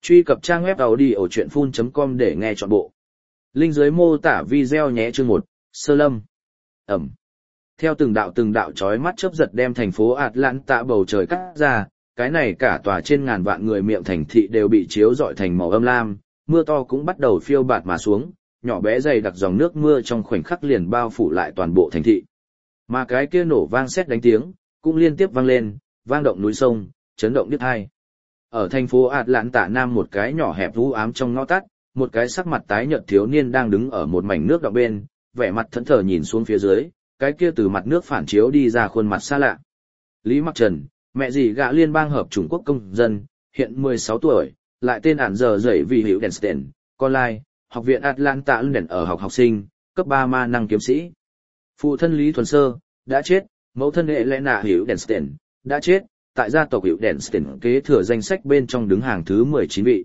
Truy cập trang web audiochuyenphun.com để nghe trọn bộ. Link dưới mô tả video nhé. Chương 1, Sơ Lâm. Ẩm. Theo từng đạo chói mắt chớp giật đem thành phố Atlanta bầu trời cắt ra, cái này cả tòa trên ngàn vạn người miệng thành thị đều bị chiếu rọi thành màu âm lam, mưa to cũng bắt đầu phiêu bạt mà xuống, nhỏ bé dày đặc dòng nước mưa trong khoảnh khắc liền bao phủ lại toàn bộ thành thị. Mà cái kia nổ vang sét đánh tiếng, cũng liên tiếp vang lên, vang động núi sông, chấn động điếc tai. Ở thành phố Atlanta Nam một cái nhỏ hẹp u ám trong ngõ tắt, một cái sắc mặt tái nhợt thiếu niên đang đứng ở một mảnh nước đọng bên, vẻ mặt thẫn thờ nhìn xuống phía dưới, cái kia từ mặt nước phản chiếu đi ra khuôn mặt xa lạ. Lý Mặc Trần, mẹ gì gạ liên bang hợp Trung Quốc công dân, hiện 16 tuổi, lại tên ản giờ dậy vì hiệu Denstein, con lai, học viện Atlanta London ở học sinh, cấp 3 ma năng kiếm sĩ. Phụ thân Lý Thuần Sơ, đã chết, mẫu thân Helena hiệu Denstein, đã chết, tại gia tộc hiệu Denstein kế thừa danh sách bên trong đứng hàng thứ 19 vị.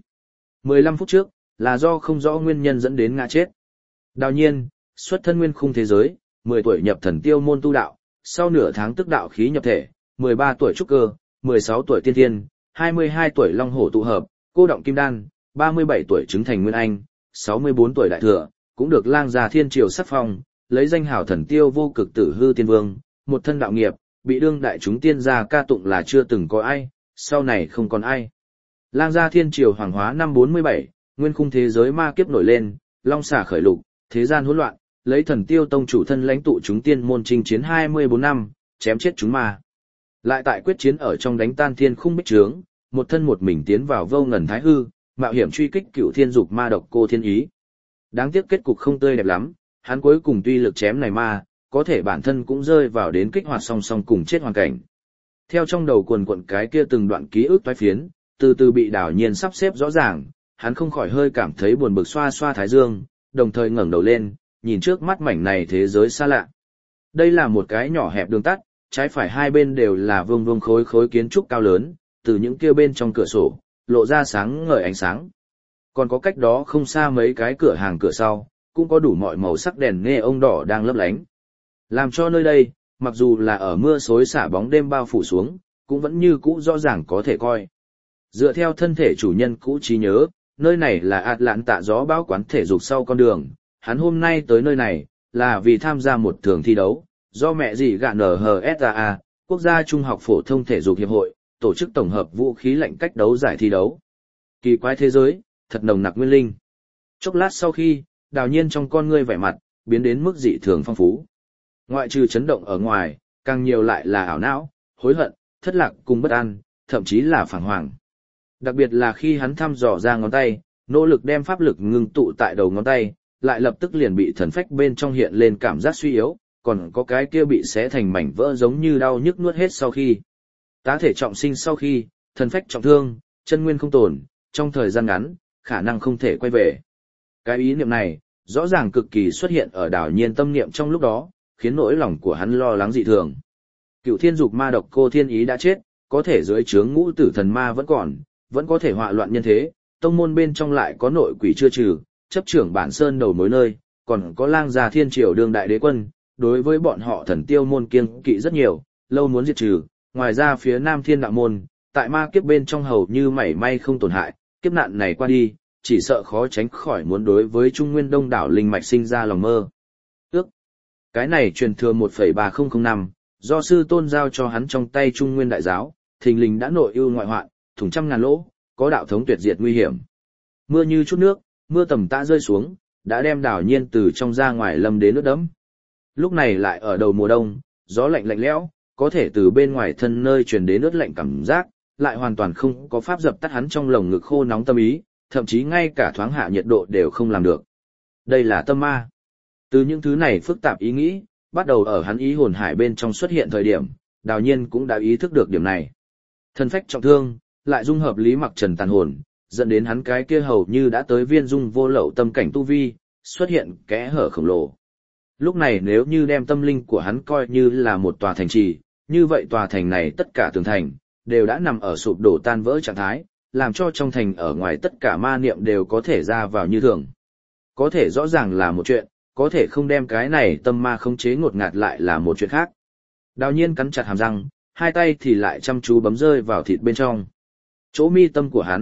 15 phút trước, là do không rõ nguyên nhân dẫn đến ngã chết. Đào Nhiên, xuất thân nguyên khung thế giới, 10 tuổi nhập thần tiêu môn tu đạo, sau nửa tháng tức đạo khí nhập thể, 13 tuổi trúc cơ, 16 tuổi tiên thiên, 22 tuổi long hổ tụ hợp, cô động kim đan, 37 tuổi chứng thành nguyên anh, 64 tuổi đại thừa, cũng được lang gia thiên triều sắc phong, lấy danh hào thần tiêu vô cực tử hư tiên vương, một thân đạo nghiệp, bị đương đại chúng tiên gia ca tụng là chưa từng có ai, sau này không còn ai. Lang gia thiên triều hoàng hóa năm 47, nguyên khung thế giới ma kiếp nổi lên, long xà khởi lục, thế gian hỗn loạn, lấy thần tiêu tông chủ thân lãnh tụ chúng tiên môn chinh chiến 24 năm, chém chết chúng ma. Lại tại quyết chiến ở trong đánh tan thiên khung bích trướng, một thân một mình tiến vào vô ngần thái hư, mạo hiểm truy kích cựu thiên dục ma độc cô thiên ý. Đáng tiếc kết cục không tươi đẹp lắm, hắn cuối cùng tuy lực chém này ma, có thể bản thân cũng rơi vào đến kích hoạt song song cùng chết hoàn cảnh. Theo trong đầu quần quận cái kia từng đoạn ký ức toái phiến, từ từ bị Đào Nhiên sắp xếp rõ ràng, hắn không khỏi hơi cảm thấy buồn bực xoa xoa thái dương, đồng thời ngẩng đầu lên, nhìn trước mắt mảnh này thế giới xa lạ. Đây là một cái nhỏ hẹp đường tắt, trái phải hai bên đều là vương vương khối khối kiến trúc cao lớn, từ những kia bên trong cửa sổ, lộ ra sáng ngời ánh sáng. Còn có cách đó không xa mấy cái cửa hàng cửa sau, cũng có đủ mọi màu sắc đèn neon đỏ đang lấp lánh. Làm cho nơi đây, mặc dù là ở mưa xối xả bóng đêm bao phủ xuống, cũng vẫn như cũ rõ ràng có thể coi. Dựa theo thân thể chủ nhân cũ trí nhớ, nơi này là Atlanta gió bão quán thể dục sau con đường, hắn hôm nay tới nơi này, là vì tham gia một thường thi đấu, do mẹ dì gạ NHSAA, Quốc gia Trung học Phổ thông Thể dục Hiệp hội, tổ chức tổng hợp vũ khí lạnh cách đấu giải thi đấu. Kỳ quái thế giới, thật nồng nặc nguyên linh. Chốc lát sau khi, Đào Nhiên trong con ngươi vẻ mặt, biến đến mức dị thường phong phú. Ngoại trừ chấn động ở ngoài, càng nhiều lại là ảo não, hối hận, thất lạc cùng bất an, thậm chí là phảng hoàng. Đặc biệt là khi hắn thăm dò ra ngón tay, nỗ lực đem pháp lực ngưng tụ tại đầu ngón tay, lại lập tức liền bị thần phách bên trong hiện lên cảm giác suy yếu, còn có cái kia bị xé thành mảnh vỡ giống như đau nhức nuốt hết sau khi. Tá thể trọng sinh sau khi, thần phách trọng thương, chân nguyên không tồn, trong thời gian ngắn, khả năng không thể quay về. Cái ý niệm này, rõ ràng cực kỳ xuất hiện ở Đào Nhiên tâm niệm trong lúc đó, khiến nỗi lòng của hắn lo lắng dị thường. Cựu thiên dục ma độc cô thiên ý đã chết, có thể dưới trướng ngũ tử thần ma vẫn còn, vẫn có thể họa loạn nhân thế, tông môn bên trong lại có nội quỷ chưa trừ, chấp trưởng bản sơn đầu mối nơi, còn có lang gia thiên triều đương đại đế quân, đối với bọn họ thần tiêu môn kiêng kỵ rất nhiều, lâu muốn diệt trừ, ngoài ra phía nam thiên đạo môn, tại ma kiếp bên trong hầu như mảy may không tổn hại, kiếp nạn này qua đi, chỉ sợ khó tránh khỏi muốn đối với Trung Nguyên Đông đảo linh mạch sinh ra lòng mơ. Ước, cái này truyền thừa 1,3005, do sư tôn giao cho hắn trong tay Trung Nguyên đại giáo, thình lình đã nội ưu ngoại hoạn, thủng trăm ngàn lỗ, có đạo thống tuyệt diệt nguy hiểm. Mưa như chút nước, mưa tầm tã rơi xuống, đã đem Đào Nhiên từ trong ra ngoài lâm đến nước đẫm. Lúc này lại ở đầu mùa đông, gió lạnh lạnh lẽo, có thể từ bên ngoài thân nơi truyền đến ướt lạnh cảm giác, lại hoàn toàn không có pháp dập tắt hắn trong lồng ngực khô nóng tâm ý, thậm chí ngay cả thoáng hạ nhiệt độ đều không làm được. Đây là tâm ma. Từ những thứ này phức tạp ý nghĩ, bắt đầu ở hắn ý hồn hải bên trong xuất hiện thời điểm, Đào Nhiên cũng đã ý thức được điểm này. Thân phách trọng thương, lại dung hợp Lý Mặc Trần tàn hồn, dẫn đến hắn cái kia hầu như đã tới viên dung vô lậu tâm cảnh tu vi, xuất hiện kẽ hở khổng lồ. Lúc này nếu như đem tâm linh của hắn coi như là một tòa thành trì, như vậy tòa thành này tất cả tường thành, đều đã nằm ở sụp đổ tan vỡ trạng thái, làm cho trong thành ở ngoài tất cả ma niệm đều có thể ra vào như thường. Có thể rõ ràng là một chuyện, có thể không đem cái này tâm ma khống chế ngột ngạt lại là một chuyện khác. Đào Nhiên cắn chặt hàm răng, hai tay thì lại chăm chú bấm rơi vào thịt bên trong. Chỗ mi tâm của hắn,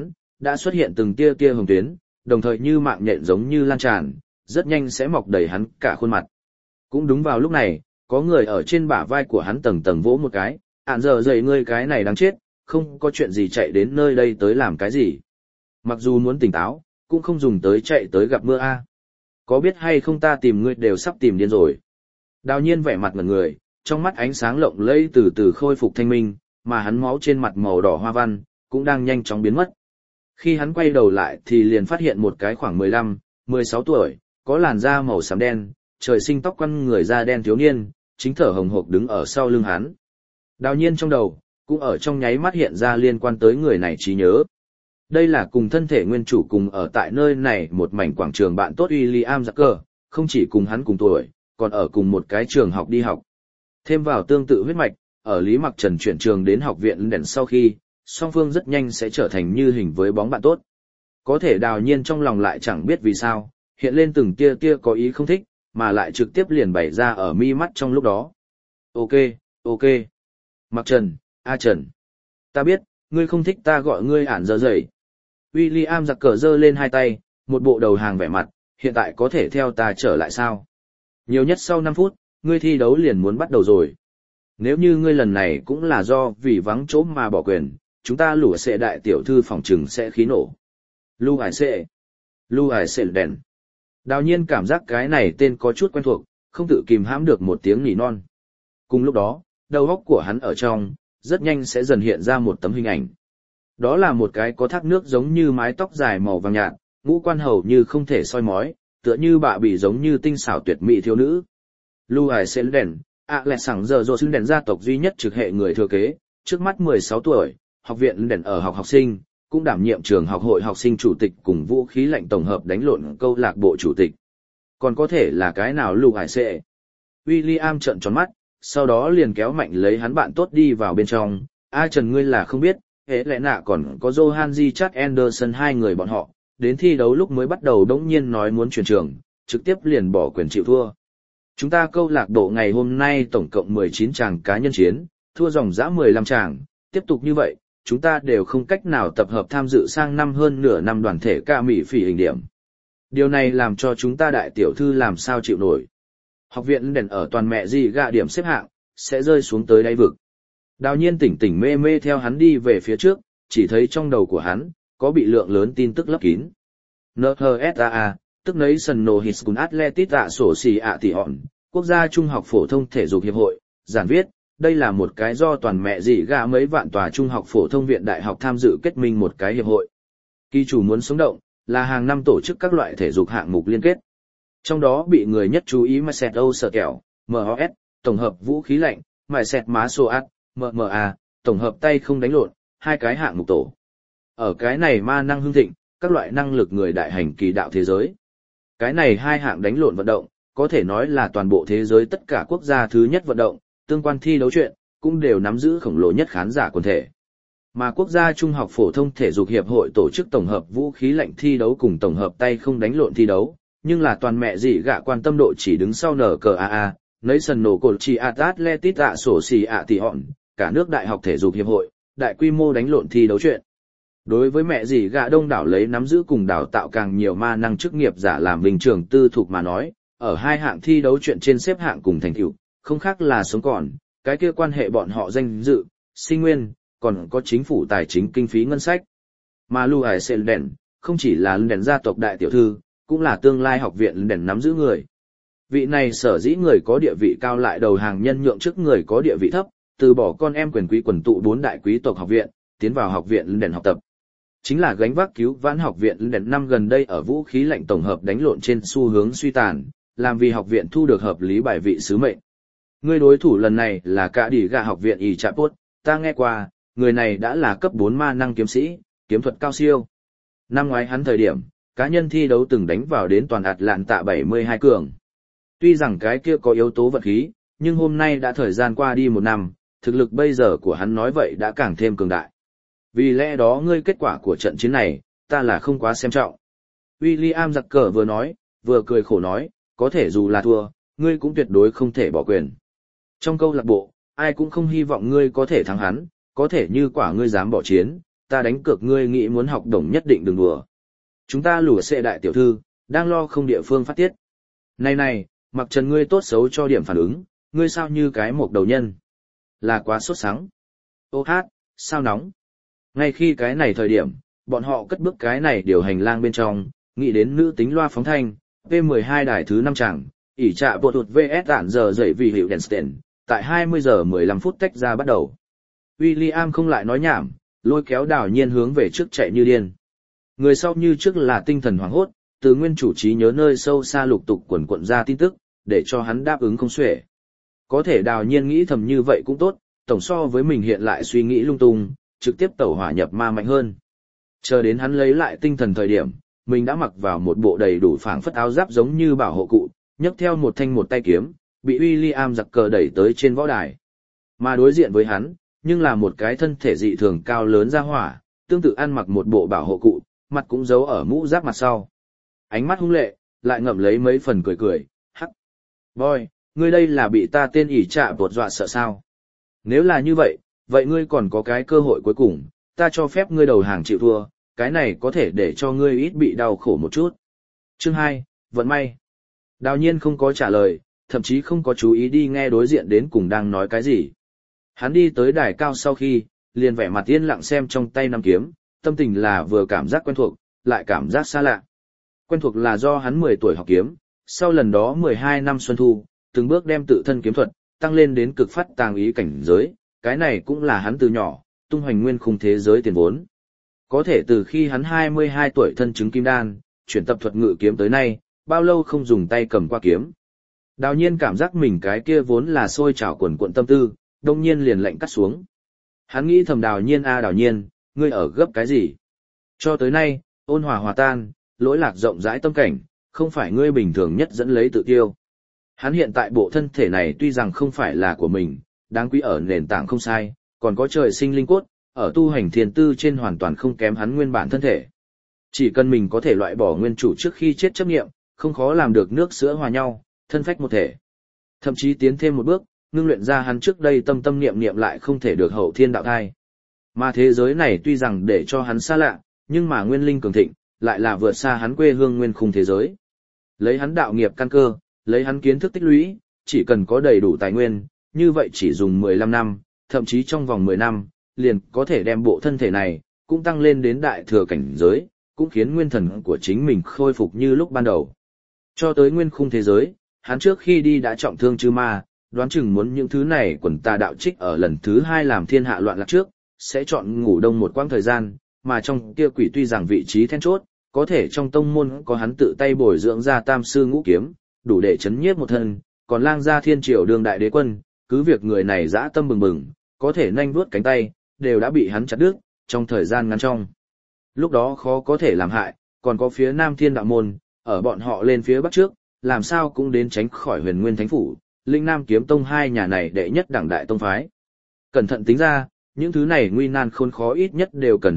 Đã xuất hiện từng tia tia hồng tuyến, đồng thời như mạng nhện giống như lan tràn, rất nhanh sẽ mọc đầy hắn cả khuôn mặt. Cũng đúng vào lúc này, có người ở trên bả vai của hắn tầng tầng vỗ một cái, ạn giờ dậy ngươi cái này đáng chết, không có chuyện gì chạy đến nơi đây tới làm cái gì. Mặc dù muốn tỉnh táo, cũng không dùng tới chạy tới gặp mưa a. Có biết hay không ta tìm ngươi đều sắp tìm điên rồi. Đào nhiên vẻ mặt ngẩn người, trong mắt ánh sáng lộng lẫy từ từ khôi phục thanh minh, mà hắn máu trên mặt màu đỏ hoa văn, cũng đang nhanh chóng biến mất. Khi hắn quay đầu lại thì liền phát hiện một cái khoảng 15, 16 tuổi, có làn da màu xám đen, trời sinh tóc quăn người da đen thiếu niên, chính thở hồng hộc đứng ở sau lưng hắn. Đào nhiên trong đầu, cũng ở trong nháy mắt hiện ra liên quan tới người này trí nhớ. Đây là cùng thân thể nguyên chủ cùng ở tại nơi này một mảnh quảng trường bạn tốt William Jacker, không chỉ cùng hắn cùng tuổi, còn ở cùng một cái trường học đi học. Thêm vào tương tự huyết mạch, ở Lý Mặc Trần chuyển trường đến học viện Đèn sau khi, song phương rất nhanh sẽ trở thành như hình với bóng bạn tốt. Có thể Đào nhiên trong lòng lại chẳng biết vì sao, hiện lên từng tia tia có ý không thích, mà lại trực tiếp liền bày ra ở mi mắt trong lúc đó. Ok, ok. Mặc Trần, A Trần. Ta biết, ngươi không thích ta gọi ngươi ản giờ dậy. William giặc cờ giơ lên hai tay, một bộ đầu hàng vẻ mặt, hiện tại có thể theo ta trở lại sao? Nhiều nhất sau 5 phút, ngươi thi đấu liền muốn bắt đầu rồi. Nếu như ngươi lần này cũng là do vì vắng chỗ mà bỏ quyền, chúng ta lũ sẽ đại tiểu thư phòng trừng sẽ khí nổ. Lưu Hải sẽ đèn. Đào nhiên cảm giác cái này tên có chút quen thuộc, không tự kìm hãm được một tiếng nỉ non. Cùng lúc đó, đầu óc của hắn ở trong, rất nhanh sẽ dần hiện ra một tấm hình ảnh. Đó là một cái có thác nước giống như mái tóc dài màu vàng nhạt, ngũ quan hầu như không thể soi mói, tựa như bạ bỉ giống như tinh xảo tuyệt mỹ thiếu nữ. Lưu Hải sẽ đèn, lẹ sẵn giờ rồi xứng đèn gia tộc duy nhất trực hệ người thừa kế, trước mắt 16 tuổi, học viện đèn ở học sinh, cũng đảm nhiệm trường học hội học sinh chủ tịch cùng vũ khí lạnh tổng hợp đánh lộn câu lạc bộ chủ tịch. Còn có thể là cái nào Lưu Hải sẽ? William trợn tròn mắt, sau đó liền kéo mạnh lấy hắn bạn tốt đi vào bên trong. A Trần ngươi là không biết, hễ lẽ nạ còn có Johan Di Chad Anderson hai người bọn họ, đến thi đấu lúc mới bắt đầu đống nhiên nói muốn chuyển trường, trực tiếp liền bỏ quyền chịu thua. Chúng ta câu lạc bộ ngày hôm nay tổng cộng 19 tràng cá nhân chiến, thua dòng dã 15 tràng, tiếp tục như vậy, chúng ta đều không cách nào tập hợp tham dự sang năm hơn nửa năm đoàn thể ca mỹ phỉ hình điểm. Điều này làm cho chúng ta đại tiểu thư làm sao chịu nổi. Học viện đèn ở toàn mẹ gì gạ điểm xếp hạng, sẽ rơi xuống tới đáy vực. Đào nhiên tỉnh tỉnh mê mê theo hắn đi về phía trước, chỉ thấy trong đầu của hắn, có bị lượng lớn tin tức lấp kín. NHSAA, tức National High School Athletics Association, quốc gia trung học phổ thông thể dục hiệp hội, giản viết, đây là một cái do toàn mẹ dị gạ mấy vạn tòa trung học phổ thông viện đại học tham dự kết minh một cái hiệp hội. Kỳ chủ muốn sống động, là hàng năm tổ chức các loại thể dục hạng mục liên kết. Trong đó bị người nhất chú ý Maiset Âu Sở Kẹo, MOS, tổng hợp vũ khí lạnh, Maiset Má Soat, MMA, tổng hợp tay không đánh lộn, hai cái hạng mục tổ. Ở cái này ma năng hưng thịnh, các loại năng lực người đại hành kỳ đạo thế giới. Cái này hai hạng đánh lộn vận động, có thể nói là toàn bộ thế giới tất cả quốc gia thứ nhất vận động, tương quan thi đấu chuyện, cũng đều nắm giữ khổng lồ nhất khán giả quần thể. Mà quốc gia trung học phổ thông thể dục hiệp hội tổ chức tổng hợp vũ khí lạnh thi đấu cùng tổng hợp tay không đánh lộn thi đấu, nhưng là toàn mẹ dị gạ quan tâm độ chỉ đứng sau NCAA, National Collegiate Athletics Association, cả nước đại học thể dục hiệp hội, đại quy mô đánh lộn thi đấu chuyện. Đối với mẹ dị gạ đông đảo lấy nắm giữ cùng đào tạo càng nhiều ma năng chức nghiệp giả làm bình trường tư thục mà nói, ở hai hạng thi đấu chuyện trên xếp hạng cùng thành tựu, không khác là sống còn, cái kia quan hệ bọn họ danh dự, sinh nguyên, còn có chính phủ tài chính kinh phí ngân sách. Mà Lưu Hải Sên Đèn, không chỉ là đèn gia tộc đại tiểu thư, cũng là tương lai học viện đèn nắm giữ người. Vị này sở dĩ người có địa vị cao lại đầu hàng nhân nhượng trước người có địa vị thấp, từ bỏ con em quyền quý quần tụ 4 đại quý tộc học viện, tiến vào học viện đèn học tập. Chính là gánh vác cứu vãn học viện đèn năm gần đây ở vũ khí lạnh tổng hợp đánh lộn trên xu hướng suy tàn, làm vì học viện thu được hợp lý bài vị sứ mệnh. Người đối thủ lần này là cả đỉ gạ học viện Y Chapot, ta nghe qua, người này đã là cấp 4 ma năng kiếm sĩ, kiếm thuật cao siêu. Năm ngoái hắn thời điểm, cá nhân thi đấu từng đánh vào đến toàn Atlanta 72 cường. Tuy rằng cái kia có yếu tố vận khí, nhưng hôm nay đã thời gian qua đi 1 năm, thực lực bây giờ của hắn nói vậy đã càng thêm cường đại. Vì lẽ đó ngươi kết quả của trận chiến này, ta là không quá xem trọng. William giặc cờ vừa nói, vừa cười khổ nói, có thể dù là thua, ngươi cũng tuyệt đối không thể bỏ quyền. Trong câu lạc bộ, ai cũng không hy vọng ngươi có thể thắng hắn, có thể như quả ngươi dám bỏ chiến, ta đánh cược ngươi nghĩ muốn học đồng nhất định đừng đùa. Chúng ta lùa xệ đại tiểu thư, đang lo không địa phương phát tiết. Này, mặc trần ngươi tốt xấu cho điểm phản ứng, ngươi sao như cái một đầu nhân. Là quá sốt sắng. Ô hát, sao nóng. Ngay khi cái này thời điểm, bọn họ cất bước cái này điều hành lang bên trong, nghĩ đến nữ tính loa phóng thanh, P12 đài thứ 5 chẳng, ỉ trạ bộ thuật VS tản giờ dậy vì hiệu Denstein, tại 20 giờ 15 phút tách ra bắt đầu. William không lại nói nhảm, lôi kéo Đào Nhiên hướng về trước chạy như điên. Người sau như trước là tinh thần hoảng hốt, từ nguyên chủ trí nhớ nơi sâu xa lục tục quần quận ra tin tức, để cho hắn đáp ứng không xuể. Có thể Đào Nhiên nghĩ thầm như vậy cũng tốt, tổng so với mình hiện lại suy nghĩ lung tung, trực tiếp tẩu hỏa nhập ma mạnh hơn. Chờ đến hắn lấy lại tinh thần thời điểm, mình đã mặc vào một bộ đầy đủ phảng phất áo giáp giống như bảo hộ cụ, nhấc theo một thanh một tay kiếm, bị William giặc cờ đẩy tới trên võ đài. Mà đối diện với hắn, nhưng là một cái thân thể dị thường cao lớn ra hỏa, tương tự ăn mặc một bộ bảo hộ cụ, mặt cũng giấu ở mũ giáp mặt sau. Ánh mắt hung lệ, lại ngậm lấy mấy phần cười, hắc. Boy, ngươi đây là bị ta tên ỉ trạ bột dọa sợ sao? Nếu là như vậy, vậy ngươi còn có cái cơ hội cuối cùng, ta cho phép ngươi đầu hàng chịu thua, cái này có thể để cho ngươi ít bị đau khổ một chút. Chương 2, vận may. Đào Nhiên không có trả lời, thậm chí không có chú ý đi nghe đối diện đến cùng đang nói cái gì. Hắn đi tới đài cao sau khi, liền vẻ mặt yên lặng xem trong tay nắm kiếm, tâm tình là vừa cảm giác quen thuộc, lại cảm giác xa lạ. Quen thuộc là do hắn 10 tuổi học kiếm, sau lần đó 12 năm xuân thu, từng bước đem tự thân kiếm thuật, tăng lên đến cực phát tàng ý cảnh giới, cái này cũng là hắn từ nhỏ, tung hoành nguyên khung thế giới tiền vốn. Có thể từ khi hắn 22 tuổi thân chứng kim đan, chuyển tập thuật ngự kiếm tới nay, bao lâu không dùng tay cầm qua kiếm. Đào Nhiên cảm giác mình cái kia vốn là sôi trào quần quận tâm tư, đông nhiên liền lạnh cắt xuống. Hắn nghĩ thầm Đào Nhiên Đào Nhiên, ngươi ở gấp cái gì? Cho tới nay, ôn hòa hòa tan, lỗi lạc rộng rãi tâm cảnh, không phải ngươi bình thường nhất dẫn lấy tự tiêu. Hắn hiện tại bộ thân thể này tuy rằng không phải là của mình, đáng quý ở nền tảng không sai, còn có trời sinh linh cốt, ở tu hành thiền tư trên hoàn toàn không kém hắn nguyên bản thân thể. Chỉ cần mình có thể loại bỏ nguyên chủ trước khi chết chấp nghiệm, không khó làm được nước sữa hòa nhau, thân phách một thể. Thậm chí tiến thêm một bước, ngưng luyện ra hắn trước đây tâm tâm niệm niệm lại không thể được hậu thiên đạo thai. Mà thế giới này tuy rằng để cho hắn xa lạ, nhưng mà nguyên linh cường thịnh, lại là vượt xa hắn quê hương nguyên khung thế giới. Lấy hắn đạo nghiệp căn cơ, lấy hắn kiến thức tích lũy, chỉ cần có đầy đủ tài nguyên, như vậy chỉ dùng 15 năm, thậm chí trong vòng 10 năm, liền có thể đem bộ thân thể này, cũng tăng lên đến đại thừa cảnh giới, cũng khiến nguyên thần của chính mình khôi phục như lúc ban đầu. Cho tới nguyên khung thế giới, hắn trước khi đi đã trọng thương chư ma, đoán chừng muốn những thứ này quần tà đạo trích ở lần thứ 2 làm thiên hạ loạn lạc trước, sẽ chọn ngủ đông một quãng thời gian, mà trong kia quỷ tuy rằng vị trí then chốt, có thể trong tông môn có hắn tự tay bồi dưỡng ra tam sư ngũ kiếm, đủ để chấn nhiếp một thân, còn lang gia thiên triều đương đại đế quân, cứ việc người này dã tâm bừng bừng, có thể nhanh vuốt cánh tay, đều đã bị hắn chặt đứt, trong thời gian ngắn trong. Lúc đó khó có thể làm hại, còn có phía Nam Thiên Đạo Môn, ở bọn họ lên phía Bắc trước, làm sao cũng đến tránh khỏi Huyền Nguyên Thánh Phủ, Linh Nam Kiếm Tông hai nhà này đệ nhất đẳng đại tông phái. Cẩn thận tính ra, những thứ này nguy nan khốn khó ít nhất đều cần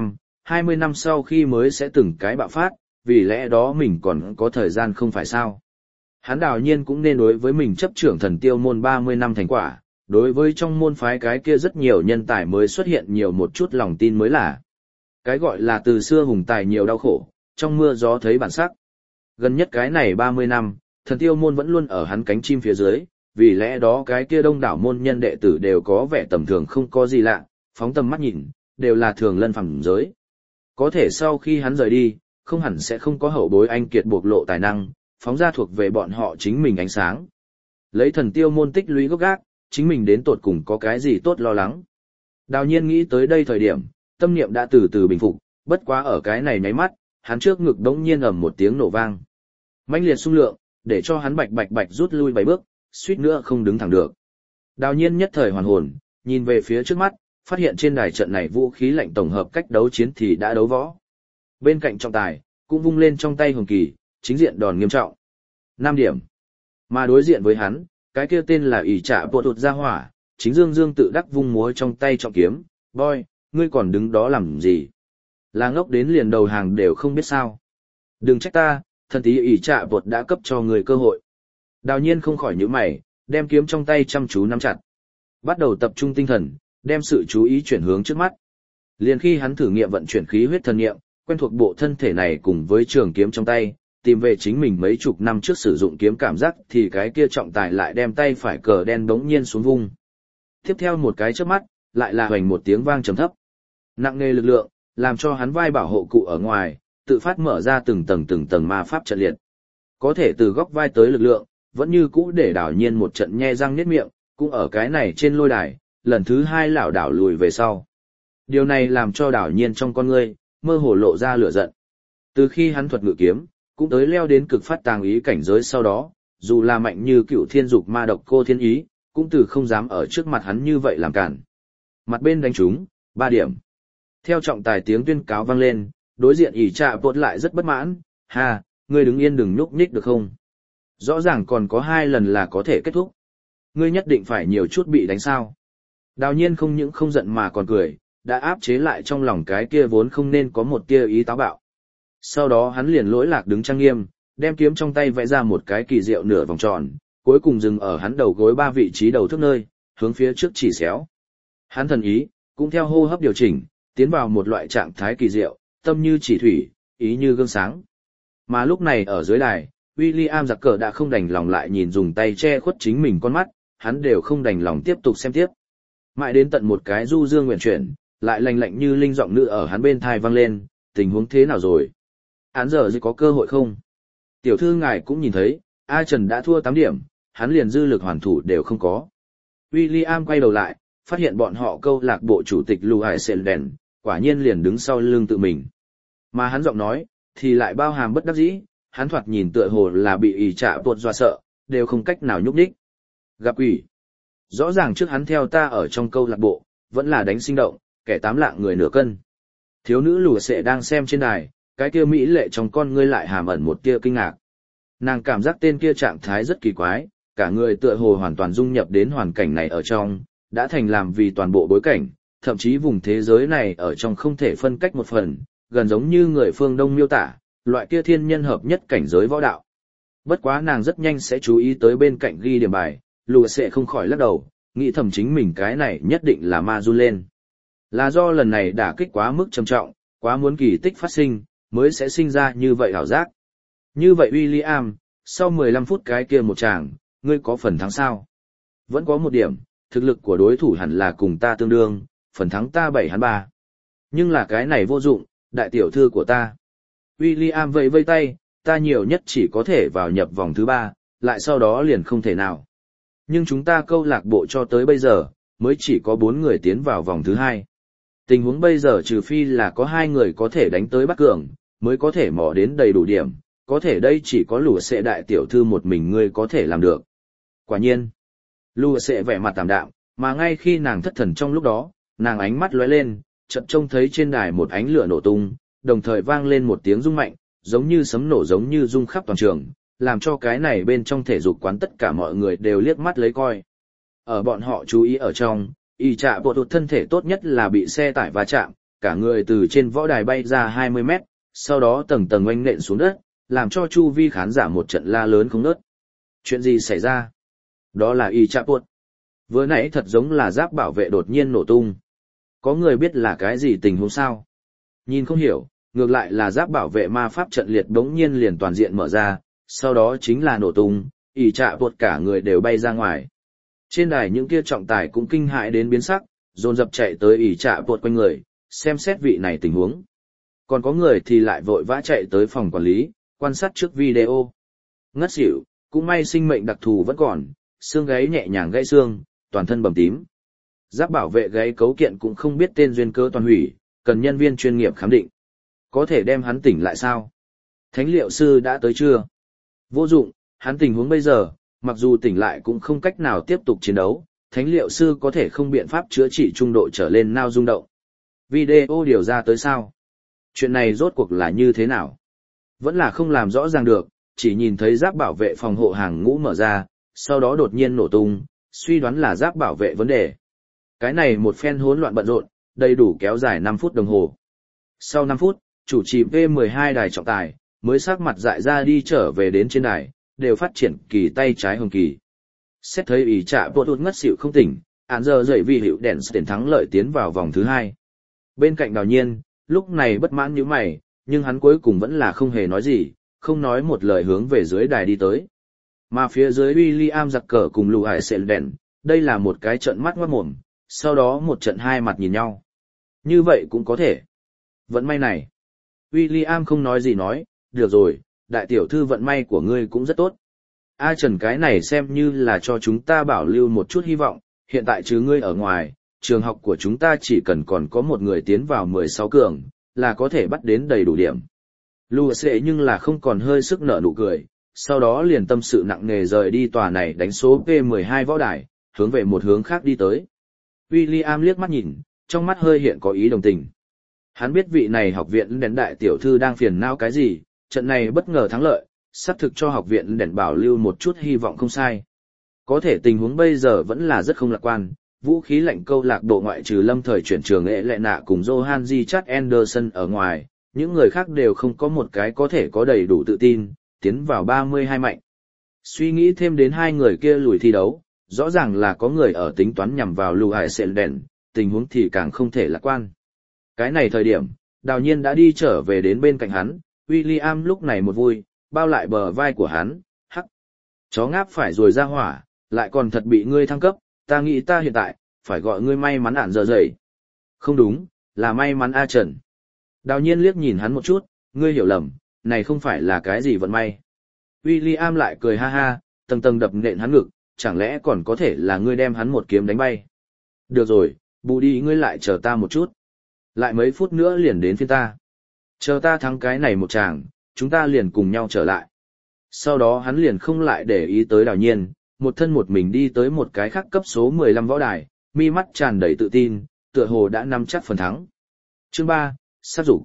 20 năm sau khi mới sẽ từng cái bạo phát, vì lẽ đó mình còn có thời gian không phải sao. Hắn Đào Nhiên cũng nên đối với mình chấp trưởng Thần Tiêu môn 30 năm thành quả, đối với trong môn phái cái kia rất nhiều nhân tài mới xuất hiện nhiều một chút lòng tin mới là. Cái gọi là từ xưa hùng tài nhiều đau khổ, trong mưa gió thấy bản sắc. Gần nhất cái này 30 năm, Thần Tiêu môn vẫn luôn ở hắn cánh chim phía dưới, vì lẽ đó cái kia đông đảo môn nhân đệ tử đều có vẻ tầm thường không có gì lạ, phóng tầm mắt nhìn, đều là thường lân phẳng giới. Có thể sau khi hắn rời đi, không hẳn sẽ không có hậu bối anh kiệt bộc lộ tài năng, phóng ra thuộc về bọn họ chính mình ánh sáng. Lấy Thần Tiêu môn tích lũy gốc gác, chính mình đến tột cùng có cái gì tốt lo lắng. Đào Nhiên nghĩ tới đây thời điểm, tâm niệm đã từ từ bình phục, bất quá ở cái này nháy mắt, hắn trước ngực đống nhiên ầm một tiếng nổ vang. Mãnh liệt xung lượng, để cho hắn bạch rút lui 7 bước, suýt nữa không đứng thẳng được. Đào Nhiên nhất thời hoàn hồn, nhìn về phía trước mắt, phát hiện trên đài trận này vũ khí lạnh tổng hợp cách đấu chiến thì đã đấu võ. Bên cạnh trọng tài, cũng vung lên trong tay hồng kỳ, chính diện đòn nghiêm trọng. 5 điểm. Mà đối diện với hắn, cái kia tên là ỷ trạ bộ tụt ra hỏa, chính dương tự đắc vung múa trong tay trọng kiếm. Boy, ngươi còn đứng đó làm gì? Là ngốc đến liền đầu hàng đều không biết sao. Đừng trách ta, thần tí ỷ trạ bột đã cấp cho người cơ hội. Đào Nhiên không khỏi nhíu mày, đem kiếm trong tay chăm chú nắm chặt. Bắt đầu tập trung tinh thần, đem sự chú ý chuyển hướng trước mắt. Liền khi hắn thử nghiệm vận chuyển khí huyết thần niệm, quen thuộc bộ thân thể này cùng với trường kiếm trong tay, tìm về chính mình mấy chục năm trước sử dụng kiếm cảm giác thì cái kia trọng tài lại đem tay phải cờ đen đống nhiên xuống vung. Tiếp theo một cái chớp mắt, lại là hoành một tiếng vang trầm thấp. Nặng nề lực lượng, làm cho hắn vai bảo hộ cụ ở ngoài, tự phát mở ra từng tầng ma pháp trận liệt. Có thể từ góc vai tới lực lượng, vẫn như cũ để đảo nhiên một trận nhe răng niết miệng, cũng ở cái này trên lôi đài, lần thứ hai lảo đảo lùi về sau. Điều này làm cho đảo nhiên trong con ngươi, mơ hồ lộ ra lửa giận. Từ khi hắn thuật ngự kiếm, cũng tới leo đến cực phát tàng ý cảnh giới sau đó, dù là mạnh như cựu thiên dục ma độc cô thiên ý, cũng từ không dám ở trước mặt hắn như vậy làm cản. Mặt bên đánh trúng, 3 điểm. Theo trọng tài tiếng tuyên cáo vang lên, đối diện ỷ trạ bột lại rất bất mãn, ha, ngươi đứng yên đừng nhúc nhích được không? Rõ ràng còn có 2 lần là có thể kết thúc. Ngươi nhất định phải nhiều chút bị đánh sao. Đào nhiên không những không giận mà còn cười, đã áp chế lại trong lòng cái kia vốn không nên có một tia ý táo bạo. Sau đó hắn liền lỗi lạc đứng trang nghiêm, đem kiếm trong tay vẽ ra một cái kỳ diệu nửa vòng tròn, cuối cùng dừng ở hắn đầu gối 3 vị trí đầu thước nơi, hướng phía trước chỉ xéo. Hắn thần ý, cũng theo hô hấp điều chỉnh, tiến vào một loại trạng thái kỳ diệu, tâm như chỉ thủy, ý như gương sáng. Mà lúc này ở dưới đài, William giặc cờ đã không đành lòng lại nhìn dùng tay che khuất chính mình con mắt, hắn đều không đành lòng tiếp tục xem tiếp. Mãi đến tận một cái du dương nguyện chuyển, lại lành lạnh như linh giọng nữ ở hắn bên thai vang lên, tình huống thế nào rồi? Án giờ có cơ hội không? Tiểu thư ngài cũng nhìn thấy, A Trần đã thua 8 điểm, hắn liền dư lực hoàn thủ đều không có. William quay đầu lại, phát hiện bọn họ câu lạc bộ chủ tịch Louis Selden, quả nhiên liền đứng sau lưng tự mình. Mà hắn giọng nói, thì lại bao hàm bất đắc dĩ, hắn thoạt nhìn tựa hồ là bị ỷ trạ tuột dọa sợ, đều không cách nào nhúc nhích. Gặp quỷ. Rõ ràng trước hắn theo ta ở trong câu lạc bộ, vẫn là đánh sinh động, kẻ 8 lạng người nửa cân. Thiếu nữ lùa sệ đang xem trên đài, cái kia mỹ lệ trong con ngươi lại hàm ẩn một tia kinh ngạc. Nàng cảm giác tên kia trạng thái rất kỳ quái, cả người tựa hồ hoàn toàn dung nhập đến hoàn cảnh này ở trong, đã thành làm vì toàn bộ bối cảnh, thậm chí vùng thế giới này ở trong không thể phân cách một phần, gần giống như người phương Đông miêu tả, loại kia thiên nhân hợp nhất cảnh giới võ đạo. Bất quá nàng rất nhanh sẽ chú ý tới bên cạnh ghi điểm bài, lùa sẽ không khỏi lắc đầu, nghĩ thầm chính mình cái này nhất định là ma run lên. Là do lần này đả kích quá mức trầm trọng, quá muốn kỳ tích phát sinh, mới sẽ sinh ra như vậy ảo giác. Như vậy William, sau 15 phút cái kia một tràng, ngươi có phần thắng sao? Vẫn có một điểm, thực lực của đối thủ hẳn là cùng ta tương đương, phần thắng ta 7-3. Nhưng là cái này vô dụng, đại tiểu thư của ta. William vẫy vây tay, ta nhiều nhất chỉ có thể vào nhập vòng thứ 3, lại sau đó liền không thể nào. Nhưng chúng ta câu lạc bộ cho tới bây giờ, mới chỉ có 4 người tiến vào vòng thứ 2. Tình huống bây giờ trừ phi là có 2 người có thể đánh tới bắt cường, mới có thể mò đến đầy đủ điểm, có thể đây chỉ có lùa sệ đại tiểu thư một mình ngươi có thể làm được. Quả nhiên, lùa sệ vẻ mặt tạm đạm, mà ngay khi nàng thất thần trong lúc đó, nàng ánh mắt lóe lên, chợt trông thấy trên đài một ánh lửa nổ tung, đồng thời vang lên một tiếng rung mạnh, giống như sấm nổ giống như rung khắp toàn trường, làm cho cái này bên trong thể dục quán tất cả mọi người đều liếc mắt lấy coi. Ở bọn họ chú ý ở trong, ỷ trạ bộ đột thân thể tốt nhất là bị xe tải va chạm, cả người từ trên võ đài bay ra 20 mét, sau đó tầng tầng oanh nện xuống đất, làm cho chu vi khán giả một trận la lớn không ngớt. Chuyện gì xảy ra? Đó là ỷ trạ bộ. Vừa nãy thật giống là giáp bảo vệ đột nhiên nổ tung. Có người biết là cái gì tình huống sao? Nhìn không hiểu, ngược lại là giáp bảo vệ ma pháp trận liệt đống nhiên liền toàn diện mở ra, sau đó chính là nổ tung, ỷ trạ bộ cả người đều bay ra ngoài. Trên đài những kia trọng tài cũng kinh hãi đến biến sắc, dồn dập chạy tới ỷ trạ bộ quanh người, xem xét vị này tình huống. Còn có người thì lại vội vã chạy tới phòng quản lý, quan sát trước video. Ngất xỉu, cũng may sinh mệnh đặc thù vẫn còn, xương gáy nhẹ nhàng gãy xương, toàn thân bầm tím. Giáp bảo vệ gáy cấu kiện cũng không biết tên duyên cơ toàn hủy, cần nhân viên chuyên nghiệp khám định. Có thể đem hắn tỉnh lại sao? Thánh liệu sư đã tới chưa? Vô dụng, hắn tình huống bây giờ, mặc dù tỉnh lại cũng không cách nào tiếp tục chiến đấu, thánh liệu sư có thể không biện pháp chữa trị trung độ trở lên nao rung động. Video điều ra tới sao? Chuyện này rốt cuộc là như thế nào? Vẫn là không làm rõ ràng được, chỉ nhìn thấy giáp bảo vệ phòng hộ hàng ngũ mở ra, sau đó đột nhiên nổ tung, suy đoán là giáp bảo vệ vấn đề. Cái này một phen hỗn loạn bận rộn, đầy đủ kéo dài 5 phút đồng hồ. Sau 5 phút, chủ trì V12 đài trọng tài, mới sắc mặt dại ra đi trở về đến trên đài, đều phát triển kỳ tay trái hồng kỳ. Xét thấy ỷ trạ bộ đột ngất xỉu không tỉnh, án giờ dậy vì hiệu đèn tiền thắng lợi tiến vào vòng thứ 2. Bên cạnh Đào Nhiên, lúc này bất mãn như mày, nhưng hắn cuối cùng vẫn là không hề nói gì, không nói một lời hướng về dưới đài đi tới. Mà phía dưới William giặc cờ cùng Lù Hải Sện Đèn, đây là một cái trận mắt ngoát mồm, sau đó một trận hai mặt nhìn nhau. Như vậy cũng có thể. Vận may này. William không nói gì nói, được rồi, đại tiểu thư vận may của ngươi cũng rất tốt. A Trần cái này xem như là cho chúng ta bảo lưu một chút hy vọng, hiện tại chứ ngươi ở ngoài, trường học của chúng ta chỉ cần còn có một người tiến vào 16 cường, là có thể bắt đến đầy đủ điểm. Lù xệ nhưng là không còn hơi sức nở nụ cười, sau đó liền tâm sự nặng nề rời đi tòa này đánh số P12 võ đài, hướng về một hướng khác đi tới. William liếc mắt nhìn, trong mắt hơi hiện có ý đồng tình. Hắn biết vị này học viện đèn đại tiểu thư đang phiền não cái gì, trận này bất ngờ thắng lợi, xác thực cho học viện đèn bảo lưu một chút hy vọng không sai. Có thể tình huống bây giờ vẫn là rất không lạc quan, vũ khí lạnh câu lạc bộ ngoại trừ lâm thời chuyển trường ệ lệ nạ cùng Johan G. Chad Anderson ở ngoài, những người khác đều không có một cái có thể có đầy đủ tự tin, tiến vào 32 mạnh. Suy nghĩ thêm đến hai người kia lùi thi đấu, rõ ràng là có người ở tính toán nhằm vào Lù Hải Sện Đèn, tình huống thì càng không thể lạc quan. Cái này thời điểm, Đào Nhiên đã đi trở về đến bên cạnh hắn, William lúc này một vui, bao lại bờ vai của hắn, hắc. Chó ngáp phải rồi ra hỏa, lại còn thật bị ngươi thăng cấp, ta nghĩ ta hiện tại, phải gọi ngươi may mắn ản giờ dậy. Không đúng, là may mắn A Trần. Đào Nhiên liếc nhìn hắn một chút, ngươi hiểu lầm, này không phải là cái gì vận may. William lại cười ha ha, tầng tầng đập nện hắn ngực, chẳng lẽ còn có thể là ngươi đem hắn một kiếm đánh bay. Được rồi, bù đi ngươi lại chờ ta một chút. Lại mấy phút nữa liền đến phiên ta. Chờ ta thắng cái này một tràng, chúng ta liền cùng nhau trở lại. Sau đó hắn liền không lại để ý tới Đào Nhiên, một thân một mình đi tới một cái khác cấp số 15 võ đài, mi mắt tràn đầy tự tin, tựa hồ đã nắm chắc phần thắng. Chương 3, sát dục.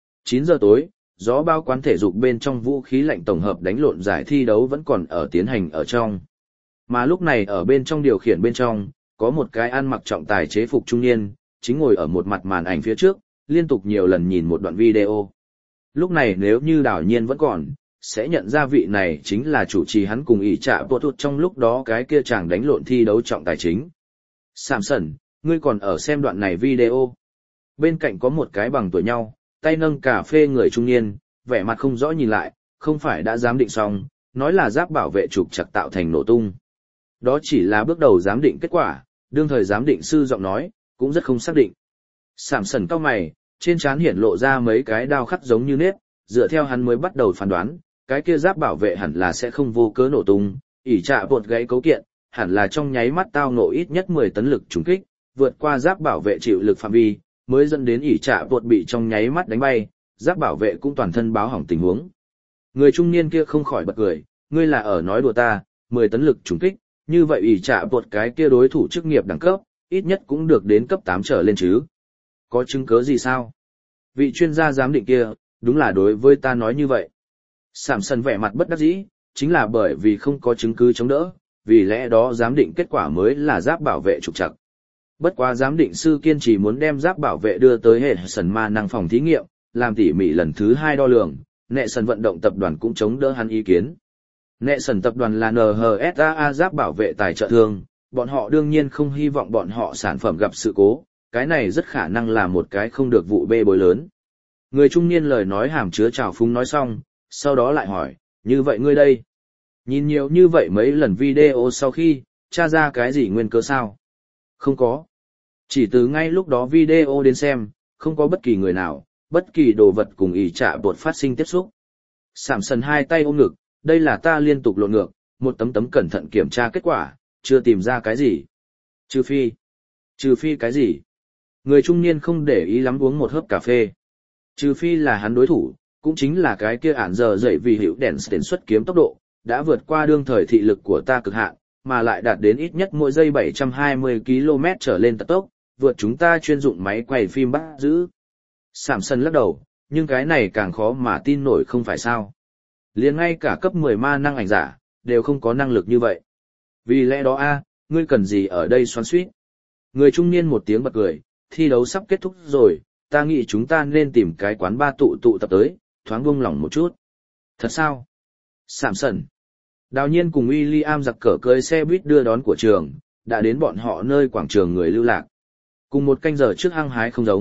9 giờ tối, gió bao quán thể dục bên trong vũ khí lạnh tổng hợp đánh lộn giải thi đấu vẫn còn ở tiến hành ở trong. Mà lúc này ở bên trong điều khiển bên trong, có một cái ăn mặc trọng tài chế phục trung niên, chính ngồi ở một mặt màn ảnh phía trước, liên tục nhiều lần nhìn một đoạn video. Lúc này nếu như Đào Nhiên vẫn còn, sẽ nhận ra vị này chính là chủ trì hắn cùng ỷ trạ bộ thuật trong lúc đó cái kia chàng đánh lộn thi đấu trọng tài chính. Samson, ngươi còn ở xem đoạn này video. Bên cạnh có một cái bằng tuổi nhau, tay nâng cà phê người trung niên, vẻ mặt không rõ nhìn lại, không phải đã giám định xong, nói là giáp bảo vệ trục trặc tạo thành nổ tung. Đó chỉ là bước đầu giám định kết quả, đương thời giám định sư giọng nói, cũng rất không xác định. Samson cau mày, trên trán hiển lộ ra mấy cái đao khắc giống như nếp, dựa theo hắn mới bắt đầu phán đoán, cái kia giáp bảo vệ hẳn là sẽ không vô cớ nổ tung, ỷ trạ bột gãy cấu kiện, hẳn là trong nháy mắt tao nổ ít nhất 10 tấn lực trúng kích, vượt qua giáp bảo vệ chịu lực phạm vi, mới dẫn đến ỷ trạ bột bị trong nháy mắt đánh bay, giáp bảo vệ cũng toàn thân báo hỏng tình huống. Người trung niên kia không khỏi bật cười, ngươi là ở nói đùa ta, 10 tấn lực trúng kích, như vậy ỷ trạ bột cái kia đối thủ chức nghiệp đẳng cấp, ít nhất cũng được đến cấp 8 trở lên chứ. Có chứng cứ gì sao? Vị chuyên gia giám định kia, đúng là đối với ta nói như vậy. Samson vẻ mặt bất đắc dĩ, chính là bởi vì không có chứng cứ chống đỡ, vì lẽ đó giám định kết quả mới là giáp bảo vệ trục trặc. Bất quá giám định sư kiên trì muốn đem giáp bảo vệ đưa tới hệ sần ma năng phòng thí nghiệm, làm tỉ mỉ lần thứ 2 đo lường, nệ sần vận động tập đoàn cũng chống đỡ hắn ý kiến. Nệ sần tập đoàn là NHSAA giáp bảo vệ tài trợ thương, bọn họ đương nhiên không hy vọng bọn họ sản phẩm gặp sự cố, cái này rất khả năng là một cái không được vụ bê bối lớn. Người trung niên lời nói hàm chứa trào phúng nói xong, sau đó lại hỏi, như vậy ngươi đây? Nhìn nhiều như vậy mấy lần video sau khi, tra ra cái gì nguyên cớ sao? Không có. Chỉ từ ngay lúc đó video đến xem, không có bất kỳ người nào, bất kỳ đồ vật cùng ỷ trạ bột phát sinh tiếp xúc. Samson hai tay ôm ngực, đây là ta liên tục lộn ngược, một tấm tấm cẩn thận kiểm tra kết quả, chưa tìm ra cái gì. Trừ phi cái gì? Người trung niên không để ý lắm uống một hớp cà phê. Trừ phi là hắn đối thủ, cũng chính là cái kia ản giờ dậy vì hiệu đèn xuất kiếm tốc độ, đã vượt qua đương thời thị lực của ta cực hạn, mà lại đạt đến ít nhất mỗi giây 720 km trở lên tật tốc, vượt chúng ta chuyên dụng máy quay phim bắt giữ. Samson lắc đầu, nhưng cái này càng khó mà tin nổi không phải sao. Liền ngay cả cấp 10 ma năng ảnh giả, đều không có năng lực như vậy. Vì lẽ đó ngươi cần gì ở đây xoắn xuýt? Người trung niên một tiếng bật cười, thi đấu sắp kết thúc rồi, ta nghĩ chúng ta nên tìm cái quán ba tụ tập tới, thoáng buông lỏng một chút. Thật sao? Samson. Đào Nhiên cùng William giặc cờ cưới xe buýt đưa đón của trường, đã đến bọn họ nơi quảng trường người lưu lạc. Cùng một canh giờ trước hăng hái không giống,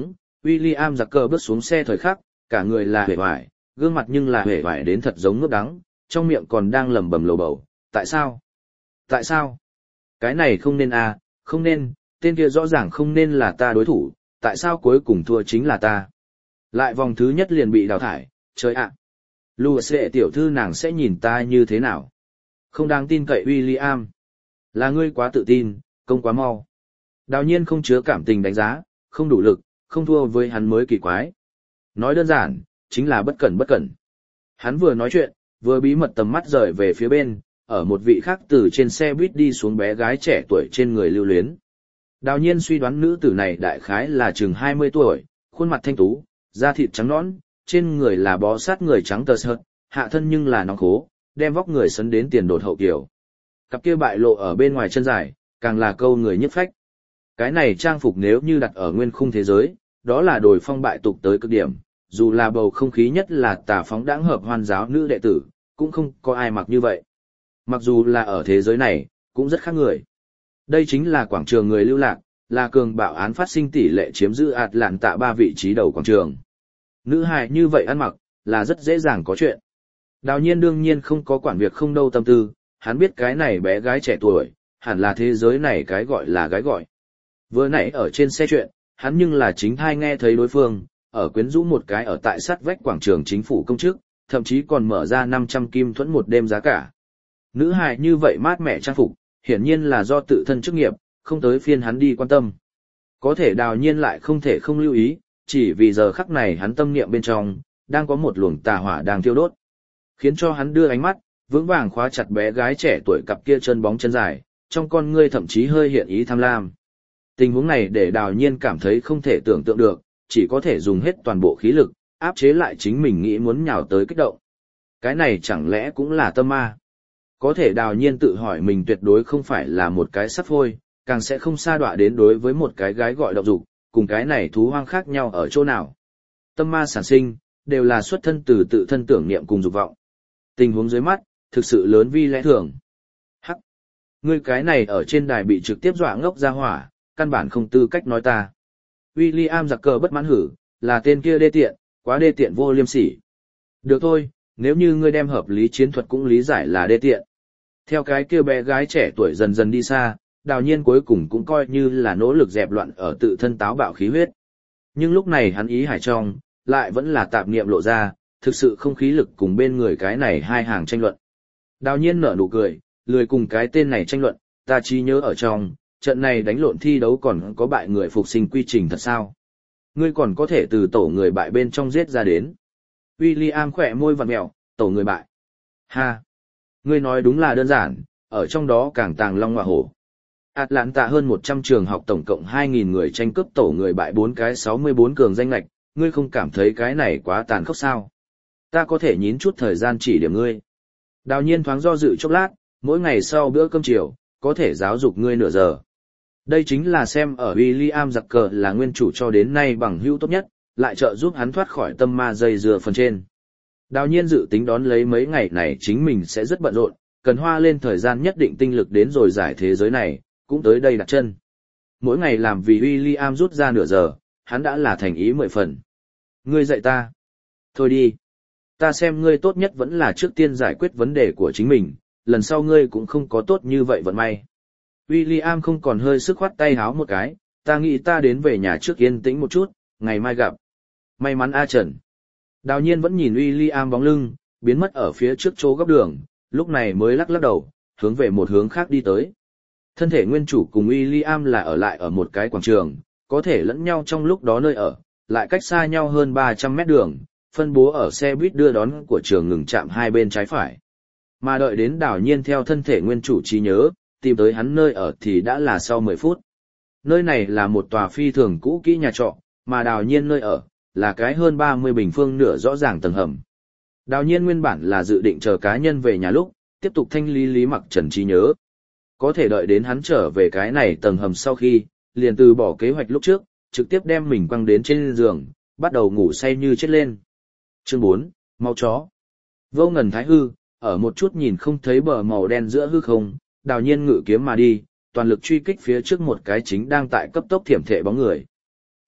William giặc cờ bước xuống xe thời khắc, cả người là hề hoài, gương mặt nhưng là hề hoài đến thật giống nước đắng, trong miệng còn đang lẩm bẩm lầu bầu. Tại sao? Tại sao? Cái này không nên à, không nên, tên kia rõ ràng không nên là ta đối thủ, tại sao cuối cùng thua chính là ta? Lại vòng thứ nhất liền bị đào thải, trời ạ! Lucy tiểu thư nàng sẽ nhìn ta như thế nào? Không đáng tin cậy William. Là ngươi quá tự tin, công quá mau. Đào nhiên không chứa cảm tình đánh giá, không đủ lực, không thua với hắn mới kỳ quái. Nói đơn giản, chính là bất cẩn bất cẩn. Hắn vừa nói chuyện, vừa bí mật tầm mắt rời về phía bên, ở một vị khác từ trên xe buýt đi xuống bé gái trẻ tuổi trên người lưu luyến. Đào nhiên suy đoán nữ tử này đại khái là chừng 20 tuổi, khuôn mặt thanh tú, da thịt trắng nõn, trên người là bó sát người trắng tơ sợt, hạ thân nhưng là nóng khố, đem vóc người sấn đến tiền đột hậu kiểu. Cặp kia bại lộ ở bên ngoài chân dài, càng là câu người nhất phách. Cái này trang phục nếu như đặt ở nguyên khung thế giới, đó là đồi phong bại tục tới cực điểm, dù là bầu không khí nhất là tà phóng đãng hợp hoan giáo nữ đệ tử, cũng không có ai mặc như vậy. Mặc dù là ở thế giới này, cũng rất khác người. Đây chính là quảng trường người lưu lạc, là cường bạo án phát sinh tỷ lệ chiếm giữ Atlanta 3 vị trí đầu quảng trường. Nữ hài như vậy ăn mặc, là rất dễ dàng có chuyện. Đào nhiên đương nhiên không có quản việc không đâu tâm tư, hắn biết cái này bé gái trẻ tuổi, hẳn là thế giới này cái gọi là gái gọi. Vừa nãy ở trên xe chuyện, hắn nhưng là chính thai nghe thấy đối phương, ở quyến rũ một cái ở tại sát vách quảng trường chính phủ công chức, thậm chí còn mở ra 500 kim thuẫn một đêm giá cả. Nữ hài như vậy mát mẻ trang phục, hiển nhiên là do tự thân chức nghiệp, không tới phiên hắn đi quan tâm. Có thể đào nhiên lại không thể không lưu ý, chỉ vì giờ khắc này hắn tâm niệm bên trong, đang có một luồng tà hỏa đang thiêu đốt. Khiến cho hắn đưa ánh mắt, vững vàng khóa chặt bé gái trẻ tuổi cặp kia chân bóng chân dài, trong con ngươi thậm chí hơi hiện ý tham lam. Tình huống này để đào nhiên cảm thấy không thể tưởng tượng được, chỉ có thể dùng hết toàn bộ khí lực, áp chế lại chính mình nghĩ muốn nhào tới kích động. Cái này chẳng lẽ cũng là tâm ma? Có thể đào nhiên tự hỏi mình tuyệt đối không phải là một cái sắp phôi, càng sẽ không sa đọa đến đối với một cái gái gọi động dục, cùng cái này thú hoang khác nhau ở chỗ nào. Tâm ma sản sinh, đều là xuất thân từ tự thân tưởng niệm cùng dục vọng. Tình huống dưới mắt, thực sự lớn vi lẽ thường. Hắc! Ngươi cái này ở trên đài bị trực tiếp dọa ngốc ra hỏa, căn bản không tư cách nói ta. William giặc cờ bất mãn hử, là tên kia đê tiện, quá đê tiện vô liêm sỉ. Được thôi, nếu như ngươi đem hợp lý chiến thuật cũng lý giải là đê tiện. Theo cái kia bé gái trẻ tuổi dần dần đi xa, đào nhiên cuối cùng cũng coi như là nỗ lực dẹp loạn ở tự thân táo bạo khí huyết. Nhưng lúc này hắn ý hải trong, lại vẫn là tạp niệm lộ ra, thực sự không khí lực cùng bên người cái này hai hàng tranh luận. Đào nhiên nở nụ cười, lười cùng cái tên này tranh luận, ta chỉ nhớ ở trong, trận này đánh lộn thi đấu còn có bại người phục sinh quy trình thật sao? Ngươi còn có thể từ tổ người bại bên trong giết ra đến. William khỏe môi vặn mèo, tổ người bại. Ha! Ngươi nói đúng là đơn giản, ở trong đó càng tàng long ngọa hổ. Atlanta hơn 100 trường học tổng cộng 2.000 người tranh cướp tổ người bại 4 cái 64 cường danh lệch, ngươi không cảm thấy cái này quá tàn khốc sao? Ta có thể nhín chút thời gian chỉ điểm ngươi. Đào nhiên thoáng do dự chốc lát, mỗi ngày sau bữa cơm chiều, có thể giáo dục ngươi nửa giờ. Đây chính là xem ở William giặc cờ là nguyên chủ cho đến nay bằng hữu tốt nhất, lại trợ giúp hắn thoát khỏi tâm ma dây dưa phần trên. Đào nhiên dự tính đón lấy mấy ngày này chính mình sẽ rất bận rộn, cần hoa lên thời gian nhất định tinh lực đến rồi giải thế giới này, cũng tới đây đặt chân. Mỗi ngày làm vì William rút ra nửa giờ, hắn đã là thành ý 10 phần. Ngươi dạy ta. Thôi đi. Ta xem ngươi tốt nhất vẫn là trước tiên giải quyết vấn đề của chính mình, lần sau ngươi cũng không có tốt như vậy vận may. William không còn hơi sức khoát tay háo một cái, ta nghĩ ta đến về nhà trước yên tĩnh một chút, ngày mai gặp. May mắn A Trần. Đào nhiên vẫn nhìn William bóng lưng, biến mất ở phía trước chỗ góc đường, lúc này mới lắc lắc đầu, hướng về một hướng khác đi tới. Thân thể nguyên chủ cùng William là ở lại ở một cái quảng trường, có thể lẫn nhau trong lúc đó nơi ở, lại cách xa nhau hơn 300 mét đường, phân bố ở xe buýt đưa đón của trường ngừng chạm hai bên trái phải. Mà đợi đến đào nhiên theo thân thể nguyên chủ trí nhớ, tìm tới hắn nơi ở thì đã là sau 10 phút. Nơi này là một tòa phi thường cũ kỹ nhà trọ, mà đào nhiên nơi ở, là cái hơn 30 bình phương nửa rõ ràng tầng hầm. Đào nhiên nguyên bản là dự định chờ cá nhân về nhà lúc, tiếp tục thanh lý Lý Mặc Trần trí nhớ. Có thể đợi đến hắn trở về cái này tầng hầm sau khi, liền từ bỏ kế hoạch lúc trước, trực tiếp đem mình quăng đến trên giường, bắt đầu ngủ say như chết lên. Chương 4, Máu chó. Vô ngần thái hư, ở một chút nhìn không thấy bờ màu đen giữa hư không, đào nhiên ngự kiếm mà đi, toàn lực truy kích phía trước một cái chính đang tại cấp tốc thiểm thệ bóng người.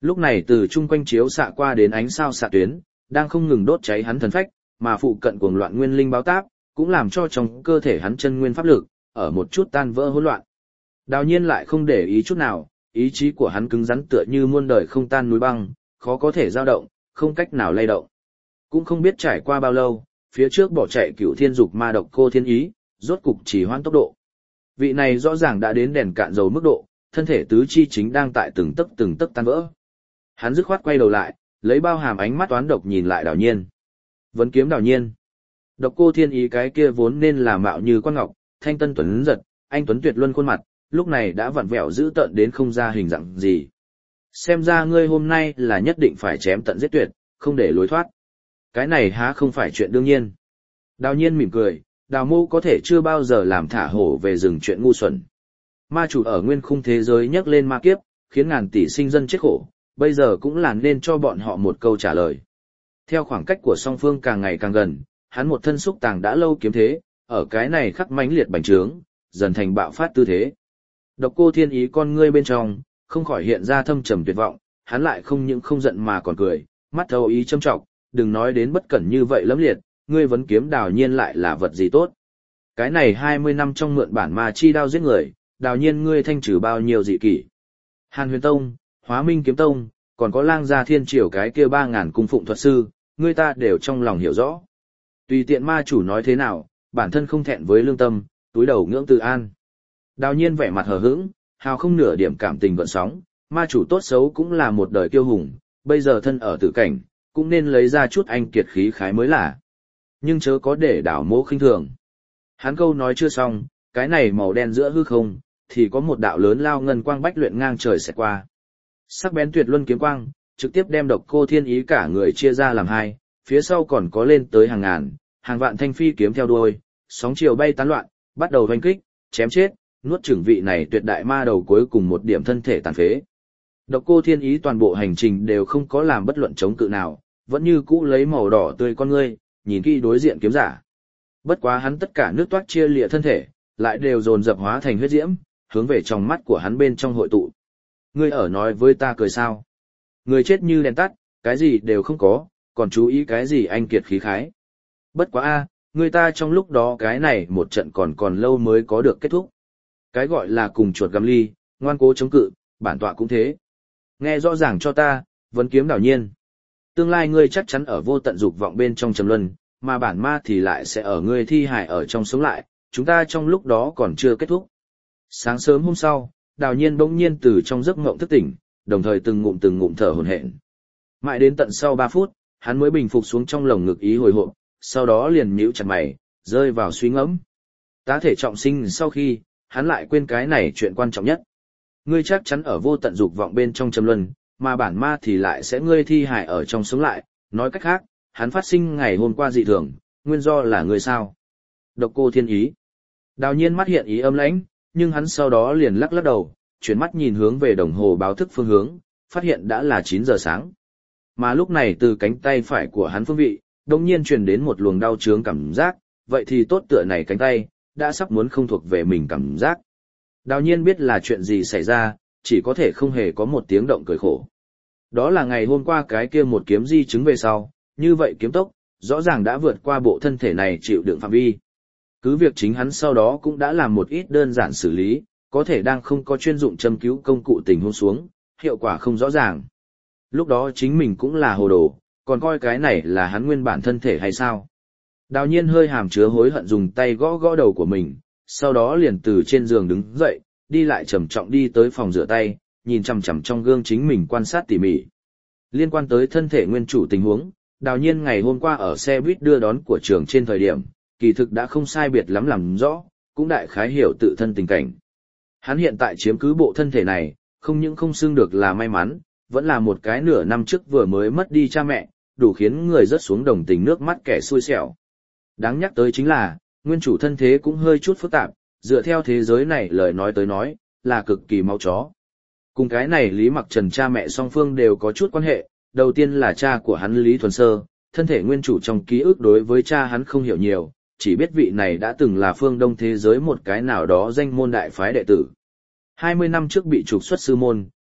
Lúc này từ chung quanh chiếu xạ qua đến ánh sao xạ tuyến, đang không ngừng đốt cháy hắn thần phách, mà phụ cận cuồng loạn nguyên linh báo táp, cũng làm cho trong cơ thể hắn chân nguyên pháp lực, ở một chút tan vỡ hỗn loạn. Đào nhiên lại không để ý chút nào, ý chí của hắn cứng rắn tựa như muôn đời không tan núi băng, khó có thể dao động, không cách nào lay động. Cũng không biết trải qua bao lâu, phía trước bỏ chạy Cửu Thiên Dục Ma Độc Cô Thiên Ý, rốt cục chỉ hoãn tốc độ. Vị này rõ ràng đã đến đèn cạn dầu mức độ, thân thể tứ chi chính đang tại từng tấc tan vỡ. Hắn dứt khoát quay đầu lại, lấy bao hàm ánh mắt toán độc nhìn lại Đào Nhiên. Vấn kiếm Đào Nhiên. Độc Cô Thiên Ý cái kia vốn nên là mạo như quan ngọc, thanh tân tuấn giật, anh tuấn tuyệt luân khuôn mặt, lúc này đã vặn vẹo dữ tợn đến không ra hình dạng gì. Xem ra ngươi hôm nay là nhất định phải chém tận giết tuyệt, không để lối thoát. Cái này há không phải chuyện đương nhiên. Đào Nhiên mỉm cười, Đào Mô có thể chưa bao giờ làm thả hổ về rừng chuyện ngu xuẩn. Ma chủ ở nguyên khung thế giới nhắc lên ma kiếp, khiến ngàn tỷ sinh dân chết khổ, bây giờ cũng là nên cho bọn họ một câu trả lời. Theo khoảng cách của song phương càng ngày càng gần, hắn một thân xúc tàng đã lâu kiếm thế, ở cái này khắc mãnh liệt bành trướng, dần thành bạo phát tư thế. Độc Cô Thiên Ý con ngươi bên trong, không khỏi hiện ra thâm trầm tuyệt vọng, hắn lại không những không giận mà còn cười, mắt thấu ý châm trọng, đừng nói đến bất cẩn như vậy lẫm liệt, ngươi vấn kiếm Đào Nhiên lại là vật gì tốt. Cái này 20 năm trong mượn bản ma chi đao giết người, Đào Nhiên ngươi thanh trừ bao nhiêu dị kỷ. Hàn Huyền Tông, Hóa Minh Kiếm Tông, còn có Lang Gia Thiên Triều cái kia 3000 cung phụng thuật sư, ngươi ta đều trong lòng hiểu rõ. Tùy tiện ma chủ nói thế nào, bản thân không thẹn với lương tâm, túi đầu ngưỡng tự an. Đào Nhiên vẻ mặt hờ hững, hào không nửa điểm cảm tình gợn sóng, ma chủ tốt xấu cũng là một đời kiêu hùng, bây giờ thân ở tử cảnh, cũng nên lấy ra chút anh kiệt khí khái mới là. Nhưng chớ có để Đào Mỗ khinh thường. Hắn câu nói chưa xong, cái này màu đen giữa hư không, thì có một đạo lớn lao ngân quang bách luyện ngang trời xẹt qua. Sắc bén tuyệt luân kiếm quang, trực tiếp đem Độc Cô Thiên Ý cả người chia ra làm hai, phía sau còn có lên tới hàng ngàn, hàng vạn thanh phi kiếm theo đuôi, sóng chiều bay tán loạn, bắt đầu hoành kích, chém chết, nuốt chửng vị này tuyệt đại ma đầu cuối cùng một điểm thân thể tàn phế. Độc Cô Thiên Ý toàn bộ hành trình đều không có làm bất luận chống cự nào, vẫn như cũ lấy màu đỏ tươi con ngươi, nhìn kỹ đối diện kiếm giả. Bất quá hắn tất cả nước toát chia lìa thân thể, lại đều dồn dập hóa thành huyết diễm, hướng về trong mắt của hắn bên trong hội tụ. Ngươi ở nói với ta cười sao? Người chết như đèn tắt, cái gì đều không có, còn chú ý cái gì anh kiệt khí khái. Bất quá a, người ta trong lúc đó cái này một trận còn lâu mới có được kết thúc. Cái gọi là cùng chuột găm ly, ngoan cố chống cự, bản tọa cũng thế. Nghe rõ ràng cho ta, vấn kiếm Đào Nhiên. Tương lai ngươi chắc chắn ở vô tận dục vọng bên trong trầm luân, mà bản ma thì lại sẽ ở ngươi thi hài ở trong sống lại, chúng ta trong lúc đó còn chưa kết thúc. Sáng sớm hôm sau, Đào Nhiên bỗng nhiên từ trong giấc ngộng thức tỉnh, đồng thời từng ngụm thở hổn hển. Mãi đến tận sau 3 phút, hắn mới bình phục xuống trong lồng ngực ý hồi hộp, sau đó liền nhíu chặt mày, rơi vào suy ngẫm. Tá thể trọng sinh sau khi, hắn lại quên cái này chuyện quan trọng nhất. Ngươi chắc chắn ở vô tận dục vọng bên trong trầm luân, mà bản ma thì lại sẽ ngươi thi hài ở trong sống lại, nói cách khác, hắn phát sinh ngày hôm qua dị thường, nguyên do là ngươi sao? Độc Cô Thiên Ý. Đào Nhiên mắt hiện ý âm lãnh, nhưng hắn sau đó liền lắc đầu, chuyển mắt nhìn hướng về đồng hồ báo thức phương hướng, phát hiện đã là 9 giờ sáng. Mà lúc này từ cánh tay phải của hắn phương vị, đột nhiên truyền đến một luồng đau chướng cảm giác, vậy thì tốt tựa này cánh tay, đã sắp muốn không thuộc về mình cảm giác. Đào Nhiên biết là chuyện gì xảy ra, chỉ có thể không hề có một tiếng động cười khổ. Đó là ngày hôm qua cái kia một kiếm di chứng về sau, như vậy kiếm tốc, rõ ràng đã vượt qua bộ thân thể này chịu đựng phạm vi. Cứ việc chính hắn sau đó cũng đã làm một ít đơn giản xử lý, có thể đang không có chuyên dụng châm cứu công cụ tình huống xuống, hiệu quả không rõ ràng. Lúc đó chính mình cũng là hồ đồ, còn coi cái này là hắn nguyên bản thân thể hay sao? Đào Nhiên hơi hàm chứa hối hận dùng tay gõ gõ đầu của mình, sau đó liền từ trên giường đứng dậy, đi lại trầm trọng đi tới phòng rửa tay, nhìn chằm chằm trong gương chính mình quan sát tỉ mỉ. Liên quan tới thân thể nguyên chủ tình huống, Đào Nhiên ngày hôm qua ở xe buýt đưa đón của trường trên thời điểm, kỳ thực đã không sai biệt lắm làm rõ, cũng đại khái hiểu tự thân tình cảnh. Hắn hiện tại chiếm cứ bộ thân thể này, không những không xưng được là may mắn, vẫn là một cái nửa năm trước vừa mới mất đi cha mẹ, đủ khiến người rớt xuống đồng tình nước mắt kẻ xui xẻo. Đáng nhắc tới chính là, nguyên chủ thân thế cũng hơi chút phức tạp, dựa theo thế giới này lời nói tới nói, là cực kỳ máu chó. Cùng cái này Lý Mặc Trần cha mẹ song phương đều có chút quan hệ, đầu tiên là cha của hắn Lý Thuần Sơ, thân thể nguyên chủ trong ký ức đối với cha hắn không hiểu nhiều, chỉ biết vị này đã từng là phương Đông thế giới một cái nào đó danh môn đại phái đệ tử. 20 năm trước bị trục xuất sư môn,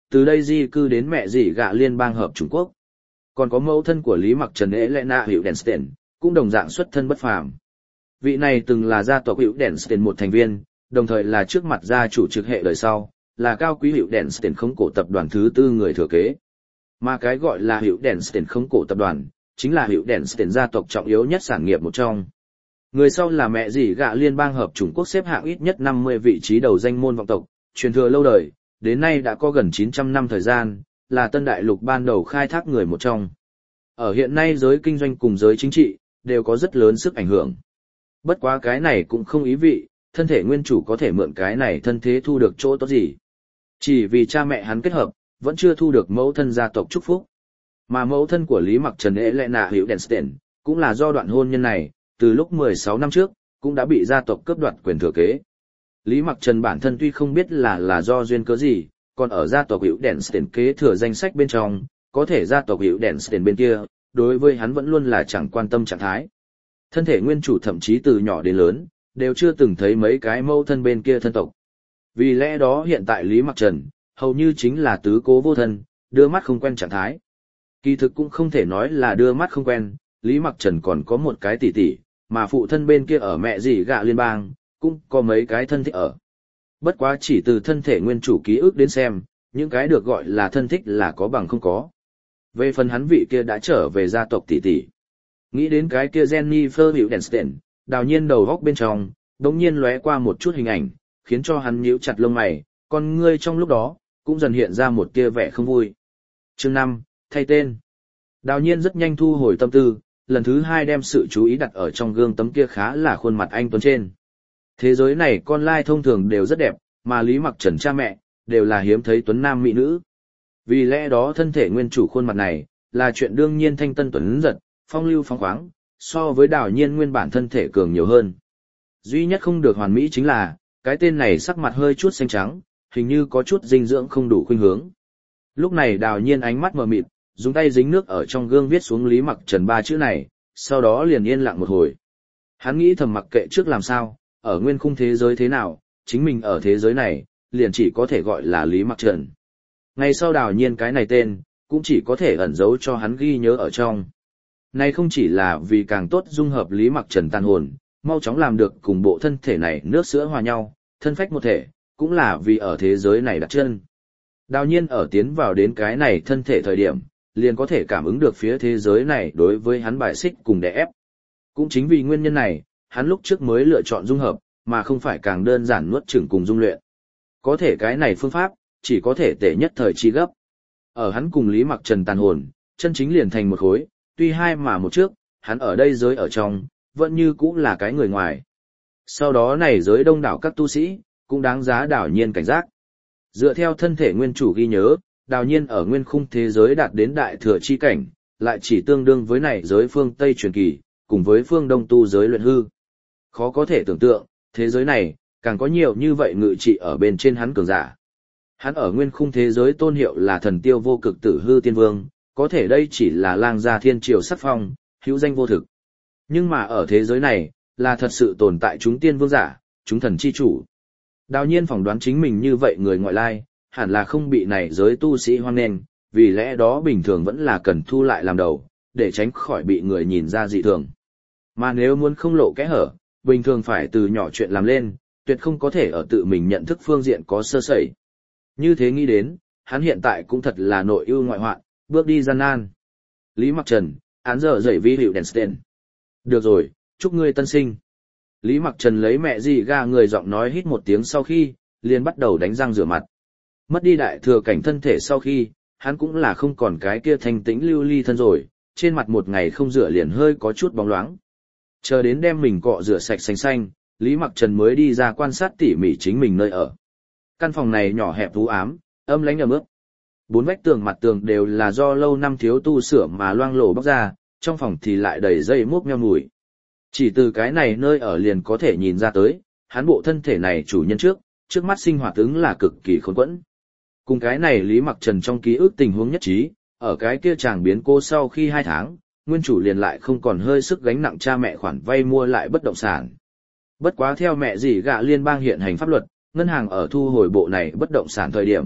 từ đây di cư đến mẹ dì gạ Liên bang hợp Trung Quốc. Còn có mẫu thân của Lý Mặc Trần Elena Hildenstein, cũng đồng dạng xuất thân bất phàm. Vị này từng là gia tộc Hildenstein một thành viên, đồng thời là trước mặt gia chủ trực hệ đời sau, là cao quý Hildenstein khống cổ tập đoàn thứ tư người thừa kế. Mà cái gọi là Hildenstein khống cổ tập đoàn, chính là Hildenstein gia tộc trọng yếu nhất sản nghiệp một trong. Người sau là mẹ dì gạ Liên bang hợp Trung Quốc xếp hạng ít nhất 50 vị trí đầu danh môn vọng tộc, truyền thừa lâu đời, đến nay đã có gần 900 năm thời gian, là Tân Đại Lục ban đầu khai thác người một trong. Ở hiện nay giới kinh doanh cùng giới chính trị, đều có rất lớn sức ảnh hưởng. Bất quá cái này cũng không ý vị, thân thể nguyên chủ có thể mượn cái này thân thế thu được chỗ tốt gì. Chỉ vì cha mẹ hắn kết hợp, vẫn chưa thu được mẫu thân gia tộc chúc phúc. Mà mẫu thân của Lý Mặc Trần Elena Hildenstein, cũng là do đoạn hôn nhân này, từ lúc 16 năm trước, cũng đã bị gia tộc cướp đoạt quyền thừa kế. Lý Mặc Trần bản thân tuy không biết là do duyên cớ gì, còn ở gia tộc Hildenstein kế thừa danh sách bên trong, có thể gia tộc Hildenstein bên kia, đối với hắn vẫn luôn là chẳng quan tâm trạng thái. Thân thể nguyên chủ thậm chí từ nhỏ đến lớn, đều chưa từng thấy mấy cái mẫu thân bên kia thân tộc. Vì lẽ đó hiện tại Lý Mặc Trần, hầu như chính là tứ cố vô thân, đưa mắt không quen trạng thái. Kỳ thực cũng không thể nói là đưa mắt không quen, Lý Mặc Trần còn có một cái tỷ tỷ, mà phụ thân bên kia ở mẹ dì gạ Liên bang, cũng có mấy cái thân thích ở. Bất quá chỉ từ thân thể nguyên chủ ký ức đến xem, những cái được gọi là thân thích là có bằng không có. Về phần hắn vị kia đã trở về gia tộc tỷ tỷ. Nghĩ đến cái kia Jennifer Hildenstein, đào nhiên đầu góc bên trong, đống nhiên lóe qua một chút hình ảnh, khiến cho hắn nhíu chặt lông mày, con ngươi trong lúc đó, cũng dần hiện ra một tia vẻ không vui. Chương 5, thay tên. Đào nhiên rất nhanh thu hồi tâm tư, lần thứ hai đem sự chú ý đặt ở trong gương tấm kia khá là khuôn mặt anh tuấn trên. Thế giới này con lai thông thường đều rất đẹp, mà Lý Mặc Trần cha mẹ, đều là hiếm thấy tuấn nam mỹ nữ. Vì lẽ đó thân thể nguyên chủ khuôn mặt này, là chuyện đương nhiên thanh tân tuấn giật, phong lưu phóng khoáng, so với đào nhiên nguyên bản thân thể cường nhiều hơn. Duy nhất không được hoàn mỹ chính là, cái tên này sắc mặt hơi chút xanh trắng, hình như có chút dinh dưỡng không đủ khuynh hướng. Lúc này đào nhiên ánh mắt mờ mịt, dùng tay dính nước ở trong gương viết xuống Lý Mặc Trần ba chữ này, sau đó liền yên lặng một hồi. Hắn nghĩ thầm mặc kệ trước làm sao, ở nguyên khung thế giới thế nào, chính mình ở thế giới này, liền chỉ có thể gọi là Lý Mặc Trần. Ngày sau đào nhiên cái này tên, cũng chỉ có thể ẩn giấu cho hắn ghi nhớ ở trong. Này không chỉ là vì càng tốt dung hợp Lý Mặc Trần tàn hồn, mau chóng làm được cùng bộ thân thể này nước sữa hòa nhau, thân phách một thể, cũng là vì ở thế giới này đặt chân. Đào nhiên ở tiến vào đến cái này thân thể thời điểm, liền có thể cảm ứng được phía thế giới này đối với hắn bài xích cùng đè ép. Cũng chính vì nguyên nhân này, hắn lúc trước mới lựa chọn dung hợp, mà không phải càng đơn giản nuốt chửng cùng dung luyện. Có thể cái này phương pháp, chỉ có thể tệ nhất thời chi gấp. Ở hắn cùng Lý Mặc Trần tàn hồn, chân chính liền thành một khối, tuy hai mà một trước, hắn ở đây giới ở trong, vẫn như cũng là cái người ngoài. Sau đó này giới đông đảo các tu sĩ, cũng đáng giá đào nhiên cảnh giác. Dựa theo thân thể nguyên chủ ghi nhớ, đào nhiên ở nguyên khung thế giới đạt đến đại thừa chi cảnh, lại chỉ tương đương với này giới phương Tây truyền kỳ, cùng với phương Đông tu giới luyện hư. Khó có thể tưởng tượng, thế giới này, càng có nhiều như vậy ngự trị ở bên trên hắn cường giả. Hắn ở nguyên khung thế giới tôn hiệu là thần tiêu vô cực tử hư tiên vương, có thể đây chỉ là lang gia thiên triều sắc phong, hữu danh vô thực. Nhưng mà ở thế giới này, là thật sự tồn tại chúng tiên vương giả, chúng thần chi chủ. Đào nhiên phỏng đoán chính mình như vậy người ngoại lai, hẳn là không bị này giới tu sĩ hoan nghênh, vì lẽ đó bình thường vẫn là cần thu lại làm đầu, để tránh khỏi bị người nhìn ra dị thường. Mà nếu muốn không lộ kẽ hở, bình thường phải từ nhỏ chuyện làm lên, tuyệt không có thể ở tự mình nhận thức phương diện có sơ sẩy. Như thế nghĩ đến, hắn hiện tại cũng thật là nội ưu ngoại hoạn, bước đi gian nan. Lý Mặc Trần, án giờ dậy vi hiệu Denstein. Được rồi, chúc ngươi tân sinh. Lý Mặc Trần lấy mẹ dì ga người giọng nói hít một tiếng sau khi, liền bắt đầu đánh răng rửa mặt. Mất đi đại thừa cảnh thân thể sau khi, hắn cũng là không còn cái kia thanh tĩnh lưu ly thân rồi, trên mặt một ngày không rửa liền hơi có chút bóng loáng. Chờ đến đem mình cọ rửa sạch xanh xanh, Lý Mặc Trần mới đi ra quan sát tỉ mỉ chính mình nơi ở. Căn phòng này nhỏ hẹp u ám, âm lãnh ẩm ướt. Bốn vách tường mặt tường đều là do lâu năm thiếu tu sửa mà loang lổ bóc ra, trong phòng thì lại đầy dây mốc meo mùi. Chỉ từ cái này nơi ở liền có thể nhìn ra tới, hắn bộ thân thể này chủ nhân trước mắt sinh hoạt ứng là cực kỳ khốn quẫn. Cùng cái này Lý Mặc Trần trong ký ức tình huống nhất trí, ở cái kia chàng biến cô sau khi 2 tháng, nguyên chủ liền lại không còn hơi sức gánh nặng cha mẹ khoản vay mua lại bất động sản. Bất quá theo mẹ dì gạ liên bang hiện hành pháp luật, ngân hàng ở thu hồi bộ này bất động sản thời điểm,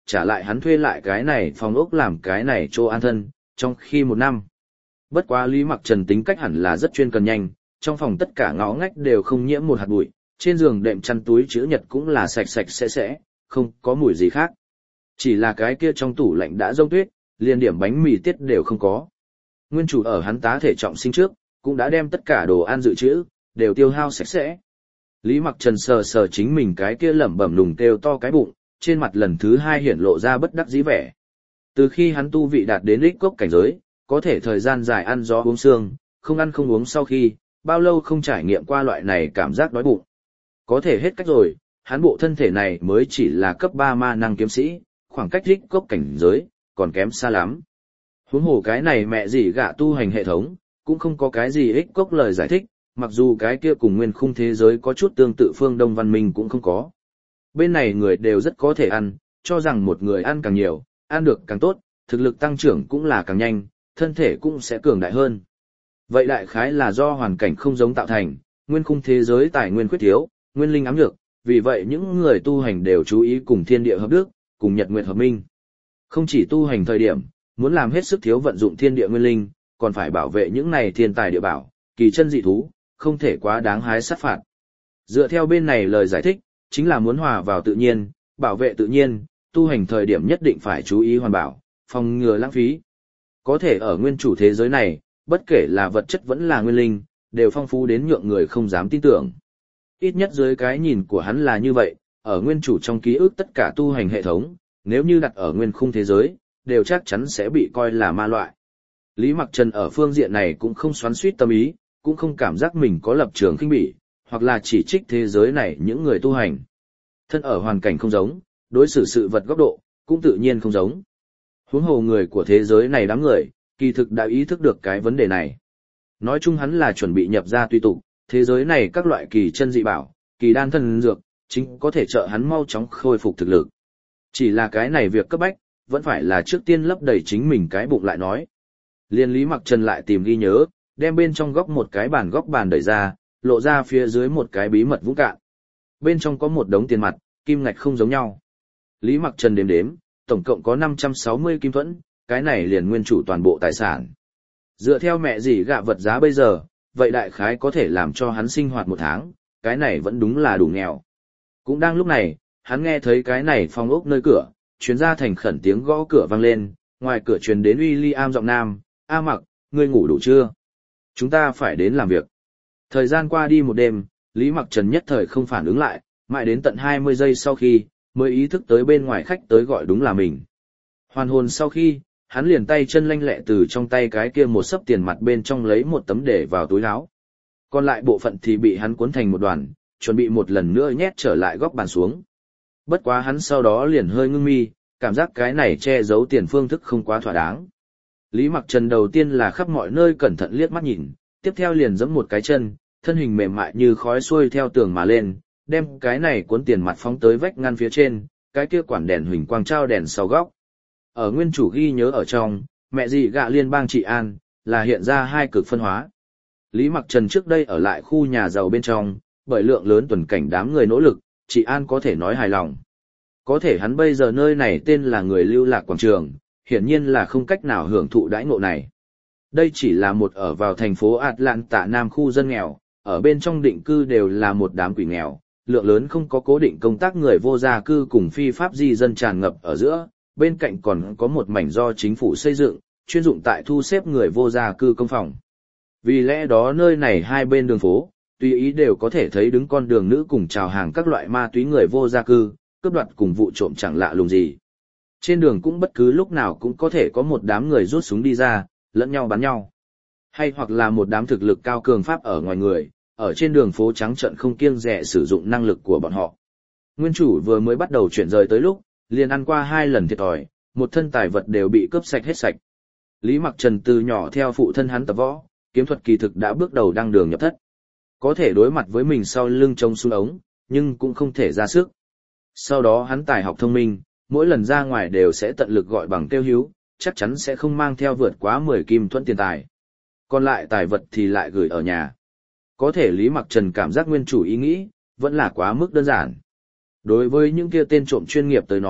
trả lại hắn thuê lại cái này phòng ốc làm cái này chỗ an thân, trong khi 1 năm. Bất quá Lý Mặc Trần tính cách hẳn là rất chuyên cần nhanh, trong phòng tất cả ngõ ngách đều không nhiễm một hạt bụi, trên giường đệm chăn túi chữ nhật cũng là sạch sạch sẽ, không có mùi gì khác. Chỉ là cái kia trong tủ lạnh đã rông tuyết, liền điểm bánh mì tiết đều không có. Nguyên chủ ở hắn tá thể trọng sinh trước, cũng đã đem tất cả đồ ăn dự trữ, đều tiêu hao sạch sẽ. Lý Mặc Trần sờ sờ chính mình cái kia lẩm bẩm lùng kêu to cái bụng, trên mặt lần thứ 2 hiển lộ ra bất đắc dĩ vẻ. Từ khi hắn tu vị đạt đến lích cốc cảnh giới, có thể thời gian dài ăn gió uống sương, không ăn không uống sau khi, bao lâu không trải nghiệm qua loại này cảm giác đói bụng. Có thể hết cách rồi, hắn bộ thân thể này mới chỉ là cấp 3 ma năng kiếm sĩ, khoảng cách lích cốc cảnh giới, còn kém xa lắm. Huống hồ cái này mẹ gì gạ tu hành hệ thống, cũng không có cái gì ích cốc lời giải thích, mặc dù cái kia cùng nguyên khung thế giới có chút tương tự phương Đông văn minh cũng không có. Bên này người đều rất có thể ăn, cho rằng một người ăn càng nhiều, ăn được càng tốt, thực lực tăng trưởng cũng là càng nhanh, thân thể cũng sẽ cường đại hơn. Vậy đại khái là do hoàn cảnh không giống tạo thành, nguyên khung thế giới tài nguyên khuyết thiếu, nguyên linh ám nhược, vì vậy những người tu hành đều chú ý cùng thiên địa hợp đức, cùng nhật nguyệt hợp minh. Không chỉ tu hành thời điểm, muốn làm hết sức thiếu vận dụng thiên địa nguyên linh, còn phải bảo vệ những này thiên tài địa bảo, kỳ chân dị thú, không thể quá đáng hái sát phạt. Dựa theo bên này lời giải thích, chính là muốn hòa vào tự nhiên, bảo vệ tự nhiên, tu hành thời điểm nhất định phải chú ý hoàn bảo, phòng ngừa lãng phí. Có thể ở nguyên chủ thế giới này, bất kể là vật chất vẫn là nguyên linh, đều phong phú đến nhượng người không dám tin tưởng. Ít nhất dưới cái nhìn của hắn là như vậy, ở nguyên chủ trong ký ức tất cả tu hành hệ thống, nếu như đặt ở nguyên khung thế giới, đều chắc chắn sẽ bị coi là ma loại. Lý Mặc Trần ở phương diện này cũng không xoắn xuýt tâm ý, cũng không cảm giác mình có lập trường khinh bỉ, hoặc là chỉ trích thế giới này những người tu hành. Thân ở hoàn cảnh không giống, đối xử sự vật góc độ, cũng tự nhiên không giống. Huống hồ người của thế giới này đám người, kỳ thực đã ý thức được cái vấn đề này. Nói chung hắn là chuẩn bị nhập ra tùy tục, thế giới này các loại kỳ chân dị bảo, kỳ đan thần dược, chính có thể trợ hắn mau chóng khôi phục thực lực. Chỉ là cái này việc cấp bách, vẫn phải là trước tiên lấp đầy chính mình cái bụng lại nói. Liên Lý Mặc Trần lại tìm ghi nhớ, đem bên trong góc một cái góc bàn đẩy ra, lộ ra phía dưới một cái bí mật vũng cạn. Bên trong có một đống tiền mặt, kim ngạch không giống nhau. Lý Mặc Trần đếm đếm, tổng cộng có 560 kim thuẫn, cái này liền nguyên chủ toàn bộ tài sản. Dựa theo mẹ gì gạ vật giá bây giờ, vậy đại khái có thể làm cho hắn sinh hoạt 1 tháng, cái này vẫn đúng là đủ nghèo. Cũng đang lúc này, hắn nghe thấy cái này phòng ốc nơi cửa, chuyến ra thành khẩn tiếng gõ cửa vang lên, ngoài cửa truyền đến William giọng nam, "A Mặc, ngươi ngủ đủ chưa? Chúng ta phải đến làm việc." Thời gian qua đi một đêm, Lý Mặc Trần nhất thời không phản ứng lại, mãi đến tận 20 giây sau khi, mới ý thức tới bên ngoài khách tới gọi đúng là mình. Hoàn hồn sau khi, hắn liền tay chân lanh lẹ từ trong tay cái kia một xấp tiền mặt bên trong lấy một tấm để vào túi áo. Còn lại bộ phận thì bị hắn cuốn thành một đoàn, chuẩn bị một lần nữa nhét trở lại góc bàn xuống. Bất quá hắn sau đó liền hơi ngưng mi, cảm giác cái này che giấu tiền phương thức không quá thỏa đáng. Lý Mặc Trần đầu tiên là khắp mọi nơi cẩn thận liếc mắt nhìn, tiếp theo liền giẫm một cái chân, thân hình mềm mại như khói xuôi theo tường mà lên, đem cái này cuốn tiền mặt phóng tới vách ngăn phía trên, cái kia quản đèn huỳnh quang trao đèn sau góc. Ở nguyên chủ ghi nhớ ở trong, mẹ gì gạ liên bang trị an, là hiện ra 2 cực phân hóa. Lý Mặc Trần trước đây ở lại khu nhà giàu bên trong, bởi lượng lớn tuần cảnh đám người nỗ lực, trị an có thể nói hài lòng. Có thể hắn bây giờ nơi này tên là người lưu lạc quảng trường, hiển nhiên là không cách nào hưởng thụ đãi ngộ này. Đây chỉ là một ở vào thành phố Atlanta Nam khu dân nghèo, ở bên trong định cư đều là một đám quỷ nghèo, lượng lớn không có cố định công tác người vô gia cư cùng phi pháp di dân tràn ngập ở giữa, bên cạnh còn có một mảnh do chính phủ xây dựng, chuyên dụng tại thu xếp người vô gia cư công phòng. Vì lẽ đó nơi này hai bên đường phố, tùy ý đều có thể thấy đứng con đường nữ cùng chào hàng các loại ma túy người vô gia cư, cướp đoạt cùng vụ trộm chẳng lạ lùng gì. Trên đường cũng bất cứ lúc nào cũng có thể có một đám người rút súng đi ra, lẫn nhau bắn nhau. Hay hoặc là một đám thực lực cao cường pháp ở ngoài người, ở trên đường phố trắng trợn không kiêng dè sử dụng năng lực của bọn họ. Nguyên chủ vừa mới bắt đầu chuyển rời tới lúc, liền ăn qua 2 lần thiệt thòi, một thân tài vật đều bị cướp sạch hết sạch. Lý Mặc Trần từ nhỏ theo phụ thân hắn tập võ, kiếm thuật kỳ thực đã bước đầu đăng đường nhập thất. Có thể đối mặt với mình sau lưng trông xuống ống, nhưng cũng không thể ra sức. Sau đó hắn tài học thông minh, mỗi lần ra ngoài đều sẽ tận lực gọi bằng kêu hữu, chắc chắn sẽ không mang theo vượt quá 10 kim thuẫn tiền tài. Còn lại tài vật thì lại gửi ở nhà. Có thể Lý Mặc Trần cảm giác nguyên chủ ý nghĩ, vẫn là quá mức đơn giản. Đối với những kia tên trộm chuyên nghiệp tới nói,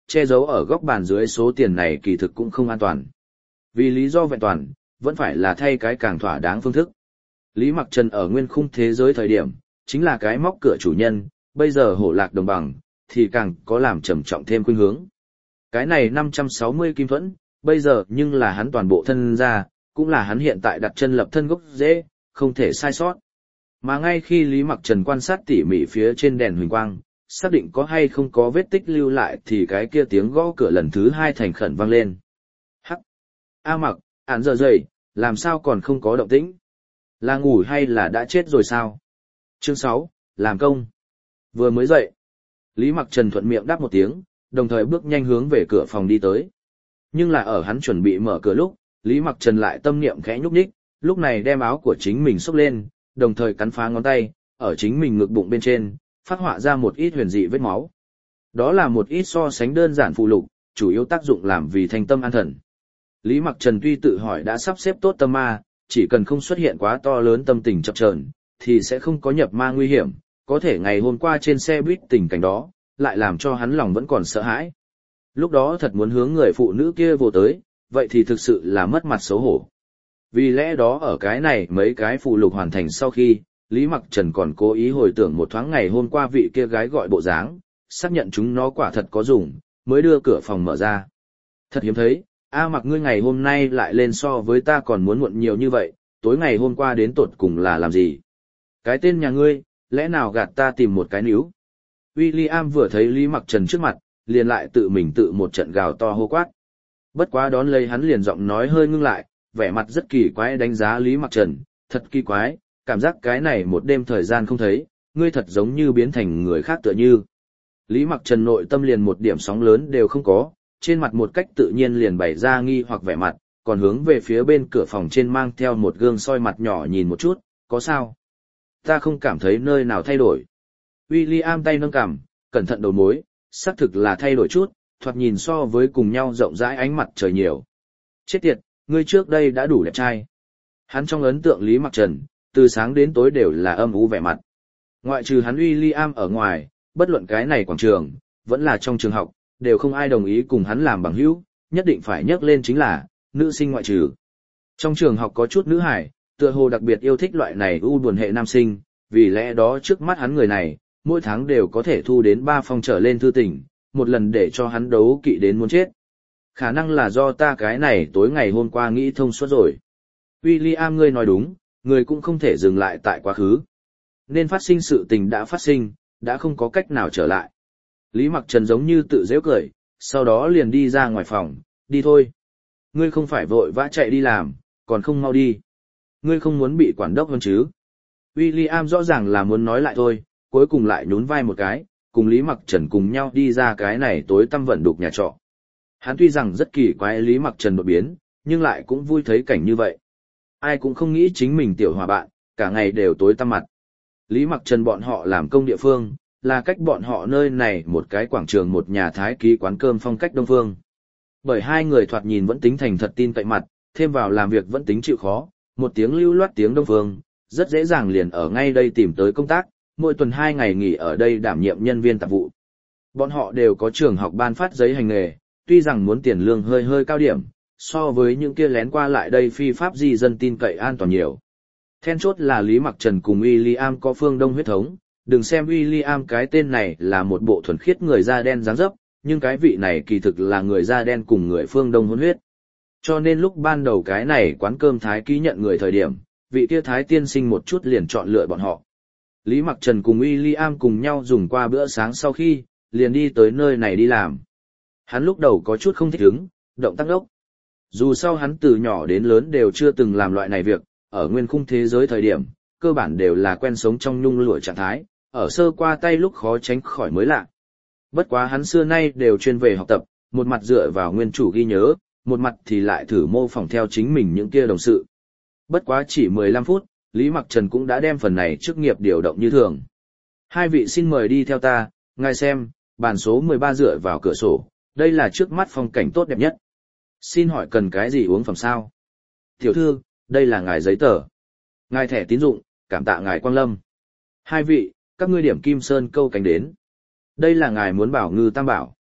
che giấu ở góc bàn dưới số tiền này kỳ thực cũng không an toàn. Vì lý do vẹn toàn, vẫn phải là thay cái càng thỏa đáng phương thức. Lý Mặc Trần ở nguyên khung thế giới thời điểm, chính là cái móc cửa chủ nhân, bây giờ hổ lạc đồng bằng, thì càng có làm trầm trọng thêm khuynh hướng. Cái này 560 kim thuẫn, bây giờ nhưng là hắn toàn bộ thân ra, cũng là hắn hiện tại đặt chân lập thân gốc dễ, không thể sai sót. Mà ngay khi Lý Mặc Trần quan sát tỉ mỉ phía trên đèn huỳnh quang, xác định có hay không có vết tích lưu lại thì cái kia tiếng gõ cửa lần thứ 2 thành khẩn vang lên. Hắc! A Mặc, án giờ dậy, làm sao còn không có động tĩnh? Là ngủ hay là đã chết rồi sao? Chương 6, làm công. Vừa mới dậy. Lý Mặc Trần thuận miệng đáp một tiếng, đồng thời bước nhanh hướng về cửa phòng đi tới. Nhưng là ở hắn chuẩn bị mở cửa lúc, Lý Mặc Trần lại tâm niệm khẽ nhúc nhích, lúc này đem áo của chính mình xốc lên, đồng thời cắn phá ngón tay, ở chính mình ngực bụng bên trên, phát họa ra một ít huyền dị vết máu. Đó là một ít so sánh đơn giản phụ lục, chủ yếu tác dụng làm vì thanh tâm an thần. Lý Mặc Trần tuy tự hỏi đã sắp xếp tốt tâm ma, chỉ cần không xuất hiện quá to lớn tâm tình chập chờn, thì sẽ không có nhập ma nguy hiểm, có thể ngày hôm qua trên xe buýt tình cảnh đó, lại làm cho hắn lòng vẫn còn sợ hãi. Lúc đó thật muốn hướng người phụ nữ kia vô tới, vậy thì thực sự là mất mặt xấu hổ. Vì lẽ đó ở cái này mấy cái phụ lục hoàn thành sau khi, Lý Mặc Trần còn cố ý hồi tưởng một thoáng ngày hôm qua vị kia gái gọi bộ dáng, xác nhận chúng nó quả thật có dùng, mới đưa cửa phòng mở ra. Thật hiếm thấy, A Mặc ngươi ngày hôm nay lại lên so với ta còn muốn muộn nhiều như vậy, tối ngày hôm qua đến tột cùng là làm gì? Cái tên nhà ngươi, lẽ nào gạt ta tìm một cái níu? William vừa thấy Lý Mặc Trần trước mặt, liền lại tự mình tự một trận gào to hô quát. Bất quá đón lấy hắn liền giọng nói hơi ngưng lại, vẻ mặt rất kỳ quái đánh giá Lý Mặc Trần, thật kỳ quái, cảm giác cái này một đêm thời gian không thấy, ngươi thật giống như biến thành người khác tựa như. Lý Mặc Trần nội tâm liền một điểm sóng lớn đều không có, trên mặt một cách tự nhiên liền bày ra nghi hoặc vẻ mặt, còn hướng về phía bên cửa phòng trên mang theo một gương soi mặt nhỏ nhìn một chút, có sao? Ta không cảm thấy nơi nào thay đổi. William tay nâng cằm, cẩn thận đầu mối, xác thực là thay đổi chút, thoạt nhìn so với cùng nhau rộng rãi ánh mặt trời nhiều. Chết tiệt, ngươi trước đây đã đủ đẹp trai. Hắn trong ấn tượng Lý Mặc Trần, từ sáng đến tối đều là âm u vẻ mặt. Ngoại trừ hắn William ở ngoài, bất luận cái này quảng trường, vẫn là trong trường học, đều không ai đồng ý cùng hắn làm bằng hữu, nhất định phải nhắc lên chính là, nữ sinh ngoại trừ. Trong trường học có chút nữ hải, tựa hồ đặc biệt yêu thích loại này u buồn hệ nam sinh, vì lẽ đó trước mắt hắn người này, mỗi tháng đều có thể thu đến 3 phong trở lên thư tình, một lần để cho hắn đấu kỵ đến muốn chết. Khả năng là do ta cái này tối ngày hôm qua nghĩ thông suốt rồi. William ngươi nói đúng, người cũng không thể dừng lại tại quá khứ. Nên phát sinh sự tình đã phát sinh, đã không có cách nào trở lại. Lý Mặc Trần giống như tự giễu cười, sau đó liền đi ra ngoài phòng, đi thôi. Ngươi không phải vội vã chạy đi làm, còn không mau đi. Ngươi không muốn bị quản đốc hơn chứ. William rõ ràng là muốn nói lại thôi, cuối cùng lại nhún vai một cái, cùng Lý Mặc Trần cùng nhau đi ra cái này tối tăm vận đục nhà trọ. Hắn tuy rằng rất kỳ quái Lý Mặc Trần đột biến, nhưng lại cũng vui thấy cảnh như vậy. Ai cũng không nghĩ chính mình tiểu hòa bạn, cả ngày đều tối tăm mặt. Lý Mặc Trần bọn họ làm công địa phương, là cách bọn họ nơi này một cái quảng trường một nhà thái ký quán cơm phong cách đông phương. Bởi hai người thoạt nhìn vẫn tính thành thật tin cậy mặt, thêm vào làm việc vẫn tính chịu khó, một tiếng lưu loát tiếng đông phương, rất dễ dàng liền ở ngay đây tìm tới công tác, mỗi tuần 2 ngày nghỉ ở đây đảm nhiệm nhân viên tạp vụ. Bọn họ đều có trường học ban phát giấy hành nghề, tuy rằng muốn tiền lương hơi hơi cao điểm, so với những kia lén qua lại đây phi pháp di dân tin cậy an toàn nhiều. Then chốt là Lý Mặc Trần cùng William có phương Đông huyết thống, đừng xem William cái tên này là một bộ thuần khiết người da đen dáng dấp, nhưng cái vị này kỳ thực là người da đen cùng người phương Đông hôn huyết. Cho nên lúc ban đầu cái này quán cơm Thái ký nhận người thời điểm, vị kia Thái tiên sinh một chút liền chọn lựa bọn họ. Lý Mặc Trần cùng William cùng nhau dùng qua bữa sáng sau khi, liền đi tới nơi này đi làm. Hắn lúc đầu có chút không thích ứng, động tác ốc. Dù sao hắn từ nhỏ đến lớn đều chưa từng làm loại này việc, ở nguyên khung thế giới thời điểm, cơ bản đều là quen sống trong nhung lụa trạng thái, ở sơ qua tay lúc khó tránh khỏi mới lạ. Bất quá hắn xưa nay đều chuyên về học tập, một mặt dựa vào nguyên chủ ghi nhớ, một mặt thì lại thử mô phỏng theo chính mình những kia đồng sự. Bất quá chỉ 15 phút, Lý Mặc Trần cũng đã đem phần này chức nghiệp điều động như thường. Hai vị xin mời đi theo ta, ngài xem, bàn số 13 dựa vào cửa sổ, đây là trước mắt phong cảnh tốt đẹp nhất. Xin hỏi cần cái gì uống phẩm sao? Tiểu thư, đây là ngài giấy tờ. Ngài thẻ tín dụng, cảm tạ ngài Quang Lâm. Hai vị, các ngươi điểm Kim Sơn câu cánh đến. Đây là ngài muốn bảo ngư tam bảo.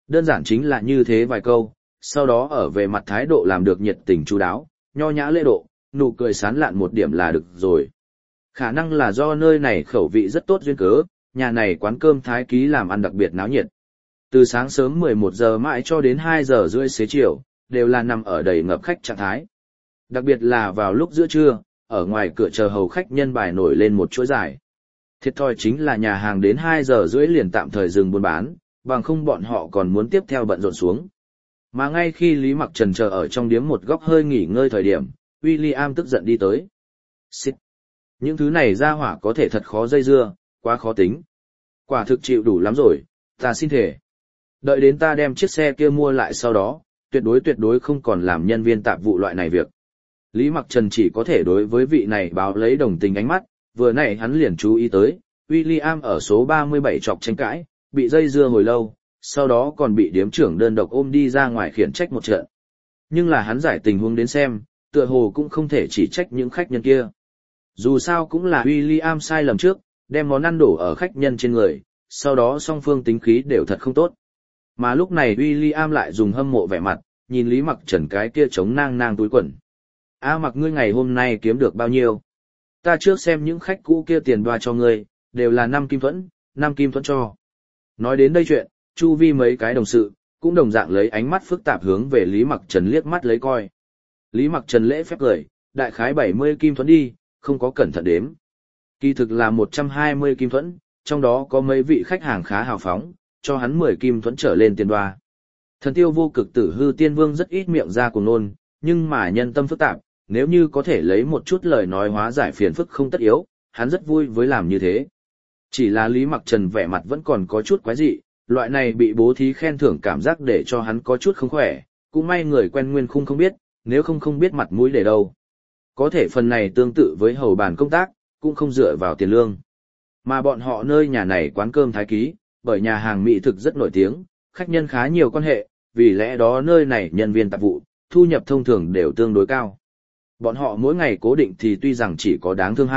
Đơn giản chính là như thế vài câu, sau đó ở về mặt thái độ làm được nhiệt tình chú đáo, nho nhã lễ độ, nụ cười sán lạn một điểm là được rồi. Khả năng là do nơi này khẩu vị rất tốt duyên cớ, nhà này quán cơm Thái Ký làm ăn đặc biệt náo nhiệt. Từ sáng sớm 11 giờ mãi cho đến 2 giờ rưỡi xế chiều, đều là nằm ở đầy ngập khách trạng thái. Đặc biệt là vào lúc giữa trưa, ở ngoài cửa chờ hầu khách nhân bài nổi lên một chuỗi dài. Thiệt thòi chính là nhà hàng đến 2 giờ rưỡi liền tạm thời dừng buôn bán, bằng không bọn họ còn muốn tiếp theo bận rộn xuống. Mà ngay khi Lý Mặc Trần chờ ở trong điếm một góc hơi nghỉ ngơi thời điểm, William tức giận đi tới. Xịt! Những thứ này ra hỏa có thể thật khó dây dưa, quá khó tính. Quả thực chịu đủ lắm rồi, ta xin thề. Đợi đến ta đem chiếc xe kia mua lại sau đó, tuyệt đối không còn làm nhân viên tạp vụ loại này việc. Lý Mặc Trần chỉ có thể đối với vị này báo lấy đồng tình ánh mắt, vừa nãy hắn liền chú ý tới, William ở số 37 chọc tranh cãi, bị dây dưa hồi lâu, sau đó còn bị điếm trưởng đơn độc ôm đi ra ngoài khiển trách một trận. Nhưng là hắn giải tình huống đến xem, tựa hồ cũng không thể chỉ trách những khách nhân kia. Dù sao cũng là William sai lầm trước, đem món ăn đổ ở khách nhân trên người, sau đó song phương tính khí đều thật không tốt. Mà lúc này William lại dùng hâm mộ vẻ mặt, nhìn Lý Mặc Trần cái kia chống nang nang túi quần. Mặc ngươi ngày hôm nay kiếm được bao nhiêu? Ta trước xem những khách cũ kia tiền đoa cho ngươi, đều là 5 kim thuẫn cho. Nói đến đây chuyện, chu vi mấy cái đồng sự, cũng đồng dạng lấy ánh mắt phức tạp hướng về Lý Mặc Trần liếc mắt lấy coi. Lý Mặc Trần lễ phép cười, đại khái 70 kim thuẫn đi, không có cẩn thận đếm. Kỳ thực là 120 kim thuẫn, trong đó có mấy vị khách hàng khá hào phóng, cho hắn 10 kim thuẫn trở lên tiền đoa. Thần Tiêu Vô Cực Tử Hư Tiên Vương rất ít miệng ra cùng nôn, nhưng mà nhân tâm phức tạp, nếu như có thể lấy một chút lời nói hóa giải phiền phức không tất yếu, hắn rất vui với làm như thế. Chỉ là Lý Mặc Trần vẻ mặt vẫn còn có chút quái dị, loại này bị bố thí khen thưởng cảm giác để cho hắn có chút không khỏe, cũng may người quen Nguyên Khung không biết, nếu không biết mặt mũi để đâu. Có thể phần này tương tự với hầu bàn công tác, cũng không dựa vào tiền lương. Mà bọn họ nơi nhà này quán cơm Thái Ký, bởi nhà hàng mỹ thực rất nổi tiếng, khách nhân khá nhiều quan hệ, vì lẽ đó nơi này nhân viên tạp vụ, thu nhập thông thường đều tương đối cao. Bọn họ mỗi ngày cố định thì tuy rằng chỉ có đáng thương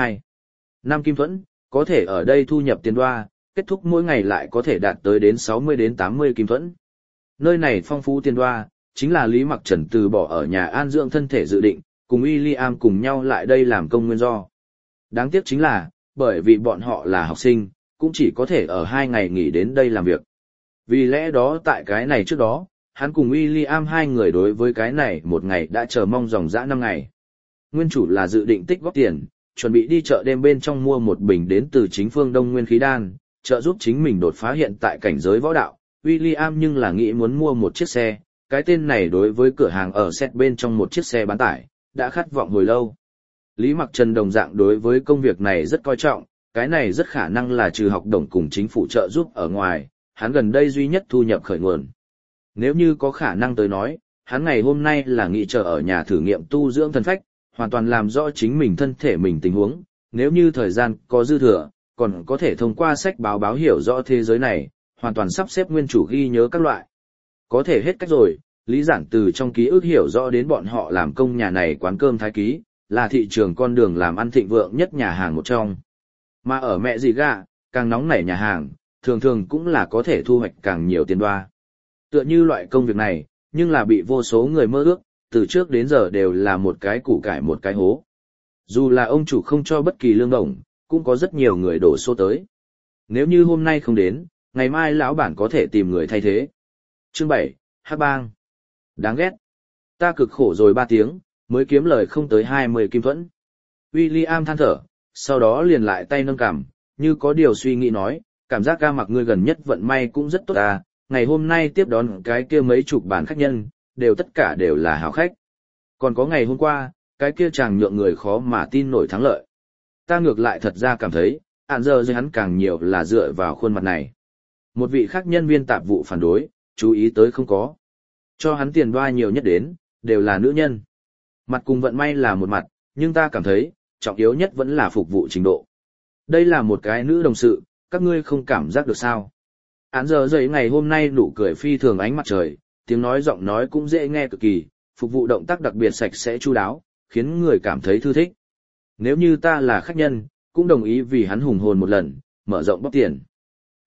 5 kim thuẫn, có thể ở đây thu nhập tiền đoa, kết thúc mỗi ngày lại có thể đạt tới đến 60 đến 80 kim thuẫn. Nơi này phong phú tiền đoa, chính là Lý Mặc Trần từ bỏ ở nhà an dưỡng thân thể dự định, cùng William cùng nhau lại đây làm công nguyên do. Đáng tiếc chính là, bởi vì bọn họ là học sinh, cũng chỉ có thể ở 2 ngày nghỉ đến đây làm việc. Vì lẽ đó tại cái này trước đó, hắn cùng William hai người đối với cái này một ngày đã chờ mong dòng dã 5 ngày. Nguyên chủ là dự định tích góp tiền, chuẩn bị đi chợ đêm bên trong mua một bình đến từ chính phương Đông Nguyên khí đan, trợ giúp chính mình đột phá hiện tại cảnh giới võ đạo. William nhưng là nghĩ muốn mua một chiếc xe, cái tên này đối với cửa hàng ở set bên trong một chiếc xe bán tải, đã khát vọng hồi lâu. Lý Mặc Trần đồng dạng đối với công việc này rất coi trọng, cái này rất khả năng là trừ học đồng cùng chính phủ trợ giúp ở ngoài, hắn gần đây duy nhất thu nhập khởi nguồn. Nếu như có khả năng tới nói, hắn ngày hôm nay là nghĩ chờ ở nhà thử nghiệm tu dưỡng thân phách, hoàn toàn làm rõ chính mình thân thể mình tình huống, nếu như thời gian có dư thừa, còn có thể thông qua sách báo hiểu rõ thế giới này, hoàn toàn sắp xếp nguyên chủ ghi nhớ các loại. Có thể hết cách rồi, Lý Giản từ trong ký ức hiểu rõ đến bọn họ làm công nhà này quán cơm Thái Ký, là thị trường con đường làm ăn thịnh vượng nhất nhà hàng một trong. Mà ở mẹ gì gà, càng nóng nảy nhà hàng, thường thường cũng là có thể thu hoạch càng nhiều tiền đoa. Tựa như loại công việc này, nhưng là bị vô số người mơ ước, từ trước đến giờ đều là một cái củ cải một cái hố. Dù là ông chủ không cho bất kỳ lương đồng, cũng có rất nhiều người đổ xô tới. Nếu như hôm nay không đến, ngày mai lão bản có thể tìm người thay thế. Chương 7, Hắc Bang. Đáng ghét. Ta cực khổ rồi 3 tiếng, mới kiếm lời không tới 20 kim thuẫn. William than thở, sau đó liền lại tay nâng cằm, như có điều suy nghĩ nói, cảm giác ca mặc ngươi gần nhất vận may cũng rất tốt à, ngày hôm nay tiếp đón cái kia mấy chục bàn khách nhân, tất cả đều là hảo khách. Còn có ngày hôm qua, cái kia chàng nhượng người khó mà tin nổi thắng lợi. Ta ngược lại thật ra cảm thấy, giờ hắn càng nhiều là dựa vào khuôn mặt này. Một vị khác nhân viên tạp vụ phản đối, chú ý tới không có. Cho hắn tiền đoa nhiều nhất đến, đều là nữ nhân. Mặt cùng vận may là một mặt, nhưng ta cảm thấy, trọng yếu nhất vẫn là phục vụ trình độ. Đây là một cái nữ đồng sự, các ngươi không cảm giác được sao. Giờ ngày hôm nay nụ cười phi thường ánh mặt trời, tiếng nói giọng nói cũng dễ nghe cực kỳ, phục vụ động tác đặc biệt sạch sẽ chu đáo, khiến người cảm thấy thư thích. Nếu như ta là khách nhân, cũng đồng ý vì hắn hùng hồn một lần, mở rộng bóc tiền.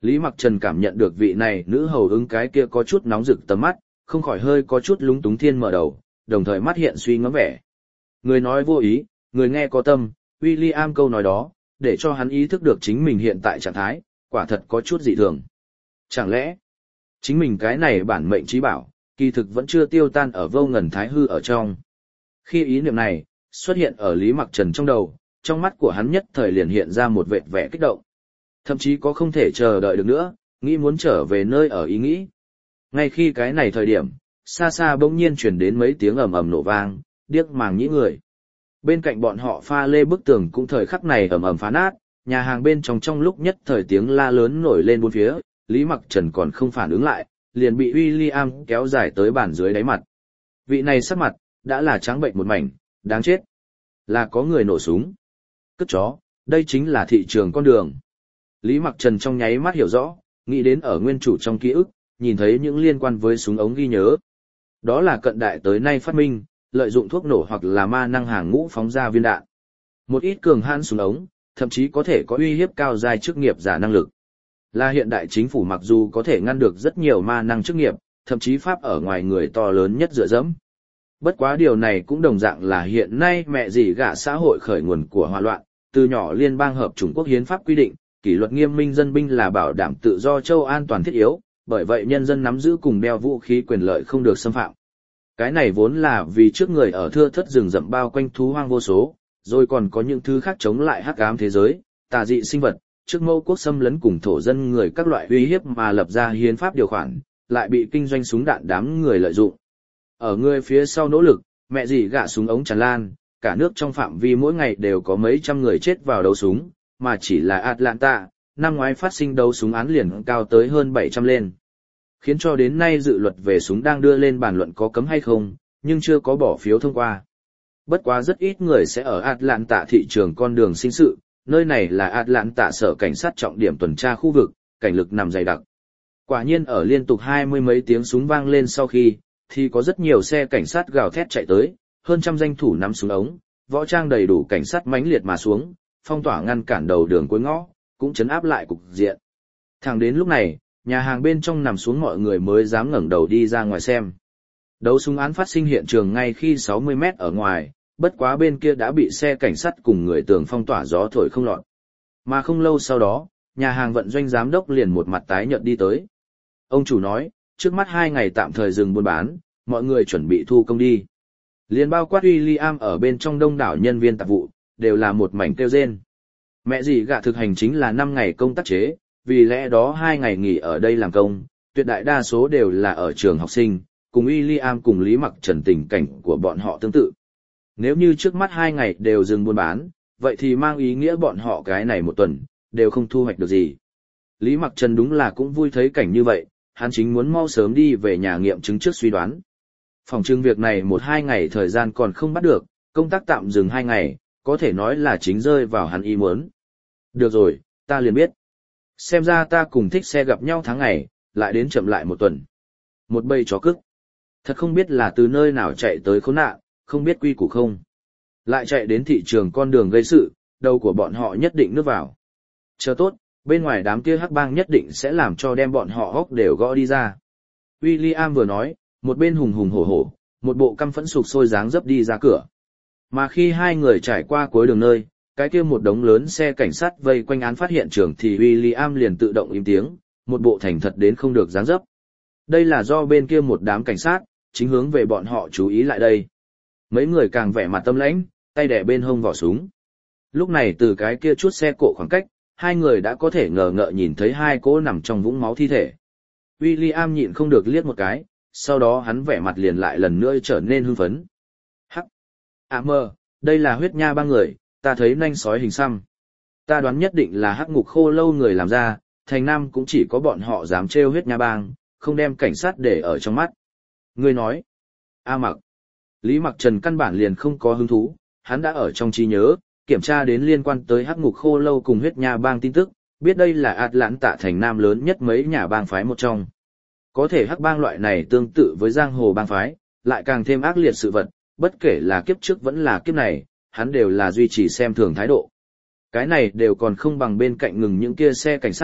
Lý Mặc Trần cảm nhận được vị này nữ hầu ứng cái kia có chút nóng rực tầm mắt, không khỏi hơi có chút lúng túng thiên mở đầu, đồng thời mắt hiện suy ngẫm vẻ. Người nói vô ý, người nghe có tâm, William câu nói đó, để cho hắn ý thức được chính mình hiện tại trạng thái, quả thật có chút dị thường. Chẳng lẽ, chính mình cái này bản mệnh trí bảo, kỳ thực vẫn chưa tiêu tan ở vô ngần thái hư ở trong. Khi ý niệm này, xuất hiện ở Lý Mặc Trần trong đầu, trong mắt của hắn nhất thời liền hiện ra một vệt vẻ kích động. Thậm chí có không thể chờ đợi được nữa, nghĩ muốn trở về nơi ở ý nghĩ. Ngay khi cái này thời điểm, xa xa bỗng nhiên chuyển đến mấy tiếng ầm ầm nổ vang, điếc màng nhĩ người. Bên cạnh bọn họ pha lê bức tường cũng thời khắc này ầm ầm phá nát, nhà hàng bên trong lúc nhất thời tiếng la lớn nổi lên bốn phía, Lý Mặc Trần còn không phản ứng lại, liền bị William kéo dài tới bàn dưới đáy mặt. Vị này sắc mặt, đã là trắng bệnh một mảnh, đáng chết. Là có người nổ súng. Cất chó, đây chính là thị trường con đường. Lý Mặc Trần trong nháy mắt hiểu rõ, nghĩ đến ở nguyên chủ trong ký ức, nhìn thấy những liên quan với súng ống ghi nhớ. Đó là cận đại tới nay phát minh, lợi dụng thuốc nổ hoặc là ma năng hàng ngũ phóng ra viên đạn. Một ít cường hãn súng ống, thậm chí có thể có uy hiếp cao giai chức nghiệp giả năng lực. Là hiện đại chính phủ mặc dù có thể ngăn được rất nhiều ma năng chức nghiệp, thậm chí pháp ở ngoài người to lớn nhất dựa dẫm. Bất quá điều này cũng đồng dạng là hiện nay mẹ gì gả xã hội khởi nguồn của hòa loạn, từ nhỏ liên bang hợp Trung Quốc hiến pháp quy định, kỷ luật nghiêm minh dân binh là bảo đảm tự do châu an toàn thiết yếu, bởi vậy nhân dân nắm giữ cùng đeo vũ khí quyền lợi không được xâm phạm. Cái này vốn là vì trước người ở thưa thất rừng rậm bao quanh thú hoang vô số, rồi còn có những thứ khác chống lại hắc ám thế giới, tà dị sinh vật, trước mâu quốc xâm lấn cùng thổ dân người các loại uy hiếp mà lập ra hiến pháp điều khoản, lại bị kinh doanh súng đạn đám người lợi dụng. Ở người phía sau nỗ lực, mẹ gì gạ súng ống tràn lan, cả nước trong phạm vi mỗi ngày đều có mấy trăm người chết vào đấu súng, mà chỉ là Atlanta, năm ngoái phát sinh đấu súng án liền cao tới hơn 700 lên. Khiến cho đến nay dự luật về súng đang đưa lên bàn luận có cấm hay không, nhưng chưa có bỏ phiếu thông qua. Bất quá rất ít người sẽ ở Atlanta thị trường con đường sinh sự, nơi này là Atlanta sở cảnh sát trọng điểm tuần tra khu vực, cảnh lực nằm dày đặc. Quả nhiên ở liên tục 20 mấy tiếng súng vang lên sau khi, thì có rất nhiều xe cảnh sát gào thét chạy tới, hơn trăm danh thủ nắm súng ống, võ trang đầy đủ cảnh sát mãnh liệt mà xuống, phong tỏa ngăn cản đầu đường cuối ngõ, cũng chấn áp lại cục diện. Thẳng đến lúc này, nhà hàng bên trong nằm xuống mọi người mới dám ngẩng đầu đi ra ngoài xem. Đấu súng án phát sinh hiện trường ngay khi 60 mét ở ngoài, bất quá bên kia đã bị xe cảnh sát cùng người tường phong tỏa gió thổi không lọt. Mà không lâu sau đó, nhà hàng vận doanh giám đốc liền một mặt tái nhợt đi tới. Ông chủ nói, trước mắt 2 ngày tạm thời dừng buôn bán, mọi người chuẩn bị thu công đi. Liên bao quát William ở bên trong đông đảo nhân viên tạp vụ, đều là một mảnh kêu rên. Mẹ gì gạ thực hành chính là 5 ngày công tác chế, vì lẽ đó 2 ngày nghỉ ở đây làm công, tuyệt đại đa số đều là ở trường học sinh, cùng William cùng Lý Mặc Trần tình cảnh của bọn họ tương tự. Nếu như trước mắt 2 ngày đều dừng buôn bán, vậy thì mang ý nghĩa bọn họ cái này một tuần, đều không thu hoạch được gì. Lý Mặc Trần đúng là cũng vui thấy cảnh như vậy, hắn chính muốn mau sớm đi về nhà nghiệm chứng trước suy đoán. Phòng trưng việc này 1-2 ngày thời gian còn không bắt được, công tác tạm dừng 2 ngày, có thể nói là chính rơi vào hắn ý muốn. Được rồi, ta liền biết. Xem ra ta cùng thích xe gặp nhau tháng ngày, lại đến chậm lại một tuần. Một bầy chó cức. Thật không biết là từ nơi nào chạy tới khốn nạn, không biết quy củ không. Lại chạy đến thị trường con đường gây sự, đầu của bọn họ nhất định nước vào. Chờ tốt, bên ngoài đám kia hắc bang nhất định sẽ làm cho đem bọn họ hốc đều gõ đi ra. William vừa nói, một bên hùng hùng hổ hổ, một bộ căm phẫn sục sôi dáng dấp đi ra cửa. Mà khi hai người trải qua cuối đường nơi, cái kia một đống lớn xe cảnh sát vây quanh án phát hiện trường thì William liền tự động im tiếng, một bộ thành thật đến không được dáng dấp. Đây là do bên kia một đám cảnh sát, chính hướng về bọn họ chú ý lại đây. Mấy người càng vẻ mặt tâm lãnh, tay đẻ bên hông vỏ súng. Lúc này từ cái kia chút xe cộ khoảng cách, hai người đã có thể ngờ ngợ nhìn thấy hai cỗ nằm trong vũng máu thi thể. William nhịn không được liếc một cái, sau đó hắn vẻ mặt liền lại lần nữa trở nên hưng phấn. Hắc! Mơ, đây là huyết nha ba người, ta thấy nanh sói hình xăm. Ta đoán nhất định là hắc ngục khô lâu người làm ra, thành nam cũng chỉ có bọn họ dám trêu huyết nha bang, không đem cảnh sát để ở trong mắt. Ngươi nói, Mặc. Lý Mặc Trần căn bản liền không có hứng thú, hắn đã ở trong trí nhớ, kiểm tra đến liên quan tới hắc ngục khô lâu cùng huyết nha bang tin tức, biết đây là Atlanta thành nam lớn nhất mấy nhà bang phái một trong. Có thể hắc bang loại này tương tự với giang hồ bang phái, lại càng thêm ác liệt sự vật, bất kể là kiếp trước vẫn là kiếp này, hắn đều là duy trì xem thường thái độ. Cái này đều còn không bằng bên cạnh ngừng những kia xe cảnh sát,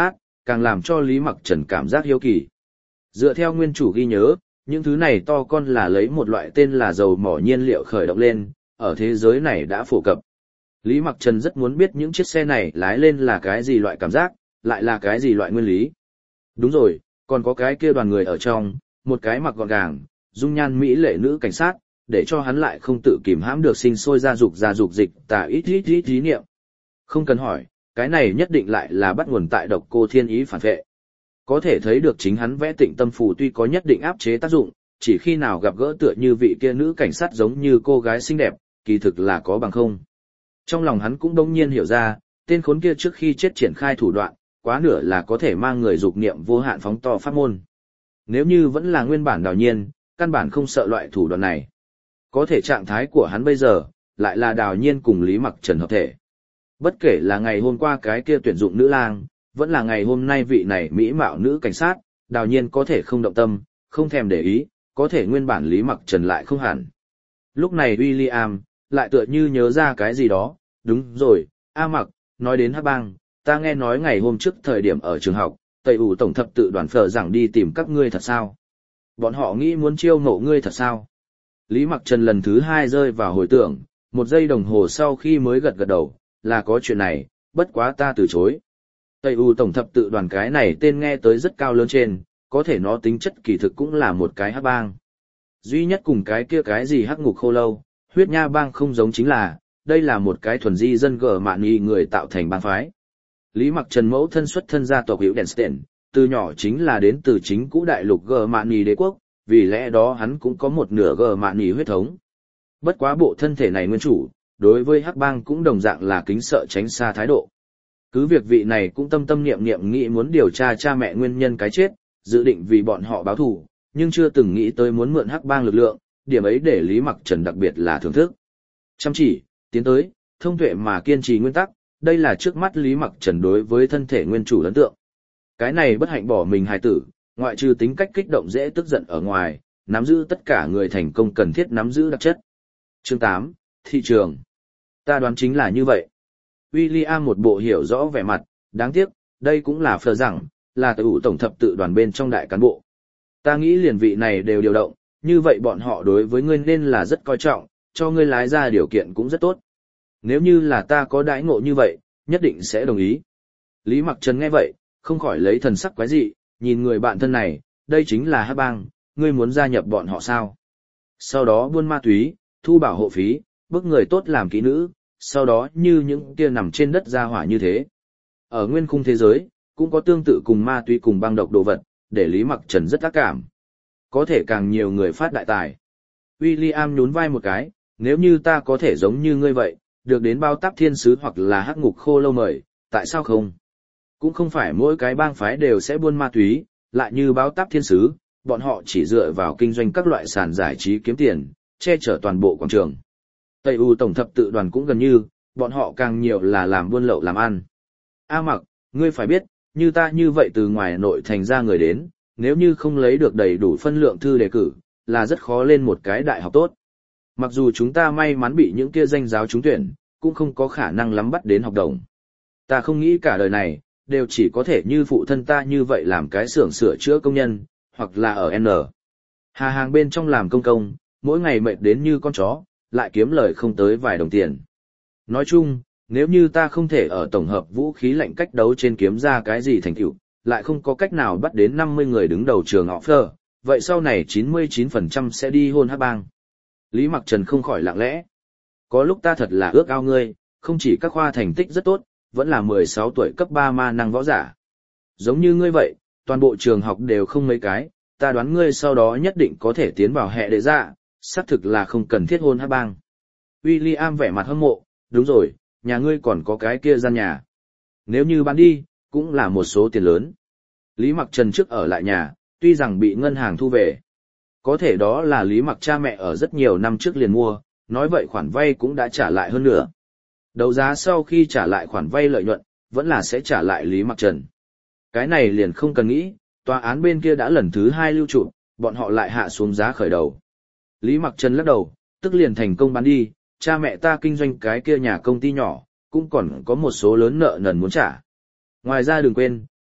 càng làm cho Lý Mặc Trần cảm giác hiếu kỳ. Dựa theo nguyên chủ ghi nhớ, những thứ này to con là lấy một loại tên là dầu mỏ nhiên liệu khởi động lên, ở thế giới này đã phổ cập. Lý Mặc Trần rất muốn biết những chiếc xe này lái lên là cái gì loại cảm giác, lại là cái gì loại nguyên lý. Đúng rồi, còn có cái kia đoàn người ở trong, một cái mặc gọn gàng, dung nhan mỹ lệ nữ cảnh sát, để cho hắn lại không tự kìm hãm được sinh sôi ra dục dịch tà ít ý niệm. Không cần hỏi, cái này nhất định lại là bắt nguồn tại độc cô thiên ý phản vệ. Có thể thấy được chính hắn vẽ tịnh tâm phù tuy có nhất định áp chế tác dụng, chỉ khi nào gặp gỡ tựa như vị kia nữ cảnh sát giống như cô gái xinh đẹp, kỳ thực là có bằng không. Trong lòng hắn cũng đống nhiên hiểu ra, tên khốn kia trước khi chết triển khai thủ đoạn, quá nửa là có thể mang người dục niệm vô hạn phóng to pháp môn. Nếu như vẫn là nguyên bản Đào Nhiên, căn bản không sợ loại thủ đoạn này. Có thể trạng thái của hắn bây giờ, lại là Đào Nhiên cùng Lý Mặc Trần hợp thể. Bất kể là ngày hôm qua cái kia tuyển dụng nữ lang, vẫn là ngày hôm nay vị này mỹ mạo nữ cảnh sát, Đào Nhiên có thể không động tâm, không thèm để ý, có thể nguyên bản Lý Mặc Trần lại không hẳn. Lúc này William, lại tựa như nhớ ra cái gì đó, đúng rồi, A Mặc, nói đến Hắc Bang, ta nghe nói ngày hôm trước thời điểm ở trường học, Tây ủ tổng thập tự đoàn phở rằng đi tìm các ngươi thật sao? Bọn họ nghĩ muốn chiêu ngộ ngươi thật sao? Lý Mặc Trần lần thứ 2 rơi vào hồi tưởng, 1 giây đồng hồ sau khi mới gật gật đầu, là có chuyện này, bất quá ta từ chối. Tây ủ tổng thập tự đoàn cái này tên nghe tới rất cao lớn trên, có thể nó tính chất kỳ thực cũng là một cái hắc bang. Duy nhất cùng cái kia cái gì hắc ngục khô lâu, huyết nha bang không giống chính là, đây là một cái thuần di dân gở mạn nghi người tạo thành bang phái. Lý Mặc Trần mẫu thân xuất thân gia tộc Hữu Denstein, từ nhỏ chính là đến từ chính cũ đại lục gở mạn nghi đế quốc, vì lẽ đó hắn cũng có một nửa gở mạn nghi huyết thống. Bất quá bộ thân thể này nguyên chủ, đối với hắc bang cũng đồng dạng là kính sợ tránh xa thái độ. Cứ việc vị này cũng tâm tâm niệm niệm nghĩ muốn điều tra cha mẹ nguyên nhân cái chết, dự định vì bọn họ báo thù, nhưng chưa từng nghĩ tới muốn mượn hắc bang lực lượng, điểm ấy để Lý Mặc Trần đặc biệt là thưởng thức. Chăm chỉ, tiến tới, thông tuệ mà kiên trì nguyên tắc, đây là trước mắt Lý Mặc Trần đối với thân thể nguyên chủ ấn tượng. Cái này bất hạnh bỏ mình hài tử, ngoại trừ tính cách kích động dễ tức giận ở ngoài, nắm giữ tất cả người thành công cần thiết nắm giữ đặc chất. Chương 8, thị trường. Ta đoán chính là như vậy. William một bộ hiểu rõ vẻ mặt, đáng tiếc, đây cũng là phờ rằng, là tự tổng thập tự đoàn bên trong đại cán bộ. Ta nghĩ liền vị này đều điều động, như vậy bọn họ đối với ngươi nên là rất coi trọng, cho ngươi lái ra điều kiện cũng rất tốt. Nếu như là ta có đãi ngộ như vậy, nhất định sẽ đồng ý. Lý Mặc Trần nghe vậy, không khỏi lấy thần sắc quái dị, nhìn người bạn thân này, đây chính là hắc bang, ngươi muốn gia nhập bọn họ sao? Sau đó buôn ma túy, thu bảo hộ phí, bức người tốt làm kỹ nữ, sau đó như những kia nằm trên đất ra hỏa như thế. Ở nguyên khung thế giới, cũng có tương tự cùng ma túy cùng băng độc đồ vật, để Lý Mặc Trần rất ác cảm. Có thể càng nhiều người phát đại tài. William nhún vai một cái, nếu như ta có thể giống như ngươi vậy, được đến bao táp thiên sứ hoặc là hắc ngục khô lâu mời, tại sao không? Cũng không phải mỗi cái bang phái đều sẽ buôn ma túy, lại như báo táp thiên sứ, bọn họ chỉ dựa vào kinh doanh các loại sàn giải trí kiếm tiền, che chở toàn bộ quảng trường. Tây U tổng thập tự đoàn cũng gần như, bọn họ càng nhiều là làm buôn lậu làm ăn. A Mặc, ngươi phải biết, như ta như vậy từ ngoài nội thành ra người đến, nếu như không lấy được đầy đủ phân lượng thư đề cử, là rất khó lên một cái đại học tốt. Mặc dù chúng ta may mắn bị những kia danh giáo trúng tuyển, cũng không có khả năng lắm bắt đến học đồng. Ta không nghĩ cả đời này, đều chỉ có thể như phụ thân ta như vậy làm cái xưởng sửa chữa công nhân, hoặc là ở N. Hà hàng bên trong làm công, mỗi ngày mệt đến như con chó, lại kiếm lời không tới vài đồng tiền. Nói chung, nếu như ta không thể ở tổng hợp vũ khí lạnh cách đấu trên kiếm ra cái gì thành tựu, lại không có cách nào bắt đến 50 người đứng đầu trường offer, vậy sau này 99% sẽ đi hôn hắc bang. Lý Mặc Trần không khỏi lặng lẽ. Có lúc ta thật là ước ao ngươi, không chỉ các khoa thành tích rất tốt, vẫn là 16 tuổi cấp 3 ma năng võ giả. Giống như ngươi vậy, toàn bộ trường học đều không mấy cái, ta đoán ngươi sau đó nhất định có thể tiến vào hệ đệ dạ, xác thực là không cần thiết hôn hắc bang. William vẻ mặt hâm mộ, đúng rồi, nhà ngươi còn có cái kia gian nhà. Nếu như bán đi, cũng là một số tiền lớn. Lý Mặc Trần trước ở lại nhà, tuy rằng bị ngân hàng thu về. Có thể đó là Lý Mặc cha mẹ ở rất nhiều năm trước liền mua, nói vậy khoản vay cũng đã trả lại hơn nữa. Đấu giá sau khi trả lại khoản vay lợi nhuận, vẫn là sẽ trả lại Lý Mặc Trần. Cái này liền không cần nghĩ, tòa án bên kia đã lần thứ 2 lưu trụ, bọn họ lại hạ xuống giá khởi đầu. Lý Mặc Trần lắc đầu, tức liền thành công bán đi, cha mẹ ta kinh doanh cái kia nhà công ty nhỏ, cũng còn có một số lớn nợ nần muốn trả. Ngoài ra đừng quên,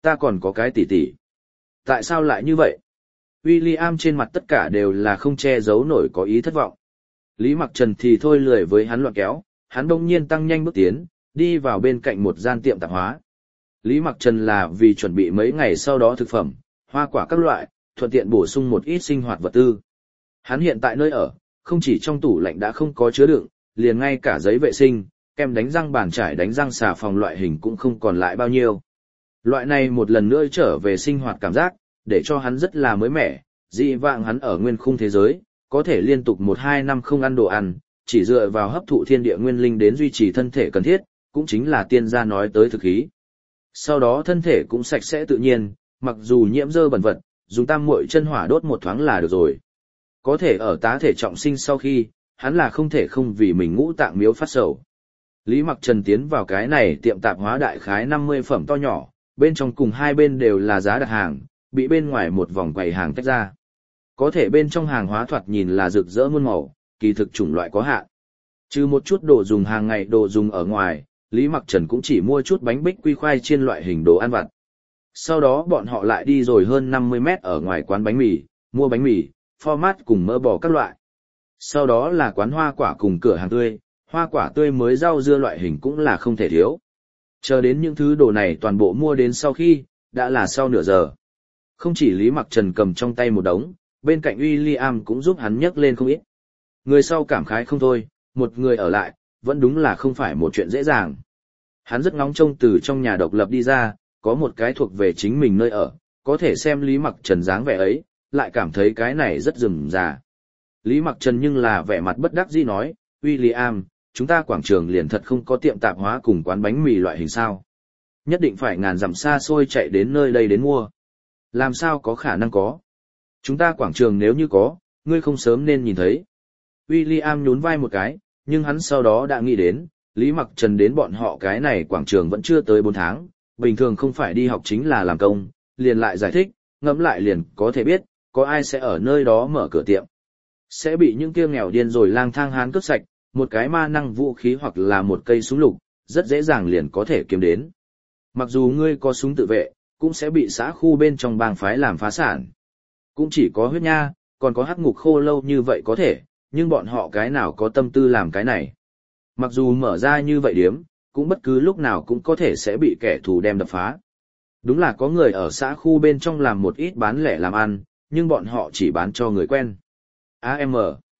Ta còn có cái tỷ tỷ. Tại sao lại như vậy? William trên mặt tất cả đều là không che giấu nổi có ý thất vọng. Lý Mặc Trần thì thôi lười với hắn loạn kéo, hắn đông nhiên tăng nhanh bước tiến, đi vào bên cạnh một gian tiệm tạp hóa. Lý Mặc Trần là vì chuẩn bị mấy ngày sau đó thực phẩm, hoa quả các loại, thuận tiện bổ sung một ít sinh hoạt vật tư. Hắn hiện tại nơi ở, không chỉ trong tủ lạnh đã không có chứa đựng, liền ngay cả giấy vệ sinh, kem đánh răng bàn chải đánh răng xà phòng loại hình cũng không còn lại bao nhiêu. Loại này một lần nữa trở về sinh hoạt cảm giác, để cho hắn rất là mới mẻ, dị vãng hắn ở nguyên khung thế giới, có thể liên tục 1-2 năm không ăn đồ ăn, chỉ dựa vào hấp thụ thiên địa nguyên linh đến duy trì thân thể cần thiết, cũng chính là tiên gia nói tới thực khí. Sau đó thân thể cũng sạch sẽ tự nhiên, mặc dù nhiễm dơ bẩn vật, dùng tam muội chân hỏa đốt một thoáng là được rồi. Có thể ở tá thể trọng sinh sau khi, hắn là không thể không vì mình ngũ tạng miếu phát sầu. Lý Mặc Trần tiến vào cái này tiệm tạp hóa đại khái 50 phẩm to nhỏ, bên trong cùng hai bên đều là giá đặt hàng, bị bên ngoài một vòng quầy hàng tách ra. Có thể bên trong hàng hóa thoạt nhìn là rực rỡ muôn màu, kỳ thực chủng loại có hạn. Trừ một chút đồ dùng hàng ngày đồ dùng ở ngoài, Lý Mặc Trần cũng chỉ mua chút bánh bích quy khoai chiên loại hình đồ ăn vặt. Sau đó bọn họ lại đi rồi hơn 50 mét ở ngoài quán bánh mì, mua bánh mì, format cùng mỡ bò các loại. Sau đó là quán hoa quả cùng cửa hàng tươi, hoa quả tươi mới rau dưa loại hình cũng là không thể thiếu. Chờ đến những thứ đồ này toàn bộ mua đến sau khi, đã là sau nửa giờ. Không chỉ Lý Mặc Trần cầm trong tay một đống, bên cạnh William cũng giúp hắn nhấc lên không ít. Người sau cảm khái không thôi, một người ở lại, vẫn đúng là không phải một chuyện dễ dàng. Hắn rất ngóng trông từ trong nhà độc lập đi ra, có một cái thuộc về chính mình nơi ở, có thể xem Lý Mặc Trần dáng vẻ ấy, lại cảm thấy cái này rất rườm rà. Lý Mặc Trần nhưng là vẻ mặt bất đắc dĩ nói, William, chúng ta quảng trường liền thật không có tiệm tạp hóa cùng quán bánh mì loại hình sao. Nhất định phải ngàn dặm xa xôi chạy đến nơi đây đến mua. Làm sao có khả năng có. Chúng ta quảng trường nếu như có, ngươi không sớm nên nhìn thấy. William nhún vai một cái, nhưng hắn sau đó đã nghĩ đến, Lý Mặc Trần đến bọn họ cái này quảng trường vẫn chưa tới 4 tháng, bình thường không phải đi học chính là làm công, liền lại giải thích, ngẫm lại liền có thể biết, có ai sẽ ở nơi đó mở cửa tiệm. Sẽ bị những kia nghèo điên rồi lang thang hán cướp sạch, một cái ma năng vũ khí hoặc là một cây súng lục, rất dễ dàng liền có thể kiếm đến. Mặc dù ngươi có súng tự vệ, cũng sẽ bị xã khu bên trong bang phái làm phá sản. Cũng chỉ có huyết nha, còn có hắc ngục khô lâu như vậy có thể, nhưng bọn họ cái nào có tâm tư làm cái này. Mặc dù mở ra như vậy điếm, cũng bất cứ lúc nào cũng có thể sẽ bị kẻ thù đem đập phá. Đúng là có người ở xã khu bên trong làm một ít bán lẻ làm ăn, nhưng bọn họ chỉ bán cho người quen. A.M.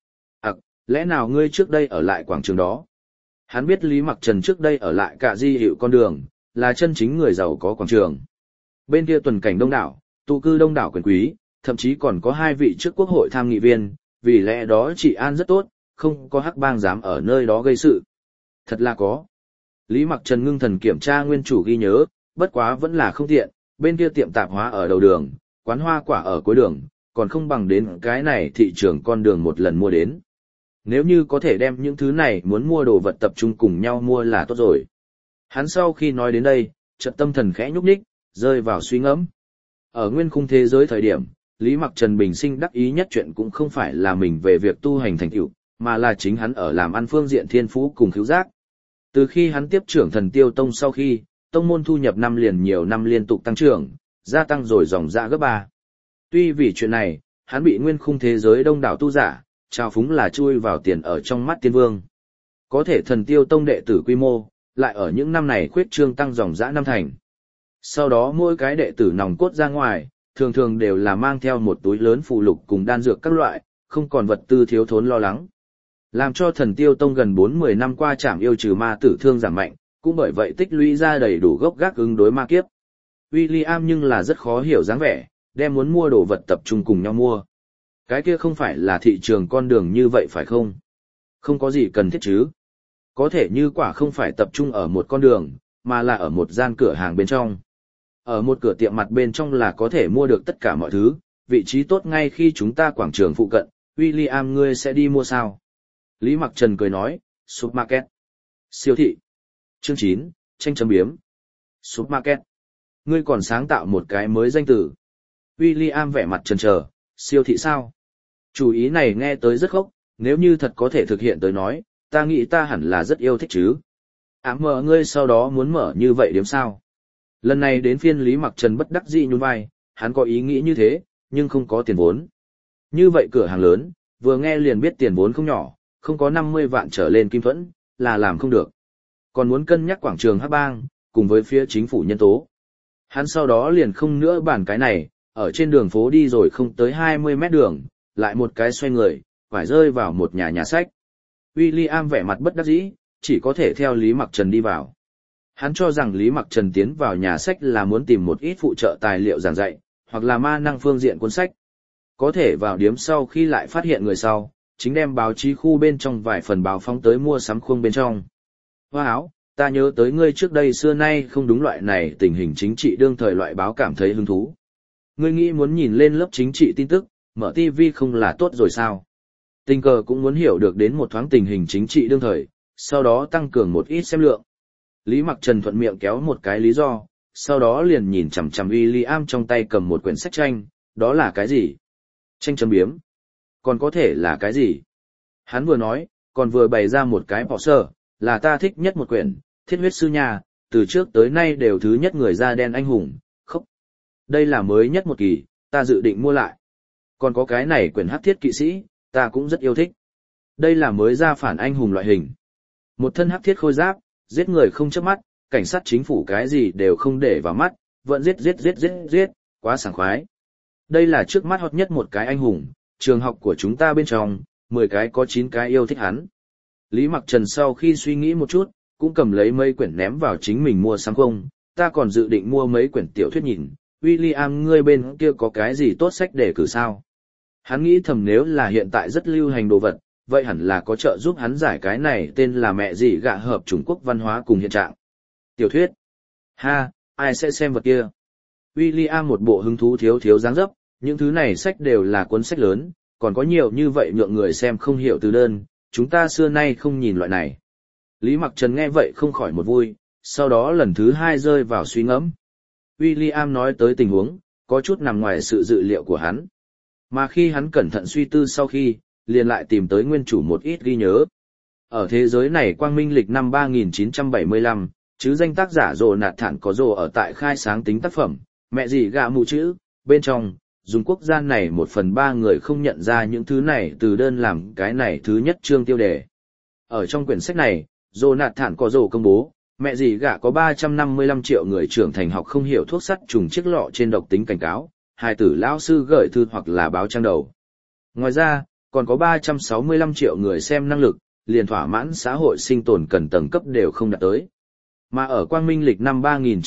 Lẽ nào ngươi trước đây ở lại quảng trường đó? Hắn biết Lý Mặc Trần trước đây ở lại cả di hiệu con đường, là chân chính người giàu có quảng trường. Bên kia tuần cảnh đông đảo, tụ cư đông đảo quyền quý, thậm chí còn có 2 vị trước quốc hội tham nghị viên, vì lẽ đó trị an rất tốt, không có hắc bang dám ở nơi đó gây sự. Thật là có. Lý Mặc Trần ngưng thần kiểm tra nguyên chủ ghi nhớ, bất quá vẫn là không tiện, bên kia tiệm tạp hóa ở đầu đường, quán hoa quả ở cuối đường, còn không bằng đến cái này thị trường con đường một lần mua đến. Nếu như có thể đem những thứ này muốn mua đồ vật tập trung cùng nhau mua là tốt rồi. Hắn sau khi nói đến đây, chợt tâm thần khẽ nhúc nhích, rơi vào suy ngẫm. Ở nguyên khung thế giới thời điểm, Lý Mặc Trần bình sinh đắc ý nhất chuyện cũng không phải là mình về việc tu hành thành tựu, mà là chính hắn ở làm ăn phương diện thiên phú cùng khứu giác. Từ khi hắn tiếp trưởng Thần Tiêu Tông sau khi, tông môn thu nhập năm liền nhiều năm liên tục tăng trưởng, gia tăng rồi dòng dã gấp 3. Tuy vì chuyện này, hắn bị nguyên khung thế giới đông đảo tu giả, trao phúng là chui vào tiền ở trong mắt tiên vương. Có thể Thần Tiêu Tông đệ tử quy mô, lại ở những năm này khuyết trương tăng dòng dã 5 thành. Sau đó mỗi cái đệ tử nòng cốt ra ngoài, thường thường đều là mang theo một túi lớn phụ lục cùng đan dược các loại, không còn vật tư thiếu thốn lo lắng. Làm cho Thần Tiêu Tông gần 40 năm qua chảm yêu trừ ma tử thương giảm mạnh, cũng bởi vậy tích lũy ra đầy đủ gốc gác ứng đối ma kiếp. William nhưng là rất khó hiểu dáng vẻ, đem muốn mua đồ vật tập trung cùng nhau mua. Cái kia không phải là thị trường con đường như vậy phải không? Không có gì cần thiết chứ. Có thể như quả không phải tập trung ở một con đường, mà là ở một gian cửa hàng bên trong. Ở một cửa tiệm mặt bên trong là có thể mua được tất cả mọi thứ, vị trí tốt ngay khi chúng ta quảng trường phụ cận. William, ngươi sẽ đi mua sao? Lý Mặc Trần cười nói, supermarket. Siêu thị. Chương 9, tranh chấm biếm. Supermarket. Ngươi còn sáng tạo một cái mới danh từ. William vẻ mặt chần chờ, siêu thị sao? Chủ ý này nghe tới rất khốc, nếu như thật có thể thực hiện tới nói, ta nghĩ ta hẳn là rất yêu thích chứ. Ám mờ ngươi sau đó muốn mở như vậy điểm sao? Lần này đến phiên Lý Mặc Trần bất đắc dĩ nhún vai, hắn có ý nghĩ như thế, nhưng không có tiền vốn. Như vậy cửa hàng lớn, vừa nghe liền biết tiền vốn không nhỏ, không có 50 vạn trở lên kim thuẫn, là làm không được. Còn muốn cân nhắc quảng trường Hắc Bang, cùng với phía chính phủ nhân tố. Hắn sau đó liền không nữa bàn cái này, ở trên đường phố đi rồi không tới 20 mét đường, lại một cái xoay người, phải rơi vào một nhà sách. William vẻ mặt bất đắc dĩ, chỉ có thể theo Lý Mặc Trần đi vào. Hắn cho rằng Lý Mặc Trần tiến vào nhà sách là muốn tìm một ít phụ trợ tài liệu giảng dạy, hoặc là ma năng phương diện cuốn sách. Có thể vào điếm sau khi lại phát hiện người sau, chính đem báo chí khu bên trong vài phần báo phóng tới mua sắm khuôn bên trong. Hoa áo, ta nhớ tới ngươi trước đây xưa nay không đúng loại này tình hình chính trị đương thời loại báo cảm thấy hứng thú. Ngươi nghĩ muốn nhìn lên lớp chính trị tin tức, mở TV không là tốt rồi sao? Tình cờ cũng muốn hiểu được đến một thoáng tình hình chính trị đương thời, sau đó tăng cường một ít xem lượng. Lý Mặc Trần thuận miệng kéo một cái lý do, sau đó liền nhìn chằm chằm William trong tay cầm một quyển sách tranh, đó là cái gì? Tranh châm biếm. Còn có thể là cái gì? Hắn vừa nói, còn vừa bày ra một cái bỏ sơ, là ta thích nhất một quyển, Thiết huyết sư nhà, từ trước tới nay đều thứ nhất người da đen anh hùng, khóc. Đây là mới nhất một kỳ, ta dự định mua lại. Còn có cái này quyển hắc thiết kỵ sĩ, ta cũng rất yêu thích. Đây là mới ra phản anh hùng loại hình. Một thân hắc thiết khôi giáp, giết người không chớp mắt, cảnh sát chính phủ cái gì đều không để vào mắt, vẫn giết, quá sảng khoái. Đây là trước mắt hot nhất một cái anh hùng, trường học của chúng ta bên trong, 10 cái có 9 cái yêu thích hắn. Lý Mặc Trần sau khi suy nghĩ một chút, cũng cầm lấy mấy quyển ném vào chính mình mua sắm không, ta còn dự định mua mấy quyển tiểu thuyết nhìn, William ngươi bên kia có cái gì tốt sách để cử sao? Hắn nghĩ thầm nếu là hiện tại rất lưu hành đồ vật, vậy hẳn là có trợ giúp hắn giải cái này tên là mẹ gì gạ hợp Trung Quốc văn hóa cùng hiện trạng. Tiểu thuyết. Ha, ai sẽ xem vật kia? William một bộ hứng thú thiếu dáng dấp, những thứ này sách đều là cuốn sách lớn, còn có nhiều như vậy nhượng người xem không hiểu từ đơn, chúng ta xưa nay không nhìn loại này. Lý Mặc Trần nghe vậy không khỏi một vui, sau đó lần thứ 2 rơi vào suy ngẫm. William nói tới tình huống, có chút nằm ngoài sự dự liệu của hắn. Mà khi hắn cẩn thận suy tư sau khi, liền lại tìm tới nguyên chủ một ít ghi nhớ. Ở thế giới này quang minh lịch năm 3975, chứ danh tác giả Rồ Nạt Thản có rồ ở tại khai sáng tính tác phẩm, mẹ gì gạ mù chữ, bên trong, dùng quốc gia này 1/3 người không nhận ra những thứ này từ đơn làm cái này thứ nhất chương tiêu đề. Ở trong quyển sách này, Rồ Nạt Thản có rồ công bố, mẹ gì gạ có 355 triệu người trưởng thành học không hiểu thuốc sắt trùng chiếc lọ trên độc tính cảnh cáo, hài tử lão sư gửi thư hoặc là báo trang đầu. Ngoài ra, còn có 365 triệu người xem năng lực, liền thỏa mãn xã hội sinh tồn cần tầng cấp đều không đạt tới. Mà ở quang minh lịch năm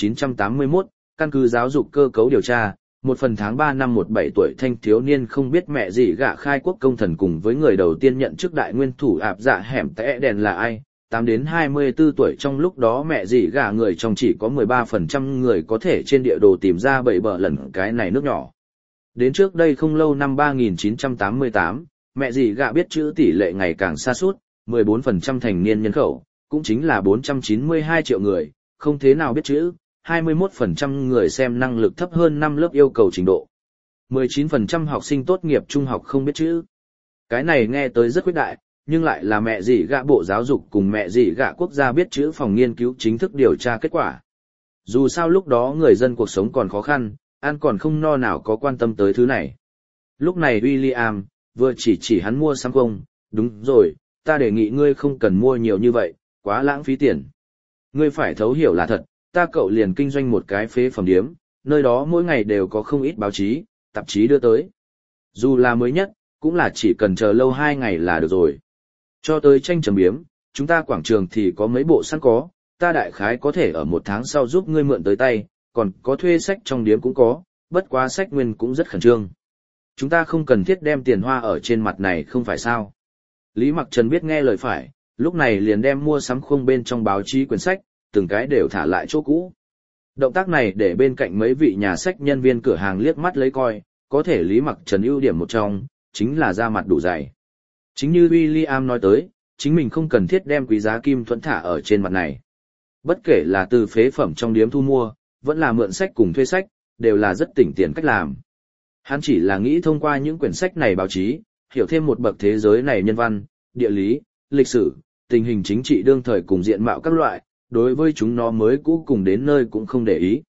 3981, căn cứ giáo dục cơ cấu điều tra, 1/3/5 17 tuổi thanh thiếu niên không biết mẹ gì gạ khai quốc công thần cùng với người đầu tiên nhận chức đại nguyên thủ ạp dạ hẻm tẽ đèn là ai. 8 đến 24 tuổi trong lúc đó mẹ gì gạ người trong chỉ có 13% người có thể trên địa đồ tìm ra 7 bờ lần cái này nước nhỏ. Đến trước đây không lâu năm 3988, mẹ gì gạ biết chữ tỷ lệ ngày càng xa suốt, 14% thành niên nhân khẩu, cũng chính là 492 triệu người, không thế nào biết chữ, 21% người xem năng lực thấp hơn 5 lớp yêu cầu trình độ. 19% học sinh tốt nghiệp trung học không biết chữ. Cái này nghe tới rất quyết đại, nhưng lại là mẹ gì gạ bộ giáo dục cùng mẹ gì gạ quốc gia biết chữ phòng nghiên cứu chính thức điều tra kết quả. Dù sao lúc đó người dân cuộc sống còn khó khăn, ăn còn không no nào có quan tâm tới thứ này. Lúc này William, vừa chỉ hắn mua sắm không, đúng rồi, ta đề nghị ngươi không cần mua nhiều như vậy, quá lãng phí tiền. Ngươi phải thấu hiểu là thật, ta cậu liền kinh doanh một cái phế phẩm điếm, nơi đó mỗi ngày đều có không ít báo chí, tạp chí đưa tới. Dù là mới nhất, cũng là chỉ cần chờ lâu 2 ngày là được rồi. Cho tới tranh chấm biếm, chúng ta quảng trường thì có mấy bộ sẵn có, ta đại khái có thể ở 1 tháng sau giúp ngươi mượn tới tay, còn có thuê sách trong điếm cũng có, bất quá sách nguyên cũng rất khẩn trương. Chúng ta không cần thiết đem tiền hoa ở trên mặt này không phải sao. Lý Mặc Trần biết nghe lời phải, lúc này liền đem mua sắm khung bên trong báo chí quyển sách, từng cái đều thả lại chỗ cũ. Động tác này để bên cạnh mấy vị nhà sách nhân viên cửa hàng liếc mắt lấy coi, có thể Lý Mặc Trần ưu điểm một trong, chính là da mặt đủ dày. Chính như William nói tới, chính mình không cần thiết đem quý giá kim thuẫn thả ở trên mặt này. Bất kể là từ phế phẩm trong điếm thu mua, vẫn là mượn sách cùng thuê sách, đều là rất tỉnh tiền cách làm. Hắn chỉ là nghĩ thông qua những quyển sách này báo chí, hiểu thêm một bậc thế giới này nhân văn, địa lý, lịch sử, tình hình chính trị đương thời cùng diện mạo các loại, đối với chúng nó mới cũ cùng đến nơi cũng không để ý.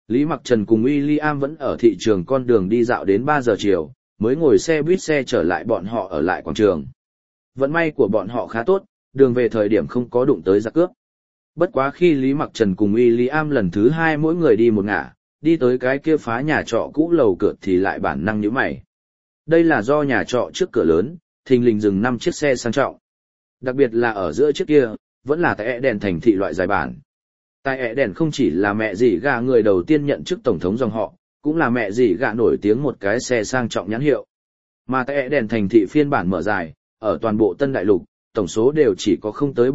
Lý Mặc Trần cùng William vẫn ở thị trường con đường đi dạo đến 3 giờ chiều, mới ngồi xe buýt xe trở lại bọn họ ở lại quảng trường. Vận may của bọn họ khá tốt, đường về thời điểm không có đụng tới giặc cướp. Bất quá khi Lý Mặc Trần cùng William lần thứ 2 mỗi người đi một ngả, đi tới cái kia phá nhà trọ cũ lầu cửa thì lại bản năng nhíu mày. Đây là do nhà trọ trước cửa lớn, thình lình dừng 5 chiếc xe sang trọng. Đặc biệt là ở giữa chiếc kia, vẫn là tại đèn thành thị loại dài bản. Tại đèn không chỉ là mẹ dì gà người đầu tiên nhận chức tổng thống dòng họ, cũng là mẹ dì gà nổi tiếng một cái xe sang trọng nhãn hiệu. Mà tại đèn thành thị phiên bản mở dài, ở toàn bộ Tân Đại Lục, tổng số đều chỉ có không tới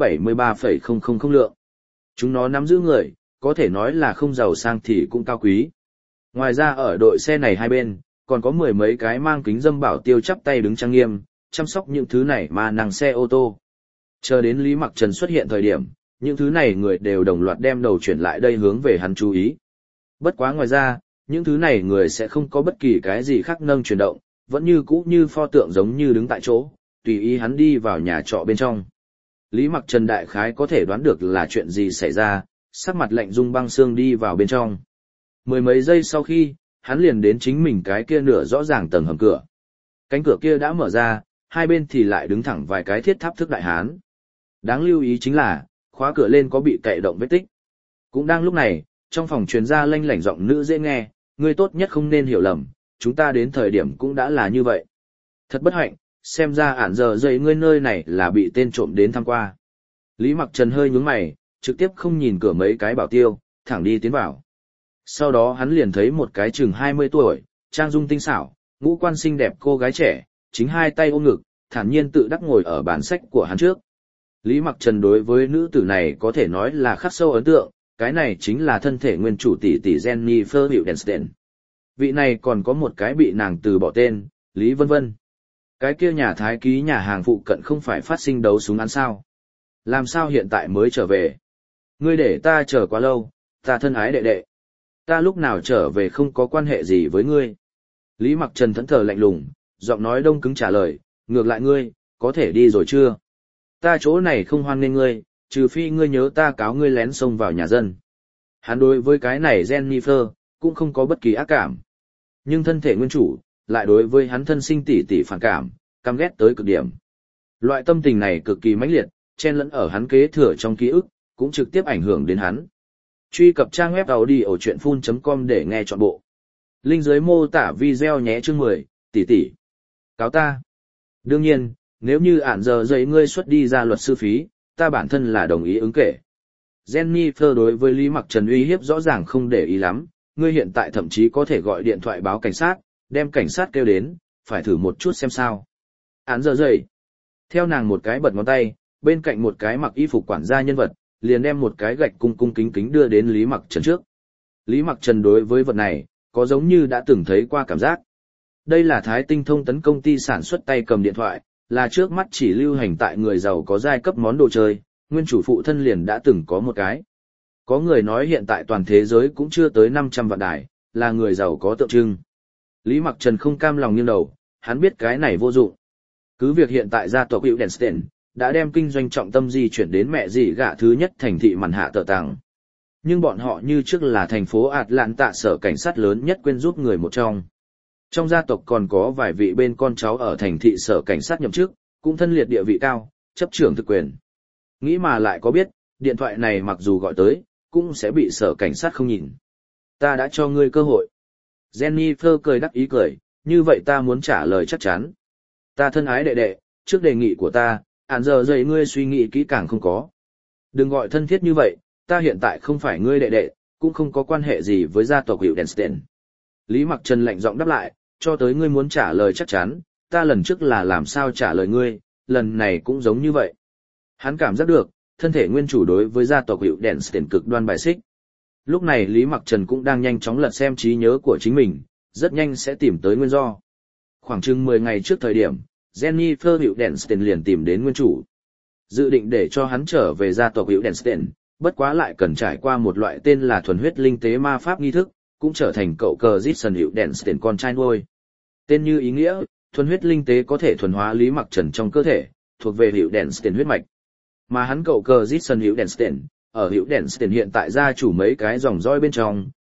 73,000 lượng. Chúng nó nắm giữ người, có thể nói là không giàu sang thì cũng cao quý. Ngoài ra ở đội xe này hai bên, còn có 10 mấy cái mang kính dâm bảo tiêu chắp tay đứng trang nghiêm, chăm sóc những thứ này mà năng xe ô tô. Chờ đến Lý Mặc Trần xuất hiện thời điểm, những thứ này người đều đồng loạt đem đầu chuyển lại đây hướng về hắn chú ý. Bất quá ngoài ra, những thứ này người sẽ không có bất kỳ cái gì khác nâng chuyển động, vẫn như cũ như pho tượng giống như đứng tại chỗ, tùy ý hắn đi vào nhà trọ bên trong. Lý Mặc Trần đại khái có thể đoán được là chuyện gì xảy ra, sắc mặt lạnh rung băng xương đi vào bên trong. 10 mấy giây sau khi, hắn liền đến chính mình cái kia nửa rõ ràng tầng hầm cửa. Cánh cửa kia đã mở ra, hai bên thì lại đứng thẳng vài cái thiết tháp thức đại hán. Đáng lưu ý chính là, khóa cửa lên có bị cậy động vết tích. Cũng đang lúc này, trong phòng truyền ra lanh lảnh giọng nữ dễ nghe, ngươi tốt nhất không nên hiểu lầm, chúng ta đến thời điểm cũng đã là như vậy. Thật bất hạnh, xem ra ản giờ dậy ngươi nơi này là bị tên trộm đến thăm qua. Lý Mặc Trần hơi nhướng mày, trực tiếp không nhìn cửa mấy cái bảo tiêu, thẳng đi tiến vào. Sau đó hắn liền thấy một cái chừng 20 tuổi, trang dung tinh xảo, ngũ quan xinh đẹp cô gái trẻ, chính hai tay ôm ngực, thản nhiên tự đắc ngồi ở bàn sách của hắn trước. Lý Mặc Trần đối với nữ tử này có thể nói là khắc sâu ấn tượng, cái này chính là thân thể nguyên chủ tỷ tỷ Jennifer Wildenstein. Vị này còn có một cái bị nàng từ bỏ tên, Lý Vân Vân. Cái kia nhà thái ký nhà hàng phụ cận không phải phát sinh đấu súng án sao? Làm sao hiện tại mới trở về? Ngươi để ta chờ quá lâu, ta thân ái đệ đệ. Ta lúc nào trở về không có quan hệ gì với ngươi. Lý Mặc Trần thẫn thờ lạnh lùng, giọng nói đông cứng trả lời, ngược lại ngươi, có thể đi rồi chưa? Ta chỗ này không hoan nghênh ngươi, trừ phi ngươi nhớ ta cáo ngươi lén xông vào nhà dân. Hắn đối với cái này Jennifer, cũng không có bất kỳ ác cảm. Nhưng thân thể nguyên chủ, lại đối với hắn thân sinh tỷ tỷ phản cảm, căm ghét tới cực điểm. Loại tâm tình này cực kỳ mãnh liệt, chen lẫn ở hắn kế thừa trong ký ức, cũng trực tiếp ảnh hưởng đến hắn. Truy cập trang web audiochuyenphun.com để nghe trọn bộ. Link dưới mô tả video nhé chương 10, tỷ tỷ. Cáo ta. Đương nhiên, nếu như ản giờ dậy ngươi xuất đi ra luật sư phí, ta bản thân là đồng ý ứng kể. Jennifer đối với Lý Mặc Trần uy hiếp rõ ràng không để ý lắm, ngươi hiện tại thậm chí có thể gọi điện thoại báo cảnh sát, đem cảnh sát kêu đến, phải thử một chút xem sao. Ản giờ dậy. Theo nàng một cái bật ngón tay, bên cạnh một cái mặc y phục quản gia nhân vật, liền đem một cái gạch cung cung kính kính đưa đến Lý Mặc Trần trước. Lý Mặc Trần đối với vật này, có giống như đã từng thấy qua cảm giác. Đây là Thái Tinh Thông tấn công ty sản xuất tay cầm điện thoại, là trước mắt chỉ lưu hành tại người giàu có giai cấp món đồ chơi, nguyên chủ phụ thân liền đã từng có một cái. Có người nói hiện tại toàn thế giới cũng chưa tới 500 vạn đài, là người giàu có tượng trưng. Lý Mặc Trần không cam lòng nghiêng đầu, hắn biết cái này vô dụng. Cứ việc hiện tại gia tộc Wildenstein đã đem kinh doanh trọng tâm di chuyển đến mẹ dì gạ thứ nhất thành thị màn hạ tờ tàng. Nhưng bọn họ như trước là thành phố Atlanta sở cảnh sát lớn nhất quyên giúp người một trong. Trong gia tộc còn có vài vị bên con cháu ở thành thị sở cảnh sát nhậm chức, cũng thân liệt địa vị cao, chấp trưởng thực quyền. Nghĩ mà lại có biết, điện thoại này mặc dù gọi tới, cũng sẽ bị sở cảnh sát không nhìn. Ta đã cho ngươi cơ hội. Jennifer cười đắc ý cười, như vậy ta muốn trả lời chắc chắn. Ta thân ái đệ đệ, trước đề nghị của ta, ản giờ dậy ngươi suy nghĩ kỹ càng không có. Đừng gọi thân thiết như vậy, ta hiện tại không phải ngươi đệ đệ, cũng không có quan hệ gì với gia tộc Wildenstein. Lý Mặc Trần lạnh giọng đáp lại, cho tới ngươi muốn trả lời chắc chắn, ta lần trước là làm sao trả lời ngươi, lần này cũng giống như vậy. Hắn cảm giác được, thân thể nguyên chủ đối với gia tộc Wildenstein cực đoan bài xích. Lúc này Lý Mặc Trần cũng đang nhanh chóng lật xem trí nhớ của chính mình, rất nhanh sẽ tìm tới nguyên do. Khoảng chừng 10 ngày trước thời điểm, Jennifer Wildenstein liền tìm đến nguyên chủ. Dự định để cho hắn trở về gia tộc Wildenstein, bất quá lại cần trải qua một loại tên là thuần huyết linh tế ma pháp nghi thức, cũng trở thành cậu cờ Jason Wildenstein con trai nuôi. Tên như ý nghĩa, thuần huyết linh tế có thể thuần hóa Lý Mặc Trần trong cơ thể, thuộc về Wildenstein huyết mạch. Mà hắn cậu cờ Jason Wildenstein, ở Wildenstein hiện tại gia chủ mấy cái dòng roi bên trong,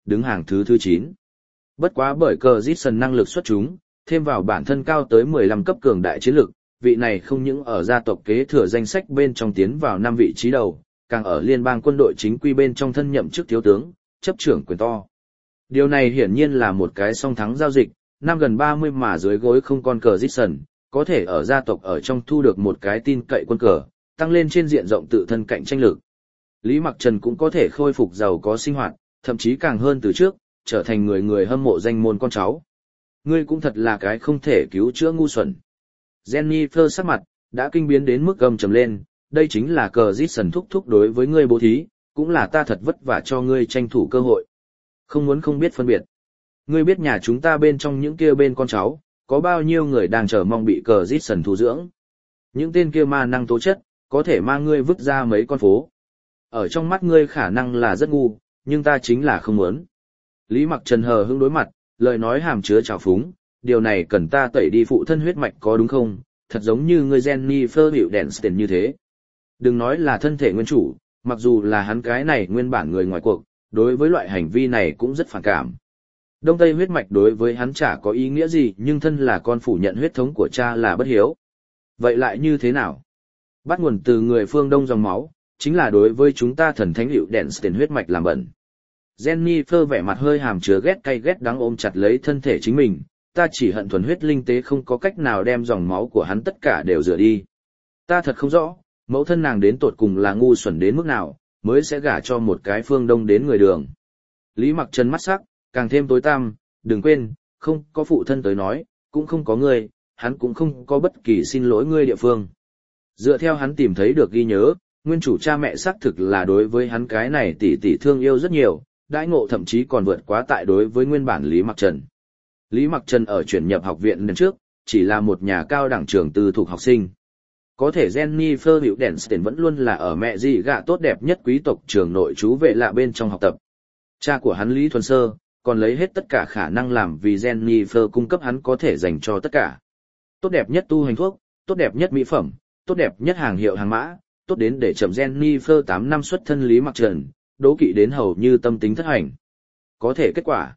đứng hàng thứ 9. Bất quá bởi cờ Jason năng lực xuất chúng, thêm vào bản thân cao tới 15 cấp cường đại chiến lực, vị này không những ở gia tộc kế thừa danh sách bên trong tiến vào 5 vị trí đầu, càng ở liên bang quân đội chính quy bên trong thân nhậm chức thiếu tướng, chấp trưởng quyền to. Điều này hiển nhiên là một cái song thắng giao dịch, năm gần 30 mà dưới gối không con cờ Jason, có thể ở gia tộc ở trong thu được một cái tin cậy quân cờ, tăng lên trên diện rộng tự thân cạnh tranh lực. Lý Mặc Trần cũng có thể khôi phục giàu có sinh hoạt, thậm chí càng hơn từ trước, trở thành người hâm mộ danh môn con cháu. Ngươi cũng thật là cái không thể cứu chữa ngu xuẩn. Jennifer sắc mặt, đã kinh biến đến mức gầm trầm lên, đây chính là cờ Jason thúc thúc đối với ngươi bố thí, cũng là ta thật vất vả cho ngươi tranh thủ cơ hội. Không muốn không biết phân biệt. Ngươi biết nhà chúng ta bên trong những kia bên con cháu, có bao nhiêu người đang chờ mong bị cờ Jason thu dưỡng. Những tên kia ma năng tố chất, có thể mang ngươi vứt ra mấy con phố. Ở trong mắt ngươi khả năng là rất ngu, nhưng ta chính là không muốn. Lý Mặc Trần hờ hững đối mặt, lời nói hàm chứa trào phúng, điều này cần ta tẩy đi phụ thân huyết mạch có đúng không, thật giống như ngươi Jennifer hiệu đèn tiền như thế. Đừng nói là thân thể nguyên chủ, mặc dù là hắn cái này nguyên bản người ngoài cuộc, đối với loại hành vi này cũng rất phản cảm. Đông Tây huyết mạch đối với hắn chả có ý nghĩa gì, nhưng thân là con phủ nhận huyết thống của cha là bất hiếu. Vậy lại như thế nào? Bắt nguồn từ người phương Đông dòng máu, chính là đối với chúng ta thần thánh hiệu đèn tiền huyết mạch làm bẩn. Jennifer vẻ mặt hơi hàm chứa ghét cay ghét đắng ôm chặt lấy thân thể chính mình, ta chỉ hận thuần huyết linh tế không có cách nào đem dòng máu của hắn tất cả đều rửa đi. Ta thật không rõ, mẫu thân nàng đến tột cùng là ngu xuẩn đến mức nào, mới sẽ gả cho một cái phương Đông đến người đường. Lý Mặc Trần mắt sắc, càng thêm tối tăm, đừng quên, không có phụ thân tới nói, cũng không có ngươi, hắn cũng không có bất kỳ xin lỗi ngươi địa phương. Dựa theo hắn tìm thấy được ghi nhớ, nguyên chủ cha mẹ xác thực là đối với hắn cái này tỷ thương yêu rất nhiều, đãi ngộ thậm chí còn vượt quá tại đối với nguyên bản Lý Mặc Trần. Lý Mặc Trần ở chuyển nhập học viện lần trước, chỉ là một nhà cao đẳng trường tư thục học sinh. Có thể Jennifer Hiệu Denstein vẫn luôn là ở mẹ gì gạ tốt đẹp nhất quý tộc trường nội trú vệ lạ bên trong học tập. Cha của hắn Lý Thuần Sơ, còn lấy hết tất cả khả năng làm vì Jennifer cung cấp hắn có thể dành cho tất cả. Tốt đẹp nhất tu hành thuốc, tốt đẹp nhất mỹ phẩm, tốt đẹp nhất hàng hiệu hàng mã, tốt đến để chậm Jennifer 8 năm xuất thân Lý Mặc Trần, đố kỵ đến hầu như tâm tính thất hành. Có thể kết quả,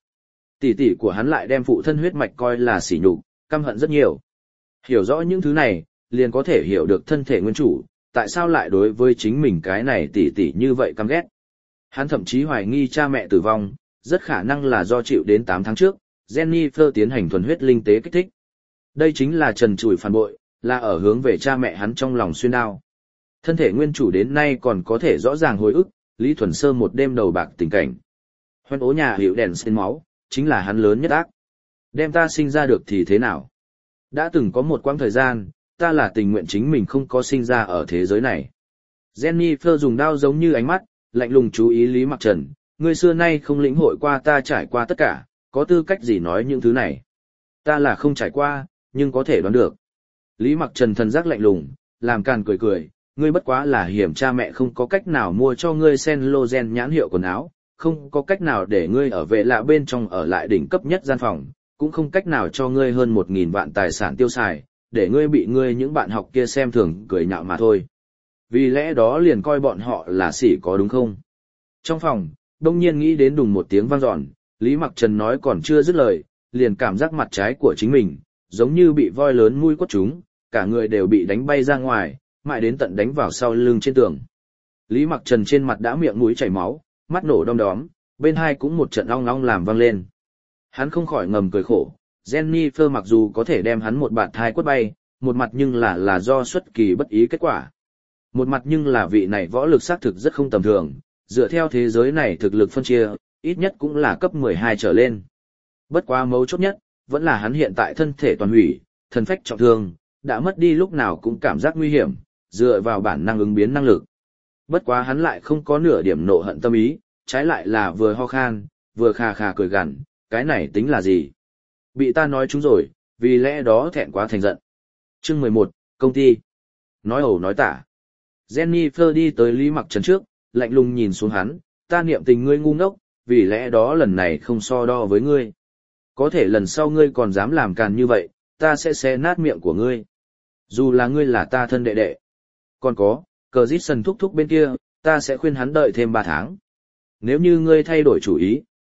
tỷ của hắn lại đem phụ thân huyết mạch coi là sỉ nhục, căm hận rất nhiều. Hiểu rõ những thứ này, liền có thể hiểu được thân thể nguyên chủ, tại sao lại đối với chính mình cái này tỷ như vậy căm ghét. Hắn thậm chí hoài nghi cha mẹ tử vong, rất khả năng là do chịu đến 8 tháng trước, Jennifer tiến hành thuần huyết linh tế kích thích. Đây chính là trần trụi phản bội, là ở hướng về cha mẹ hắn trong lòng xuyên đao. Thân thể nguyên chủ đến nay còn có thể rõ ràng hồi ức, Lý Thuần Sơ một đêm đầu bạc tình cảnh. Hoan ố nhà hiệu đèn xin máu, chính là hắn lớn nhất ác. Đem ta sinh ra được thì thế nào? Đã từng có một quãng thời gian, ta là tình nguyện chính mình không có sinh ra ở thế giới này. Jennifer dùng đao giống như ánh mắt, lạnh lùng chú ý Lý Mặc Trần, ngươi xưa nay không lĩnh hội qua ta trải qua tất cả, có tư cách gì nói những thứ này. Ta là không trải qua, nhưng có thể đoán được. Lý Mặc Trần thần giác lạnh lùng, làm càn cười cười, ngươi bất quá là hiểm cha mẹ không có cách nào mua cho ngươi Senlogen nhãn hiệu quần áo, không có cách nào để ngươi ở vệ lạ bên trong ở lại đỉnh cấp nhất gian phòng, cũng không cách nào cho ngươi hơn 1.000 vạn tài sản tiêu xài, để ngươi bị ngươi những bạn học kia xem thường cười nhạo mà thôi. Vì lẽ đó liền coi bọn họ là sỉ có đúng không? Trong phòng, đông nhiên nghĩ đến đùng một tiếng vang dọn, Lý Mặc Trần nói còn chưa dứt lời, liền cảm giác mặt trái của chính mình, giống như bị voi lớn mũi quất trúng, cả người đều bị đánh bay ra ngoài, mãi đến tận đánh vào sau lưng trên tường. Lý Mặc Trần trên mặt đã miệng mũi chảy máu, mắt nổ đom đóm, bên hai cũng một trận ong ong làm vang lên. Hắn không khỏi ngầm cười khổ, Jennifer mặc dù có thể đem hắn một bạt thai quất bay, một mặt nhưng là do xuất kỳ bất ý kết quả. Một mặt nhưng là vị này võ lực xác thực rất không tầm thường, dựa theo thế giới này thực lực phân chia, ít nhất cũng là cấp 12 trở lên. Bất quá mấu chốt nhất, vẫn là hắn hiện tại thân thể toàn hủy, thần phách trọng thương, đã mất đi lúc nào cũng cảm giác nguy hiểm, dựa vào bản năng ứng biến năng lực. Bất quá hắn lại không có nửa điểm nộ hận tâm ý, trái lại là vừa ho khan, vừa khà khà cười gằn, cái này tính là gì? Bị ta nói chúng rồi, vì lẽ đó thẹn quá thành giận. Chương 11, công ty. Nói ẩu nói tả. Jennifer đi tới Lý Mặc Trần trước, lạnh lùng nhìn xuống hắn, ta niệm tình ngươi ngu ngốc, vì lẽ đó lần này không so đo với ngươi. Có thể lần sau ngươi còn dám làm càn như vậy, ta sẽ xé nát miệng của ngươi. Dù là ngươi là ta thân đệ đệ. Còn có, cờ dít sần thúc thúc bên kia, ta sẽ khuyên hắn đợi thêm 3 tháng. Nếu như ngươi thay đổi chủ ý,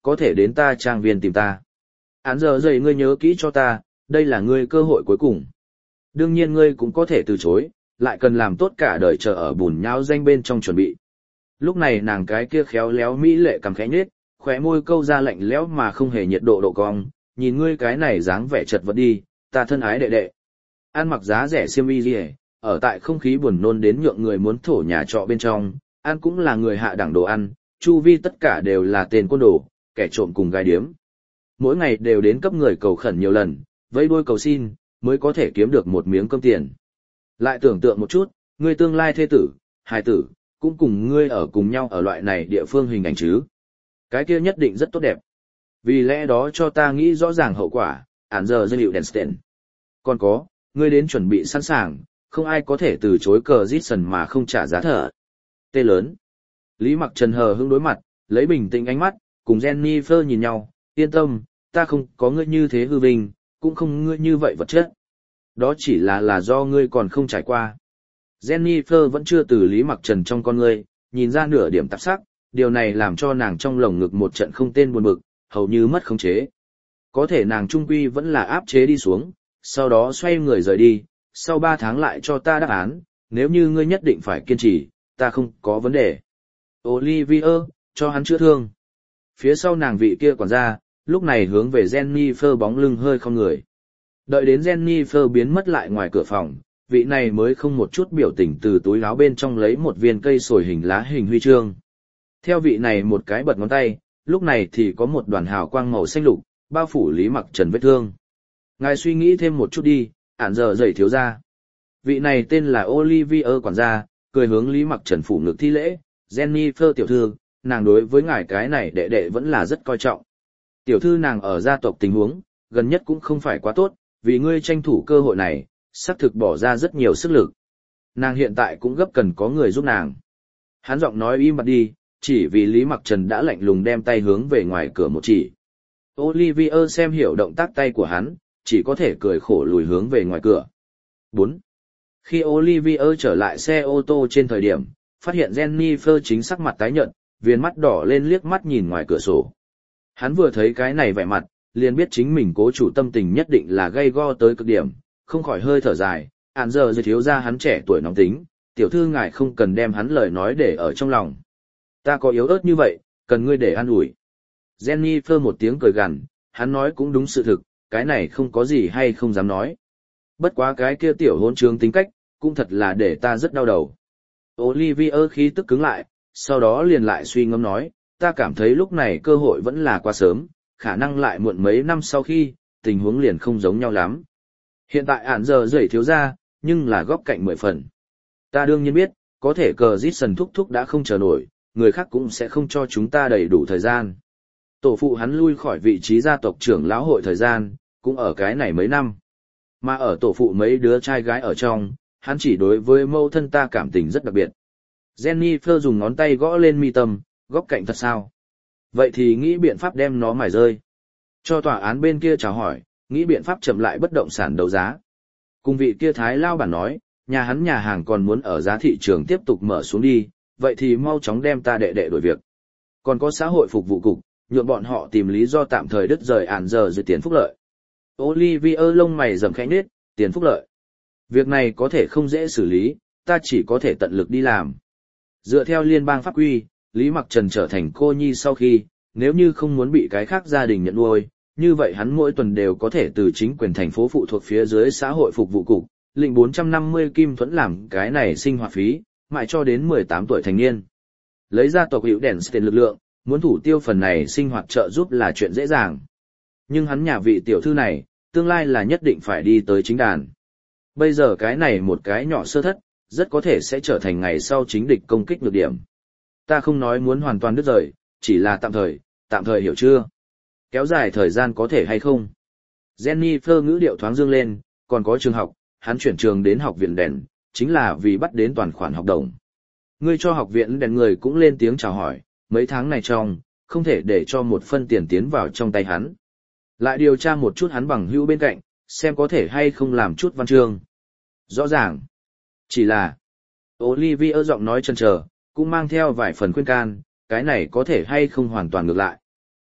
có thể đến ta trang viên tìm ta. Án giờ dậy ngươi nhớ kỹ cho ta, đây là ngươi cơ hội cuối cùng. Đương nhiên ngươi cũng có thể từ chối, lại cần làm tốt cả đời chờ ở bùn nhão danh bên trong chuẩn bị. Lúc này nàng cái kia khéo léo mỹ lệ cằm khẽ nhếch, khóe môi câu ra lạnh lẽo mà không hề nhiệt độ độ cong, nhìn ngươi cái này dáng vẻ chật vật đi, ta thân ái đệ đệ. Ăn mặc giá rẻ xiêm y liề, ở tại không khí buồn nôn đến nhượng người muốn thổ nhà trọ bên trong, ăn cũng là người hạ đẳng đồ ăn, chu vi tất cả đều là tên côn đồ, kẻ trộm cùng gai điếm. Mỗi ngày đều đến cấp người cầu khẩn nhiều lần, vây đuôi cầu xin, mới có thể kiếm được một miếng cơm tiền. Lại tưởng tượng một chút, ngươi tương lai thê tử, hài tử, cũng cùng ngươi ở cùng nhau ở loại này địa phương hình ảnh chứ. Cái kia nhất định rất tốt đẹp. Vì lẽ đó cho ta nghĩ rõ ràng hậu quả, ản giờ dây liệu đèn stện. Còn có, ngươi đến chuẩn bị sẵn sàng, không ai có thể từ chối cờ giết sần mà không trả giá thở. Tê lớn. Lý Mặc Trần hờ hững đối mặt, lấy bình tĩnh ánh mắt, cùng Jennifer nhìn nhau, yên tâm, ta không có ngươi như thế hư vinh, cũng không ngươi như vậy vật chất. Đó chỉ là do ngươi còn không trải qua. Jennifer vẫn chưa từ Lý Mặc Trần trong con ngươi, nhìn ra nửa điểm tạp sắc, điều này làm cho nàng trong lồng ngực một trận không tên buồn bực, hầu như mất khống chế. Có thể nàng trung quy vẫn là áp chế đi xuống, sau đó xoay người rời đi, sau 3 tháng lại cho ta đáp án, nếu như ngươi nhất định phải kiên trì, ta không có vấn đề. Olivier, cho hắn chữa thương. Phía sau nàng vị kia quản gia, lúc này hướng về Jennifer bóng lưng hơi không người. Đợi đến Jennifer biến mất lại ngoài cửa phòng, vị này mới không một chút biểu tình từ túi áo bên trong lấy một viên cây sồi hình lá hình huy chương. Theo vị này một cái bật ngón tay, lúc này thì có một đoàn hào quang màu xanh lục, bao phủ Lý Mặc Trần vết thương. Ngài suy nghĩ thêm một chút đi, ản giờ dậy thiếu ra. Vị này tên là Olivier quản gia, cười hướng Lý Mặc Trần phủ ngực thi lễ, Jennifer tiểu thư, nàng đối với ngài cái này đệ đệ vẫn là rất coi trọng. Tiểu thư nàng ở gia tộc tình huống, gần nhất cũng không phải quá tốt, vì ngươi tranh thủ cơ hội này, xác thực bỏ ra rất nhiều sức lực. Nàng hiện tại cũng gấp cần có người giúp nàng. Hắn giọng nói im bặt đi, chỉ vì Lý Mặc Trần đã lạnh lùng đem tay hướng về ngoài cửa một chỉ. Olivier xem hiểu động tác tay của hắn, chỉ có thể cười khổ lùi hướng về ngoài cửa. 4. Khi Olivier trở lại xe ô tô trên thời điểm, phát hiện Jennifer chính sắc mặt tái nhợt, viền mắt đỏ lên liếc mắt nhìn ngoài cửa sổ. Hắn vừa thấy cái này vẻ mặt, liền biết chính mình cố chủ tâm tình nhất định là gay go tới cực điểm, không khỏi hơi thở dài, ản giờ dư thiếu ra hắn trẻ tuổi nóng tính, tiểu thư ngài không cần đem hắn lời nói để ở trong lòng. Ta có yếu ớt như vậy, cần ngươi để an ủi. Jennifer một tiếng cười gằn, hắn nói cũng đúng sự thực, cái này không có gì hay không dám nói. Bất quá cái kia tiểu hôn trướng tính cách, cũng thật là để ta rất đau đầu. Olivier khí tức cứng lại, sau đó liền lại suy ngẫm nói, ta cảm thấy lúc này cơ hội vẫn là quá sớm, khả năng lại muộn mấy năm sau khi, tình huống liền không giống nhau lắm. Hiện tại ản giờ dậy thiếu ra, nhưng là góc cạnh 10 phần. Ta đương nhiên biết, có thể cờ giết sần thúc thúc đã không chờ nổi, người khác cũng sẽ không cho chúng ta đầy đủ thời gian. Tổ phụ hắn lui khỏi vị trí gia tộc trưởng lão hội thời gian, cũng ở cái này mấy năm. Mà ở tổ phụ mấy đứa trai gái ở trong, hắn chỉ đối với mẫu thân ta cảm tình rất đặc biệt. Jennifer dùng ngón tay gõ lên mi tâm, góc cạnh thật sao? Vậy thì nghĩ biện pháp đem nó mài rơi. Cho tòa án bên kia chào hỏi, nghĩ biện pháp chậm lại bất động sản đấu giá. Cùng vị kia thái lao bản nói, nhà hắn nhà hàng còn muốn ở giá thị trường tiếp tục mở xuống đi, vậy thì mau chóng đem ta đệ đệ đổi việc. Còn có xã hội phục vụ cục, nhượng bọn họ tìm lý do tạm thời đứt rời ản giờ dự tiền phúc lợi. Olivier lông mày rậm khẽ nhếch, tiền phúc lợi. Việc này có thể không dễ xử lý, ta chỉ có thể tận lực đi làm. Dựa theo liên bang pháp quy, Lý Mặc Trần trở thành cô nhi sau khi, nếu như không muốn bị cái khác gia đình nhận nuôi, như vậy hắn mỗi tuần đều có thể từ chính quyền thành phố phụ thuộc phía dưới xã hội phục vụ cục, lĩnh 450 kim thuẫn làm cái này sinh hoạt phí, mãi cho đến 18 tuổi thành niên. Lấy ra tộc hữu đèn tiền lực lượng, muốn thủ tiêu phần này sinh hoạt trợ giúp là chuyện dễ dàng. Nhưng hắn nhà vị tiểu thư này, tương lai là nhất định phải đi tới chính đàn. Bây giờ cái này một cái nhỏ sơ thất, rất có thể sẽ trở thành ngày sau chính địch công kích nhược điểm. Ta không nói muốn hoàn toàn đứt rời, chỉ là tạm thời hiểu chưa? Kéo dài thời gian có thể hay không? Jennifer ngữ điệu thoáng dương lên, còn có trường học, hắn chuyển trường đến học viện đèn, chính là vì bắt đến toàn khoản học đồng. Ngươi cho học viện đèn người cũng lên tiếng chào hỏi, mấy tháng này trong, không thể để cho một phân tiền tiến vào trong tay hắn. Lại điều tra một chút hắn bằng hữu bên cạnh, xem có thể hay không làm chút văn chương. Rõ ràng. Chỉ là, Olivier giọng nói chần chờ, cũng mang theo vài phần khuyên can, cái này có thể hay không hoàn toàn ngược lại.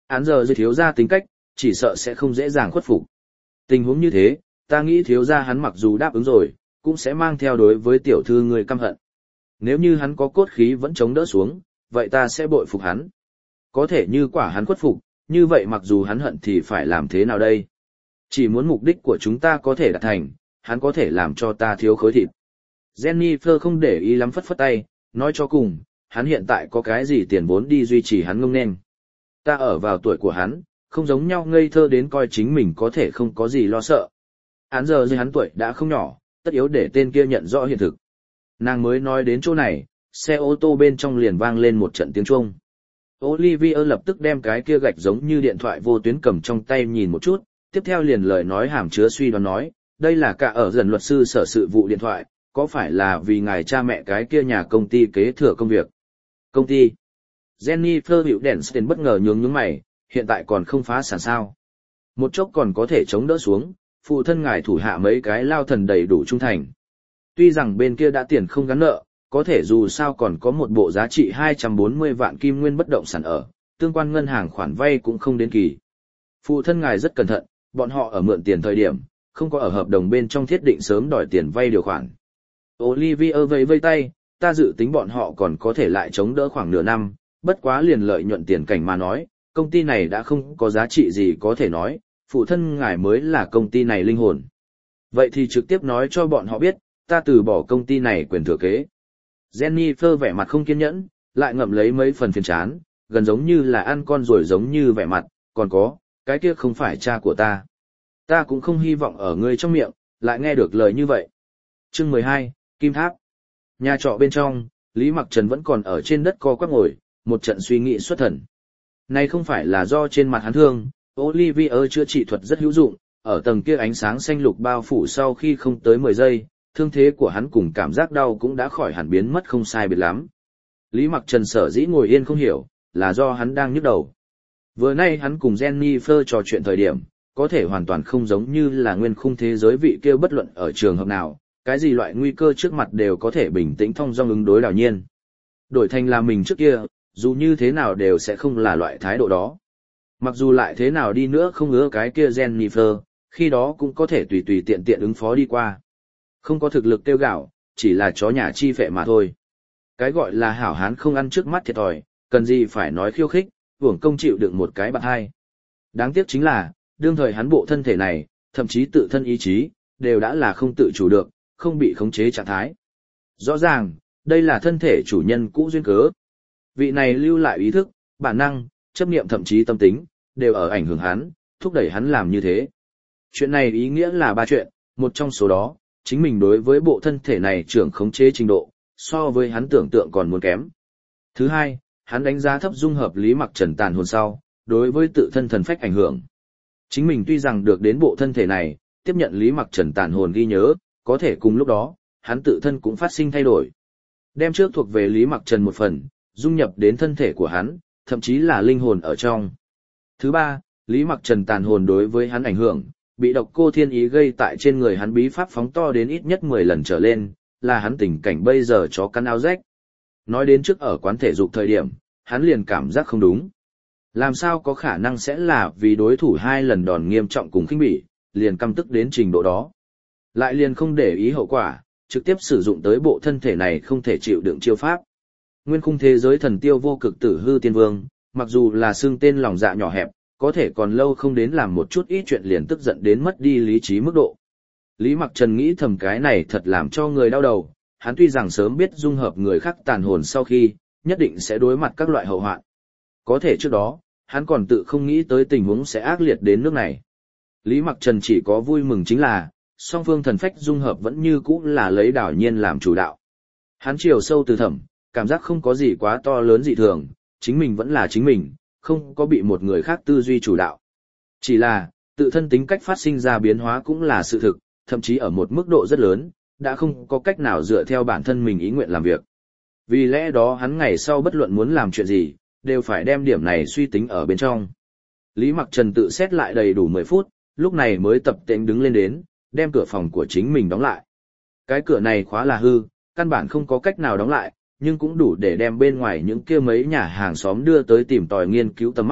Án giờ dưới thiếu gia tính cách, chỉ sợ sẽ không dễ dàng khuất phục. Tình huống như thế, ta nghĩ thiếu gia hắn mặc dù đáp ứng rồi, cũng sẽ mang theo đối với tiểu thư người căm hận. Nếu như hắn có cốt khí vẫn chống đỡ xuống, vậy ta sẽ bội phục hắn. Có thể như quả hắn khuất phục, như vậy mặc dù hắn hận thì phải làm thế nào đây? Chỉ muốn mục đích của chúng ta có thể đạt thành, hắn có thể làm cho ta thiếu khối thịt. Jennifer không để ý lắm phất phất tay, nói cho cùng, hắn hiện tại có cái gì tiền vốn đi duy trì hắn ngông nên. Ta ở vào tuổi của hắn, không giống nhau ngây thơ đến coi chính mình có thể không có gì lo sợ. Án giờ dưới hắn tuổi đã không nhỏ, tất yếu để tên kia nhận rõ hiện thực. Nàng mới nói đến chỗ này, xe ô tô bên trong liền vang lên một trận tiếng chuông. Olivia lập tức đem cái kia gạch giống như điện thoại vô tuyến cầm trong tay nhìn một chút, tiếp theo liền lời nói hàm chứa suy đoán nói, đây là cả ở dần luật sư sở sự vụ điện thoại, có phải là vì ngài cha mẹ cái kia nhà công ty kế thừa công việc? Công ty? Jennifer hiệu Denstein bất ngờ nhướng mày, hiện tại còn không phá sản sao? Một chốc còn có thể chống đỡ xuống, phụ thân ngài thủ hạ mấy cái lao thần đầy đủ trung thành. Tuy rằng bên kia đã tiền không gắn nợ, có thể dù sao còn có một bộ giá trị 240 vạn kim nguyên bất động sản ở, tương quan ngân hàng khoản vay cũng không đến kỳ. Phụ thân ngài rất cẩn thận, bọn họ ở mượn tiền thời điểm, không có ở hợp đồng bên trong thiết định sớm đòi tiền vay điều khoản. Olivia vẫy vây tay, ta dự tính bọn họ còn có thể lại chống đỡ khoảng nửa năm, bất quá liền lợi nhuận tiền cảnh mà nói, công ty này đã không có giá trị gì có thể nói, phụ thân ngài mới là công ty này linh hồn. Vậy thì trực tiếp nói cho bọn họ biết, ta từ bỏ công ty này quyền thừa kế. Jennifer vẻ mặt không kiên nhẫn, lại ngậm lấy mấy phần phiền chán, gần giống như là ăn con rồi giống như vẻ mặt, còn có, cái kia không phải cha của ta. Ta cũng không hy vọng ở ngươi trong miệng, lại nghe được lời như vậy. Chương 12, Kim Tháp. Nhà trọ bên trong, Lý Mặc Trần vẫn còn ở trên đất co quắp ngồi, một trận suy nghĩ xuất thần. Này không phải là do trên mặt hắn thương, Olivia chữa trị thuật rất hữu dụng, ở tầng kia ánh sáng xanh lục bao phủ sau khi không tới 10 giây, thương thế của hắn cùng cảm giác đau cũng đã khỏi hẳn biến mất không sai biệt lắm. Lý Mặc Trần sở dĩ ngồi yên không hiểu, là do hắn đang nhức đầu. Vừa nay hắn cùng Jennifer trò chuyện thời điểm, có thể hoàn toàn không giống như là nguyên khung thế giới vị kia bất luận ở trường hợp nào, cái gì loại nguy cơ trước mặt đều có thể bình tĩnh thong dong ứng đối đảo nhiên. Đổi thành là mình trước kia, dù như thế nào đều sẽ không là loại thái độ đó. Mặc dù lại thế nào đi nữa không ngứa cái kia Jennifer, khi đó cũng có thể tùy tùy tiện tiện ứng phó đi qua. Không có thực lực tiêu gạo, chỉ là chó nhà chi phệ mà thôi. Cái gọi là hảo hán không ăn trước mắt thiệt thòi, cần gì phải nói khiêu khích, hưởng công chịu đựng một cái bạc hai. Đáng tiếc chính là, đương thời hắn bộ thân thể này, thậm chí tự thân ý chí, đều đã là không tự chủ được, không bị khống chế trạng thái. Rõ ràng, đây là thân thể chủ nhân cũ duyên cớ. Vị này lưu lại ý thức, bản năng, chấp niệm thậm chí tâm tính, đều ở ảnh hưởng hắn, thúc đẩy hắn làm như thế. Chuyện này ý nghĩa là ba chuyện, một trong số đó, chính mình đối với bộ thân thể này trưởng khống chế trình độ, so với hắn tưởng tượng còn muốn kém. Thứ hai, hắn đánh giá thấp dung hợp Lý Mặc Trần tàn hồn sau, đối với tự thân thần phách ảnh hưởng. Chính mình tuy rằng được đến bộ thân thể này, tiếp nhận Lý Mặc Trần tàn hồn ghi nhớ, có thể cùng lúc đó, hắn tự thân cũng phát sinh thay đổi. Đem trước thuộc về Lý Mặc Trần một phần, dung nhập đến thân thể của hắn, thậm chí là linh hồn ở trong. Thứ ba, Lý Mặc Trần tàn hồn đối với hắn ảnh hưởng, bị độc cô thiên ý gây tại trên người hắn bí pháp phóng to đến ít nhất 10 lần trở lên, là hắn tình cảnh bây giờ chó cắn áo rách. Nói đến trước ở quán thể dục thời điểm, hắn liền cảm giác không đúng. Làm sao có khả năng sẽ là vì đối thủ 2 lần đòn nghiêm trọng cùng khinh bỉ, liền căm tức đến trình độ đó. Lại liền không để ý hậu quả, trực tiếp sử dụng tới bộ thân thể này không thể chịu đựng chiêu pháp. Nguyên khung thế giới thần tiêu vô cực tử hư tiên vương, mặc dù là xưng tên lòng dạ nhỏ hẹp, có thể còn lâu không đến làm một chút ít chuyện liền tức giận đến mất đi lý trí mức độ. Lý Mặc Trần nghĩ thầm cái này thật làm cho người đau đầu, hắn tuy rằng sớm biết dung hợp người khác tàn hồn sau khi, nhất định sẽ đối mặt các loại hậu hoạn. Có thể trước đó, hắn còn tự không nghĩ tới tình huống sẽ ác liệt đến nước này. Lý Mặc Trần chỉ có vui mừng chính là, song phương thần phách dung hợp vẫn như cũ là lấy đảo nhiên làm chủ đạo. Hắn chiều sâu từ thẳm, cảm giác không có gì quá to lớn dị thường, chính mình vẫn là chính mình, không có bị một người khác tư duy chủ đạo. Chỉ là, tự thân tính cách phát sinh ra biến hóa cũng là sự thực, thậm chí ở một mức độ rất lớn, đã không có cách nào dựa theo bản thân mình ý nguyện làm việc. Vì lẽ đó hắn ngày sau bất luận muốn làm chuyện gì, đều phải đem điểm này suy tính ở bên trong. Lý Mặc Trần tự xét lại đầy đủ 10 phút, lúc này mới tập tễnh đứng lên đến, đem cửa phòng của chính mình đóng lại. Cái cửa này khóa là hư, căn bản không có cách nào đóng lại, nhưng cũng đủ để đem bên ngoài những kia mấy nhà hàng xóm đưa tới tìm tòi nghiên cứu tầm mắt,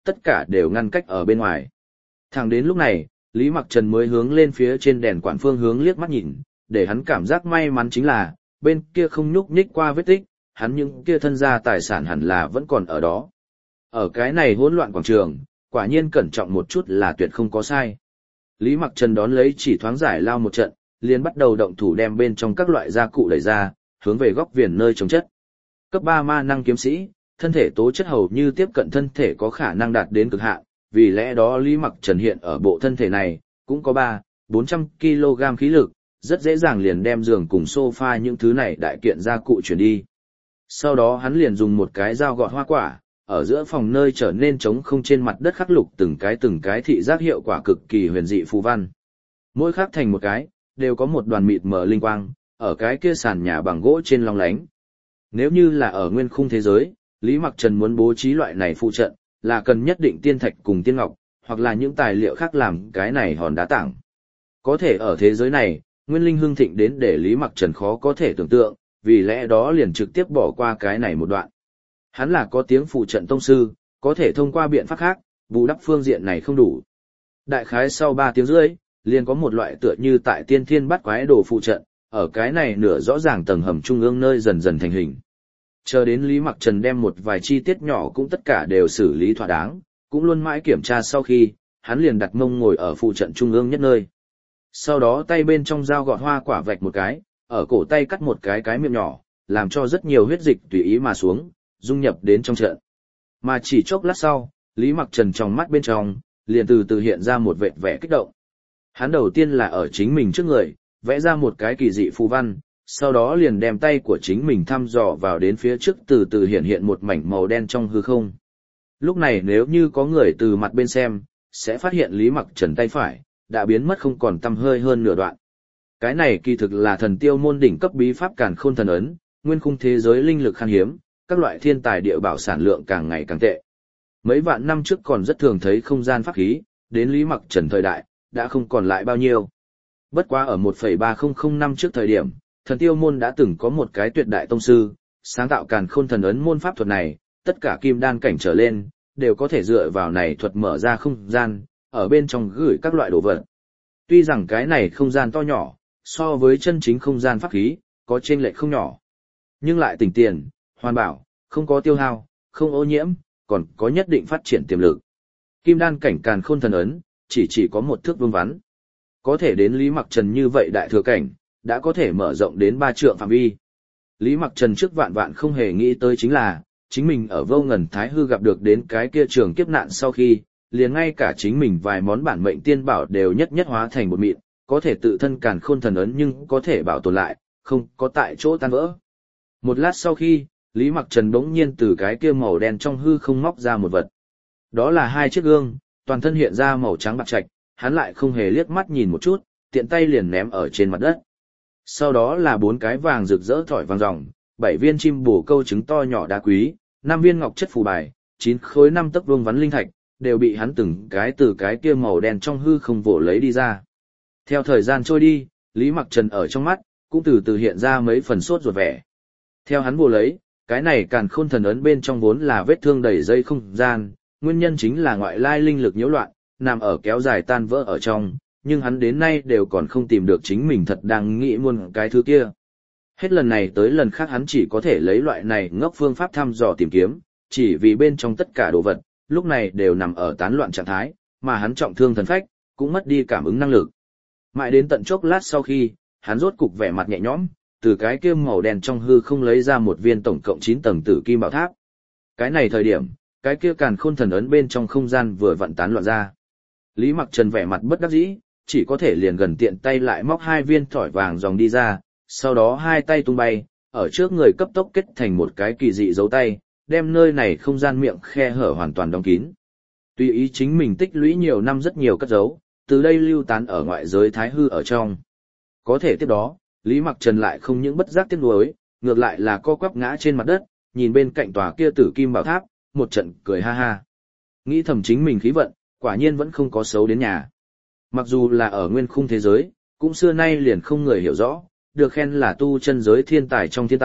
tất cả đều ngăn cách ở bên ngoài. Thẳng đến lúc này, Lý Mặc Trần mới hướng lên phía trên đèn quản phương hướng liếc mắt nhìn, để hắn cảm giác may mắn chính là, bên kia không nhúc nhích qua vết tích, hắn những kia thân gia tài sản hẳn là vẫn còn ở đó. Ở cái này hỗn loạn quảng trường, quả nhiên cẩn trọng một chút là tuyệt không có sai. Lý Mặc Trần đón lấy chỉ thoáng giải lao một trận, liền bắt đầu động thủ đem bên trong các loại gia cụ đẩy ra, hướng về góc viền nơi trồng chất. Cấp 3 ma năng kiếm sĩ, thân thể tố chất hầu như tiếp cận thân thể có khả năng đạt đến cực hạn, vì lẽ đó Lý Mặc Trần hiện ở bộ thân thể này, cũng có 400 kg khí lực, rất dễ dàng liền đem giường cùng sofa những thứ này đại kiện gia cụ chuyển đi. Sau đó hắn liền dùng một cái dao gọt hoa quả, ở giữa phòng nơi trở nên trống không trên mặt đất khắc lục từng cái thị giác hiệu quả cực kỳ huyền dị phù văn. Mỗi khắc thành một cái, đều có một đoàn mịt mờ linh quang, ở cái kia sàn nhà bằng gỗ trên long lánh. Nếu như là ở nguyên khung thế giới, Lý Mặc Trần muốn bố trí loại này phụ trận, là cần nhất định tiên thạch cùng tiên ngọc, hoặc là những tài liệu khác làm cái này hòn đá tảng. Có thể ở thế giới này, nguyên linh hưng thịnh đến để Lý Mặc Trần khó có thể tưởng tượng, vì lẽ đó liền trực tiếp bỏ qua cái này một đoạn. Hắn là có tiếng phụ trận tông sư, có thể thông qua biện pháp khác, bù đắp phương diện này không đủ. Đại khái sau 3 tiếng rưỡi, liền có một loại tựa như tại tiên thiên bắt quái đồ phụ trận, ở cái này nửa rõ ràng tầng hầm trung ương nơi dần dần thành hình. Chờ đến Lý Mặc Trần đem một vài chi tiết nhỏ cũng tất cả đều xử lý thỏa đáng, cũng luôn mãi kiểm tra sau khi, hắn liền đặt mông ngồi ở phụ trận trung ương nhất nơi. Sau đó tay bên trong dao gọt hoa quả vạch một cái, ở cổ tay cắt một cái miệng nhỏ, làm cho rất nhiều huyết dịch tùy ý mà xuống, dung nhập đến trong trận. Mà chỉ chốc lát sau, Lý Mặc Trần trong mắt bên trong, liền từ từ hiện ra một vệt vẻ kích động. Hắn đầu tiên là ở chính mình trước người, vẽ ra một cái kỳ dị phù văn, sau đó liền đem tay của chính mình thăm dò vào đến phía trước từ từ hiện một mảnh màu đen trong hư không. Lúc này nếu như có người từ mặt bên xem, sẽ phát hiện Lý Mặc Trần tay phải, đã biến mất không còn tăm hơi hơn nửa đoạn. Cái này kỳ thực là thần tiêu môn đỉnh cấp bí pháp Càn Khôn Thần Ấn, nguyên khung thế giới linh lực khan hiếm, các loại thiên tài địa bảo sản lượng càng ngày càng tệ. Mấy vạn năm trước còn rất thường thấy không gian pháp khí, đến Lý Mặc Trần thời đại, đã không còn lại bao nhiêu. Bất quá ở 1,3005 năm trước thời điểm, thần tiêu môn đã từng có một cái tuyệt đại tông sư, sáng tạo Càn Khôn Thần Ấn môn pháp thuật này, tất cả kim đan cảnh trở lên, đều có thể dựa vào này thuật mở ra không gian, ở bên trong gửi các loại đồ vật. Tuy rằng cái này không gian to nhỏ, so với chân chính không gian pháp khí, có chênh lệch không nhỏ. Nhưng lại tỉnh tiền, hoàn bảo, không có tiêu hao, không ô nhiễm, còn có nhất định phát triển tiềm lực. Kim đan cảnh Càn Khôn Thần Ấn, chỉ có một thước vuông vắn. Có thể đến Lý Mặc Trần như vậy đại thừa cảnh, đã có thể mở rộng đến 3 trượng phạm vi. Lý Mặc Trần trước vạn không hề nghĩ tới chính là, chính mình ở Vô Ngần Thái Hư gặp được đến cái kia trường kiếp nạn sau khi, liền ngay cả chính mình vài món bản mệnh tiên bảo đều nhất hóa thành một mịn, có thể tự thân Càn Khôn Thần Ấn nhưng có thể bảo tồn lại, không có tại chỗ tan vỡ. Một lát sau khi, Lý Mặc Trần bỗng nhiên từ cái kia màu đen trong hư không móc ra một vật. Đó là 2 chiếc gương, toàn thân hiện ra màu trắng bạc trạch, hắn lại không hề liếc mắt nhìn một chút, tiện tay liền ném ở trên mặt đất. Sau đó là 4 cái vàng rực rỡ thỏi vàng ròng, 7 viên chim bồ câu trứng to nhỏ đá quý, 5 viên ngọc chất phù bài, 9 khối 5 tấc vuông vắn linh thạch, đều bị hắn từng cái từ cái kia màu đen trong hư không vỗ lấy đi ra. Theo thời gian trôi đi, Lý Mặc Trần ở trong mắt, cũng từ từ hiện ra mấy phần sốt ruột vẻ. Theo hắn vỗ lấy, cái này Càn Khôn Thần Ấn bên trong vốn là vết thương đầy dây không gian, nguyên nhân chính là ngoại lai linh lực nhiễu loạn, nằm ở kéo dài tan vỡ ở trong, nhưng hắn đến nay đều còn không tìm được chính mình thật đang nghĩ muôn cái thứ kia. Hết lần này tới lần khác hắn chỉ có thể lấy loại này ngốc phương pháp thăm dò tìm kiếm, chỉ vì bên trong tất cả đồ vật, lúc này đều nằm ở tán loạn trạng thái, mà hắn trọng thương thần phách, cũng mất đi cảm ứng năng lực. Mãi đến tận chốc lát sau khi, hắn rốt cục vẻ mặt nhẹ nhõm, từ cái kia màu đen trong hư không lấy ra một viên tổng cộng 9 tầng tử kim bảo tháp. Cái này thời điểm, cái kia Càn Khôn Thần Ấn bên trong không gian vừa vặn tán loạn ra. Lý Mặc Trần vẻ mặt bất đắc dĩ, chỉ có thể liền gần tiện tay lại móc 2 viên thỏi vàng dòng đi ra, sau đó 2 tay tung bay, ở trước người cấp tốc kết thành một cái kỳ dị dấu tay, đem nơi này không gian miệng khe hở hoàn toàn đóng kín. Tùy ý chính mình tích lũy nhiều năm rất nhiều cất dấu, từ đây lưu tán ở ngoại giới thái hư ở trong. Có thể tiếp đó, Lý Mặc Trần lại không những bất giác tiếc nuối, ngược lại là co quắp ngã trên mặt đất, nhìn bên cạnh tòa kia tử kim bảo tháp, một trận cười ha ha. Nghĩ thầm chính mình khí vận, quả nhiên vẫn không có xấu đến nhà. Mặc dù là ở nguyên khung thế giới, cũng xưa nay liền không người hiểu rõ, được khen là tu chân giới thiên tài trong thiên tài,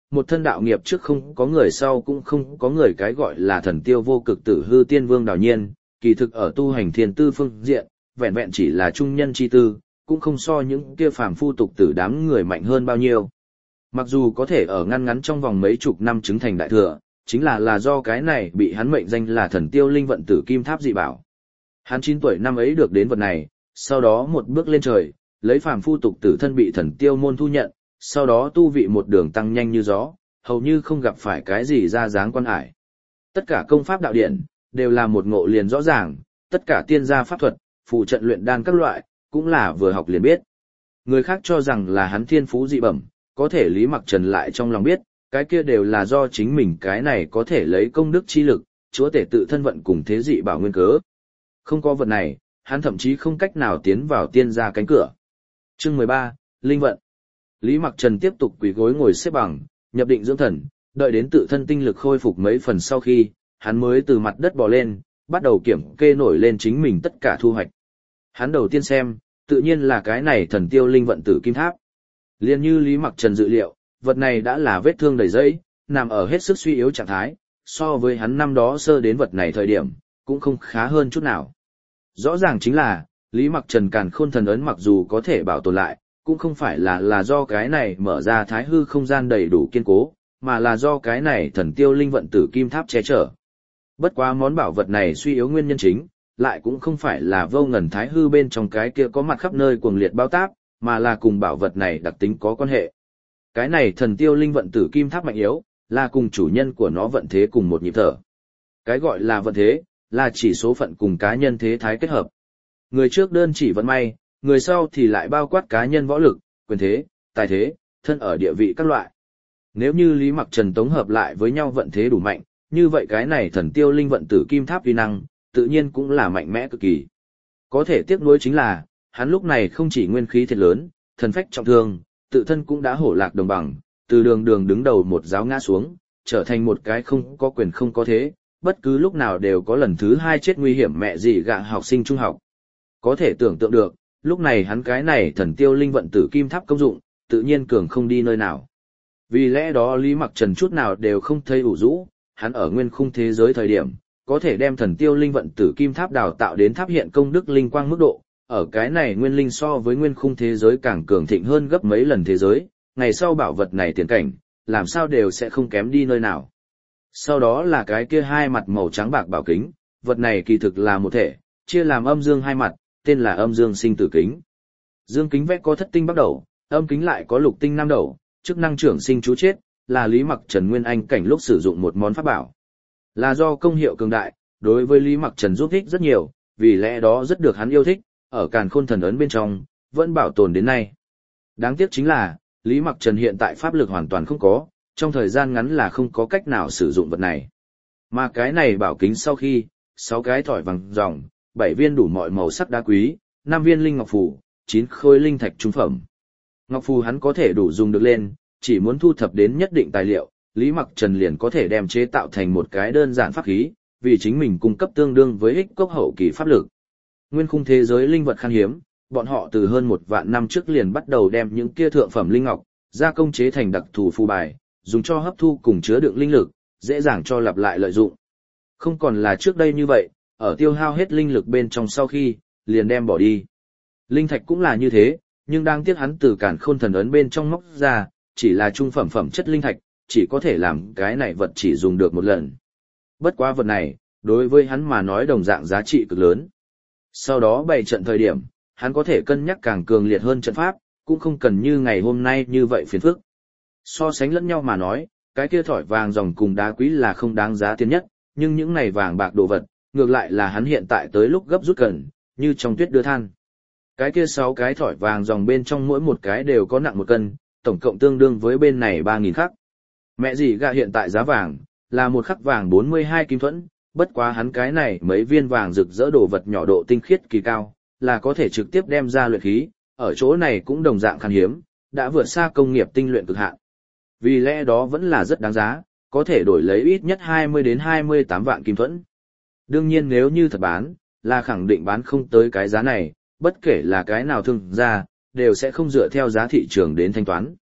một thân đạo nghiệp trước không có người sau cũng không có người, cái gọi là thần tiêu vô cực tử hư tiên vương Đào Nhiên, kỳ thực ở tu hành thiên tư phương diện, vẹn vẹn chỉ là trung nhân chi tư, cũng không so những kia phàm phu tục tử đám người mạnh hơn bao nhiêu. Mặc dù có thể ở ngăn ngắn trong vòng mấy chục năm chứng thành đại thừa, chính là do cái này bị hắn mệnh danh là thần tiêu linh vận tử kim tháp dị bảo. Hắn 9 tuổi năm ấy được đến vật này, sau đó một bước lên trời, lấy phàm phu tục tử thân bị thần tiêu môn thu nhận, sau đó tu vị một đường tăng nhanh như gió, hầu như không gặp phải cái gì ra dáng quan ải. Tất cả công pháp đạo điển, đều là một ngộ liền rõ ràng, tất cả tiên gia pháp thuật, phù trận luyện đan các loại, cũng là vừa học liền biết. Người khác cho rằng là hắn thiên phú dị bẩm, có thể Lý Mặc Trần lại trong lòng biết, cái kia đều là do chính mình cái này có thể lấy công đức chi lực, chúa tể tự thân vận cùng thế dị bảo nguyên cớ. Không có vật này, hắn thậm chí không cách nào tiến vào tiên gia cánh cửa. Chương 13, Linh vận. Lý Mặc Trần tiếp tục quỳ gối ngồi xếp bằng, nhập định dưỡng thần, đợi đến tự thân tinh lực khôi phục mấy phần sau khi, hắn mới từ mặt đất bò lên, bắt đầu kiểm kê nổi lên chính mình tất cả thu hoạch. Hắn đầu tiên xem, tự nhiên là cái này thần tiêu linh vận tử kim tháp. Liên như Lý Mặc Trần dự liệu, vật này đã là vết thương đầy dẫy, nằm ở hết sức suy yếu trạng thái, so với hắn năm đó sơ đến vật này thời điểm, cũng không khá hơn chút nào. Rõ ràng chính là, Lý Mặc Trần Càn Khôn Thần Ấn mặc dù có thể bảo tồn lại, cũng không phải là do cái này mở ra thái hư không gian đầy đủ kiên cố, mà là do cái này thần tiêu linh vận tử kim tháp che chở. Bất quá món bảo vật này suy yếu nguyên nhân chính, lại cũng không phải là vô ngần thái hư bên trong cái kia có mặt khắp nơi cuồng liệt bao táp, mà là cùng bảo vật này đặc tính có quan hệ. Cái này thần tiêu linh vận tử kim tháp mạnh yếu, là cùng chủ nhân của nó vận thế cùng một nhịp thở. Cái gọi là vận thế, là chỉ số phận cùng cá nhân thế thái kết hợp. Người trước đơn chỉ vận may, người sau thì lại bao quát cá nhân võ lực, quyền thế, tài thế, thân ở địa vị các loại. Nếu như Lý Mặc Trần tổng hợp lại với nhau vận thế đủ mạnh, như vậy cái này thần tiêu linh vận tử kim tháp uy năng, tự nhiên cũng là mạnh mẽ cực kỳ. Có thể tiếc nuối chính là, hắn lúc này không chỉ nguyên khí thiệt lớn, thần phách trọng thương, tự thân cũng đã hổ lạc đồng bằng, từ đường đường đứng đầu một giáo ngã xuống, trở thành một cái không có quyền không có thế, bất cứ lúc nào đều có lần thứ 2 chết nguy hiểm mẹ gì gạ học sinh trung học. Có thể tưởng tượng được, lúc này hắn cái này thần tiêu linh vận tử kim tháp công dụng, tự nhiên cường không đi nơi nào. Vì lẽ đó Lý Mặc Trần chút nào đều không thấy ủ rũ, hắn ở nguyên khung thế giới thời điểm, có thể đem thần tiêu linh vận tử kim tháp đào tạo đến tháp hiện công đức linh quang mức độ, ở cái này nguyên linh so với nguyên khung thế giới càng cường thịnh hơn gấp mấy lần thế giới, ngày sau bảo vật này tiền cảnh, làm sao đều sẽ không kém đi nơi nào. Sau đó là cái kia hai mặt màu trắng bạc bảo kính, vật này kỳ thực là một thể, chia làm âm dương hai mặt, tên là âm dương sinh tử kính. Dương kính vẽ có thất tinh bắt đầu, âm kính lại có lục tinh nam đầu, chức năng trưởng sinh chú chết, là Lý Mặc Trần Nguyên Anh cảnh lúc sử dụng một món pháp bảo. Là do công hiệu cường đại, đối với Lý Mặc Trần giúp ích rất nhiều, vì lẽ đó rất được hắn yêu thích, ở Càn Khôn Thần Ấn bên trong, vẫn bảo tồn đến nay. Đáng tiếc chính là, Lý Mặc Trần hiện tại pháp lực hoàn toàn không có, trong thời gian ngắn là không có cách nào sử dụng vật này. Mà cái này bảo kính sau khi, 6 cái thỏi vàng ròng, 7 viên đủ mọi màu sắc đá quý, 5 viên linh ngọc phù, 9 khối linh thạch trung phẩm. Ngọc phù hắn có thể đủ dùng được lên, chỉ muốn thu thập đến nhất định tài liệu, Lý Mặc Trần liền có thể đem chế tạo thành một cái đơn giản pháp khí, vì chính mình cung cấp tương đương với ích cốc hậu kỳ pháp lực. Nguyên khung thế giới linh vật khan hiếm, bọn họ từ hơn 1 vạn năm trước liền bắt đầu đem những kia thượng phẩm linh ngọc gia công chế thành đặc thù phù bài, dùng cho hấp thu cùng chứa đựng linh lực, dễ dàng cho lặp lại lợi dụng. Không còn là trước đây như vậy, ở tiêu hao hết linh lực bên trong sau khi, liền đem bỏ đi. Linh thạch cũng là như thế, nhưng đang tiếc hắn từ Càn Khôn Thần Ấn bên trong móc ra, chỉ là trung phẩm phẩm chất linh thạch, chỉ có thể làm cái này vật chỉ dùng được một lần. Bất quá vật này, đối với hắn mà nói đồng dạng giá trị cực lớn. Sau đó bày trận thời điểm, hắn có thể cân nhắc càng cường liệt hơn trận pháp, cũng không cần như ngày hôm nay như vậy phiền phức. So sánh lẫn nhau mà nói, cái kia thỏi vàng ròng cùng đá quý là không đáng giá tiền nhất, nhưng những này vàng bạc đồ vật, ngược lại là hắn hiện tại tới lúc gấp rút cần, như trong tuyết đưa than. Cái kia 6 cái thỏi vàng ròng bên trong mỗi một cái đều có nặng 1 cân, tổng cộng tương đương với bên này 3.000 khắc. Mẹ gì gạ hiện tại giá vàng, là 1 khắc vàng 42 kim thuẫn, bất quá hắn cái này mấy viên vàng rực rỡ đồ vật nhỏ độ tinh khiết kỳ cao, là có thể trực tiếp đem ra luyện khí, ở chỗ này cũng đồng dạng khan hiếm, đã vượt xa công nghiệp tinh luyện cực hạn. Vì lẽ đó vẫn là rất đáng giá, có thể đổi lấy ít nhất 20 đến 28 vạn kim thuẫn. Đương nhiên nếu như thật bán, là khẳng định bán không tới cái giá này, bất kể là cái nào thương ra, đều sẽ không dựa theo giá thị trường đến thanh toán.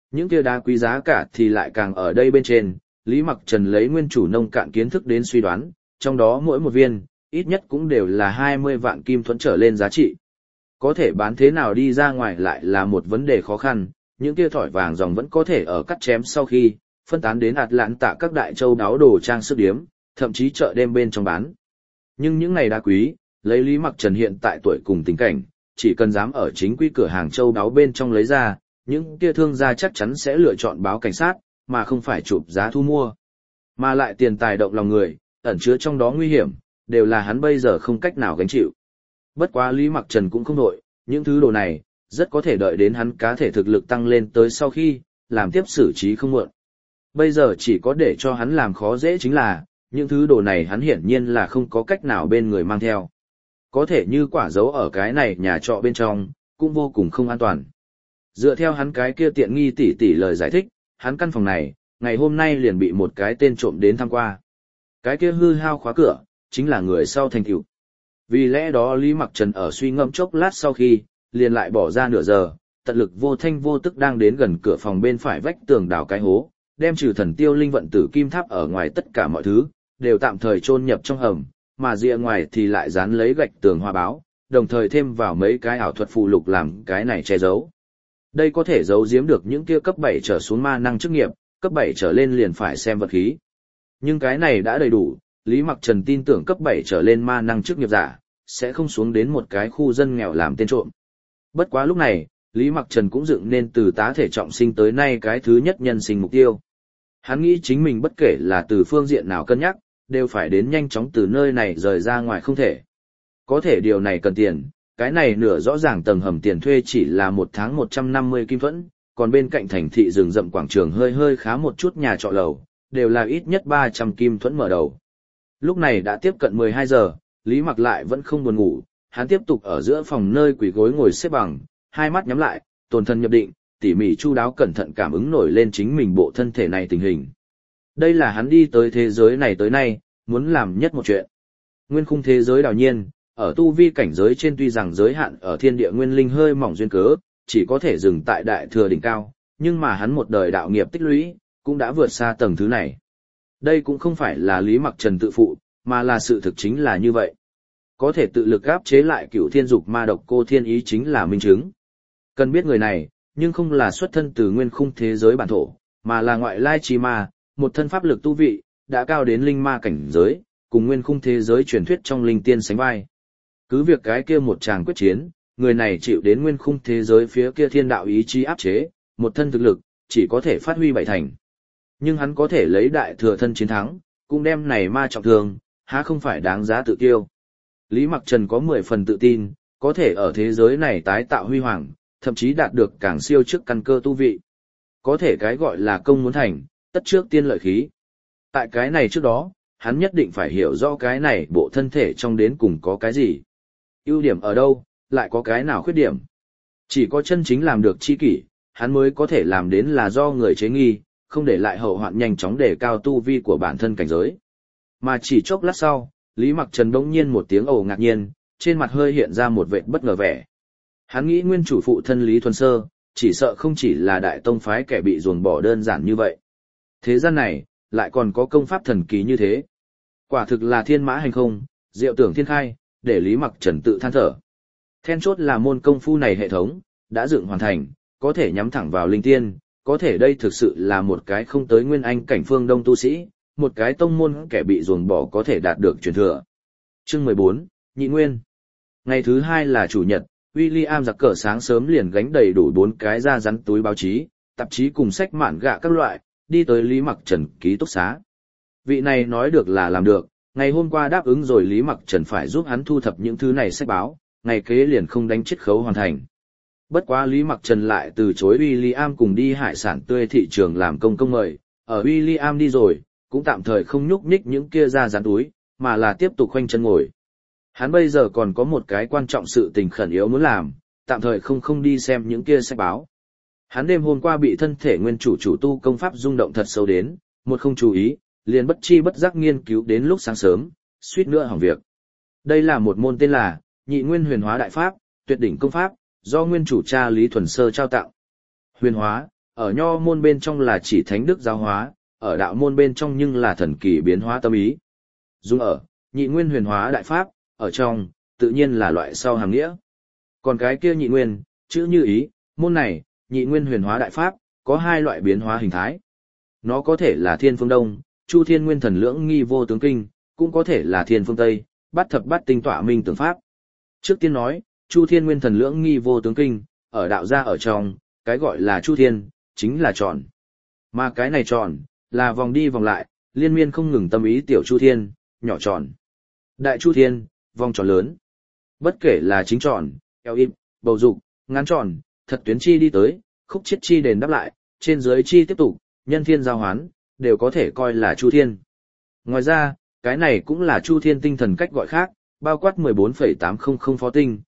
Những kia đá quý giá cả thì lại càng ở đây bên trên, Lý Mặc Trần lấy nguyên chủ nông cạn kiến thức đến suy đoán, trong đó mỗi một viên, ít nhất cũng đều là 20 vạn kim thuẫn trở lên giá trị. Có thể bán thế nào đi ra ngoài lại là một vấn đề khó khăn, những kia thỏi vàng dòng vẫn có thể ở cắt chém sau khi, phân tán đến Atlanta các đại châu đáo đồ trang sức điếm, thậm chí chợ đêm bên trong bán. Nhưng những này đá quý, lấy Lý Mặc Trần hiện tại tuổi cùng tình cảnh, chỉ cần dám ở chính quy cửa hàng châu đáo bên trong lấy ra, những kia thương gia chắc chắn sẽ lựa chọn báo cảnh sát, mà không phải chụp giá thu mua. Mà lại tiền tài động lòng người, ẩn chứa trong đó nguy hiểm, đều là hắn bây giờ không cách nào gánh chịu. Bất quá Lý Mặc Trần cũng không đội, những thứ đồ này, rất có thể đợi đến hắn cá thể thực lực tăng lên tới sau khi, làm tiếp xử trí không muộn. Bây giờ chỉ có để cho hắn làm khó dễ chính là, những thứ đồ này hắn hiển nhiên là không có cách nào bên người mang theo. Có thể như quả dấu ở cái này nhà trọ bên trong, cũng vô cùng không an toàn. Dựa theo hắn cái kia tiện nghi tỉ lời giải thích, hắn căn phòng này, ngày hôm nay liền bị một cái tên trộm đến thăm qua. Cái kia hư hao khóa cửa, chính là người sau thành tựu. Vì lẽ đó Lý Mặc Trần ở suy ngẫm chốc lát sau khi, liền lại bỏ ra nửa giờ, tận lực vô thanh vô tức đang đến gần cửa phòng bên phải vách tường đào cái hố, đem trừ thần tiêu linh vận tử kim tháp ở ngoài tất cả mọi thứ, đều tạm thời chôn nhập trong hầm, mà rìa ngoài thì lại dán lấy gạch tường hoa báo, đồng thời thêm vào mấy cái ảo thuật phù lục làm cái này che giấu. Đây có thể giấu giếm được những kia cấp 7 trở xuống ma năng chức nghiệp, cấp 7 trở lên liền phải xem vật khí. Nhưng cái này đã đầy đủ, Lý Mặc Trần tin tưởng cấp 7 trở lên ma năng chức nghiệp giả, sẽ không xuống đến một cái khu dân nghèo làm tên trộm. Bất quá lúc này, Lý Mặc Trần cũng dựng nên từ tá thể trọng sinh tới nay cái thứ nhất nhân sinh mục tiêu. Hắn nghĩ chính mình bất kể là từ phương diện nào cân nhắc, đều phải đến nhanh chóng từ nơi này rời ra ngoài không thể. Có thể điều này cần tiền, cái này nửa rõ ràng tầng hầm tiền thuê chỉ là một tháng 150 kim thuẫn, còn bên cạnh thành thị rừng rậm quảng trường hơi khá một chút nhà trọ lầu, đều là ít nhất 300 kim thuẫn mở đầu. Lúc này đã tiếp cận 12 giờ, Lý Mặc lại vẫn không buồn ngủ, hắn tiếp tục ở giữa phòng nơi quỳ gối ngồi xếp bằng, hai mắt nhắm lại, tồn thân nhập định, tỉ mỉ chu đáo cẩn thận cảm ứng nổi lên chính mình bộ thân thể này tình hình. Đây là hắn đi tới thế giới này tới nay, muốn làm nhất một chuyện. Nguyên khung thế giới đào nhiên, ở tu vi cảnh giới trên tuy rằng giới hạn ở thiên địa nguyên linh hơi mỏng duyên cớ, chỉ có thể dừng tại đại thừa đỉnh cao, nhưng mà hắn một đời đạo nghiệp tích lũy, cũng đã vượt xa tầng thứ này. Đây cũng không phải là Lý Mặc Trần tự phụ, mà là sự thực chính là như vậy. Có thể tự lực áp chế lại cửu thiên dục ma độc cô thiên ý chính là minh chứng. Cần biết người này, nhưng không là xuất thân từ nguyên khung thế giới bản thổ, mà là ngoại lai chi ma, một thân pháp lực tu vị, đã cao đến linh ma cảnh giới, cùng nguyên khung thế giới truyền thuyết trong linh tiên sánh vai. Cứ việc cái kia một tràng quyết chiến, người này chịu đến nguyên khung thế giới phía kia thiên đạo ý chí áp chế, một thân thực lực, chỉ có thể phát huy bảy thành. Nhưng hắn có thể lấy đại thừa thân chiến thắng, cũng đem này ma trọng thương, há không phải đáng giá tự tiêu. Lý Mặc Trần có 10 phần tự tin, có thể ở thế giới này tái tạo huy hoàng, thậm chí đạt được càng siêu trước căn cơ tu vị. Có thể cái gọi là công muốn thành, tất trước tiên lợi khí. Tại cái này trước đó, hắn nhất định phải hiểu rõ cái này bộ thân thể trong đến cùng có cái gì. Ưu điểm ở đâu, lại có cái nào khuyết điểm. Chỉ có chân chính làm được chi kỷ, hắn mới có thể làm đến là do người chế nghi, không để lại hậu hoạn nhanh chóng để cao tu vi của bản thân cảnh giới. Mà chỉ chốc lát sau, Lý Mặc Trần bỗng nhiên một tiếng ồ ngạc nhiên, trên mặt hơi hiện ra một vệt bất ngờ vẻ. Hắn nghĩ nguyên chủ phụ thân Lý Thuần Sơ, chỉ sợ không chỉ là đại tông phái kẻ bị ruồng bỏ đơn giản như vậy. Thế gian này, lại còn có công pháp thần kỳ như thế. Quả thực là thiên mã hành không, diệu tưởng thiên khai, để Lý Mặc Trần tự than thở. Then chốt là môn công phu này hệ thống, đã dựng hoàn thành, có thể nhắm thẳng vào linh tiên, có thể đây thực sự là một cái không tới nguyên anh cảnh phương đông tu sĩ, một cái tông môn kẻ bị ruồng bỏ có thể đạt được truyền thừa. Chương 14, Nhị Nguyên. Ngày thứ 2 là chủ nhật, William giặc cờ sáng sớm liền gánh đầy đủ 4 cái da rắn túi báo chí, tạp chí cùng sách mạn gạ các loại, đi tới Lý Mặc Trần ký túc xá. Vị này nói được là làm được, ngày hôm qua đáp ứng rồi Lý Mặc Trần phải giúp hắn thu thập những thứ này sách báo, ngày kế liền không đánh chiết khấu hoàn thành. Bất quá Lý Mặc Trần lại từ chối William cùng đi hải sản tươi thị trường làm công mời, ở William đi rồi, cũng tạm thời không nhúc nhích những kia da rắn túi, mà là tiếp tục khoanh chân ngồi. Hắn bây giờ còn có một cái quan trọng sự tình khẩn yếu muốn làm, tạm thời không đi xem những kia sách báo. Hắn đêm hôm qua bị thân thể nguyên chủ tu công pháp rung động thật sâu đến, một không chú ý, liền bất chi bất giác nghiên cứu đến lúc sáng sớm, suýt nữa hỏng việc. Đây là một môn tên là Nhị Nguyên Huyền Hóa Đại Pháp, tuyệt đỉnh công pháp, do nguyên chủ cha Lý Thuần Sơ trao tặng. Huyền hóa, Ở nho môn bên trong là chỉ thánh đức giáo hóa, ở đạo môn bên trong nhưng là thần kỳ biến hóa tâm ý. Dùng ở nhị nguyên huyền hóa đại pháp, ở trong, tự nhiên là loại sau hàng nghĩa. Còn cái kia nhị nguyên, chữ như ý, môn này, nhị nguyên huyền hóa đại pháp, có hai loại biến hóa hình thái. Nó có thể là thiên phương đông, chu thiên nguyên thần lưỡng nghi vô tướng kinh, cũng có thể là thiên phương tây, bát thập bát tinh tọa minh tưởng pháp. Trước tiên nói, chu thiên nguyên thần lưỡng nghi vô tướng kinh, ở đạo gia ở trong, cái gọi là chu thiên, chính là tròn. Mà cái này tròn, là vòng đi vòng lại, liên miên không ngừng tâm ý tiểu chu thiên, nhỏ tròn. Đại chu thiên, vòng tròn lớn. Bất kể là chính tròn, eo im, bầu dục, ngắn tròn, thật tuyến chi đi tới, khúc chiết chi đền đáp lại, trên dưới chi tiếp tục, nhân thiên giao hoán, đều có thể coi là chu thiên. Ngoài ra, cái này cũng là chu thiên tinh thần cách gọi khác, bao quát 14,800 phó tinh,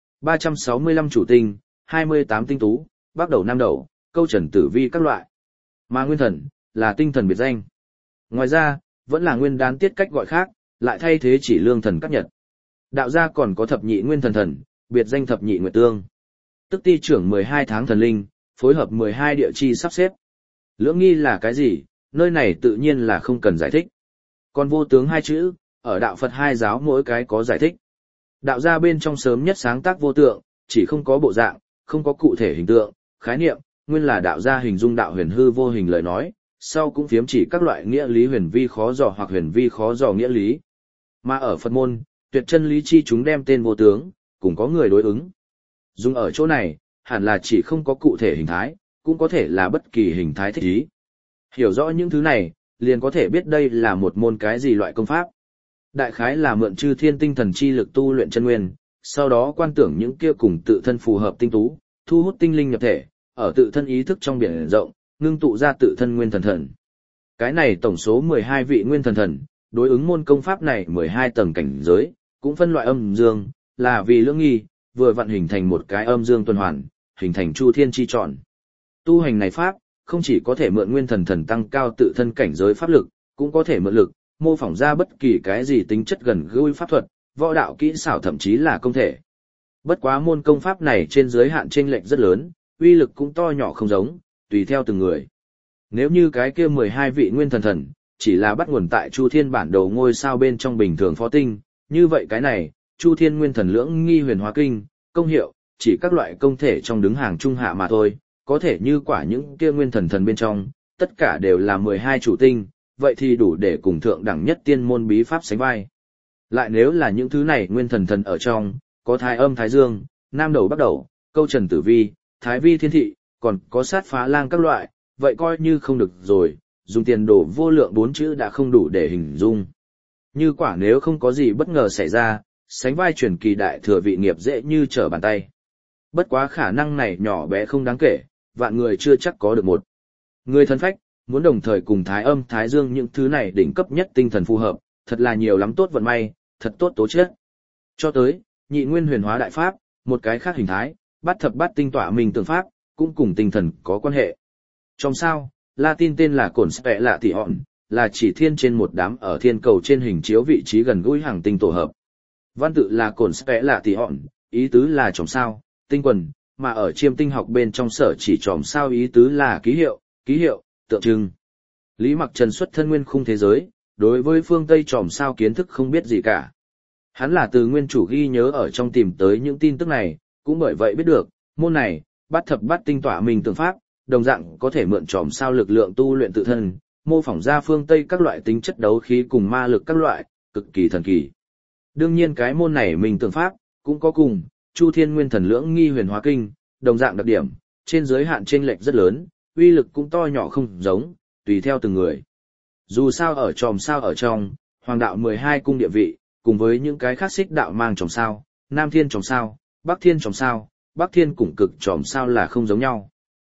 365 chủ tinh, 28 tinh tú, bắc đầu nam đầu, câu trần tử vi các loại. Mà nguyên thần, là tinh thần biệt danh. Ngoài ra, vẫn là nguyên đán tiết cách gọi khác, lại thay thế chỉ lương thần các nhật. Đạo gia còn có thập nhị nguyên thần thần, biệt danh thập nhị nguyệt tương. Tức ti trưởng 12 tháng thần linh, phối hợp 12 địa chi sắp xếp. Lưỡng nghi là cái gì, nơi này tự nhiên là không cần giải thích. Còn vô tướng hai chữ, ở đạo Phật hai giáo mỗi cái có giải thích. Đạo gia bên trong sớm nhất sáng tác vô tượng, chỉ không có bộ dạng, không có cụ thể hình tượng, khái niệm, nguyên là đạo gia hình dung đạo huyền hư vô hình lời nói, sau cũng phiếm chỉ các loại nghĩa lý huyền vi khó dò hoặc huyền vi khó dò nghĩa lý. Mà ở Phật môn, tuyệt chân lý chi chúng đem tên vô tướng, cũng có người đối ứng. Dùng ở chỗ này, hẳn là chỉ không có cụ thể hình thái, cũng có thể là bất kỳ hình thái thích ý. Hiểu rõ những thứ này, liền có thể biết đây là một môn cái gì loại công pháp. Đại khái là mượn chư thiên tinh thần chi lực tu luyện chân nguyên, sau đó quan tưởng những kia cùng tự thân phù hợp tinh tú, thu hút tinh linh nhập thể, ở tự thân ý thức trong biển rộng, ngưng tụ ra tự thân nguyên thần thần. Cái này tổng số 12 vị nguyên thần thần, đối ứng môn công pháp này 12 tầng cảnh giới, cũng phân loại âm dương, là vì lưỡng nghi, vừa vận hình thành một cái âm dương tuần hoàn, hình thành chu thiên chi tròn. Tu hành này pháp, không chỉ có thể mượn nguyên thần thần tăng cao tự thân cảnh giới pháp lực, cũng có thể mượn lực, mô phỏng ra bất kỳ cái gì tính chất gần gũi pháp thuật, võ đạo kỹ xảo thậm chí là công thể. Bất quá môn công pháp này trên giới hạn chênh lệch rất lớn, uy lực cũng to nhỏ không giống, tùy theo từng người. Nếu như cái kia 12 vị nguyên thần thần, chỉ là bắt nguồn tại Chu Thiên bản đồ ngôi sao bên trong bình thường phó tinh, như vậy cái này, Chu Thiên nguyên thần lưỡng nghi huyền hóa kinh, công hiệu, chỉ các loại công thể trong đứng hàng trung hạ mà thôi, có thể như quả những kia nguyên thần thần bên trong, tất cả đều là 12 chủ tinh, vậy thì đủ để cùng thượng đẳng nhất tiên môn bí pháp sánh vai. Lại nếu là những thứ này nguyên thần thần ở trong, có thái âm thái dương, nam đầu bắc đầu, câu trần tử vi, thái vi thiên thị, còn có sát phá lang các loại, vậy coi như không được rồi, dùng tiền đồ vô lượng 4 chữ đã không đủ để hình dung. Như quả nếu không có gì bất ngờ xảy ra, sánh vai truyền kỳ đại thừa vị nghiệp dễ như trở bàn tay. Bất quá khả năng này nhỏ bé không đáng kể, vạn người chưa chắc có được một. Người thân phách, muốn đồng thời cùng thái âm thái dương những thứ này đỉnh cấp nhất tinh thần phù hợp, thật là nhiều lắm tốt vận may, thật tốt tố chất. Cho tới, nhị nguyên huyền hóa đại pháp, một cái khác hình thái, bát thập bát tinh tọa minh tưởng pháp, cũng cùng tinh thần có quan hệ. Trong sao, Latin tên là cổn spẹ lạ tỉ họn, là chỉ thiên trên một đám ở thiên cầu trên hình chiếu vị trí gần gũi hàng tinh tổ hợp. Văn tự là cổn spẹ lạ tỉ họn, ý tứ là chòm sao, tinh quần, mà ở chiêm tinh học bên trong sở chỉ chòm sao ý tứ là ký hiệu, tượng trưng. Lý Mặc Trần xuất thân nguyên khung thế giới, đối với phương Tây chòm sao kiến thức không biết gì cả. Hắn là từ nguyên chủ ghi nhớ ở trong tìm tới những tin tức này, cũng bởi vậy biết được, môn này, bát thập bát tinh tọa minh tưởng pháp, đồng dạng có thể mượn chòm sao lực lượng tu luyện tự thân, mô phỏng ra phương Tây các loại tính chất đấu khí cùng ma lực các loại, cực kỳ thần kỳ. Đương nhiên cái môn này minh tưởng pháp, cũng có cùng, Chu Thiên Nguyên Thần Lưỡng Nghi Huyền Hóa Kinh, đồng dạng đặc điểm, trên giới hạn chênh lệch rất lớn, uy lực cũng to nhỏ không giống, tùy theo từng người. Dù sao ở chòm sao ở trong, hoàng đạo 12 cung địa vị, cùng với những cái khác xích đạo mang chòm sao, Nam Thiên chòm sao, Bắc Thiên chòm sao, Bắc Thiên cùng cực chòm sao là không giống nhau.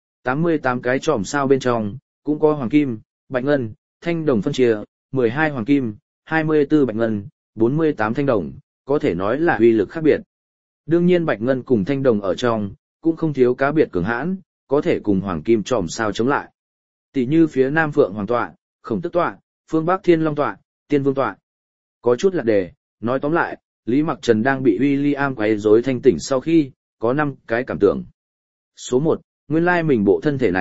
88 cái chòm sao bên trong, cũng có hoàng kim, bạch ngân, thanh đồng phân chia, 12 hoàng kim, 24 bạch ngân, 48 thanh đồng, có thể nói là uy lực khác biệt. Đương nhiên bạch ngân cùng thanh đồng ở trong, cũng không thiếu cá biệt cường hãn, có thể cùng hoàng kim chòm sao chống lại. Tỷ như phía Nam Phượng Hoàng tọa, Khổng Tức tọa, phương Bắc Thiên Long tọa, Tiên Vương tọa. Có chút lạc đề, nói tóm lại, Lý Mặc Trần đang bị William quấy rối thanh tỉnh sau khi, có 5 cái cảm tưởng. Số 1, nguyên lai mình bộ thân thể này,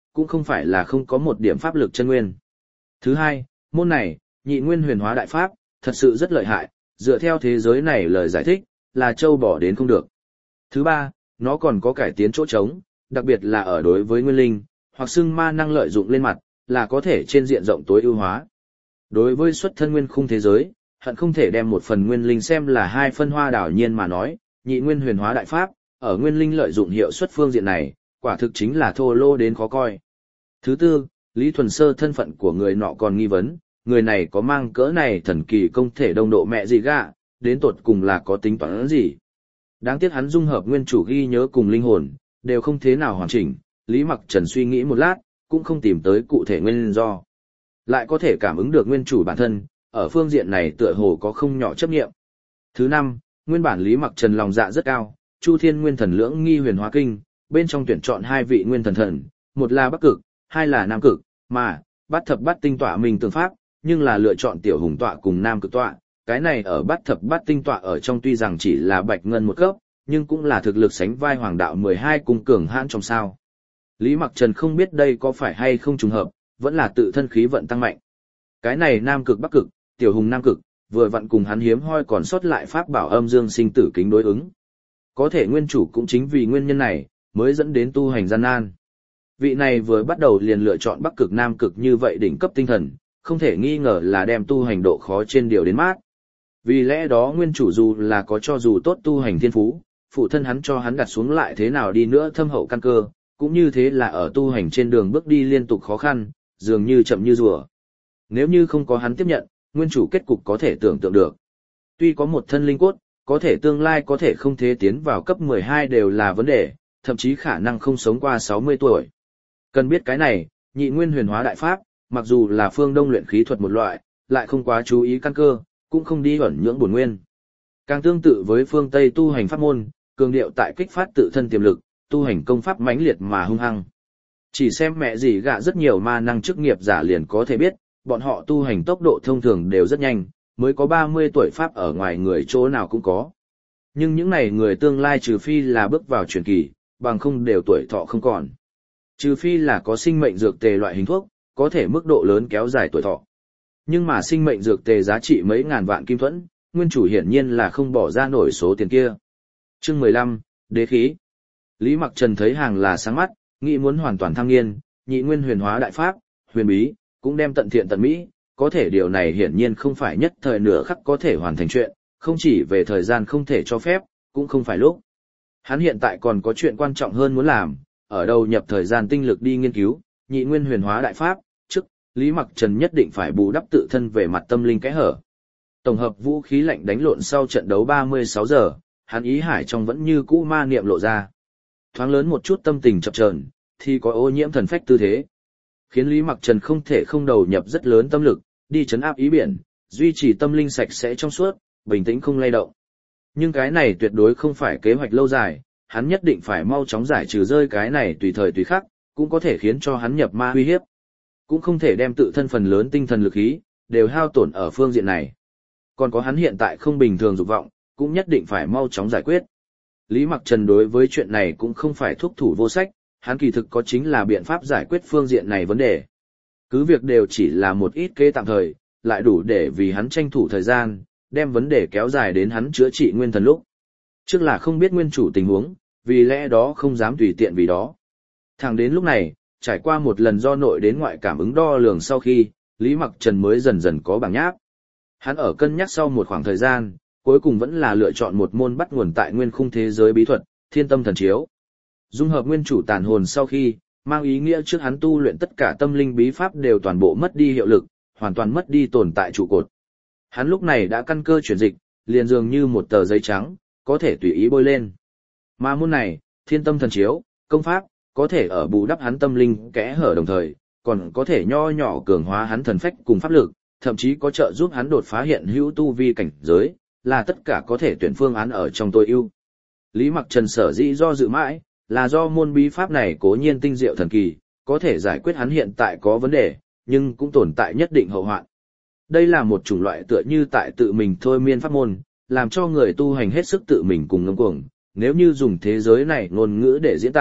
cũng không phải là không có một điểm pháp lực chân nguyên. Thứ hai, môn này, nhị nguyên huyền hóa đại pháp, thật sự rất lợi hại, dựa theo thế giới này lời giải thích, là châu bỏ đến không được. Thứ ba, nó còn có cải tiến chỗ trống, đặc biệt là ở đối với nguyên linh, hoặc xưng ma năng lợi dụng lên mặt, là có thể trên diện rộng tối ưu hóa. Đối với xuất thân nguyên khung thế giới, hận không thể đem một phần nguyên linh xem là hai phân hoa đảo nhiên mà nói, nhị nguyên huyền hóa đại pháp, ở nguyên linh lợi dụng hiệu suất phương diện này, quả thực chính là thô lô đến khó coi. Thứ tư, Lý Thuần Sơ thân phận của người nọ còn nghi vấn, người này có mang cỡ này thần kỳ công thể đông độ mẹ gì gạ, đến tột cùng là có tính toán gì. Đáng tiếc hắn dung hợp nguyên chủ ghi nhớ cùng linh hồn, đều không thế nào hoàn chỉnh, Lý Mặc Trần suy nghĩ một lát, cũng không tìm tới cụ thể nguyên do. Lại có thể cảm ứng được nguyên chủ bản thân, ở phương diện này tựa hồ có không nhỏ chấp nghiệm. Thứ năm, nguyên bản Lý Mặc Trần lòng dạ rất cao, Chu Thiên Nguyên Thần Lưỡng Nghi Huyền Hóa Kinh, bên trong tuyển chọn hai vị nguyên thần thần, một là Bắc Cực, hai là Nam Cực, mà Bát Thập Bát Tinh Tọa mình tương pháp, nhưng là lựa chọn Tiểu Hùng Tọa cùng Nam Cực Tọa, cái này ở Bát Thập Bát Tinh Tọa ở trong tuy rằng chỉ là bạch ngân một cấp, nhưng cũng là thực lực sánh vai Hoàng đạo 12 cung cường hãn trong sao. Lý Mặc Trần không biết đây có phải hay không trùng hợp, vẫn là tự thân khí vận tăng mạnh. Cái này Nam Cực Bắc Cực, Tiểu Hùng Nam Cực, vừa vặn cùng hắn hiếm hoi còn sót lại pháp bảo âm dương sinh tử kính đối ứng. Có thể nguyên chủ cũng chính vì nguyên nhân này, mới dẫn đến tu hành gian nan. Vị này vừa bắt đầu liền lựa chọn Bắc Cực Nam Cực như vậy đỉnh cấp tinh thần, không thể nghi ngờ là đem tu hành độ khó trên điều đến mát. Vì lẽ đó nguyên chủ dù là có cho dù tốt tu hành thiên phú, phụ thân hắn cho hắn đặt xuống lại thế nào đi nữa thâm hậu căn cơ, cũng như thế là ở tu hành trên đường bước đi liên tục khó khăn, dường như chậm như rùa. Nếu như không có hắn tiếp nhận, nguyên chủ kết cục có thể tưởng tượng được. Tuy có một thân linh cốt, có thể tương lai có thể không thế tiến vào cấp 12 đều là vấn đề, thậm chí khả năng không sống qua 60 tuổi. Cần biết cái này, nhị nguyên huyền hóa đại pháp, mặc dù là phương Đông luyện khí thuật một loại, lại không quá chú ý căn cơ, cũng không đi ẩn nhưỡng bổn nguyên. Càng tương tự với phương Tây tu hành pháp môn, cường điệu tại kích phát tự thân tiềm lực, tu hành công pháp mãnh liệt mà hung hăng. Chỉ xem mẹ gì gạ rất nhiều ma năng chức nghiệp giả liền có thể biết, bọn họ tu hành tốc độ thông thường đều rất nhanh, mới có 30 tuổi pháp ở ngoài người chỗ nào cũng có. Nhưng những này người tương lai trừ phi là bước vào truyền kỳ, bằng không đều tuổi thọ không còn. Trừ phi là có sinh mệnh dược tề loại hình thuốc, có thể mức độ lớn kéo dài tuổi thọ. Nhưng mà sinh mệnh dược tề giá trị mấy ngàn vạn kim thuẫn, nguyên chủ hiển nhiên là không bỏ ra nổi số tiền kia. Chương 15, Đế khí. Lý Mặc Trần thấy hàng là sáng mắt, nghĩ muốn hoàn toàn thăng nghiên, nhị nguyên huyền hóa đại pháp, huyền bí, cũng đem tận thiện tận mỹ, có thể điều này hiển nhiên không phải nhất thời nửa khắc có thể hoàn thành chuyện, không chỉ về thời gian không thể cho phép, cũng không phải lúc. Hắn hiện tại còn có chuyện quan trọng hơn muốn làm, ở đâu nhập thời gian tinh lực đi nghiên cứu, nhị nguyên huyền hóa đại pháp, trước, Lý Mặc Trần nhất định phải bù đắp tự thân về mặt tâm linh kẽ hở. Tổng hợp vũ khí lạnh đánh lộn sau trận đấu 36 giờ, hắn ý hải trong vẫn như cũ ma niệm lộ ra. Thoáng lớn một chút tâm tình chập chờn, thì có ô nhiễm thần phách tư thế. Khiến Lý Mặc Trần không thể không đầu nhập rất lớn tâm lực, đi trấn áp ý biển, duy trì tâm linh sạch sẽ trong suốt, bình tĩnh không lay động. Nhưng cái này tuyệt đối không phải kế hoạch lâu dài, hắn nhất định phải mau chóng giải trừ rơi cái này tùy thời tùy khắc, cũng có thể khiến cho hắn nhập ma uy hiếp. Cũng không thể đem tự thân phần lớn tinh thần lực khí, đều hao tổn ở phương diện này. Còn có hắn hiện tại không bình thường dục vọng, cũng nhất định phải mau chóng giải quyết. Lý Mặc Trần đối với chuyện này cũng không phải thúc thủ vô sách, hắn kỳ thực có chính là biện pháp giải quyết phương diện này vấn đề. Cứ việc đều chỉ là một ít kế tạm thời, lại đủ để vì hắn tranh thủ thời gian, đem vấn đề kéo dài đến hắn chữa trị nguyên thần lúc. Trước là không biết nguyên chủ tình huống, vì lẽ đó không dám tùy tiện vì đó. Thẳng đến lúc này, trải qua một lần do nội đến ngoại cảm ứng đo lường sau khi, Lý Mặc Trần mới dần dần có bảng nháp. Hắn ở cân nhắc sau một khoảng thời gian, cuối cùng vẫn là lựa chọn một môn bắt nguồn tại nguyên khung thế giới bí thuật, Thiên Tâm Thần Chiếu. Dung hợp nguyên chủ tàn hồn sau khi, mang ý nghĩa trước hắn tu luyện tất cả tâm linh bí pháp đều toàn bộ mất đi hiệu lực, hoàn toàn mất đi tồn tại trụ cột. Hắn lúc này đã căn cơ chuyển dịch, liền dường như một tờ giấy trắng, có thể tùy ý bôi lên. Mà môn này, Thiên Tâm Thần Chiếu, công pháp, có thể ở bù đắp hắn tâm linh kẽ hở đồng thời, còn có thể nho nhỏ cường hóa hắn thần phách cùng pháp lực, thậm chí có trợ giúp hắn đột phá hiện hữu tu vi cảnh giới, là tất cả có thể tuyển phương án ở trong tối ưu. Lý Mặc Trần sở dĩ do dự mãi, là do môn bí pháp này cố nhiên tinh diệu thần kỳ, có thể giải quyết hắn hiện tại có vấn đề, nhưng cũng tồn tại nhất định hậu hoạn. Đây là một chủng loại tựa như tại tự mình thôi miên pháp môn, làm cho người tu hành hết sức tự mình cùng ngông cuồng, nếu như dùng thế giới này ngôn ngữ để diễn tả,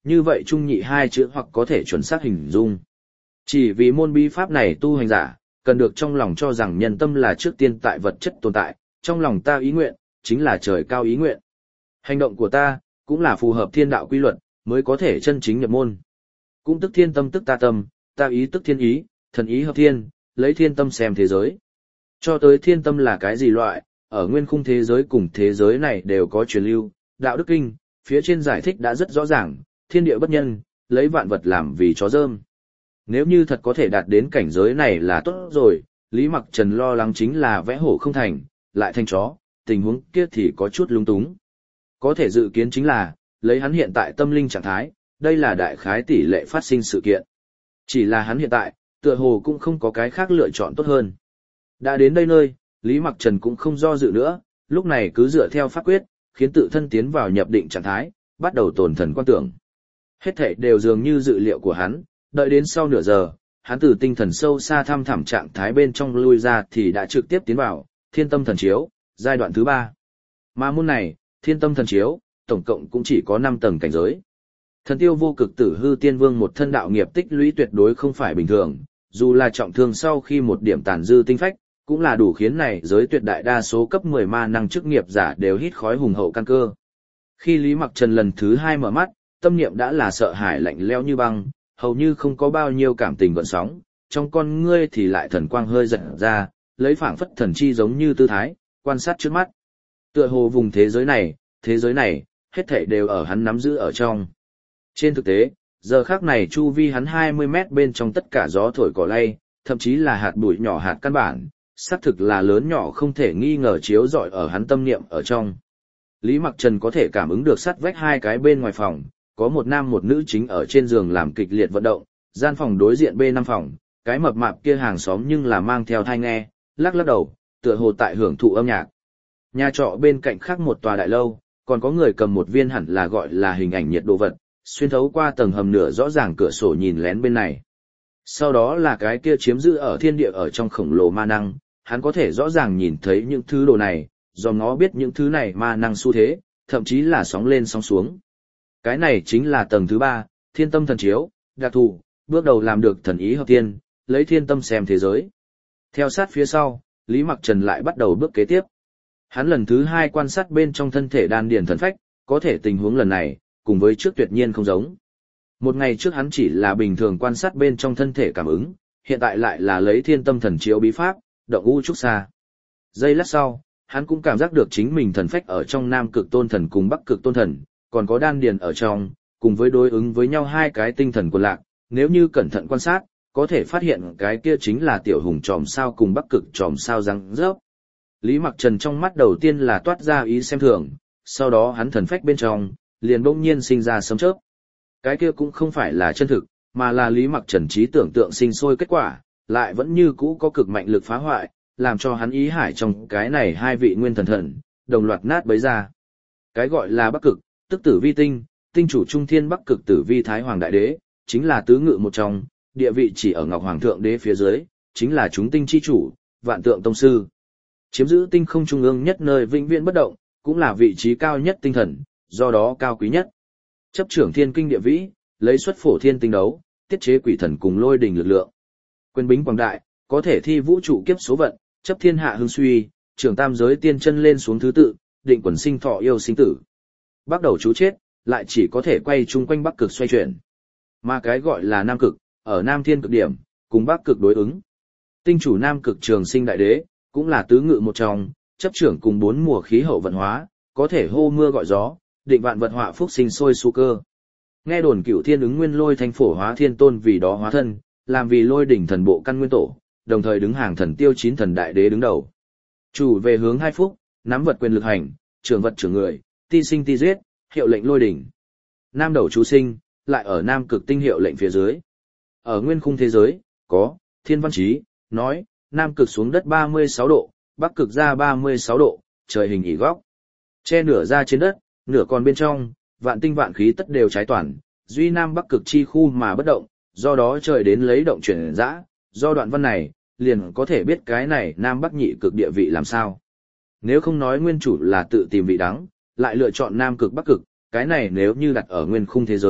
như vậy trung nhị hai chữ hoặc có thể chuẩn xác hình dung. Chỉ vì môn bí pháp này tu hành giả, cần được trong lòng cho rằng nhân tâm là trước tiên tại vật chất tồn tại, trong lòng ta ý nguyện, chính là trời cao ý nguyện. Hành động của ta, cũng là phù hợp thiên đạo quy luật, mới có thể chân chính nhập môn. Cũng tức thiên tâm tức ta tâm, ta ý tức thiên ý, thần ý hợp thiên, lấy thiên tâm xem thế giới. Cho tới thiên tâm là cái gì loại, ở nguyên khung thế giới cùng thế giới này đều có truyền lưu, đạo đức kinh, phía trên giải thích đã rất rõ ràng, thiên địa bất nhân, lấy vạn vật làm vì chó rơm. Nếu như thật có thể đạt đến cảnh giới này là tốt rồi, Lý Mặc Trần lo lắng chính là vẽ hổ không thành, lại thành chó, tình huống kia thì có chút lung túng. Có thể dự kiến chính là, lấy hắn hiện tại tâm linh trạng thái, đây là đại khái tỷ lệ phát sinh sự kiện. Chỉ là hắn hiện tại, tựa hồ cũng không có cái khác lựa chọn tốt hơn. Đã đến đây nơi, Lý Mặc Trần cũng không do dự nữa, lúc này cứ dựa theo pháp quyết, khiến tự thân tiến vào nhập định trạng thái, bắt đầu tồn thần quan tưởng. Hết thảy đều dường như dự liệu của hắn, đợi đến sau nửa giờ, hắn từ tinh thần sâu xa thăm thẳm trạng thái bên trong lui ra thì đã trực tiếp tiến vào Thiên Tâm Thần Chiếu, giai đoạn thứ 3. Mà môn này, Thiên Tâm Thần Chiếu, tổng cộng cũng chỉ có 5 tầng cảnh giới. Thần Tiêu Vô Cực Tử Hư Tiên Vương một thân đạo nghiệp tích lũy tuyệt đối không phải bình thường, dù là trọng thương sau khi một điểm tàn dư tinh phách, cũng là đủ khiến này giới tuyệt đại đa số cấp 10 ma năng chức nghiệp giả đều hít khói hùng hậu căn cơ. Khi Lý Mặc Trần lần thứ 2 mở mắt, tâm niệm đã là sợ hãi lạnh lẽo như băng, hầu như không có bao nhiêu cảm tình gợn sóng, trong con ngươi thì lại thần quang hơi giật ra, lấy phảng phất thần chi giống như tư thái, quan sát trước mắt. Tựa hồ vùng thế giới này, hết thảy đều ở hắn nắm giữ ở trong. Trên thực tế, giờ khắc này chu vi hắn 20 mét bên trong tất cả gió thổi cỏ lay, thậm chí là hạt bụi nhỏ hạt căn bản, xác thực là lớn nhỏ không thể nghi ngờ chiếu rọi ở hắn tâm niệm ở trong. Lý Mặc Trần có thể cảm ứng được sát vách hai cái bên ngoài phòng, có một nam một nữ chính ở trên giường làm kịch liệt vận động, gian phòng đối diện B5 phòng, cái mập mạp kia hàng xóm nhưng là mang theo thai nghe, lắc lắc đầu, tựa hồ tại hưởng thụ âm nhạc. Nhà trọ bên cạnh khác một tòa đại lâu, còn có người cầm một viên hẳn là gọi là hình ảnh nhiệt đồ vật, xuyên thấu qua tầng hầm nửa rõ ràng cửa sổ nhìn lén bên này. Sau đó là cái kia chiếm giữ ở thiên địa ở trong khổng lồ ma năng, hắn có thể rõ ràng nhìn thấy những thứ đồ này, do nó biết những thứ này ma năng xu thế, thậm chí là sóng lên sóng xuống. Cái này chính là tầng thứ 3, Thiên Tâm Thần Chiếu, đặc thù, bước đầu làm được thần ý hợp thiên, lấy thiên tâm xem thế giới. Theo sát phía sau, Lý Mặc Trần lại bắt đầu bước kế tiếp. Hắn lần thứ 2 quan sát bên trong thân thể đan điền thần phách, có thể tình huống lần này, cùng với trước tuyệt nhiên không giống. Một ngày trước hắn chỉ là bình thường quan sát bên trong thân thể cảm ứng, hiện tại lại là lấy Thiên Tâm Thần Chiếu bí pháp, động u trúc xa. Giây lát sau, hắn cũng cảm giác được chính mình thần phách ở trong Nam Cực Tôn Thần cùng Bắc Cực Tôn Thần, còn có đan điền ở trong, cùng với đối ứng với nhau hai cái tinh thần quần lạc, nếu như cẩn thận quan sát, có thể phát hiện cái kia chính là tiểu hùng tròm sao cùng Bắc Cực tròm sao răng rớp. Lý Mặc Trần trong mắt đầu tiên là toát ra ý xem thường, sau đó hắn thần phách bên trong, liền bỗng nhiên sinh ra sấm chớp. Cái kia cũng không phải là chân thực, mà là Lý Mặc Trần trí tưởng tượng sinh sôi kết quả, lại vẫn như cũ có cực mạnh lực phá hoại, làm cho hắn ý hải trong cái này hai vị nguyên thần, đồng loạt nát bấy ra. Cái gọi là Bắc Cực, tức Tử Vi tinh, tinh chủ trung thiên Bắc Cực Tử Vi Thái Hoàng Đại Đế, chính là tứ ngự một trong, địa vị chỉ ở Ngọc Hoàng Thượng Đế phía dưới, chính là chúng tinh chi chủ, vạn tượng tông sư. Chiếm giữ tinh không trung ương nhất nơi vĩnh viễn bất động, cũng là vị trí cao nhất tinh thần, do đó cao quý nhất. Chấp trưởng thiên kinh địa vĩ, lấy xuất phổ thiên tinh đấu, tiết chế quỷ thần cùng lôi đình lực lượng. Quyền bính quảng đại, có thể thi vũ trụ kiếp số vận, chấp thiên hạ hưng suy, trưởng tam giới tiên chân lên xuống thứ tự, định quần sinh thọ yêu sinh tử. Bắt đầu chú chết, lại chỉ có thể quay chung quanh Bắc Cực xoay chuyển. Mà cái gọi là Nam Cực, ở Nam Thiên cực điểm, cùng Bắc Cực đối ứng. Tinh chủ Nam Cực Trường Sinh Đại Đế, cũng là tứ ngự một trong, chấp trưởng cùng 4 mùa khí hậu vận hóa, có thể hô mưa gọi gió, định vạn vật họa phúc sinh sôi su cơ. Nghe đồn Cửu Thiên ứng nguyên lôi thanh phổ hóa thiên tôn vì đó hóa thân, làm vì lôi đỉnh thần bộ căn nguyên tổ, đồng thời đứng hàng thần tiêu 9 thần đại đế đứng đầu. Chủ về hướng 2 phúc, nắm vật quyền lực hành, trưởng vật trưởng người, ti sinh ti giết, hiệu lệnh lôi đỉnh. Nam đầu chú sinh, lại ở Nam Cực tinh hiệu lệnh phía dưới. Ở nguyên khung thế giới, có Thiên Văn Chí nói, Nam Cực xuống đất 36 độ, Bắc Cực ra 36 độ, trời hình ỉ góc. Che nửa ra trên đất, nửa còn bên trong, vạn tinh vạn khí tất đều trái toàn, duy Nam Bắc Cực chi khu mà bất động, do đó trời đến lấy động chuyển dã, do đoạn văn này, liền có thể biết cái này Nam Bắc nhị cực địa vị làm sao. Nếu không nói nguyên chủ là tự tìm vị đắng, lại lựa chọn Nam Cực Bắc Cực, cái này nếu như đặt ở nguyên khung thế giới,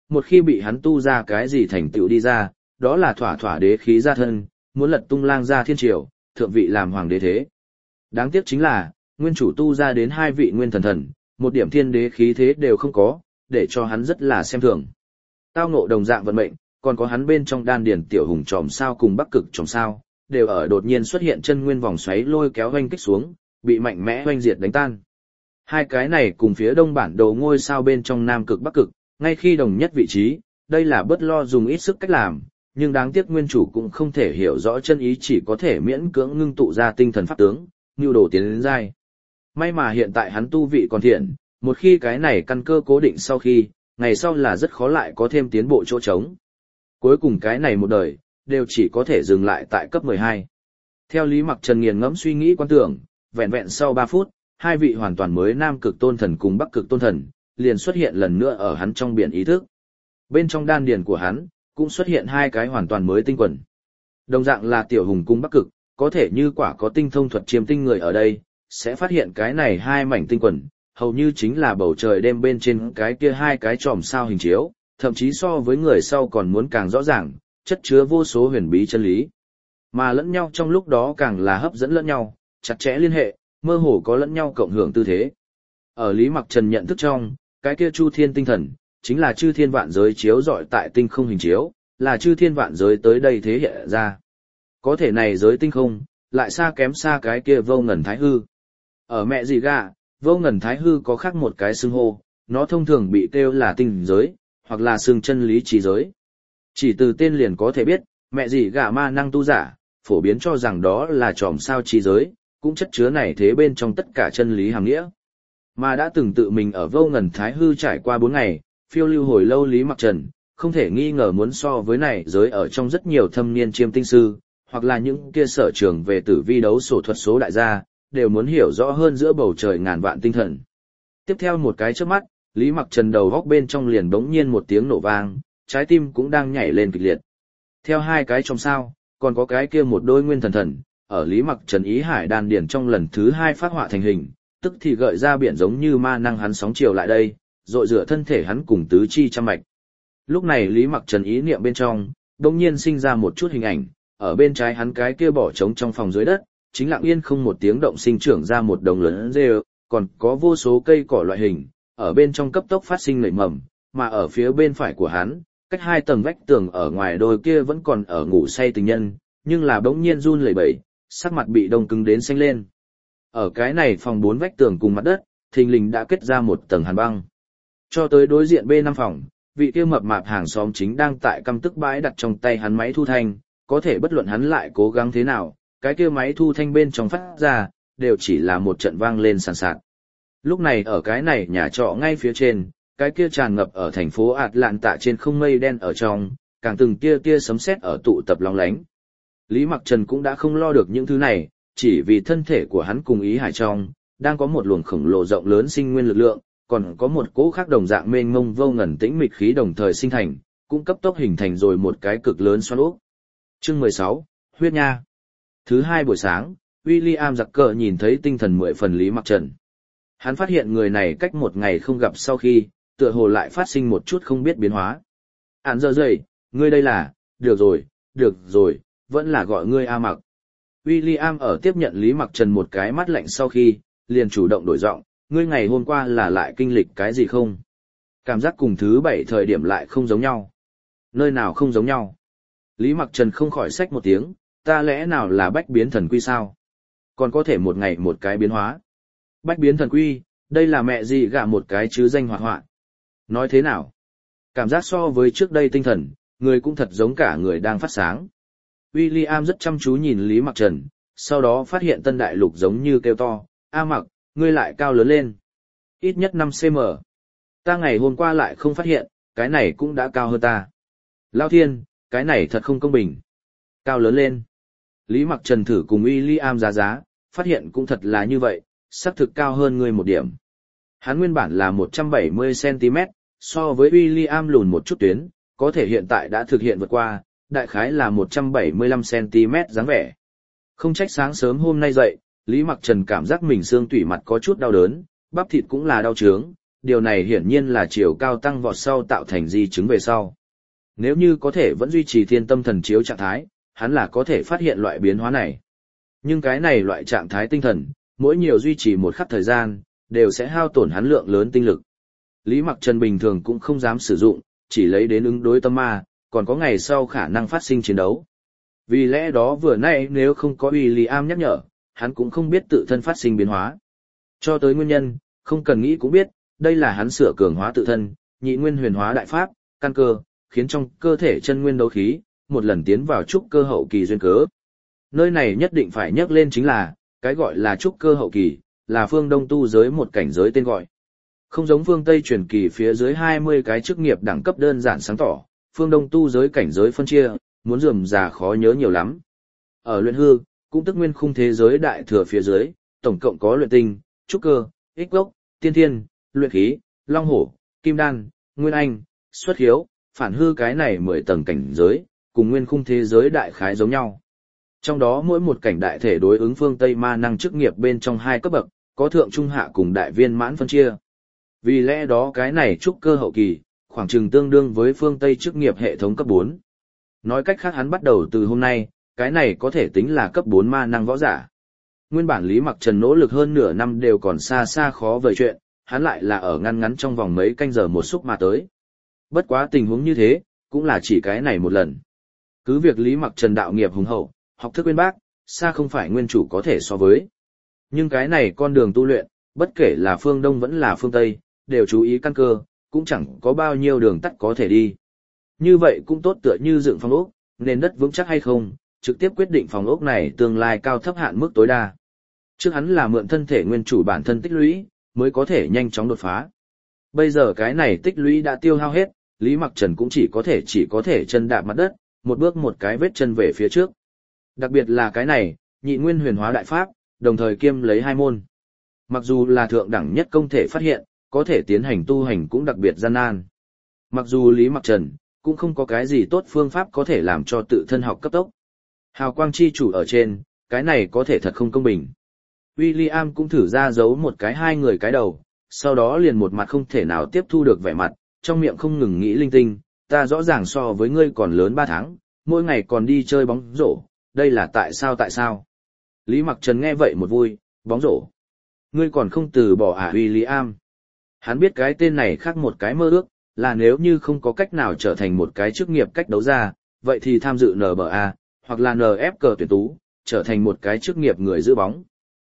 một khi bị hắn tu ra cái gì thành tựu đi ra, đó là thỏa thỏa đế khí ra thân, muốn lật tung lang ra thiên triều, thượng vị làm hoàng đế thế. Đáng tiếc chính là, nguyên chủ tu ra đến 2 vị nguyên thần thần, một điểm thiên đế khí thế đều không có, để cho hắn rất là xem thường. Tao ngộ đồng dạng vận mệnh, còn có hắn bên trong đan điển tiểu hùng tròm sao cùng bắc cực tròm sao, đều ở đột nhiên xuất hiện chân nguyên vòng xoáy lôi kéo hoanh kích xuống, bị mạnh mẽ hoanh diệt đánh tan. Hai cái này cùng phía đông bản đồ ngôi sao bên trong nam cực bắc cực, ngay khi đồng nhất vị trí, đây là bớt lo dùng ít sức cách làm, nhưng đáng tiếc nguyên chủ cũng không thể hiểu rõ chân ý, chỉ có thể miễn cưỡng ngưng tụ ra tinh thần pháp tướng, nhu đồ tiến đến giai. May mà hiện tại hắn tu vị còn thiện, một khi cái này căn cơ cố định sau khi, ngày sau là rất khó lại có thêm tiến bộ chỗ trống. Cuối cùng cái này một đời, đều chỉ có thể dừng lại tại cấp 12. Theo Lý Mặc Trần nghiền ngẫm suy nghĩ quan tưởng, vẹn vẹn sau 3 phút, 2 vị hoàn toàn mới nam cực tôn thần cùng bắc cực tôn thần, liền xuất hiện lần nữa ở hắn trong biển ý thức. Bên trong đan điền của hắn, cũng xuất hiện 2 cái hoàn toàn mới tinh quần. Đồng dạng là tiểu hùng cung bắc cực, có thể như quả có tinh thông thuật chiêm tinh người ở đây, sẽ phát hiện cái này 2 mảnh tinh quần, hầu như chính là bầu trời đêm bên trên cái kia 2 cái chòm sao hình chiếu, thậm chí so với người sau còn muốn càng rõ ràng, chất chứa vô số huyền bí chân lý. Mà lẫn nhau trong lúc đó càng là hấp dẫn lẫn nhau, chặt chẽ liên hệ, mơ hồ có lẫn nhau cộng hưởng tư thế. Ở Lý Mặc Trần nhận thức trong, cái kia Chu Thiên tinh thần, chính là chư thiên vạn giới chiếu rọi tại tinh không hình chiếu, là chư thiên vạn giới tới đây thế hiện ra. Có thể này giới tinh không, lại xa kém xa cái kia Vô Ngần Thái Hư. Ở mẹ gì gà, Vô Ngần Thái Hư có khác một cái xưng hô, nó thông thường bị kêu là tinh giới, hoặc là xưng chân lý trí giới. Chỉ từ tên liền có thể biết, mẹ gì gà ma năng tu giả, phổ biến cho rằng đó là chòm sao trí giới, cũng chất chứa này thế bên trong tất cả chân lý hàm nghĩa. Mà đã từng tự mình ở Vô Ngần Thái Hư trải qua 4 ngày, phiêu lưu hồi lâu Lý Mặc Trần, không thể nghi ngờ muốn so với này giới ở trong rất nhiều thâm niên chiêm tinh sư, hoặc là những kia sở trường về tử vi đấu sổ thuật số đại gia, đều muốn hiểu rõ hơn giữa bầu trời ngàn vạn tinh thần. Tiếp theo một cái chớp mắt, Lý Mặc Trần đầu góc bên trong liền bỗng nhiên một tiếng nổ vang, trái tim cũng đang nhảy lên kịch liệt. Theo 2 cái trong sao, còn có cái kia một đôi nguyên thần thần, ở Lý Mặc Trần ý hải đan điển trong lần thứ 2 phát họa thành hình, tức thì gợi ra biển giống như ma năng hắn sóng chiều lại đây, rội rửa thân thể hắn cùng tứ chi trăm mạch. Lúc này Lý Mặc Trần ý niệm bên trong, bỗng nhiên sinh ra một chút hình ảnh, ở bên trái hắn cái kia bỏ trống trong phòng dưới đất, chính lặng yên không một tiếng động sinh trưởng ra một đồng lớn rêu, còn có vô số cây cỏ loại hình, ở bên trong cấp tốc phát sinh nảy mầm, mà ở phía bên phải của hắn, cách 2 tầng vách tường ở ngoài đôi kia vẫn còn ở ngủ say tình nhân, nhưng là bỗng nhiên run lẩy bẩy, sắc mặt bị đông cứng đến xanh lên. Ở cái này phòng 4 vách tường cùng mặt đất, thình lình đã kết ra một tầng hàn băng. Cho tới đối diện B5 phòng, vị kia mập mạp hàng xóm chính đang tại căm tức bãi đặt trong tay hắn máy thu thanh, có thể bất luận hắn lại cố gắng thế nào, cái kia máy thu thanh bên trong phát ra, đều chỉ là một trận vang lên sàn sạt. Lúc này ở cái này nhà trọ ngay phía trên, cái kia tràn ngập ở thành phố Atlanta trên không mây đen ở trong, càng từng tia sấm sét ở tụ tập lóng lánh. Lý Mặc Trần cũng đã không lo được những thứ này, chỉ vì thân thể của hắn cùng ý hải trong, đang có một luồng khổng lồ rộng lớn sinh nguyên lực lượng, còn có một cỗ khác đồng dạng mênh mông vô ngần tĩnh mịch khí đồng thời sinh thành, cũng cấp tốc hình thành rồi một cái cực lớn xoắn ốc. Chương 16, huyết nha. Thứ 2 buổi sáng, William giặc cờ nhìn thấy tinh thần 10 phần Lý Mặc Trần. Hắn phát hiện người này cách 1 ngày không gặp sau khi, tựa hồ lại phát sinh một chút không biết biến hóa. Án giờ dậy, ngươi đây là, được rồi, vẫn là gọi ngươi A Mặc. William ở tiếp nhận Lý Mặc Trần một cái mắt lạnh sau khi, liền chủ động đổi giọng, ngươi ngày hôm qua là lại kinh lịch cái gì không? Cảm giác cùng thứ 7 thời điểm lại không giống nhau. Nơi nào không giống nhau? Lý Mặc Trần không khỏi xách một tiếng, ta lẽ nào là bách biến thần quy sao? Còn có thể một ngày một cái biến hóa. Bách biến thần quy, đây là mẹ gì gả một cái chứ danh hoạt họa. Nói thế nào? Cảm giác so với trước đây tinh thần, người cũng thật giống cả người đang phát sáng. William rất chăm chú nhìn Lý Mặc Trần, sau đó phát hiện Tân Đại Lục giống như kêu to, A Mặc, ngươi lại cao lớn lên. Ít nhất 5 cm. Ta ngày hôm qua lại không phát hiện, cái này cũng đã cao hơn ta. Lao thiên, cái này thật không công bình. Cao lớn lên. Lý Mặc Trần thử cùng William giá, phát hiện cũng thật là như vậy, xác thực cao hơn ngươi một điểm. Hắn nguyên bản là 170cm, so với William lùn một chút tuyến, có thể hiện tại đã thực hiện vượt qua, đại khái là 175cm dáng vẻ. Không trách sáng sớm hôm nay dậy, Lý Mặc Trần cảm giác mình xương tủy mặt có chút đau đớn, bắp thịt cũng là đau trướng, điều này hiển nhiên là chiều cao tăng vọt sau tạo thành di chứng về sau. Nếu như có thể vẫn duy trì thiên tâm thần chiếu trạng thái, hắn là có thể phát hiện loại biến hóa này. Nhưng cái này loại trạng thái tinh thần, mỗi nhiều duy trì một khắc thời gian, đều sẽ hao tổn hắn lượng lớn tinh lực. Lý Mặc Trần bình thường cũng không dám sử dụng, chỉ lấy đến ứng đối tâm ma, còn có ngày sau khả năng phát sinh chiến đấu. Vì lẽ đó vừa nãy nếu không có William nhắc nhở, hắn cũng không biết tự thân phát sinh biến hóa. Cho tới nguyên nhân, không cần nghĩ cũng biết, đây là hắn sửa cường hóa tự thân, nhị nguyên huyền hóa đại pháp, căn cơ, khiến trong cơ thể chân nguyên đấu khí, một lần tiến vào trúc cơ hậu kỳ duyên cớ. Nơi này nhất định phải nhắc lên chính là, cái gọi là trúc cơ hậu kỳ, là phương Đông tu giới một cảnh giới tên gọi. Không giống phương Tây truyền kỳ phía dưới 20 cái chức nghiệp đẳng cấp đơn giản sáng tỏ, phương Đông tu giới cảnh giới phân chia, muốn rườm rà khó nhớ nhiều lắm. Ở luyện hư, cũng tức nguyên khung thế giới đại thừa phía dưới, tổng cộng có luyện tinh, trúc cơ, ích gốc, tiên thiên, luyện khí, long hổ, kim đan, nguyên anh, xuất hiếu, phản hư cái này 10 tầng cảnh giới, cùng nguyên khung thế giới đại khái giống nhau. Trong đó mỗi một cảnh đại thể đối ứng phương Tây ma năng chức nghiệp bên trong 2 cấp bậc, có thượng trung hạ cùng đại viên mãn phân chia. Vì lẽ đó cái này trúc cơ hậu kỳ, khoảng chừng tương đương với phương Tây chức nghiệp hệ thống cấp 4. Nói cách khác hắn bắt đầu từ hôm nay, cái này có thể tính là cấp 4 ma năng võ giả. Nguyên bản Lý Mặc Trần nỗ lực hơn nửa năm đều còn xa xa khó vời chuyện, hắn lại là ở ngăn ngắn trong vòng mấy canh giờ một xúc mà tới. Bất quá tình huống như thế, cũng là chỉ cái này một lần. Cứ việc Lý Mặc Trần đạo nghiệp hùng hậu, học thức uyên bác, xa không phải nguyên chủ có thể so với. Nhưng cái này con đường tu luyện, bất kể là phương Đông vẫn là phương Tây, đều chú ý căn cơ, cũng chẳng có bao nhiêu đường tắt có thể đi. Như vậy cũng tốt tựa như dựng phòng ốc, nền đất vững chắc hay không, trực tiếp quyết định phòng ốc này tương lai cao thấp hạn mức tối đa. Trước hắn là mượn thân thể nguyên chủ bản thân tích lũy, mới có thể nhanh chóng đột phá. Bây giờ cái này tích lũy đã tiêu hao hết, Lý Mặc Trần cũng chỉ có thể chân đạp mặt đất, một bước một cái vết chân về phía trước. Đặc biệt là cái này, nhị nguyên huyền hóa đại pháp, đồng thời kiêm lấy 2 môn. Mặc dù là thượng đẳng nhất công thể phát hiện, có thể tiến hành tu hành cũng đặc biệt gian nan. Mặc dù Lý Mặc Trần cũng không có cái gì tốt phương pháp có thể làm cho tự thân học cấp tốc. Hào quang chi chủ ở trên, cái này có thể thật không công bình. William cũng thử ra giấu một cái 2 người cái đầu, sau đó liền một mặt không thể nào tiếp thu được vẻ mặt, trong miệng không ngừng nghĩ linh tinh, ta rõ ràng so với ngươi còn lớn 3 tháng, mỗi ngày còn đi chơi bóng rổ, đây là tại sao? Lý Mặc Trần nghe vậy một vui, bóng rổ. Ngươi còn không từ bỏ à William? Hắn biết cái tên này khác một cái mơ ước, là nếu như không có cách nào trở thành một cái chức nghiệp cách đấu ra, vậy thì tham dự NBA, hoặc là NFK tuyển tú, trở thành một cái chức nghiệp người giữ bóng.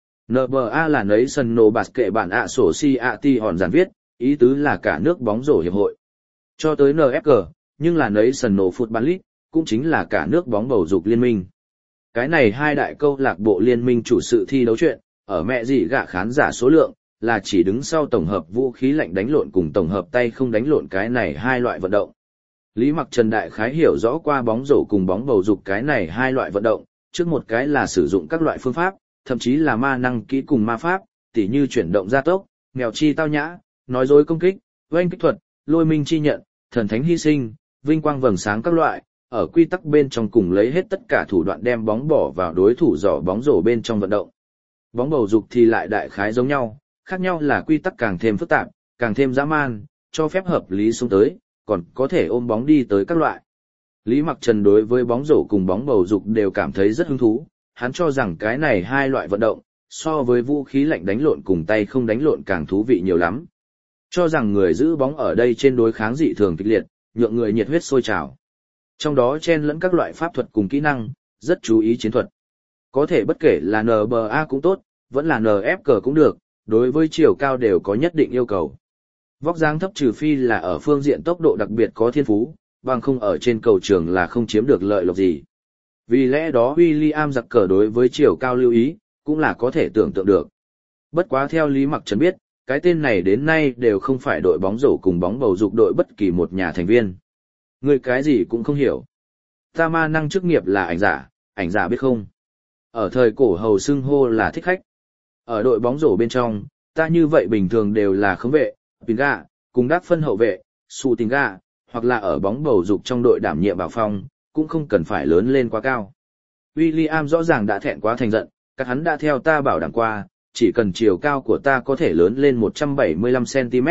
NBA là National Basketball Association hòn giản viết, ý tứ là cả nước bóng rổ hiệp hội. Cho tới NFK, nhưng là National Football League, cũng chính là cả nước bóng bầu dục liên minh. Cái này 2 đại câu lạc bộ liên minh chủ sự thi đấu chuyện, ở mẹ gì gạ khán giả số lượng, là chỉ đứng sau tổng hợp vũ khí lạnh đánh lộn cùng tổng hợp tay không đánh lộn cái này 2 loại vận động. Lý Mặc Trần đại khái hiểu rõ qua bóng rổ cùng bóng bầu dục cái này 2 loại vận động, trước một cái là sử dụng các loại phương pháp, thậm chí là ma năng kỹ cùng ma pháp, tỉ như chuyển động gia tốc, mèo chi tao nhã, nói dối công kích, oanh kích thuật, lôi minh chi nhận, thần thánh hy sinh, vinh quang vầng sáng các loại, ở quy tắc bên trong cùng lấy hết tất cả thủ đoạn đem bóng bỏ vào đối thủ giỏ bóng rổ bên trong vận động. Bóng bầu dục thì lại đại khái giống nhau, khác nhau là quy tắc càng thêm phức tạp, càng thêm dã man, cho phép hợp lý xuống tới, còn có thể ôm bóng đi tới các loại. Lý Mặc Trần đối với bóng rổ cùng bóng bầu dục đều cảm thấy rất hứng thú, hắn cho rằng cái này 2 loại vận động, so với vũ khí lạnh đánh lộn cùng tay không đánh lộn càng thú vị nhiều lắm. Cho rằng người giữ bóng ở đây trên đối kháng dị thường kịch liệt, nhượng người nhiệt huyết sôi trào. Trong đó chen lẫn các loại pháp thuật cùng kỹ năng, rất chú ý chiến thuật. Có thể bất kể là NBA cũng tốt, vẫn là NFK cũng được, đối với chiều cao đều có nhất định yêu cầu. Vóc dáng thấp trừ phi là ở phương diện tốc độ đặc biệt có thiên phú, bằng không ở trên cầu trường là không chiếm được lợi lộc gì. Vì lẽ đó William giặc cờ đối với chiều cao lưu ý, cũng là có thể tưởng tượng được. Bất quá theo Lý Mặc Trần biết, cái tên này đến nay đều không phải đội bóng rổ cùng bóng bầu dục đội bất kỳ một nhà thành viên. Người cái gì cũng không hiểu. Ta ma năng chức nghiệp là ảnh giả biết không? Ở thời cổ hầu xưng hô là thích khách. Ở đội bóng rổ bên trong, ta như vậy bình thường đều là khống vệ, pinga, cùng đắc phân hậu vệ, su tinga, hoặc là ở bóng bầu dục trong đội đảm nhiệm bảo phong, cũng không cần phải lớn lên quá cao. William rõ ràng đã thẹn quá thành giận, các hắn đã theo ta bảo đảm qua, chỉ cần chiều cao của ta có thể lớn lên 175cm,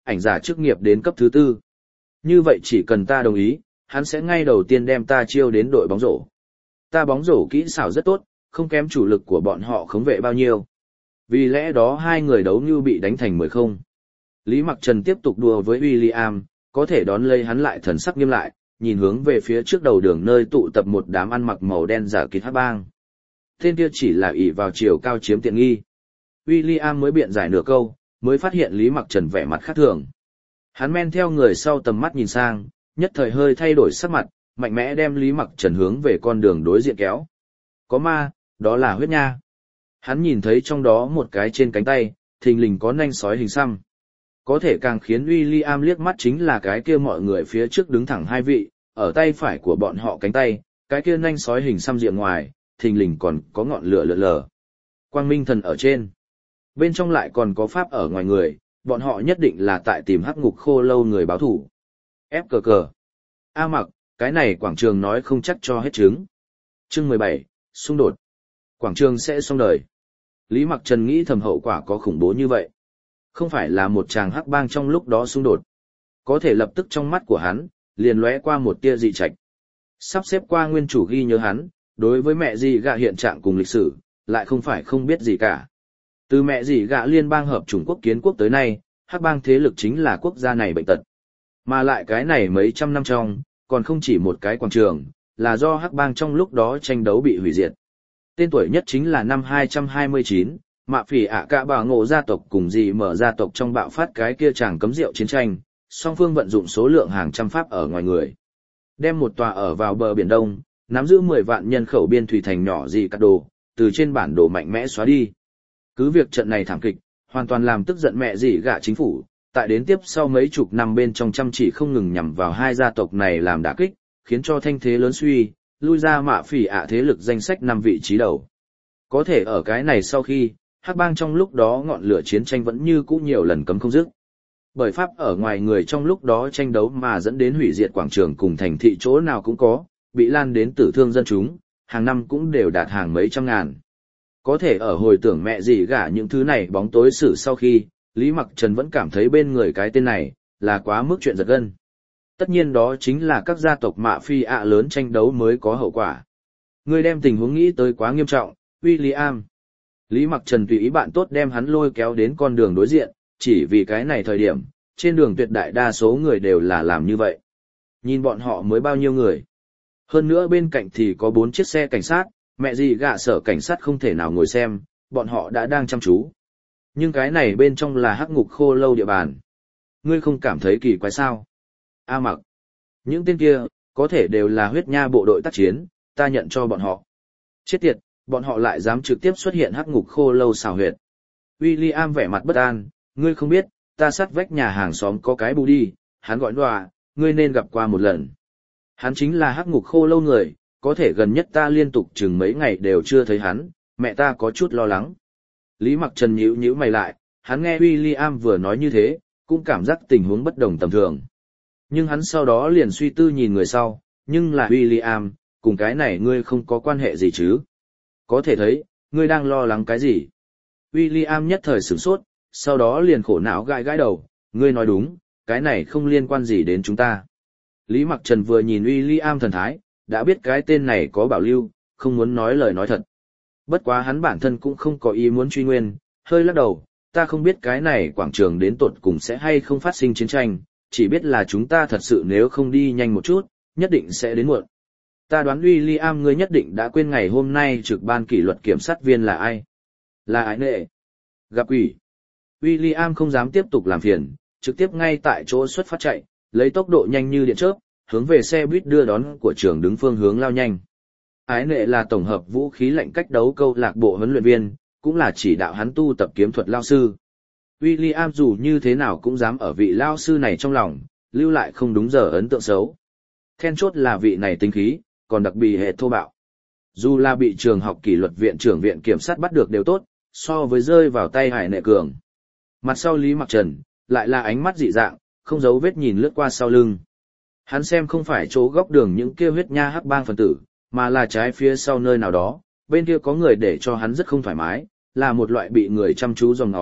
ảnh giả chức nghiệp đến cấp thứ 4. Như vậy chỉ cần ta đồng ý, hắn sẽ ngay đầu tiên đem ta chiêu đến đội bóng rổ. Ta bóng rổ kỹ xảo rất tốt, không kém chủ lực của bọn họ khống vệ bao nhiêu. Vì lẽ đó hai người đấu như bị đánh thành 10-0. Lý Mặc Trần tiếp tục đùa với William, có thể đón lấy hắn lại thần sắc nghiêm lại, nhìn hướng về phía trước đầu đường nơi tụ tập một đám ăn mặc màu đen giả kít hắc bang. Tên kia chỉ là ỷ vào chiều cao chiếm tiện nghi. William mới biện giải nửa câu, mới phát hiện Lý Mặc Trần vẻ mặt khác thường. Hắn men theo người sau tầm mắt nhìn sang, nhất thời hơi thay đổi sắc mặt, mạnh mẽ đem Lý Mặc Trần hướng về con đường đối diện kéo. Có ma, đó là huyết nha. Hắn nhìn thấy trong đó một cái trên cánh tay, thình lình có nanh sói hình xăm. Có thể càng khiến William liếc mắt chính là cái kia mọi người phía trước đứng thẳng hai vị, ở tay phải của bọn họ cánh tay, cái kia nanh sói hình xăm diện ngoài, thình lình còn có ngọn lửa lượn lờ. Quang minh thần ở trên. Bên trong lại còn có pháp ở ngoài người, bọn họ nhất định là tại tìm hắc ngục khô lâu người báo thủ. Ép cờ cờ. A Mặc, cái này quảng trường nói không chắc cho hết trứng. Chương 17, xung đột. Quảng trường sẽ xong đời. Lý Mặc Trần nghĩ thầm hậu quả có khủng bố như vậy. Không phải là một chàng hắc bang trong lúc đó xung đột. Có thể lập tức trong mắt của hắn, liền lóe qua một tia dị trạch. Sắp xếp qua nguyên chủ ghi nhớ hắn, đối với mẹ dì gạ hiện trạng cùng lịch sử, lại không phải không biết gì cả. Từ mẹ dì gạ liên bang hợp Trung Quốc kiến quốc tới nay, hắc bang thế lực chính là quốc gia này bệnh tật. Mà lại cái này mấy trăm năm trong, còn không chỉ một cái quảng trường, là do hắc bang trong lúc đó tranh đấu bị hủy diệt. Tên tuổi nhất chính là năm 229, Mạ Phỉ ạ Cạ Bà Ngộ gia tộc cùng dì mở gia tộc trong bạo phát cái kia chàng cấm rượu chiến tranh, song phương vận dụng số lượng hàng trăm pháp ở ngoài người. Đem một tòa ở vào bờ biển Đông, nắm giữ 10 vạn nhân khẩu biên thủy thành nhỏ dì cắt đồ, từ trên bản đồ mạnh mẽ xóa đi. Cứ việc trận này thảm kịch, hoàn toàn làm tức giận mẹ dì gạ chính phủ, tại đến tiếp sau mấy chục năm bên trong chăm chỉ không ngừng nhằm vào hai gia tộc này làm đả kích, khiến cho thanh thế lớn suy, lui ra Mạ Phỉ ạ thế lực danh sách 5 vị trí đầu. Có thể ở cái này sau khi, hắc bang trong lúc đó ngọn lửa chiến tranh vẫn như cũ nhiều lần cấm không dứt. Bởi pháp ở ngoài người trong lúc đó tranh đấu mà dẫn đến hủy diệt quảng trường cùng thành thị chỗ nào cũng có, bị lan đến tử thương dân chúng, hàng năm cũng đều đạt hàng mấy trăm ngàn. Có thể ở hồi tưởng mẹ gì gả những thứ này bóng tối xử sau khi, Lý Mặc Trần vẫn cảm thấy bên người cái tên này, là quá mức chuyện giật gân. Tất nhiên đó chính là các gia tộc Mạ Phi ạ lớn tranh đấu mới có hậu quả. Ngươi đem tình huống nghĩ tới quá nghiêm trọng, William. Lý Mặc Trần tùy ý bạn tốt đem hắn lôi kéo đến con đường đối diện, chỉ vì cái này thời điểm, trên đường tuyệt đại đa số người đều là làm như vậy. Nhìn bọn họ mới bao nhiêu người. Hơn nữa bên cạnh thì có 4 chiếc xe cảnh sát, mẹ gì gạ sở cảnh sát không thể nào ngồi xem, bọn họ đã đang chăm chú. Nhưng cái này bên trong là hắc ngục khô lâu địa bàn. Ngươi không cảm thấy kỳ quái sao? A Mặc. Những tên kia, có thể đều là huyết nha bộ đội tác chiến, ta nhận cho bọn họ. Chết tiệt, bọn họ lại dám trực tiếp xuất hiện hắc ngục khô lâu xào huyệt. William vẻ mặt bất an, ngươi không biết, ta sát vách nhà hàng xóm có cái bù đi, hắn gọi đòa, ngươi nên gặp qua một lần. Hắn chính là hắc ngục khô lâu người, có thể gần nhất ta liên tục chừng mấy ngày đều chưa thấy hắn, mẹ ta có chút lo lắng. Lý Mặc Trần nhíu mày lại, hắn nghe William vừa nói như thế, cũng cảm giác tình huống bất đồng tầm thường. Nhưng hắn sau đó liền suy tư nhìn người sau, nhưng là William, cùng cái này ngươi không có quan hệ gì chứ? Có thể thấy, ngươi đang lo lắng cái gì? William nhất thời sửng sốt, sau đó liền khổ não gãi gãi đầu, ngươi nói đúng, cái này không liên quan gì đến chúng ta. Lý Mặc Trần vừa nhìn William thần thái, đã biết cái tên này có bảo lưu, không muốn nói lời nói thật. Bất quá hắn bản thân cũng không có ý muốn truy nguyên, hơi lắc đầu, ta không biết cái này quảng trường đến tột cùng sẽ hay không phát sinh chiến tranh, chỉ biết là chúng ta thật sự nếu không đi nhanh một chút, nhất định sẽ đến muộn. Ta đoán William ngươi nhất định đã quên ngày hôm nay trực ban kỷ luật kiểm sát viên là ai. Là ai nệ? Gặp quỷ. William không dám tiếp tục làm phiền, trực tiếp ngay tại chỗ xuất phát chạy, lấy tốc độ nhanh như điện chớp, hướng về xe buýt đưa đón của trường đứng phương hướng lao nhanh. Ái nệ là tổng hợp vũ khí lạnh cách đấu câu lạc bộ huấn luyện viên, cũng là chỉ đạo hắn tu tập kiếm thuật lao sư. William dù như thế nào cũng dám ở vị lao sư này trong lòng, lưu lại không đúng giờ ấn tượng xấu. Then chốt là vị này tính khí, còn đặc biệt hệ thô bạo. Dù là bị trường học kỷ luật viện trưởng viện kiểm sát bắt được đều tốt, so với rơi vào tay Hải Nệ cường. Mặt sau Lý Mặc Trần, lại là ánh mắt dị dạng, không giấu vết nhìn lướt qua sau lưng. Hắn xem không phải chỗ góc đường những kia huyết nha hắc bang phần tử, mà là trái phía sau nơi nào đó, bên kia có người để cho hắn rất không thoải mái, là một loại bị người chăm chú dòng nó,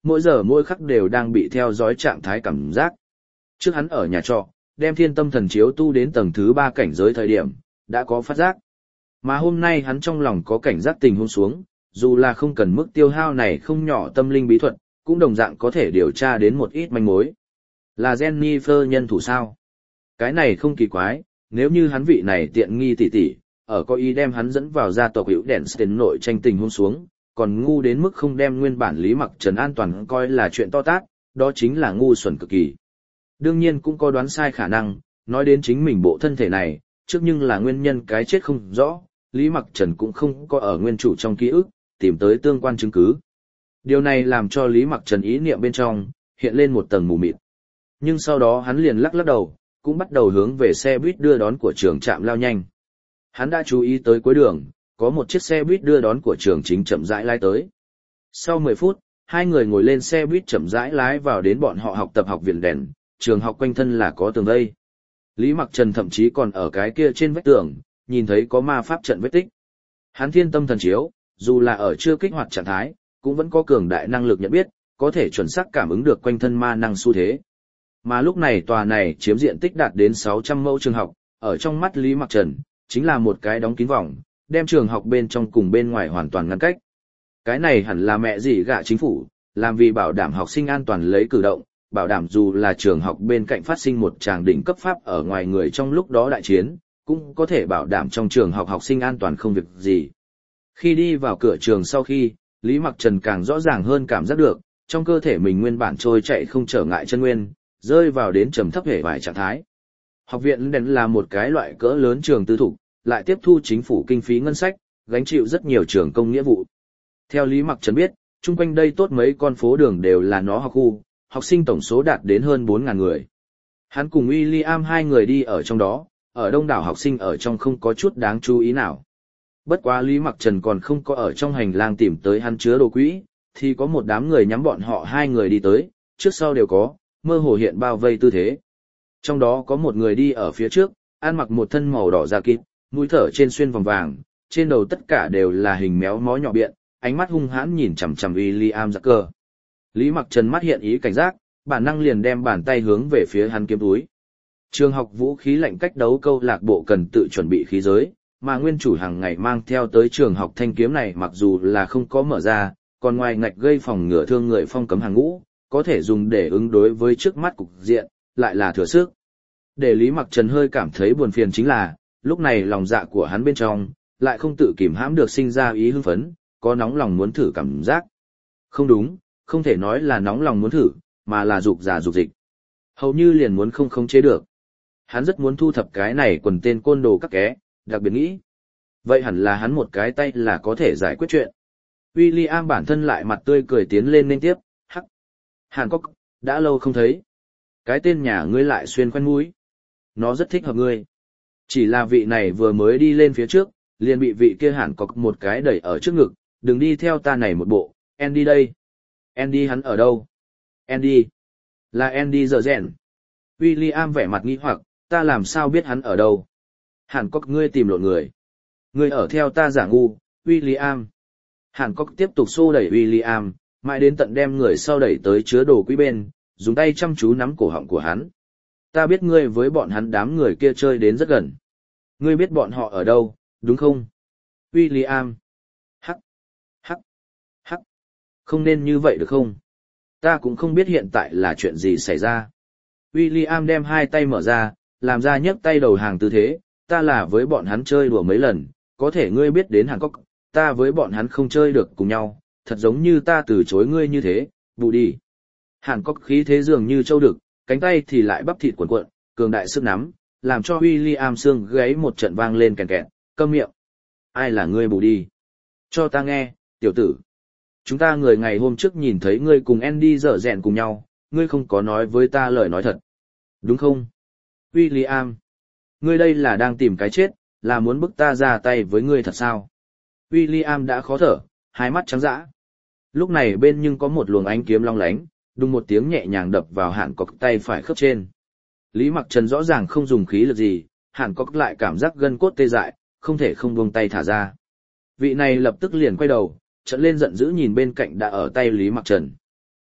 mỗi giờ mỗi khắc đều đang bị theo dõi trạng thái cảm giác. Trước hắn ở nhà trọ, đem thiên tâm thần chiếu tu đến tầng thứ 3 cảnh giới thời điểm, đã có phát giác. Mà hôm nay hắn trong lòng có cảnh giác tình huống xuống, dù là không cần mức tiêu hao này không nhỏ tâm linh bí thuật, cũng đồng dạng có thể điều tra đến một ít manh mối. Là Jennifer nhân thủ sao? Cái này không kỳ quái, nếu như hắn vị này tiện nghi tỷ tỷ, ở có ý đem hắn dẫn vào gia tộc hữu đèn tiền nội tranh tình huống xuống, còn ngu đến mức không đem nguyên bản Lý Mặc Trần an toàn coi là chuyện to tát, đó chính là ngu xuẩn cực kỳ. Đương nhiên cũng có đoán sai khả năng, nói đến chính mình bộ thân thể này, trước nhưng là nguyên nhân cái chết không rõ, Lý Mặc Trần cũng không có ở nguyên chủ trong ký ức, tìm tới tương quan chứng cứ. Điều này làm cho Lý Mặc Trần ý niệm bên trong, hiện lên một tầng mù mịt. Nhưng sau đó hắn liền lắc lắc đầu, cũng bắt đầu hướng về xe buýt đưa đón của trường trạm lao nhanh. Hắn đã chú ý tới cuối đường, có một chiếc xe buýt đưa đón của trường chính chậm rãi lái tới. Sau 10 phút, hai người ngồi lên xe buýt chậm rãi lái vào đến bọn họ học tập học viện đèn, trường học quanh thân là có tường vây. Lý Mặc Trần thậm chí còn ở cái kia trên vách tường, nhìn thấy có ma pháp trận vết tích. Hắn thiên tâm thần chiếu, dù là ở chưa kích hoạt trạng thái, cũng vẫn có cường đại năng lực nhận biết, có thể chuẩn xác cảm ứng được quanh thân ma năng xu thế. Mà lúc này tòa này chiếm diện tích đạt đến 600 mẫu trường học, ở trong mắt Lý Mặc Trần, chính là một cái đóng kín vòng, đem trường học bên trong cùng bên ngoài hoàn toàn ngăn cách. Cái này hẳn là mẹ gì gạ chính phủ, làm vì bảo đảm học sinh an toàn lấy cử động, bảo đảm dù là trường học bên cạnh phát sinh một tràng đỉnh cấp pháp ở ngoài người trong lúc đó đại chiến, cũng có thể bảo đảm trong trường học học sinh an toàn không việc gì. Khi đi vào cửa trường sau khi, Lý Mặc Trần càng rõ ràng hơn cảm giác được, trong cơ thể mình nguyên bản trôi chạy không trở ngại chân nguyên, rơi vào đến trầm thấp hề vài trạng thái. Học viện đèn là một cái loại cỡ lớn trường tư thục, lại tiếp thu chính phủ kinh phí ngân sách, gánh chịu rất nhiều trường công nghĩa vụ. Theo Lý Mặc Trần biết, chung quanh đây tốt mấy con phố đường đều là nó học khu, học sinh tổng số đạt đến hơn 4.000 người. Hắn cùng William hai người đi ở trong đó, ở đông đảo học sinh ở trong không có chút đáng chú ý nào. Bất quá Lý Mặc Trần còn không có ở trong hành lang tìm tới hắn chứa đồ quỹ, thì có một đám người nhắm bọn họ hai người đi tới, trước sau đều có, mơ hồ hiện bao vây tư thế. Trong đó có một người đi ở phía trước, ăn mặc một thân màu đỏ da kít, mũi thở trên xuyên vòng vàng, trên đầu tất cả đều là hình méo mó nhỏ biện, ánh mắt hung hãn nhìn chằm chằm William giặc cờ. Lý Mặc Trần mắt hiện ý cảnh giác, bản năng liền đem bàn tay hướng về phía hắn kiếm túi. Trường học vũ khí lạnh cách đấu câu lạc bộ cần tự chuẩn bị khí giới, mà nguyên chủ hàng ngày mang theo tới trường học thanh kiếm này mặc dù là không có mở ra, còn ngoài ngạch gây phòng ngừa thương người phong cấm hàng ngũ, có thể dùng để ứng đối với trước mắt cục diện, lại là thừa sức. Để Lý Mặc Trần hơi cảm thấy buồn phiền chính là, lúc này lòng dạ của hắn bên trong, lại không tự kìm hãm được sinh ra ý hưng phấn, có nóng lòng muốn thử cảm giác. Không đúng, không thể nói là nóng lòng muốn thử, mà là dục giả dục dịch. Hầu như liền muốn không khống chế được. Hắn rất muốn thu thập cái này quần tên côn đồ các ké, đặc biệt nghĩ. Vậy hẳn là hắn một cái tay là có thể giải quyết chuyện. William bản thân lại mặt tươi cười tiến lên nên tiếp, hắc. Hàn Cốc, đã lâu không thấy. Cái tên nhà ngươi lại xuyên quen mũi. Nó rất thích hợp ngươi. Chỉ là vị này vừa mới đi lên phía trước, liền bị vị kia Hàn Cốc một cái đẩy ở trước ngực, đừng đi theo ta này một bộ, Andy đây. Andy hắn ở đâu? Andy. Là Andy giờ rèn. William vẻ mặt nghi hoặc, ta làm sao biết hắn ở đâu? Hàn Cốc ngươi tìm lộn người. Ngươi ở theo ta giả ngu, William. Hàn Cốc tiếp tục xô đẩy William, mãi đến tận đem người sau đẩy tới chứa đồ quý bên, dùng tay chăm chú nắm cổ họng của hắn. Ta biết ngươi với bọn hắn đám người kia chơi đến rất gần. Ngươi biết bọn họ ở đâu, đúng không? William. Hắc. Hắc. Hắc. Không nên như vậy được không? Ta cũng không biết hiện tại là chuyện gì xảy ra. William đem hai tay mở ra, làm ra nhấc tay đầu hàng tư thế, ta là với bọn hắn chơi đùa mấy lần, có thể ngươi biết đến Hàn Cốc, ta với bọn hắn không chơi được cùng nhau, thật giống như ta từ chối ngươi như thế, bù đi. Hàn Cốc khí thế dường như châu đực, cánh tay thì lại bắp thịt cuộn cuộn, cường đại sức nắm, làm cho William xương gáy một trận vang lên kèn kẹt, câm miệng. Ai là ngươi bù đi? Cho ta nghe, tiểu tử. Chúng ta người ngày hôm trước nhìn thấy ngươi cùng Andy dở dẹn cùng nhau, ngươi không có nói với ta lời nói thật. Đúng không? William. Ngươi đây là đang tìm cái chết, là muốn bức ta ra tay với ngươi thật sao? William đã khó thở, hai mắt trắng dã. Lúc này bên nhưng có một luồng ánh kiếm long lánh, đùng một tiếng nhẹ nhàng đập vào Hàn Cốc tay phải khớp trên. Lý Mặc Trần rõ ràng không dùng khí lực gì, Hàn Cốc lại cảm giác gân cốt tê dại, không thể không buông tay thả ra. Vị này lập tức liền quay đầu, trợn lên giận dữ nhìn bên cạnh đã ở tay Lý Mặc Trần.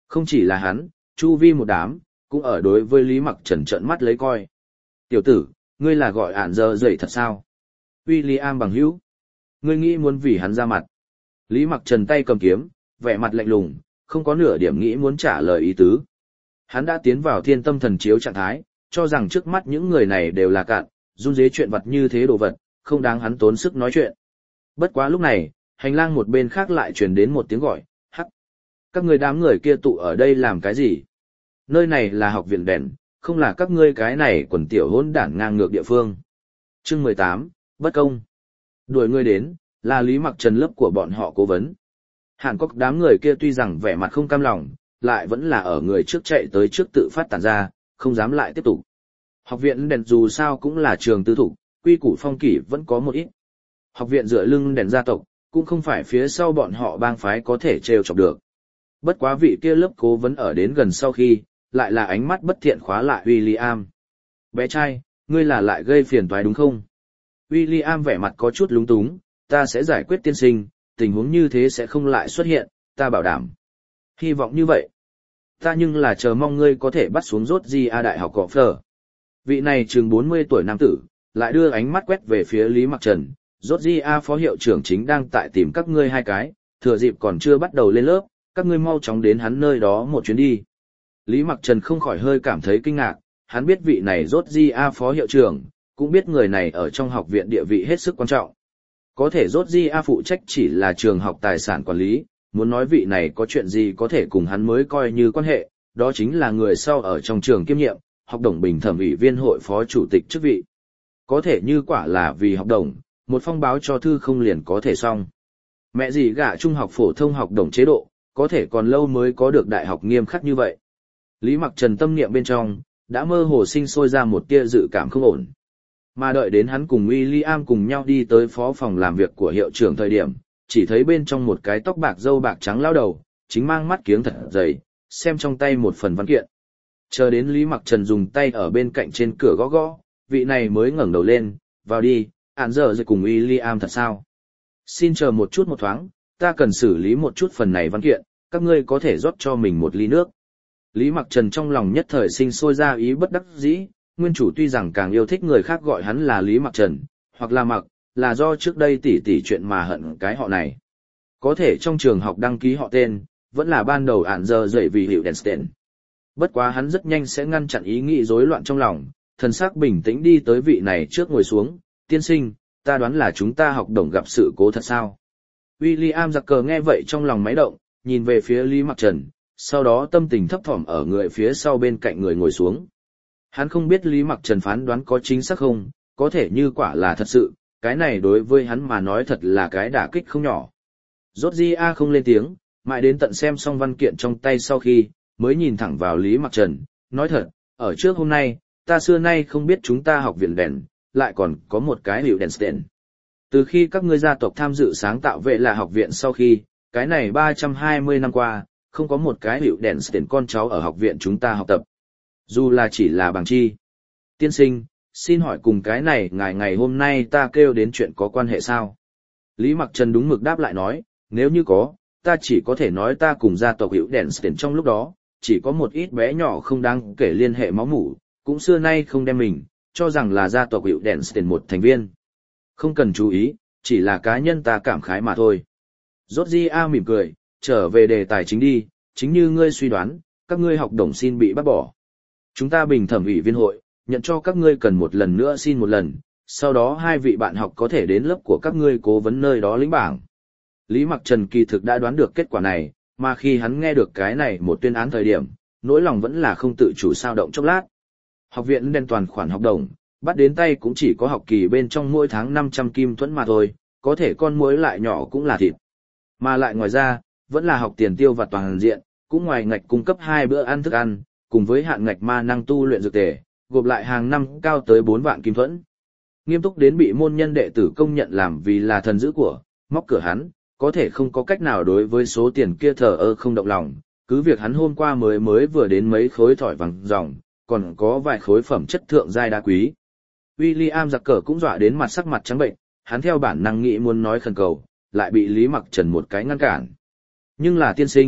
Không chỉ là hắn, chu vi một đám, cũng ở đối với Lý Mặc Trần trợn mắt lấy coi. Tiểu tử, ngươi là gọi ản giờ dậy thật sao? William bằng hữu. Ngươi nghĩ muốn vì hắn ra mặt. Lý Mặc Trần tay cầm kiếm, vẻ mặt lạnh lùng, không có nửa điểm nghĩ muốn trả lời ý tứ. Hắn đã tiến vào thiên tâm thần chiếu trạng thái, cho rằng trước mắt những người này đều là cạn, run dế chuyện vật như thế đồ vật, không đáng hắn tốn sức nói chuyện. Bất quá lúc này, hành lang một bên khác lại truyền đến một tiếng gọi, hắc. Các người đám người kia tụ ở đây làm cái gì? Nơi này là học viện đèn, không là các ngươi cái này quần tiểu hỗn đản ngang ngược địa phương. Chương 18, bất công. Đuổi ngươi đến, là Lý Mặc Trần lớp của bọn họ cố vấn. Hàn Quốc đám người kia tuy rằng vẻ mặt không cam lòng, lại vẫn là ở người trước chạy tới trước tự phát tản ra, không dám lại tiếp tục. Học viện đèn dù sao cũng là trường tư thục, quy củ phong kỷ vẫn có một ít. Học viện dựa lưng đèn gia tộc, cũng không phải phía sau bọn họ bang phái có thể trêu chọc được. Bất quá vị kia lớp cố vấn ở đến gần sau khi, lại là ánh mắt bất thiện khóa lại William. Bé trai, ngươi là lại gây phiền toái đúng không? William vẻ mặt có chút lúng túng, ta sẽ giải quyết tiên sinh, tình huống như thế sẽ không lại xuất hiện, ta bảo đảm. Hy vọng như vậy. Ta nhưng là chờ mong ngươi có thể bắt xuống rốt gì đại học cọ phở. Vị này chừng 40 tuổi nam tử, lại đưa ánh mắt quét về phía Lý Mặc Trần, rốt gì phó hiệu trưởng chính đang tại tìm các ngươi hai cái, thừa dịp còn chưa bắt đầu lên lớp, các ngươi mau chóng đến hắn nơi đó một chuyến đi. Lý Mặc Trần không khỏi hơi cảm thấy kinh ngạc, hắn biết vị này rốt gì phó hiệu trưởng, cũng biết người này ở trong học viện địa vị hết sức quan trọng. Có thể rốt gì phụ trách chỉ là trường học tài sản quản lý, muốn nói vị này có chuyện gì có thể cùng hắn mới coi như quan hệ, đó chính là người sau ở trong trường kiêm nhiệm, học đồng bình thẩm ủy viên hội phó chủ tịch chức vị. Có thể như quả là vì học đồng, một phong báo cho thư không liền có thể xong. Mẹ gì gả trung học phổ thông học đồng chế độ, có thể còn lâu mới có được đại học nghiêm khắc như vậy. Lý Mặc Trần tâm niệm bên trong, đã mơ hồ sinh sôi ra một tia dự cảm không ổn. Mà đợi đến hắn cùng William cùng nhau đi tới phó phòng làm việc của hiệu trưởng thời điểm, chỉ thấy bên trong một cái tóc bạc râu bạc trắng lao đầu, chính mang mắt kiếng thật dày, xem trong tay một phần văn kiện. Chờ đến Lý Mặc Trần dùng tay ở bên cạnh trên cửa gõ gõ, vị này mới ngẩng đầu lên, vào đi, ản giờ rồi cùng William thật sao? Xin chờ một chút một thoáng, ta cần xử lý một chút phần này văn kiện, các ngươi có thể rót cho mình một ly nước. Lý Mặc Trần trong lòng nhất thời sinh sôi ra ý bất đắc dĩ, nguyên chủ tuy rằng càng yêu thích người khác gọi hắn là Lý Mặc Trần, hoặc là Mặc, là do trước đây tỉ chuyện mà hận cái họ này. Có thể trong trường học đăng ký họ tên, vẫn là ban đầu ản giờ dậy vì hiệu Denstein. Bất quá hắn rất nhanh sẽ ngăn chặn ý nghĩ rối loạn trong lòng, thần sắc bình tĩnh đi tới vị này trước ngồi xuống, tiên sinh, ta đoán là chúng ta học đồng gặp sự cố thật sao. William giặc cờ nghe vậy trong lòng máy động, nhìn về phía Lý Mặc Trần, sau đó tâm tình thấp thỏm ở người phía sau bên cạnh người ngồi xuống. Hắn không biết Lý Mặc Trần phán đoán có chính xác không, có thể như quả là thật sự, cái này đối với hắn mà nói thật là cái đả kích không nhỏ. Rốt Di không lên tiếng, mãi đến tận xem xong văn kiện trong tay sau khi, mới nhìn thẳng vào Lý Mặc Trần, nói thật, ở trước hôm nay, ta xưa nay không biết chúng ta học viện đèn, lại còn có một cái hiệu Denstein. Từ khi các ngươi gia tộc tham dự sáng tạo vệ là học viện sau khi, cái này 320 năm qua, không có một cái hiệu Denstein con cháu ở học viện chúng ta học tập. Dù là chỉ là bằng chi. Tiên sinh, xin hỏi cùng cái này ngày hôm nay ta kêu đến chuyện có quan hệ sao? Lý Mặc Trần đúng mực đáp lại nói, nếu như có, ta chỉ có thể nói ta cùng gia tộc hiệu Denstein trong lúc đó, chỉ có một ít bé nhỏ không đáng kể liên hệ máu mủ, cũng xưa nay không đem mình, cho rằng là gia tộc hiệu Denstein một thành viên. Không cần chú ý, chỉ là cá nhân ta cảm khái mà thôi. Rốt Di mỉm cười, trở về đề tài chính đi, chính như ngươi suy đoán, các ngươi học đồng xin bị bắt bỏ. Chúng ta bình thẩm ủy viên hội, nhận cho các ngươi cần một lần nữa xin một lần, sau đó hai vị bạn học có thể đến lớp của các ngươi cố vấn nơi đó lĩnh bảng. Lý Mặc Trần kỳ thực đã đoán được kết quả này, mà khi hắn nghe được cái này một tuyên án thời điểm, nỗi lòng vẫn là không tự chủ sao động chốc lát. Học viện đen toàn khoản học đồng, bắt đến tay cũng chỉ có học kỳ bên trong mỗi tháng 500 kim thuẫn mà thôi, có thể con muối lại nhỏ cũng là thịt. Mà lại ngoài ra, vẫn là học tiền tiêu và toàn diện, cũng ngoài ngạch cung cấp 2 bữa ăn thức ăn, cùng với hạn ngạch ma năng tu luyện dược tề, gộp lại hàng năm cao tới 4 vạn kim thuẫn. Nghiêm túc đến bị môn nhân đệ tử công nhận làm vì là thần dữ của, móc cửa hắn, có thể không có cách nào đối với số tiền kia thờ ơ không động lòng, cứ việc hắn hôm qua mới vừa đến mấy khối thỏi vàng ròng, còn có vài khối phẩm chất thượng giai đá quý. William giặc cờ cũng dọa đến mặt sắc mặt trắng bệnh, hắn theo bản năng nghĩ muốn nói khẩn cầu, lại bị Lý Mặc Trần một cái ngăn cản. Nhưng là tiên sinh,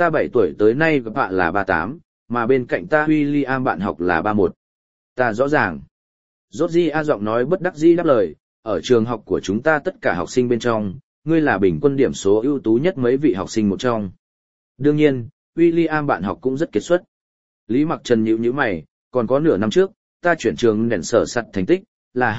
ta 7 tuổi tới nay bạn là 38, mà bên cạnh ta William bạn học là 31. Ta rõ ràng. Georgia giọng nói bất đắc dĩ đáp lời, ở trường học của chúng ta tất cả học sinh bên trong, ngươi là bình quân điểm số ưu tú nhất mấy vị học sinh một trong. Đương nhiên, William bạn học cũng rất kiệt xuất. Lý Mặc Trần nhíu mày, còn có nửa năm trước, ta chuyển trường đèn sở sặt thành tích, là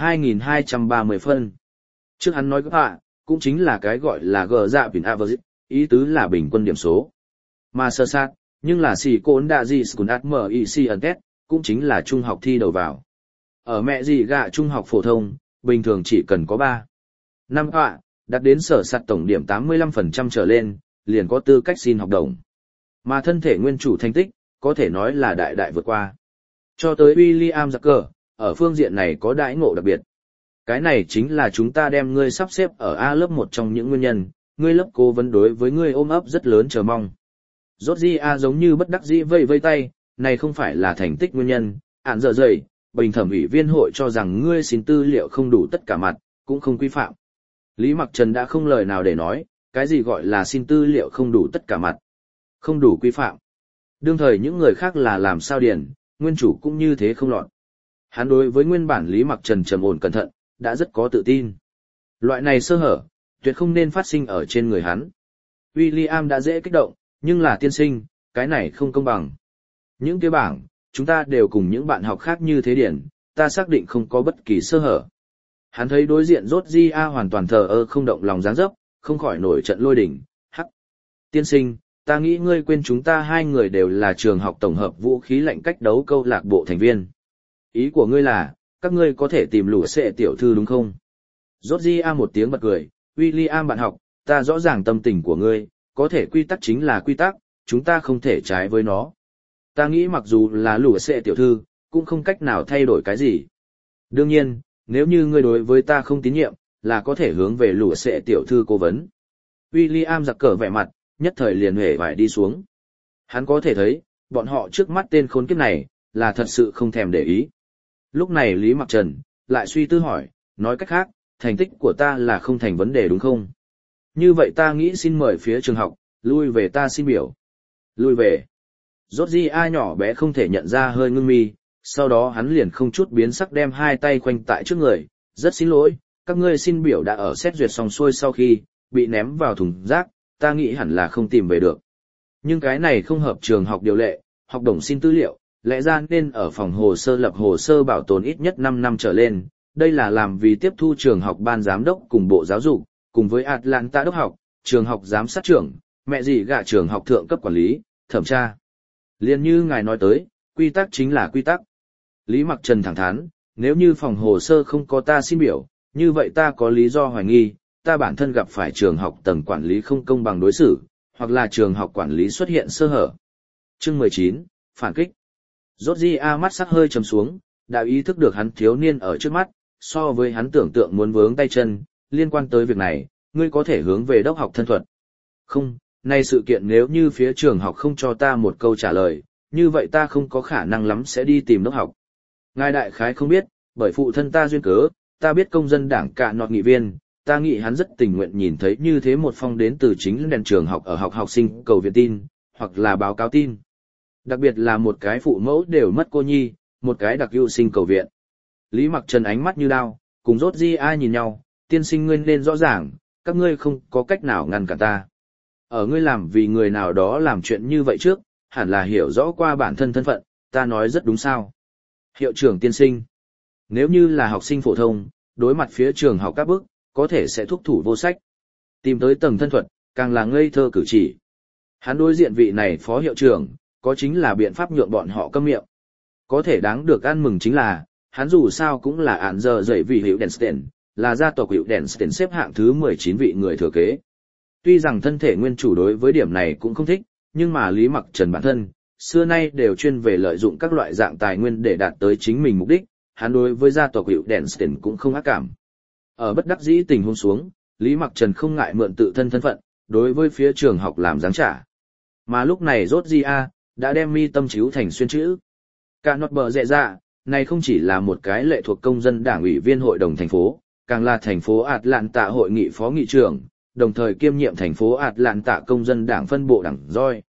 2.230 phân. Trước hắn nói cũng chính là cái gọi là gờ dạ bình average, ý tứ là bình quân điểm số. Mà sở sat, nhưng là xì côn đa gì skun mic ẩn test, cũng chính là trung học thi đầu vào. Ở mẹ gì gạ trung học phổ thông, bình thường chỉ cần có 3. Năm đạt đến sở sạt tổng điểm 85% trở lên, liền có tư cách xin học đồng. Mà thân thể nguyên chủ thành tích, có thể nói là đại đại vượt qua. Cho tới William Zucker, ở phương diện này có đãi ngộ đặc biệt. Cái này chính là chúng ta đem ngươi sắp xếp ở A lớp một trong những nguyên nhân, ngươi lớp cố vấn đối với ngươi ôm ấp rất lớn chờ mong. Georgia giống như bất đắc dĩ vây tay, này không phải là thành tích nguyên nhân, ản dở dày, bình thẩm ủy viên hội cho rằng ngươi xin tư liệu không đủ tất cả mặt, cũng không quy phạm. Lý Mặc Trần đã không lời nào để nói, cái gì gọi là xin tư liệu không đủ tất cả mặt, không đủ quy phạm. Đương thời những người khác là làm sao điền, nguyên chủ cũng như thế không lọt. Hắn đối với nguyên bản Lý Mặc Trần trầm ổn cẩn thận, đã rất có tự tin. Loại này sơ hở, tuyệt không nên phát sinh ở trên người hắn. William đã dễ kích động, nhưng là tiên sinh, cái này không công bằng. Những cái bảng, chúng ta đều cùng những bạn học khác như thế điển, ta xác định không có bất kỳ sơ hở. Hắn thấy đối diện Georgia hoàn toàn thờ ơ không động lòng dáng dấp, không khỏi nổi trận lôi đình. Hắc! Tiên sinh, ta nghĩ ngươi quên chúng ta hai người đều là trường học tổng hợp vũ khí lạnh cách đấu câu lạc bộ thành viên. Ý của ngươi là, các ngươi có thể tìm lũ xệ tiểu thư đúng không? Georgia một tiếng bật cười, William bạn học, ta rõ ràng tâm tình của ngươi, có thể quy tắc chính là quy tắc, chúng ta không thể trái với nó. Ta nghĩ mặc dù là lũ xệ tiểu thư, cũng không cách nào thay đổi cái gì. Đương nhiên, nếu như ngươi đối với ta không tín nhiệm, là có thể hướng về lũ xệ tiểu thư cố vấn. William giặc cờ vẻ mặt, nhất thời liền hề vải đi xuống. Hắn có thể thấy, bọn họ trước mắt tên khốn kiếp này, là thật sự không thèm để ý. Lúc này Lý Mặc Trần, lại suy tư hỏi, nói cách khác, thành tích của ta là không thành vấn đề đúng không? Như vậy ta nghĩ xin mời phía trường học, lui về ta xin biểu. Lui về. Georgia nhỏ bé không thể nhận ra hơi ngưng mi, sau đó hắn liền không chút biến sắc đem hai tay khoanh tại trước người, rất xin lỗi, các ngươi xin biểu đã ở xét duyệt xong xuôi sau khi, bị ném vào thùng rác, ta nghĩ hẳn là không tìm về được. Nhưng cái này không hợp trường học điều lệ, học đồng xin tư liệu, lẽ ra nên ở phòng hồ sơ lập hồ sơ bảo tồn ít nhất 5 năm trở lên, đây là làm vì tiếp thu trường học ban giám đốc cùng bộ giáo dục, cùng với Atlanta đốc học, trường học giám sát trưởng, mẹ gì gạ trường học thượng cấp quản lý, thẩm tra. Liên như ngài nói tới, quy tắc chính là quy tắc. Lý Mặc Trần thẳng thắn, nếu như phòng hồ sơ không có ta xin biểu, như vậy ta có lý do hoài nghi, ta bản thân gặp phải trường học tầng quản lý không công bằng đối xử, hoặc là trường học quản lý xuất hiện sơ hở. Chương 19, phản kích. Georgia mắt sắc hơi trầm xuống, đã ý thức được hắn thiếu niên ở trước mắt, so với hắn tưởng tượng muốn vướng tay chân, liên quan tới việc này, ngươi có thể hướng về đốc học thân thuật. Không, nay sự kiện nếu như phía trường học không cho ta một câu trả lời, như vậy ta không có khả năng lắm sẽ đi tìm đốc học. Ngài đại khái không biết, bởi phụ thân ta duyên cớ, ta biết công dân đảng cả nọt nghị viên, ta nghĩ hắn rất tình nguyện nhìn thấy như thế một phong đến từ chính đèn trường học ở học sinh cầu viện tin, hoặc là báo cáo tin. Đặc biệt là một cái phụ mẫu đều mất cô nhi, một cái đặc ưu sinh cầu viện. Lý Mặc Trần ánh mắt như đao, cùng Georgia nhìn nhau, tiên sinh ngươi nên rõ ràng, các ngươi không có cách nào ngăn cản ta. Ở ngươi làm vì người nào đó làm chuyện như vậy trước, hẳn là hiểu rõ qua bản thân thân phận, ta nói rất đúng sao. Hiệu trưởng tiên sinh, nếu như là học sinh phổ thông, đối mặt phía trường học các bước, có thể sẽ thúc thủ vô sách. Tìm tới tầng thân thuật, càng là ngây thơ cử chỉ. Hắn đối diện vị này phó hiệu trưởng, có chính là biện pháp nhượng bọn họ câm miệng. Có thể đáng được ăn mừng chính là, hắn dù sao cũng là án giờ dậy vì hiệu Denstein, là gia tộc hiệu Denstein xếp hạng thứ 19 vị người thừa kế. Tuy rằng thân thể nguyên chủ đối với điểm này cũng không thích, nhưng mà Lý Mặc Trần bản thân, xưa nay đều chuyên về lợi dụng các loại dạng tài nguyên để đạt tới chính mình mục đích, hắn đối với gia tộc hiệu Denstein cũng không ác cảm. Ở bất đắc dĩ tình huống xuống, Lý Mặc Trần không ngại mượn tự thân thân phận, đối với phía trường học làm giáng trả. Mà lúc này Georgia đã đem mi tâm chiếu thành xuyên chữ. Cả nọt bờ rẹ dạ, này không chỉ là một cái lệ thuộc công dân đảng ủy viên hội đồng thành phố, càng là thành phố Atlanta hội nghị phó nghị trưởng, đồng thời kiêm nhiệm thành phố Atlanta công dân đảng phân bộ đảng roi.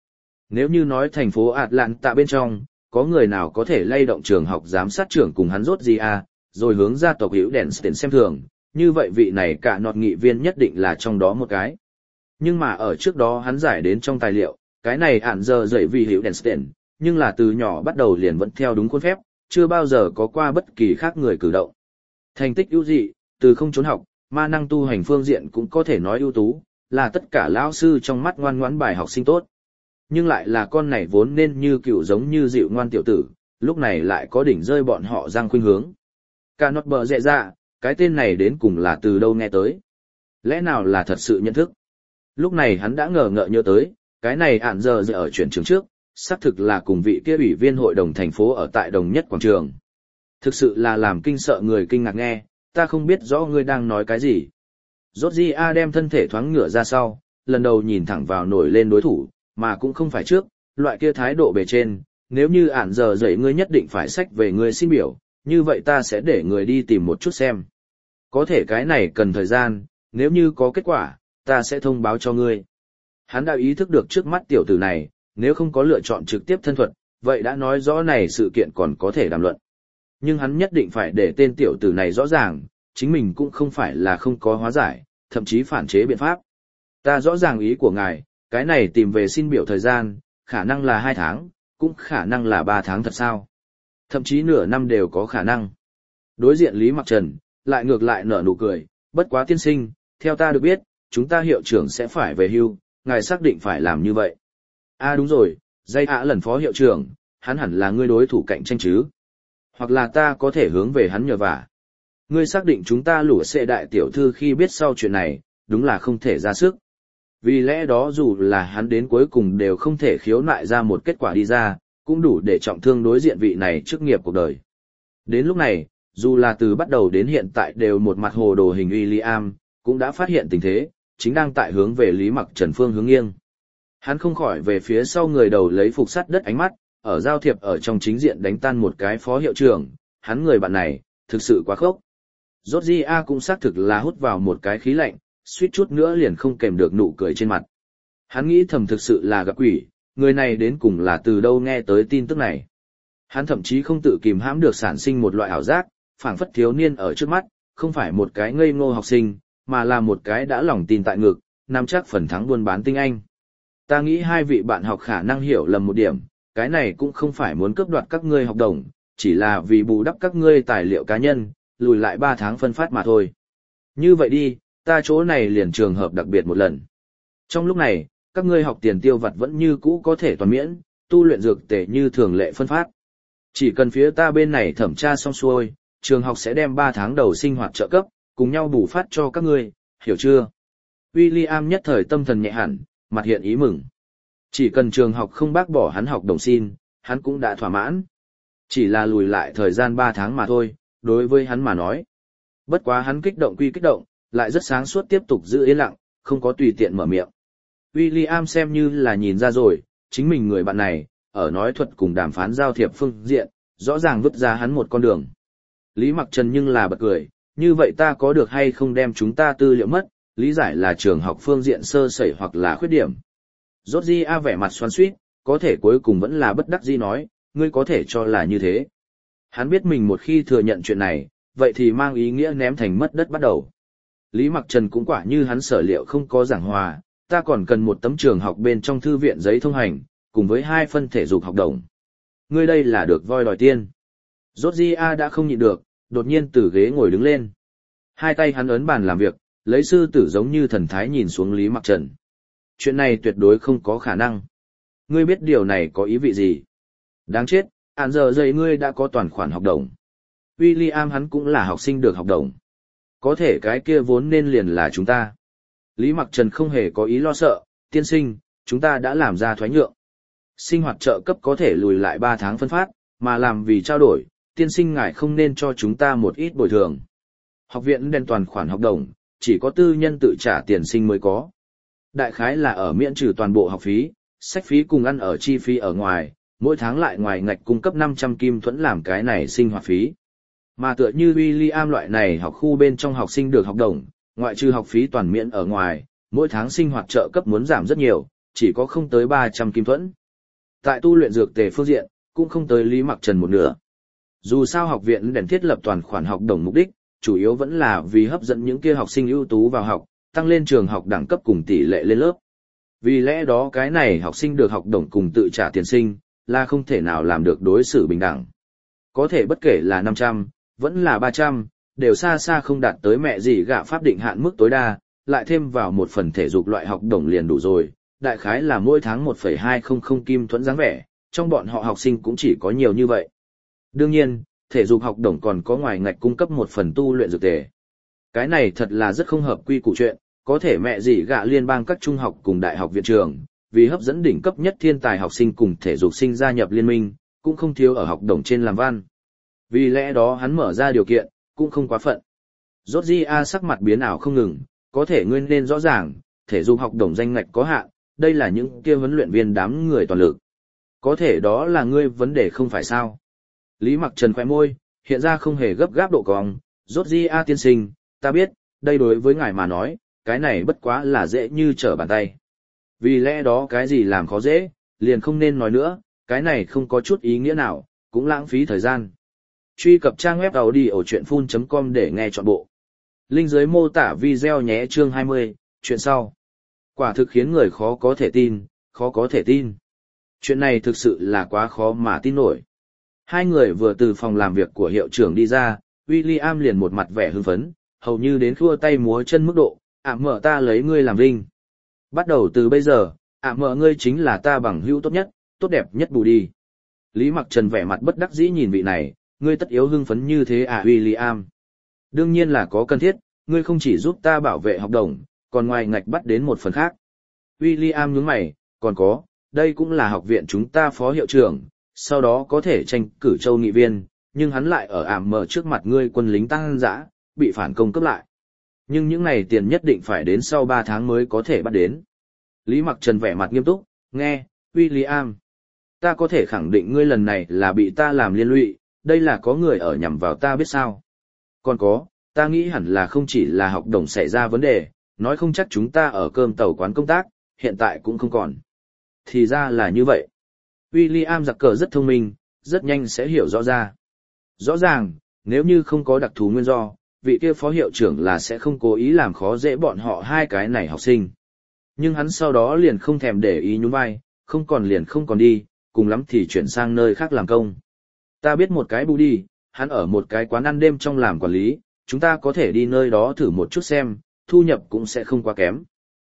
Nếu như nói thành phố Atlanta bên trong, có người nào có thể lay động trường học giám sát trưởng cùng hắn rốt gì à, rồi hướng gia tộc hữu đèn tiền xem thường, như vậy vị này cả nọt nghị viên nhất định là trong đó một cái. Nhưng mà ở trước đó hắn giải đến trong tài liệu, cái này ản giờ dậy vì hữu đèn tiền, nhưng là từ nhỏ bắt đầu liền vẫn theo đúng khuôn phép, chưa bao giờ có qua bất kỳ khác người cử động. Thành tích ưu dị, từ không trốn học, ma năng tu hành phương diện cũng có thể nói ưu tú, là tất cả lão sư trong mắt ngoan ngoãn bài học sinh tốt. Nhưng lại là con này vốn nên như cựu giống như dịu ngoan tiểu tử, lúc này lại có đỉnh rơi bọn họ giang khuynh hướng. Cả nọt bờ rẹ ra, cái tên này đến cùng là từ đâu nghe tới? Lẽ nào là thật sự nhận thức? Lúc này hắn đã ngờ ngợ nhớ tới, cái này ản giờ ở chuyển trường trước, xác thực là cùng vị kia ủy viên hội đồng thành phố ở tại đồng nhất quảng trường. Thực sự là làm kinh sợ người kinh ngạc nghe, ta không biết rõ ngươi đang nói cái gì. Georgia đem thân thể thoáng ngửa ra sau, lần đầu nhìn thẳng vào nổi lên đối thủ, mà cũng không phải trước, loại kia thái độ bề trên, nếu như ản giờ dậy ngươi nhất định phải xách về ngươi xin biểu, như vậy ta sẽ để người đi tìm một chút xem. Có thể cái này cần thời gian, nếu như có kết quả, ta sẽ thông báo cho ngươi. Hắn đã ý thức được trước mắt tiểu tử này, nếu không có lựa chọn trực tiếp thân thuật, vậy đã nói rõ này sự kiện còn có thể đàm luận. Nhưng hắn nhất định phải để tên tiểu tử này rõ ràng, chính mình cũng không phải là không có hóa giải, thậm chí phản chế biện pháp. Ta rõ ràng ý của ngài, cái này tìm về xin biểu thời gian, khả năng là 2 tháng, cũng khả năng là 3 tháng thật sao. Thậm chí nửa năm đều có khả năng. Đối diện Lý Mặc Trần, lại ngược lại nở nụ cười, bất quá tiên sinh, theo ta được biết, chúng ta hiệu trưởng sẽ phải về hưu, ngài xác định phải làm như vậy. Đúng rồi, dây lần phó hiệu trưởng, hắn hẳn là ngươi đối thủ cạnh tranh chứ. Hoặc là ta có thể hướng về hắn nhờ vả. Ngươi xác định chúng ta lũ xệ đại tiểu thư khi biết sau chuyện này, đúng là không thể ra sức. Vì lẽ đó dù là hắn đến cuối cùng đều không thể khiếu nại ra một kết quả đi ra, cũng đủ để trọng thương đối diện vị này trước nghiệp cuộc đời. Đến lúc này, dù là từ bắt đầu đến hiện tại đều một mặt hồ đồ hình William, cũng đã phát hiện tình thế, chính đang tại hướng về Lý Mặc Trần phương hướng nghiêng. Hắn không khỏi về phía sau người đầu lấy phục sắt đất ánh mắt, ở giao thiệp ở trong chính diện đánh tan một cái phó hiệu trưởng, hắn người bạn này, thực sự quá khốc. Georgia cũng xác thực là hút vào một cái khí lạnh, suýt chút nữa liền không kèm được nụ cười trên mặt. Hắn nghĩ thầm thực sự là gặp quỷ, người này đến cùng là từ đâu nghe tới tin tức này. Hắn thậm chí không tự kìm hãm được sản sinh một loại ảo giác, phảng phất thiếu niên ở trước mắt, không phải một cái ngây ngô học sinh, mà là một cái đã lòng tin tại ngực, nắm chắc phần thắng buôn bán tinh anh. Ta nghĩ hai vị bạn học khả năng hiểu lầm một điểm, cái này cũng không phải muốn cướp đoạt các ngươi học đồng, chỉ là vì bù đắp các ngươi tài liệu cá nhân, lùi lại 3 tháng phân phát mà thôi. Như vậy đi, ta chỗ này liền trường hợp đặc biệt một lần. Trong lúc này, các ngươi học tiền tiêu vặt vẫn như cũ có thể toàn miễn, tu luyện dược tề như thường lệ phân phát. Chỉ cần phía ta bên này thẩm tra xong xuôi, trường học sẽ đem 3 tháng đầu sinh hoạt trợ cấp, cùng nhau bù phát cho các ngươi, hiểu chưa? William nhất thời tâm thần nhẹ hẳn, mặt hiện ý mừng. Chỉ cần trường học không bác bỏ hắn học đồng xin, hắn cũng đã thỏa mãn. Chỉ là lùi lại thời gian 3 tháng mà thôi, đối với hắn mà nói. Bất quá hắn kích động quy kích động, lại rất sáng suốt tiếp tục giữ yên lặng, không có tùy tiện mở miệng. William xem như là nhìn ra rồi, chính mình người bạn này, ở nói thuật cùng đàm phán giao thiệp phương diện, rõ ràng vứt ra hắn một con đường. Lý Mặc Trần nhưng là bật cười, như vậy ta có được hay không đem chúng ta tư liệu mất, lý giải là trường học phương diện sơ sẩy hoặc là khuyết điểm. Georgia vẻ mặt xoắn xuýt, có thể cuối cùng vẫn là bất đắc dĩ nói, ngươi có thể cho là như thế. Hắn biết mình một khi thừa nhận chuyện này, vậy thì mang ý nghĩa ném thành mất đất bắt đầu. Lý Mặc Trần cũng quả như hắn sở liệu không có giảng hòa, ta còn cần một tấm trường học bên trong thư viện giấy thông hành, cùng với 2 phân thể dục học đồng. Ngươi đây là được voi đòi tiên. Georgia đã không nhịn được, đột nhiên từ ghế ngồi đứng lên. 2 tay hắn ấn bàn làm việc, lấy sư tử giống như thần thái nhìn xuống Lý Mặc Trần. Chuyện này tuyệt đối không có khả năng. Ngươi biết điều này có ý vị gì? Đáng chết, án giờ dậy ngươi đã có toàn khoản học đồng. William hắn cũng là học sinh được học đồng. Có thể cái kia vốn nên liền là chúng ta. Lý Mặc Trần không hề có ý lo sợ, tiên sinh, chúng ta đã làm ra thoái nhượng. Sinh hoạt trợ cấp có thể lùi lại 3 tháng phân phát, mà làm vì trao đổi, tiên sinh ngài không nên cho chúng ta một ít bồi thường. Học viện đen toàn khoản học đồng, chỉ có tư nhân tự trả tiền sinh mới có. Đại khái là ở miễn trừ toàn bộ học phí, sách phí cùng ăn ở chi phí ở ngoài, mỗi tháng lại ngoài ngạch cung cấp 500 kim thuẫn làm cái này sinh hoạt phí. Mà tựa như William loại này học khu bên trong học sinh được học đồng, ngoại trừ học phí toàn miễn ở ngoài, mỗi tháng sinh hoạt trợ cấp muốn giảm rất nhiều, chỉ có không tới 300 kim thuẫn. Tại tu luyện dược tề phương diện, cũng không tới Lý Mặc Trần một nửa. Dù sao học viện đèn thiết lập toàn khoản học đồng mục đích, chủ yếu vẫn là vì hấp dẫn những kia học sinh ưu tú vào học, tăng lên trường học đẳng cấp cùng tỷ lệ lên lớp. Vì lẽ đó cái này học sinh được học đồng cùng tự trả tiền sinh, là không thể nào làm được đối xử bình đẳng. Có thể bất kể là 500, vẫn là 300, đều xa xa không đạt tới mẹ gì gạ pháp định hạn mức tối đa, lại thêm vào một phần thể dục loại học đồng liền đủ rồi, đại khái là mỗi tháng 1,200 kim thuẫn dáng vẻ, trong bọn họ học sinh cũng chỉ có nhiều như vậy. Đương nhiên, thể dục học đồng còn có ngoài ngạch cung cấp một phần tu luyện dược tề. Cái này thật là rất không hợp quy củ chuyện, có thể mẹ gì gạ liên bang các trung học cùng đại học viện trường, vì hấp dẫn đỉnh cấp nhất thiên tài học sinh cùng thể dục sinh gia nhập liên minh, cũng không thiếu ở học đồng trên làm văn. Vì lẽ đó hắn mở ra điều kiện, cũng không quá phận. Georgia sắc mặt biến ảo không ngừng, có thể ngươi nên rõ ràng, thể dục học đồng danh ngạch có hạn, đây là những kia huấn luyện viên đám người toàn lực. Có thể đó là ngươi vấn đề không phải sao. Lý Mặc Trần khóe môi, hiện ra không hề gấp gáp độ cong, Georgia tiên sinh, ta biết, đây đối với ngài mà nói, cái này bất quá là dễ như trở bàn tay. Vì lẽ đó cái gì làm khó dễ, liền không nên nói nữa, cái này không có chút ý nghĩa nào, cũng lãng phí thời gian. Truy cập trang web audiochuyenphun.com để nghe trọn bộ. Link dưới mô tả video nhé chương 20, chuyện sau. Quả thực khiến người khó có thể tin. Chuyện này thực sự là quá khó mà tin nổi. Hai người vừa từ phòng làm việc của hiệu trưởng đi ra, William liền một mặt vẻ hưng phấn, hầu như đến khua tay múa chân mức độ, mở ta lấy ngươi làm vinh. Bắt đầu từ bây giờ, mở ngươi chính là ta bằng hữu tốt nhất, tốt đẹp nhất bù đi. Lý Mặc Trần vẻ mặt bất đắc dĩ nhìn vị này, ngươi tất yếu hưng phấn như thế William. Đương nhiên là có cần thiết, ngươi không chỉ giúp ta bảo vệ học đồng, còn ngoài ngạch bắt đến một phần khác. William nhướng mày, còn có, đây cũng là học viện chúng ta phó hiệu trưởng, sau đó có thể tranh cử châu nghị viên, nhưng hắn lại ở mở trước mặt ngươi quân lính tăng dã, bị phản công cướp lại. Nhưng những này tiền nhất định phải đến sau 3 tháng mới có thể bắt đến. Lý Mặc Trần vẻ mặt nghiêm túc, nghe, William. Ta có thể khẳng định ngươi lần này là bị ta làm liên lụy, đây là có người ở nhằm vào ta biết sao. Còn có, ta nghĩ hẳn là không chỉ là học đồng xảy ra vấn đề, nói không chắc chúng ta ở cơm tàu quán công tác, hiện tại cũng không còn. Thì ra là như vậy. William giặc cờ rất thông minh, rất nhanh sẽ hiểu rõ ra. Rõ ràng, nếu như không có đặc thù nguyên do, vị kia phó hiệu trưởng là sẽ không cố ý làm khó dễ bọn họ hai cái này học sinh. Nhưng hắn sau đó liền không thèm để ý nhún vai, không còn liền không còn đi, cùng lắm thì chuyển sang nơi khác làm công. Ta biết một cái bù đi, hắn ở một cái quán ăn đêm trong làm quản lý, chúng ta có thể đi nơi đó thử một chút xem, thu nhập cũng sẽ không quá kém.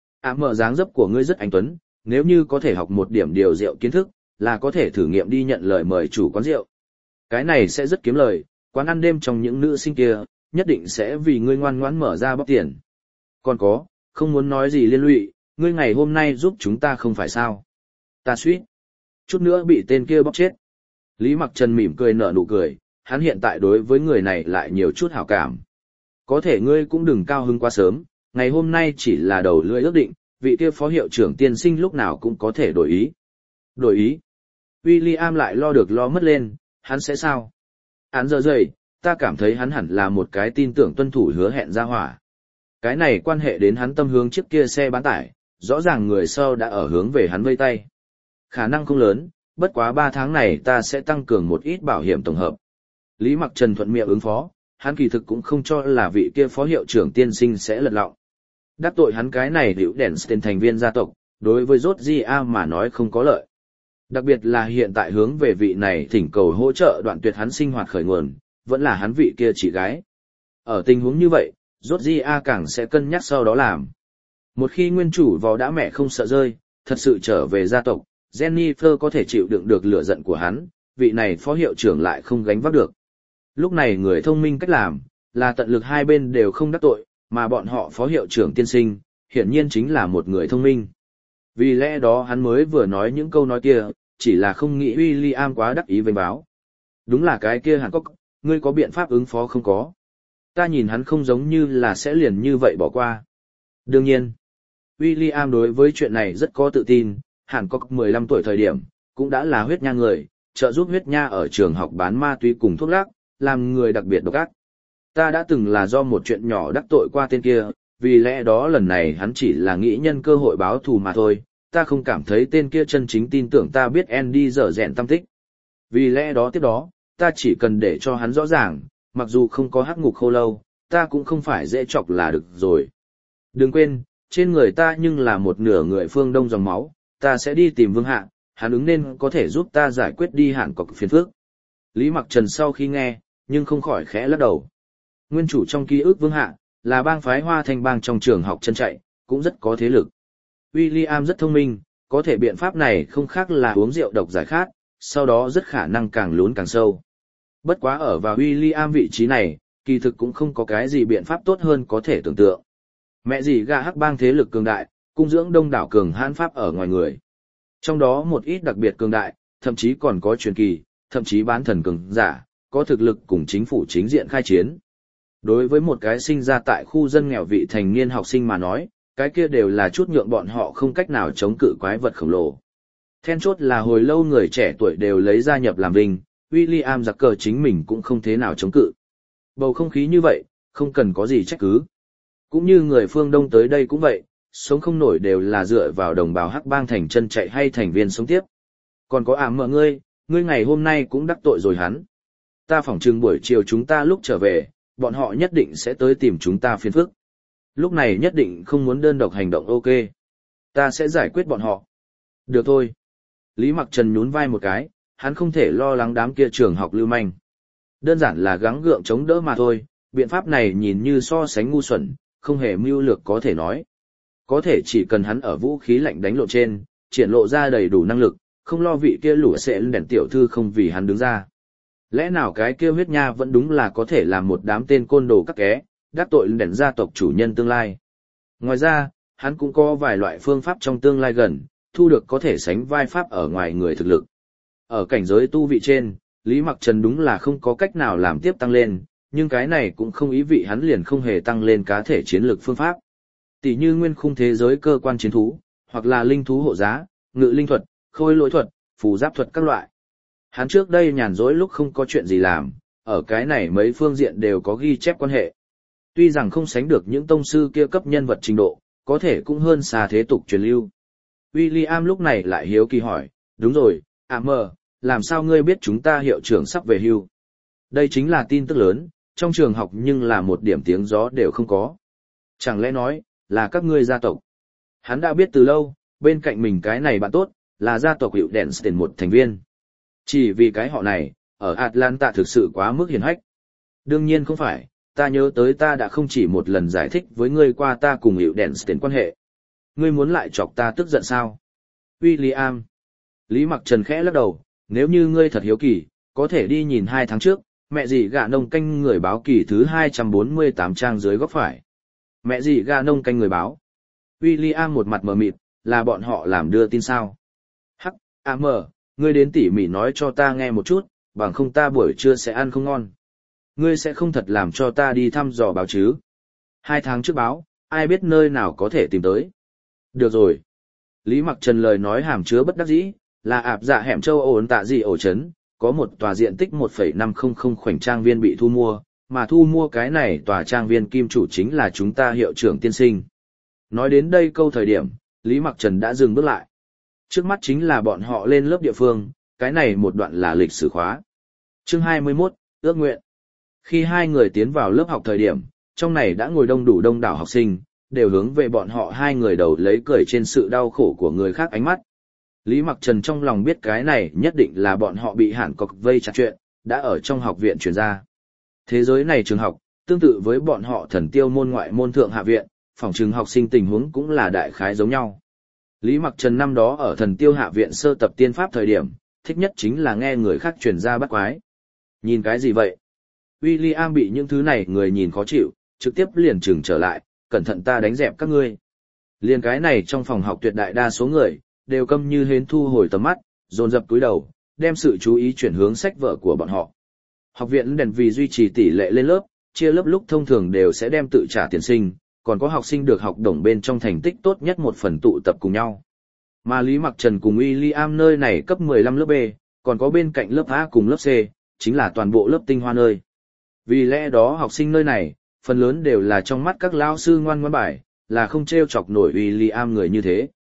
Mở dáng dấp của ngươi rất anh tuấn, nếu như có thể học một điểm điều rượu kiến thức, là có thể thử nghiệm đi nhận lời mời chủ quán rượu. Cái này sẽ rất kiếm lời, quán ăn đêm trong những nữ sinh kia, nhất định sẽ vì ngươi ngoan ngoãn mở ra bóc tiền. Còn có, không muốn nói gì liên lụy, ngươi ngày hôm nay giúp chúng ta không phải sao. Ta suýt chút nữa bị tên kia bóc chết. Lý Mặc Trần mỉm cười nở nụ cười, hắn hiện tại đối với người này lại nhiều chút hảo cảm. Có thể ngươi cũng đừng cao hứng quá sớm, ngày hôm nay chỉ là đầu lưỡi ước định, vị kia phó hiệu trưởng tiên sinh lúc nào cũng có thể đổi ý. Đổi ý? William lại lo được lo mất lên, hắn sẽ sao? Hắn giờ dậy, ta cảm thấy hắn hẳn là một cái tin tưởng tuân thủ hứa hẹn ra hỏa. Cái này quan hệ đến hắn tâm hướng trước kia xe bán tải, rõ ràng người sau đã ở hướng về hắn vây tay. Khả năng không lớn, bất quá 3 tháng này ta sẽ tăng cường một ít bảo hiểm tổng hợp. Lý Mặc Trần thuận miệng ứng phó, hắn kỳ thực cũng không cho là vị kia phó hiệu trưởng tiên sinh sẽ lật lọng. Đắc tội hắn cái này hữu đèn tên thành viên gia tộc, đối với Georgia mà nói không có lợi. Đặc biệt là hiện tại hướng về vị này thỉnh cầu hỗ trợ đoạn tuyệt hắn sinh hoạt khởi nguồn, vẫn là hắn vị kia chị gái. Ở tình huống như vậy, Georgia càng sẽ cân nhắc sau đó làm. Một khi nguyên chủ vò đã mẹ không sợ rơi, thật sự trở về gia tộc, Jennifer có thể chịu đựng được lửa giận của hắn, vị này phó hiệu trưởng lại không gánh vác được. Lúc này người thông minh cách làm, là tận lực hai bên đều không đắc tội, mà bọn họ phó hiệu trưởng tiên sinh, hiển nhiên chính là một người thông minh. Vì lẽ đó hắn mới vừa nói những câu nói kia, chỉ là không nghĩ William quá đắc ý vênh báo. Đúng là cái kia Hàn Cốc, ngươi có biện pháp ứng phó không có? Ta nhìn hắn không giống như là sẽ liền như vậy bỏ qua. Đương nhiên, William đối với chuyện này rất có tự tin, Hàn Cốc 15 tuổi thời điểm, cũng đã là huyết nha người, trợ giúp huyết nha ở trường học bán ma túy cùng thuốc lắc, làm người đặc biệt độc ác. Ta đã từng là do một chuyện nhỏ đắc tội qua tên kia, vì lẽ đó lần này hắn chỉ là nghĩ nhân cơ hội báo thù mà thôi, ta không cảm thấy tên kia chân chính tin tưởng ta biết Andy dở dẹn tâm tích. Vì lẽ đó tiếp đó, ta chỉ cần để cho hắn rõ ràng, mặc dù không có hắc ngục khô lâu, ta cũng không phải dễ chọc là được rồi. Đừng quên, trên người ta nhưng là một nửa người phương Đông dòng máu, ta sẽ đi tìm Vương Hạ, hắn ứng nên có thể giúp ta giải quyết đi hạn cọc phiền phức. Lý Mặc Trần sau khi nghe, nhưng không khỏi khẽ lắc đầu. Nguyên chủ trong ký ức Vương Hạ, là bang phái Hoa Thanh bang trong trường học chân chạy, cũng rất có thế lực. William rất thông minh, có thể biện pháp này không khác là uống rượu độc giải khát, sau đó rất khả năng càng lún càng sâu. Bất quá ở vào William vị trí này, kỳ thực cũng không có cái gì biện pháp tốt hơn có thể tưởng tượng. Mẹ gì gà hắc bang thế lực cường đại, cung dưỡng đông đảo cường hãn pháp ở ngoài người. Trong đó một ít đặc biệt cường đại, thậm chí còn có truyền kỳ, thậm chí bán thần cường giả, có thực lực cùng chính phủ chính diện khai chiến. Đối với một cái sinh ra tại khu dân nghèo vị thành niên học sinh mà nói, cái kia đều là chút nhượng bọn họ không cách nào chống cự quái vật khổng lồ. Then chốt là hồi lâu người trẻ tuổi đều lấy gia nhập làm vinh, William giặc cờ chính mình cũng không thế nào chống cự. Bầu không khí như vậy, không cần có gì trách cứ. Cũng như người phương Đông tới đây cũng vậy, sống không nổi đều là dựa vào đồng bào hắc bang thành chân chạy hay thành viên sống tiếp. Còn có ảm mợ ngươi ngày hôm nay cũng đắc tội rồi hắn. Ta phỏng chừng buổi chiều chúng ta lúc trở về, bọn họ nhất định sẽ tới tìm chúng ta phiền phức. Lúc này nhất định không muốn đơn độc hành động ok. Ta sẽ giải quyết bọn họ. Được thôi. Lý Mặc Trần nhún vai một cái, hắn không thể lo lắng đám kia trường học lưu manh. Đơn giản là gắng gượng chống đỡ mà thôi, biện pháp này nhìn như so sánh ngu xuẩn, không hề mưu lược có thể nói. Có thể chỉ cần hắn ở vũ khí lạnh đánh lộ trên, triển lộ ra đầy đủ năng lực, không lo vị kia lũ sẽ đèn tiểu thư không vì hắn đứng ra. Lẽ nào cái kia huyết nha vẫn đúng là có thể làm một đám tên côn đồ các ké, đắc tội đèn gia tộc chủ nhân tương lai. Ngoài ra, hắn cũng có vài loại phương pháp trong tương lai gần, thu được có thể sánh vai pháp ở ngoài người thực lực. Ở cảnh giới tu vị trên, Lý Mặc Trần đúng là không có cách nào làm tiếp tăng lên, nhưng cái này cũng không ý vị hắn liền không hề tăng lên cá thể chiến lược phương pháp. Tỷ như nguyên khung thế giới cơ quan chiến thú, hoặc là linh thú hộ giá, ngự linh thuật, khôi lỗi thuật, phù giáp thuật các loại. Hắn trước đây nhàn rỗi lúc không có chuyện gì làm, ở cái này mấy phương diện đều có ghi chép quan hệ. Tuy rằng không sánh được những tông sư kia cấp nhân vật trình độ, có thể cũng hơn xa thế tục truyền lưu. William lúc này lại hiếu kỳ hỏi, đúng rồi, làm sao ngươi biết chúng ta hiệu trưởng sắp về hưu? Đây chính là tin tức lớn, trong trường học nhưng là một điểm tiếng gió đều không có. Chẳng lẽ nói, là các ngươi gia tộc? Hắn đã biết từ lâu, bên cạnh mình cái này bạn tốt, là gia tộc hiệu Denstein một thành viên. Chỉ vì cái họ này, ở Atlanta thực sự quá mức hiển hách. Đương nhiên không phải, ta nhớ tới ta đã không chỉ một lần giải thích với ngươi qua ta cùng hiệu Denstein quan hệ. Ngươi muốn lại chọc ta tức giận sao? William. Lý Mặc Trần khẽ lắc đầu, nếu như ngươi thật hiếu kỳ, có thể đi nhìn 2 tháng trước, mẹ gì gà nông canh người báo kỳ thứ 248 trang dưới góc phải. Mẹ gì gà nông canh người báo. William một mặt mờ mịt, là bọn họ làm đưa tin sao? Hắc, ngươi đến tỉ mỉ nói cho ta nghe một chút, bằng không ta buổi trưa sẽ ăn không ngon. Ngươi sẽ không thật làm cho ta đi thăm dò báo chứ? 2 tháng trước báo, ai biết nơi nào có thể tìm tới. Được rồi. Lý Mặc Trần lời nói hàm chứa bất đắc dĩ, là ạp dạ hẻm châu ổn tạ gì ổ chấn, có một tòa diện tích 1,500 khoảnh trang viên bị thu mua, mà thu mua cái này tòa trang viên kim chủ chính là chúng ta hiệu trưởng tiên sinh. Nói đến đây câu thời điểm, Lý Mặc Trần đã dừng bước lại. Trước mắt chính là bọn họ lên lớp địa phương, cái này một đoạn là lịch sử khóa. Chương 21, ước nguyện. Khi hai người tiến vào lớp học thời điểm, trong này đã ngồi đông đảo học sinh, đều hướng về bọn họ hai người đầu lấy cười trên sự đau khổ của người khác ánh mắt. Lý Mặc Trần trong lòng biết cái này nhất định là bọn họ bị hàn cọc vây chặt chuyện, đã ở trong học viện truyền ra. Thế giới này trường học, tương tự với bọn họ thần tiêu môn ngoại môn thượng hạ viện, phòng trường học sinh tình huống cũng là đại khái giống nhau. Lý Mặc Trần năm đó ở thần tiêu hạ viện sơ tập tiên pháp thời điểm, thích nhất chính là nghe người khác truyền ra bắt quái. Nhìn cái gì vậy? William bị những thứ này người nhìn khó chịu, trực tiếp liền trừng trở lại, cẩn thận ta đánh dẹp các ngươi. Liền cái này trong phòng học tuyệt đại đa số người, đều câm như hến thu hồi tầm mắt, dồn dập cúi đầu, đem sự chú ý chuyển hướng sách vở của bọn họ. Học viện đèn vì duy trì tỷ lệ lên lớp, chia lớp lúc thông thường đều sẽ đem tự trả tiền sinh, còn có học sinh được học đồng bên trong thành tích tốt nhất một phần tụ tập cùng nhau. Mà Lý Mặc Trần cùng William nơi này cấp 15 lớp B, còn có bên cạnh lớp A cùng lớp C, chính là toàn bộ lớp tinh hoa nơi. Vì lẽ đó học sinh nơi này, phần lớn đều là trong mắt các lao sư ngoan ngoãn bài, là không trêu chọc nổi William người như thế.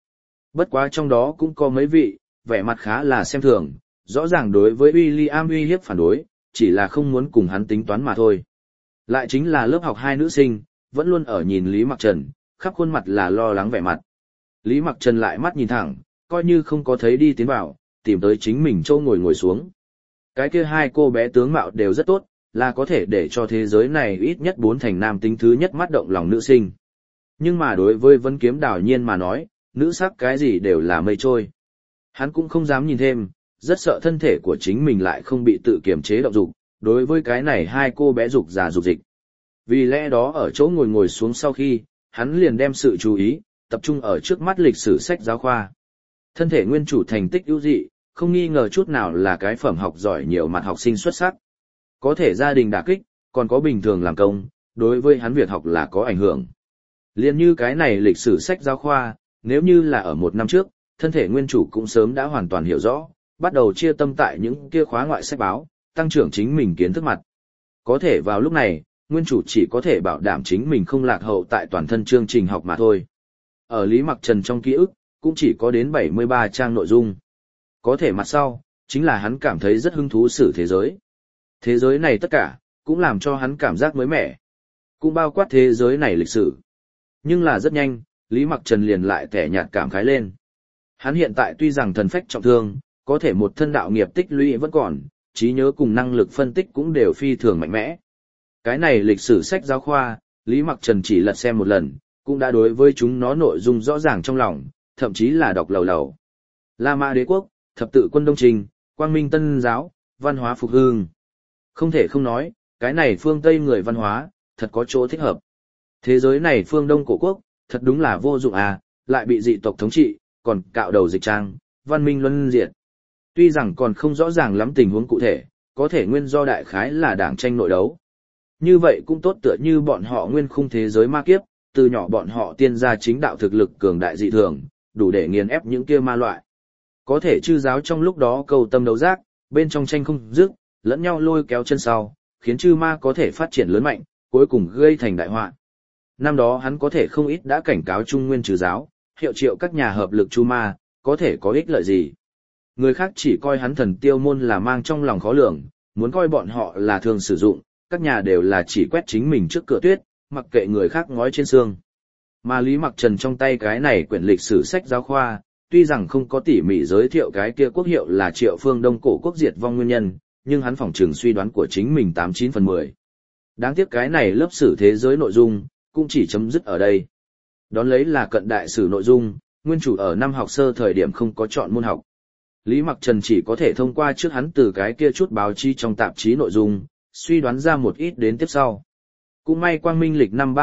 Bất quá trong đó cũng có mấy vị, vẻ mặt khá là xem thường, rõ ràng đối với William uy hiếp phản đối, chỉ là không muốn cùng hắn tính toán mà thôi. Lại chính là lớp học hai nữ sinh, vẫn luôn ở nhìn Lý Mặc Trần, khắp khuôn mặt là lo lắng vẻ mặt. Lý Mặc Trần lại mắt nhìn thẳng, coi như không có thấy đi tiến vào, tìm tới chính mình chỗ ngồi xuống. Cái kia hai cô bé tướng mạo đều rất tốt, là có thể để cho thế giới này ít nhất 4 thành nam tính thứ nhất mắt động lòng nữ sinh. Nhưng mà đối với Vân Kiếm Đào Nhiên mà nói, nữ sắc cái gì đều là mây trôi. Hắn cũng không dám nhìn thêm, rất sợ thân thể của chính mình lại không bị tự kiềm chế động dục, đối với cái này hai cô bé dục già dục dịch. Vì lẽ đó ở chỗ ngồi xuống sau khi, hắn liền đem sự chú ý, tập trung ở trước mắt lịch sử sách giáo khoa. Thân thể nguyên chủ thành tích ưu dị, không nghi ngờ chút nào là cái phẩm học giỏi nhiều mặt học sinh xuất sắc. Có thể gia đình đả kích, còn có bình thường làm công, đối với hắn việc học là có ảnh hưởng. Liên như cái này lịch sử sách giáo khoa, nếu như là ở một năm trước, thân thể nguyên chủ cũng sớm đã hoàn toàn hiểu rõ, bắt đầu chia tâm tại những kia khóa ngoại sách báo, tăng trưởng chính mình kiến thức mặt. Có thể vào lúc này, nguyên chủ chỉ có thể bảo đảm chính mình không lạc hậu tại toàn thân chương trình học mà thôi. Ở Lý Mặc Trần trong ký ức, cũng chỉ có đến 73 trang nội dung. Có thể mặt sau, chính là hắn cảm thấy rất hứng thú sử thế giới. Thế giới này tất cả, cũng làm cho hắn cảm giác mới mẻ. Cũng bao quát thế giới này lịch sử. Nhưng là rất nhanh, Lý Mặc Trần liền lại tẻ nhạt cảm khái lên. Hắn hiện tại tuy rằng thần phách trọng thương, có thể một thân đạo nghiệp tích lũy vẫn còn, trí nhớ cùng năng lực phân tích cũng đều phi thường mạnh mẽ. Cái này lịch sử sách giáo khoa, Lý Mặc Trần chỉ lật xem một lần, cũng đã đối với chúng nó nội dung rõ ràng trong lòng, thậm chí là đọc lầu lầu. La Mã Đế quốc, thập tự quân Đông Trình, Quang Minh Tân giáo, văn hóa phục hưng. Không thể không nói, cái này phương Tây người văn hóa, thật có chỗ thích hợp. Thế giới này phương Đông cổ quốc, thật đúng là vô dụng à, lại bị dị tộc thống trị, còn cạo đầu dịch trang, văn minh luân diệt. Tuy rằng còn không rõ ràng lắm tình huống cụ thể, có thể nguyên do đại khái là đảng tranh nội đấu. Như vậy cũng tốt tựa như bọn họ nguyên khung thế giới ma kiếp, từ nhỏ bọn họ tiên ra chính đạo thực lực cường đại dị thường, đủ để nghiền ép những kia ma loại. Có thể chư giáo trong lúc đó cầu tâm đấu giác, bên trong tranh không dứt, lẫn nhau lôi kéo chân sau, khiến chư ma có thể phát triển lớn mạnh, cuối cùng gây thành đại họa. Năm đó hắn có thể không ít đã cảnh cáo Trung Nguyên trừ giáo, hiệu triệu các nhà hợp lực chu ma, có thể có ích lợi gì. Người khác chỉ coi hắn thần tiêu môn là mang trong lòng khó lường, muốn coi bọn họ là thường sử dụng, các nhà đều là chỉ quét chính mình trước cửa tuyết, mặc kệ người khác ngói trên xương. Mà Lý Mặc Trần trong tay cái này quyển lịch sử sách giáo khoa, tuy rằng không có tỉ mỉ giới thiệu cái kia quốc hiệu là Triệu Phương Đông cổ quốc diệt vong nguyên nhân, nhưng hắn phỏng trường suy đoán của chính mình 89/10. Đáng tiếc cái này lớp sử thế giới nội dung, cũng chỉ chấm dứt ở đây. Đón lấy là cận đại sử nội dung, nguyên chủ ở năm học sơ thời điểm không có chọn môn học. Lý Mặc Trần chỉ có thể thông qua trước hắn từ cái kia chút báo chí trong tạp chí nội dung, suy đoán ra một ít đến tiếp sau. Cũng may Quang Minh lịch năm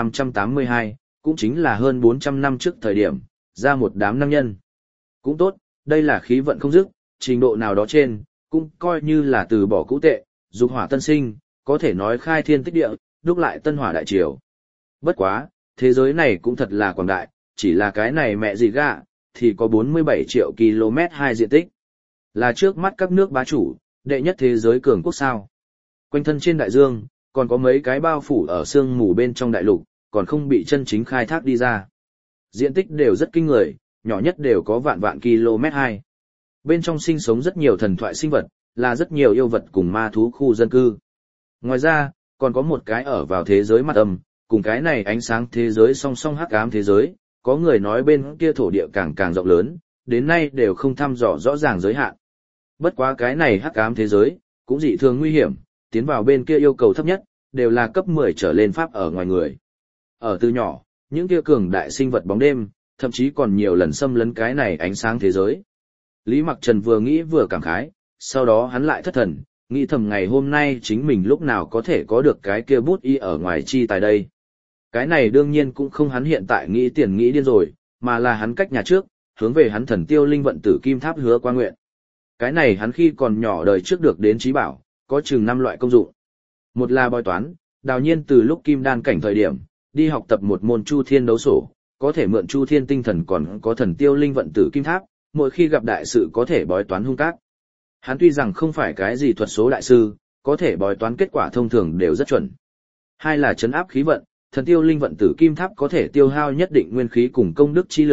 3582, cũng chính là hơn 400 năm trước thời điểm, ra một đám nam nhân. Cũng tốt, đây là khí vận không dứt, trình độ nào đó trên, cũng coi như là từ bỏ cũ tệ, dục hỏa tân sinh, có thể nói khai thiên tích địa, đúc lại tân hỏa đại triều. Bất quá, thế giới này cũng thật là quảng đại, chỉ là cái này mẹ gì gạ, thì có 47 triệu km2 diện tích. Là trước mắt các nước bá chủ, đệ nhất thế giới cường quốc sao. Quanh thân trên đại dương, còn có mấy cái bao phủ ở sương mù bên trong đại lục, còn không bị chân chính khai thác đi ra. Diện tích đều rất kinh người, nhỏ nhất đều có vạn vạn km2. Bên trong sinh sống rất nhiều thần thoại sinh vật, là rất nhiều yêu vật cùng ma thú khu dân cư. Ngoài ra, còn có một cái ở vào thế giới mặt âm, cùng cái này ánh sáng thế giới song song hắc ám thế giới, có người nói bên kia thổ địa càng càng rộng lớn, đến nay đều không thăm dò rõ ràng giới hạn. Bất quá cái này hắc ám thế giới, cũng dị thường nguy hiểm, tiến vào bên kia yêu cầu thấp nhất, đều là cấp 10 trở lên pháp ở ngoài người. Ở từ nhỏ, những kia cường đại sinh vật bóng đêm, thậm chí còn nhiều lần xâm lấn cái này ánh sáng thế giới. Lý Mặc Trần vừa nghĩ vừa cảm khái, sau đó hắn lại thất thần, nghĩ thầm ngày hôm nay chính mình lúc nào có thể có được cái kia bút y ở ngoài chi tài đây. Cái này đương nhiên cũng không hắn hiện tại nghĩ tiền nghĩ điên rồi, mà là hắn cách nhà trước, hướng về hắn thần tiêu linh vận tử kim tháp hứa qua nguyện. Cái này hắn khi còn nhỏ đời trước được đến trí bảo, có chừng 5 loại công dụng. Một là bói toán, Đào Nhiên từ lúc kim đan cảnh thời điểm, đi học tập một môn Chu Thiên đấu sổ, có thể mượn Chu Thiên tinh thần còn có thần tiêu linh vận tử kim tháp, mỗi khi gặp đại sự có thể bói toán hung các. Hắn tuy rằng không phải cái gì thuật số đại sư, có thể bói toán kết quả thông thường đều rất chuẩn. Hai là trấn áp khí vận, thần tiêu linh vận tử kim tháp có thể tiêu hao nhất định nguyên khí cùng công đức chi lực,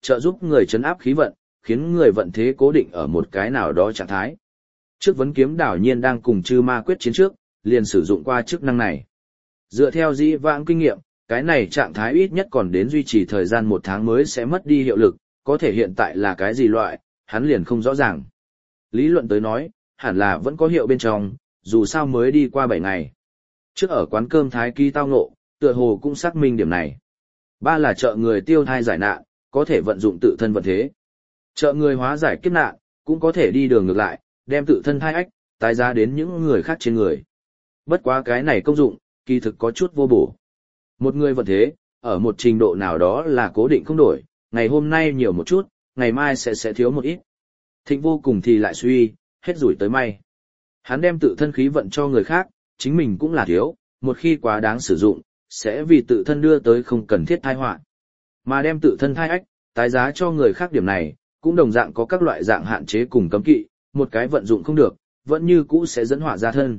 trợ giúp người trấn áp khí vận, khiến người vận thế cố định ở một cái nào đó trạng thái. Trước vấn kiếm đảo nhiên đang cùng chư ma quyết chiến trước, liền sử dụng qua chức năng này. Dựa theo dĩ vãng kinh nghiệm, cái này trạng thái ít nhất còn đến duy trì thời gian 1 tháng mới sẽ mất đi hiệu lực, có thể hiện tại là cái gì loại, hắn liền không rõ ràng. Lý luận tới nói, hẳn là vẫn có hiệu bên trong, dù sao mới đi qua 7 ngày. Trước ở quán cơm Thái Kỳ tao ngộ, tựa hồ cũng xác minh điểm này. 3 là trợ người tiêu thai giải nạn, có thể vận dụng tự thân vận thế. Trợ người hóa giải kiếp nạn, cũng có thể đi đường ngược lại, đem tự thân thai ách, tái giá đến những người khác trên người. Bất quá cái này công dụng, kỳ thực có chút vô bổ. Một người vận thế, ở một trình độ nào đó là cố định không đổi, ngày hôm nay nhiều một chút, ngày mai sẽ thiếu một ít. Thịnh vô cùng thì lại suy, hết rủi tới may. Hắn đem tự thân khí vận cho người khác, chính mình cũng là thiếu, một khi quá đáng sử dụng, sẽ vì tự thân đưa tới không cần thiết tai họa. Mà đem tự thân thai ách, tái giá cho người khác điểm này, cũng đồng dạng có các loại dạng hạn chế cùng cấm kỵ, một cái vận dụng không được, vẫn như cũ sẽ dẫn họa ra thân.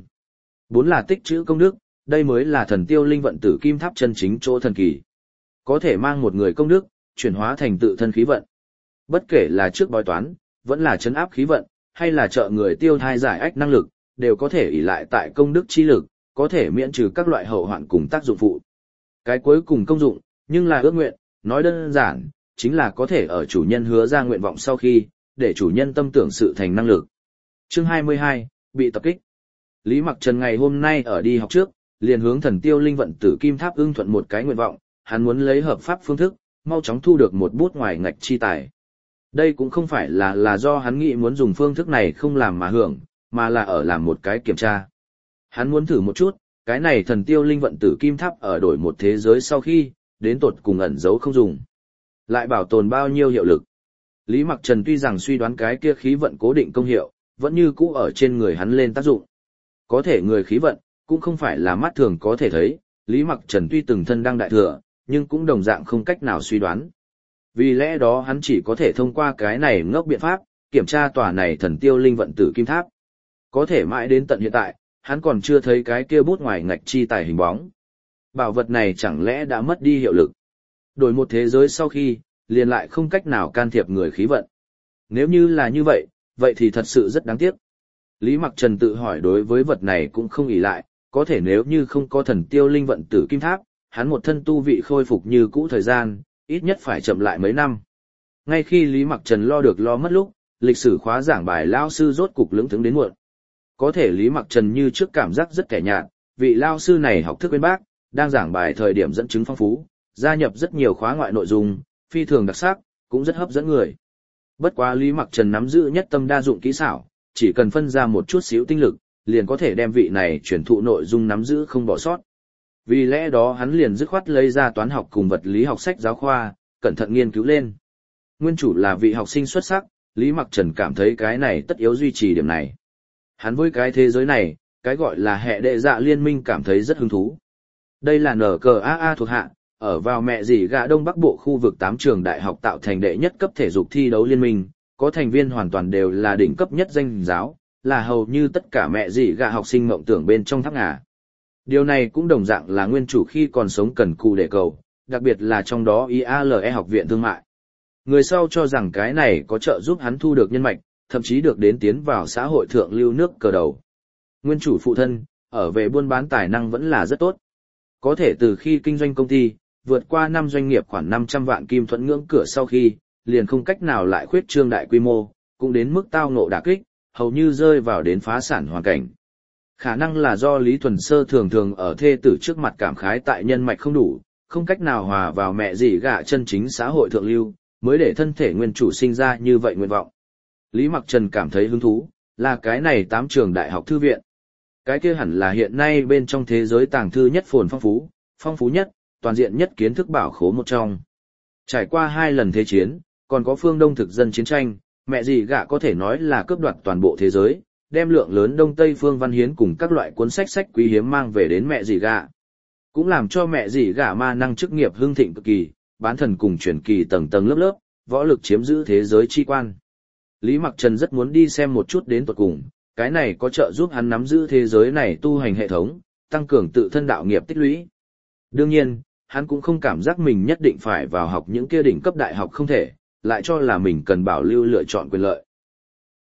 4 là tích trữ công đức, đây mới là thần tiêu linh vận tử kim tháp chân chính chỗ thần kỳ. Có thể mang một người công đức, chuyển hóa thành tự thân khí vận. Bất kể là trước bói toán, vẫn là trấn áp khí vận, hay là trợ người tiêu thai giải ách năng lực, đều có thể ỷ lại tại công đức chi lực, có thể miễn trừ các loại hậu hoạn cùng tác dụng phụ. Cái cuối cùng công dụng, nhưng là ước nguyện, nói đơn giản, chính là có thể ở chủ nhân hứa ra nguyện vọng sau khi, để chủ nhân tâm tưởng sự thành năng lực. Chương 22, bị tập kích. Lý Mặc Trần ngày hôm nay ở đi học trước, liền hướng thần tiêu linh vận tử kim tháp ưng thuận một cái nguyện vọng, hắn muốn lấy hợp pháp phương thức, mau chóng thu được một bút ngoài ngạch chi tài. Đây cũng không phải là do hắn nghĩ muốn dùng phương thức này không làm mà hưởng, mà là ở làm một cái kiểm tra. Hắn muốn thử một chút, cái này thần tiêu linh vận tử kim tháp ở đổi một thế giới sau khi, đến tột cùng ẩn giấu không dùng. Lại bảo tồn bao nhiêu hiệu lực. Lý Mặc Trần tuy rằng suy đoán cái kia khí vận cố định công hiệu, vẫn như cũ ở trên người hắn lên tác dụng. Có thể người khí vận, cũng không phải là mắt thường có thể thấy, Lý Mặc Trần tuy từng thân đăng đại thừa, nhưng cũng đồng dạng không cách nào suy đoán. Vì lẽ đó hắn chỉ có thể thông qua cái này ngốc biện pháp, kiểm tra tòa này thần tiêu linh vận tử kim tháp. Có thể mãi đến tận hiện tại, hắn còn chưa thấy cái kia bút ngoài ngạch chi tài hình bóng. Bảo vật này chẳng lẽ đã mất đi hiệu lực. Đổi một thế giới sau khi, liền lại không cách nào can thiệp người khí vận. Nếu như là như vậy, vậy thì thật sự rất đáng tiếc. Lý Mặc Trần tự hỏi đối với vật này cũng không ỷ lại, có thể nếu như không có thần tiêu linh vận tử kim tháp, hắn một thân tu vị khôi phục như cũ thời gian, ít nhất phải chậm lại mấy năm. Ngay khi Lý Mặc Trần lo được lo mất lúc, lịch sử khóa giảng bài lao sư rốt cục lững thững đến muộn. Có thể Lý Mặc Trần như trước cảm giác rất kẻ nhạt, vị lao sư này học thức bên bác, đang giảng bài thời điểm dẫn chứng phong phú, gia nhập rất nhiều khóa ngoại nội dung, phi thường đặc sắc, cũng rất hấp dẫn người. Bất quá Lý Mặc Trần nắm giữ nhất tâm đa dụng kỹ xảo, chỉ cần phân ra một chút xíu tinh lực, liền có thể đem vị này truyền thụ nội dung nắm giữ không bỏ sót. Vì lẽ đó hắn liền dứt khoát lấy ra toán học cùng vật lý học sách giáo khoa, cẩn thận nghiên cứu lên. Nguyên chủ là vị học sinh xuất sắc, Lý Mặc Trần cảm thấy cái này tất yếu duy trì điểm này. Hắn với cái thế giới này, cái gọi là hệ đệ dạ liên minh cảm thấy rất hứng thú. Đây là NCAA thuộc hạ, ở vào mẹ dì gà Đông Bắc Bộ khu vực 8 trường đại học tạo thành đệ nhất cấp thể dục thi đấu liên minh, có thành viên hoàn toàn đều là đỉnh cấp nhất danh giáo, là hầu như tất cả mẹ dì gà học sinh mộng tưởng bên trong tháp ngà. Điều này cũng đồng dạng là nguyên chủ khi còn sống cần cù để cầu, đặc biệt là trong đó IALE học viện thương mại. Người sau cho rằng cái này có trợ giúp hắn thu được nhân mạch, thậm chí được đến tiến vào xã hội thượng lưu nước cờ đầu. Nguyên chủ phụ thân, ở về buôn bán tài năng vẫn là rất tốt. Có thể từ khi kinh doanh công ty, vượt qua 5 doanh nghiệp khoảng 500 vạn kim thuẫn ngưỡng cửa sau khi, liền không cách nào lại khuyết trương đại quy mô, cũng đến mức tao ngộ đả kích, hầu như rơi vào đến phá sản hoàn cảnh. Khả năng là do Lý Thuần Sơ thường thường ở thê tử trước mặt cảm khái tại nhân mạch không đủ, không cách nào hòa vào mẹ dì gả chân chính xã hội thượng lưu, mới để thân thể nguyên chủ sinh ra như vậy nguyện vọng. Lý Mặc Trần cảm thấy hứng thú, là cái này 8 trường đại học thư viện. Cái kia hẳn là hiện nay bên trong thế giới tàng thư nhất phồn phong phú nhất, toàn diện nhất kiến thức bảo khố một trong. Trải qua 2 lần thế chiến, còn có phương Đông thực dân chiến tranh, mẹ dì gả có thể nói là cướp đoạt toàn bộ thế giới, đem lượng lớn Đông Tây phương văn hiến cùng các loại cuốn sách quý hiếm mang về đến mẹ dì gả. Cũng làm cho mẹ dì gả ma năng chức nghiệp hưng thịnh cực kỳ, bán thần cùng truyền kỳ tầng tầng lớp lớp, võ lực chiếm giữ thế giới chi quan. Lý Mặc Trần rất muốn đi xem một chút đến tuột cùng, cái này có trợ giúp hắn nắm giữ thế giới này tu hành hệ thống, tăng cường tự thân đạo nghiệp tích lũy. Đương nhiên, hắn cũng không cảm giác mình nhất định phải vào học những kia đỉnh cấp đại học không thể, lại cho là mình cần bảo lưu lựa chọn quyền lợi.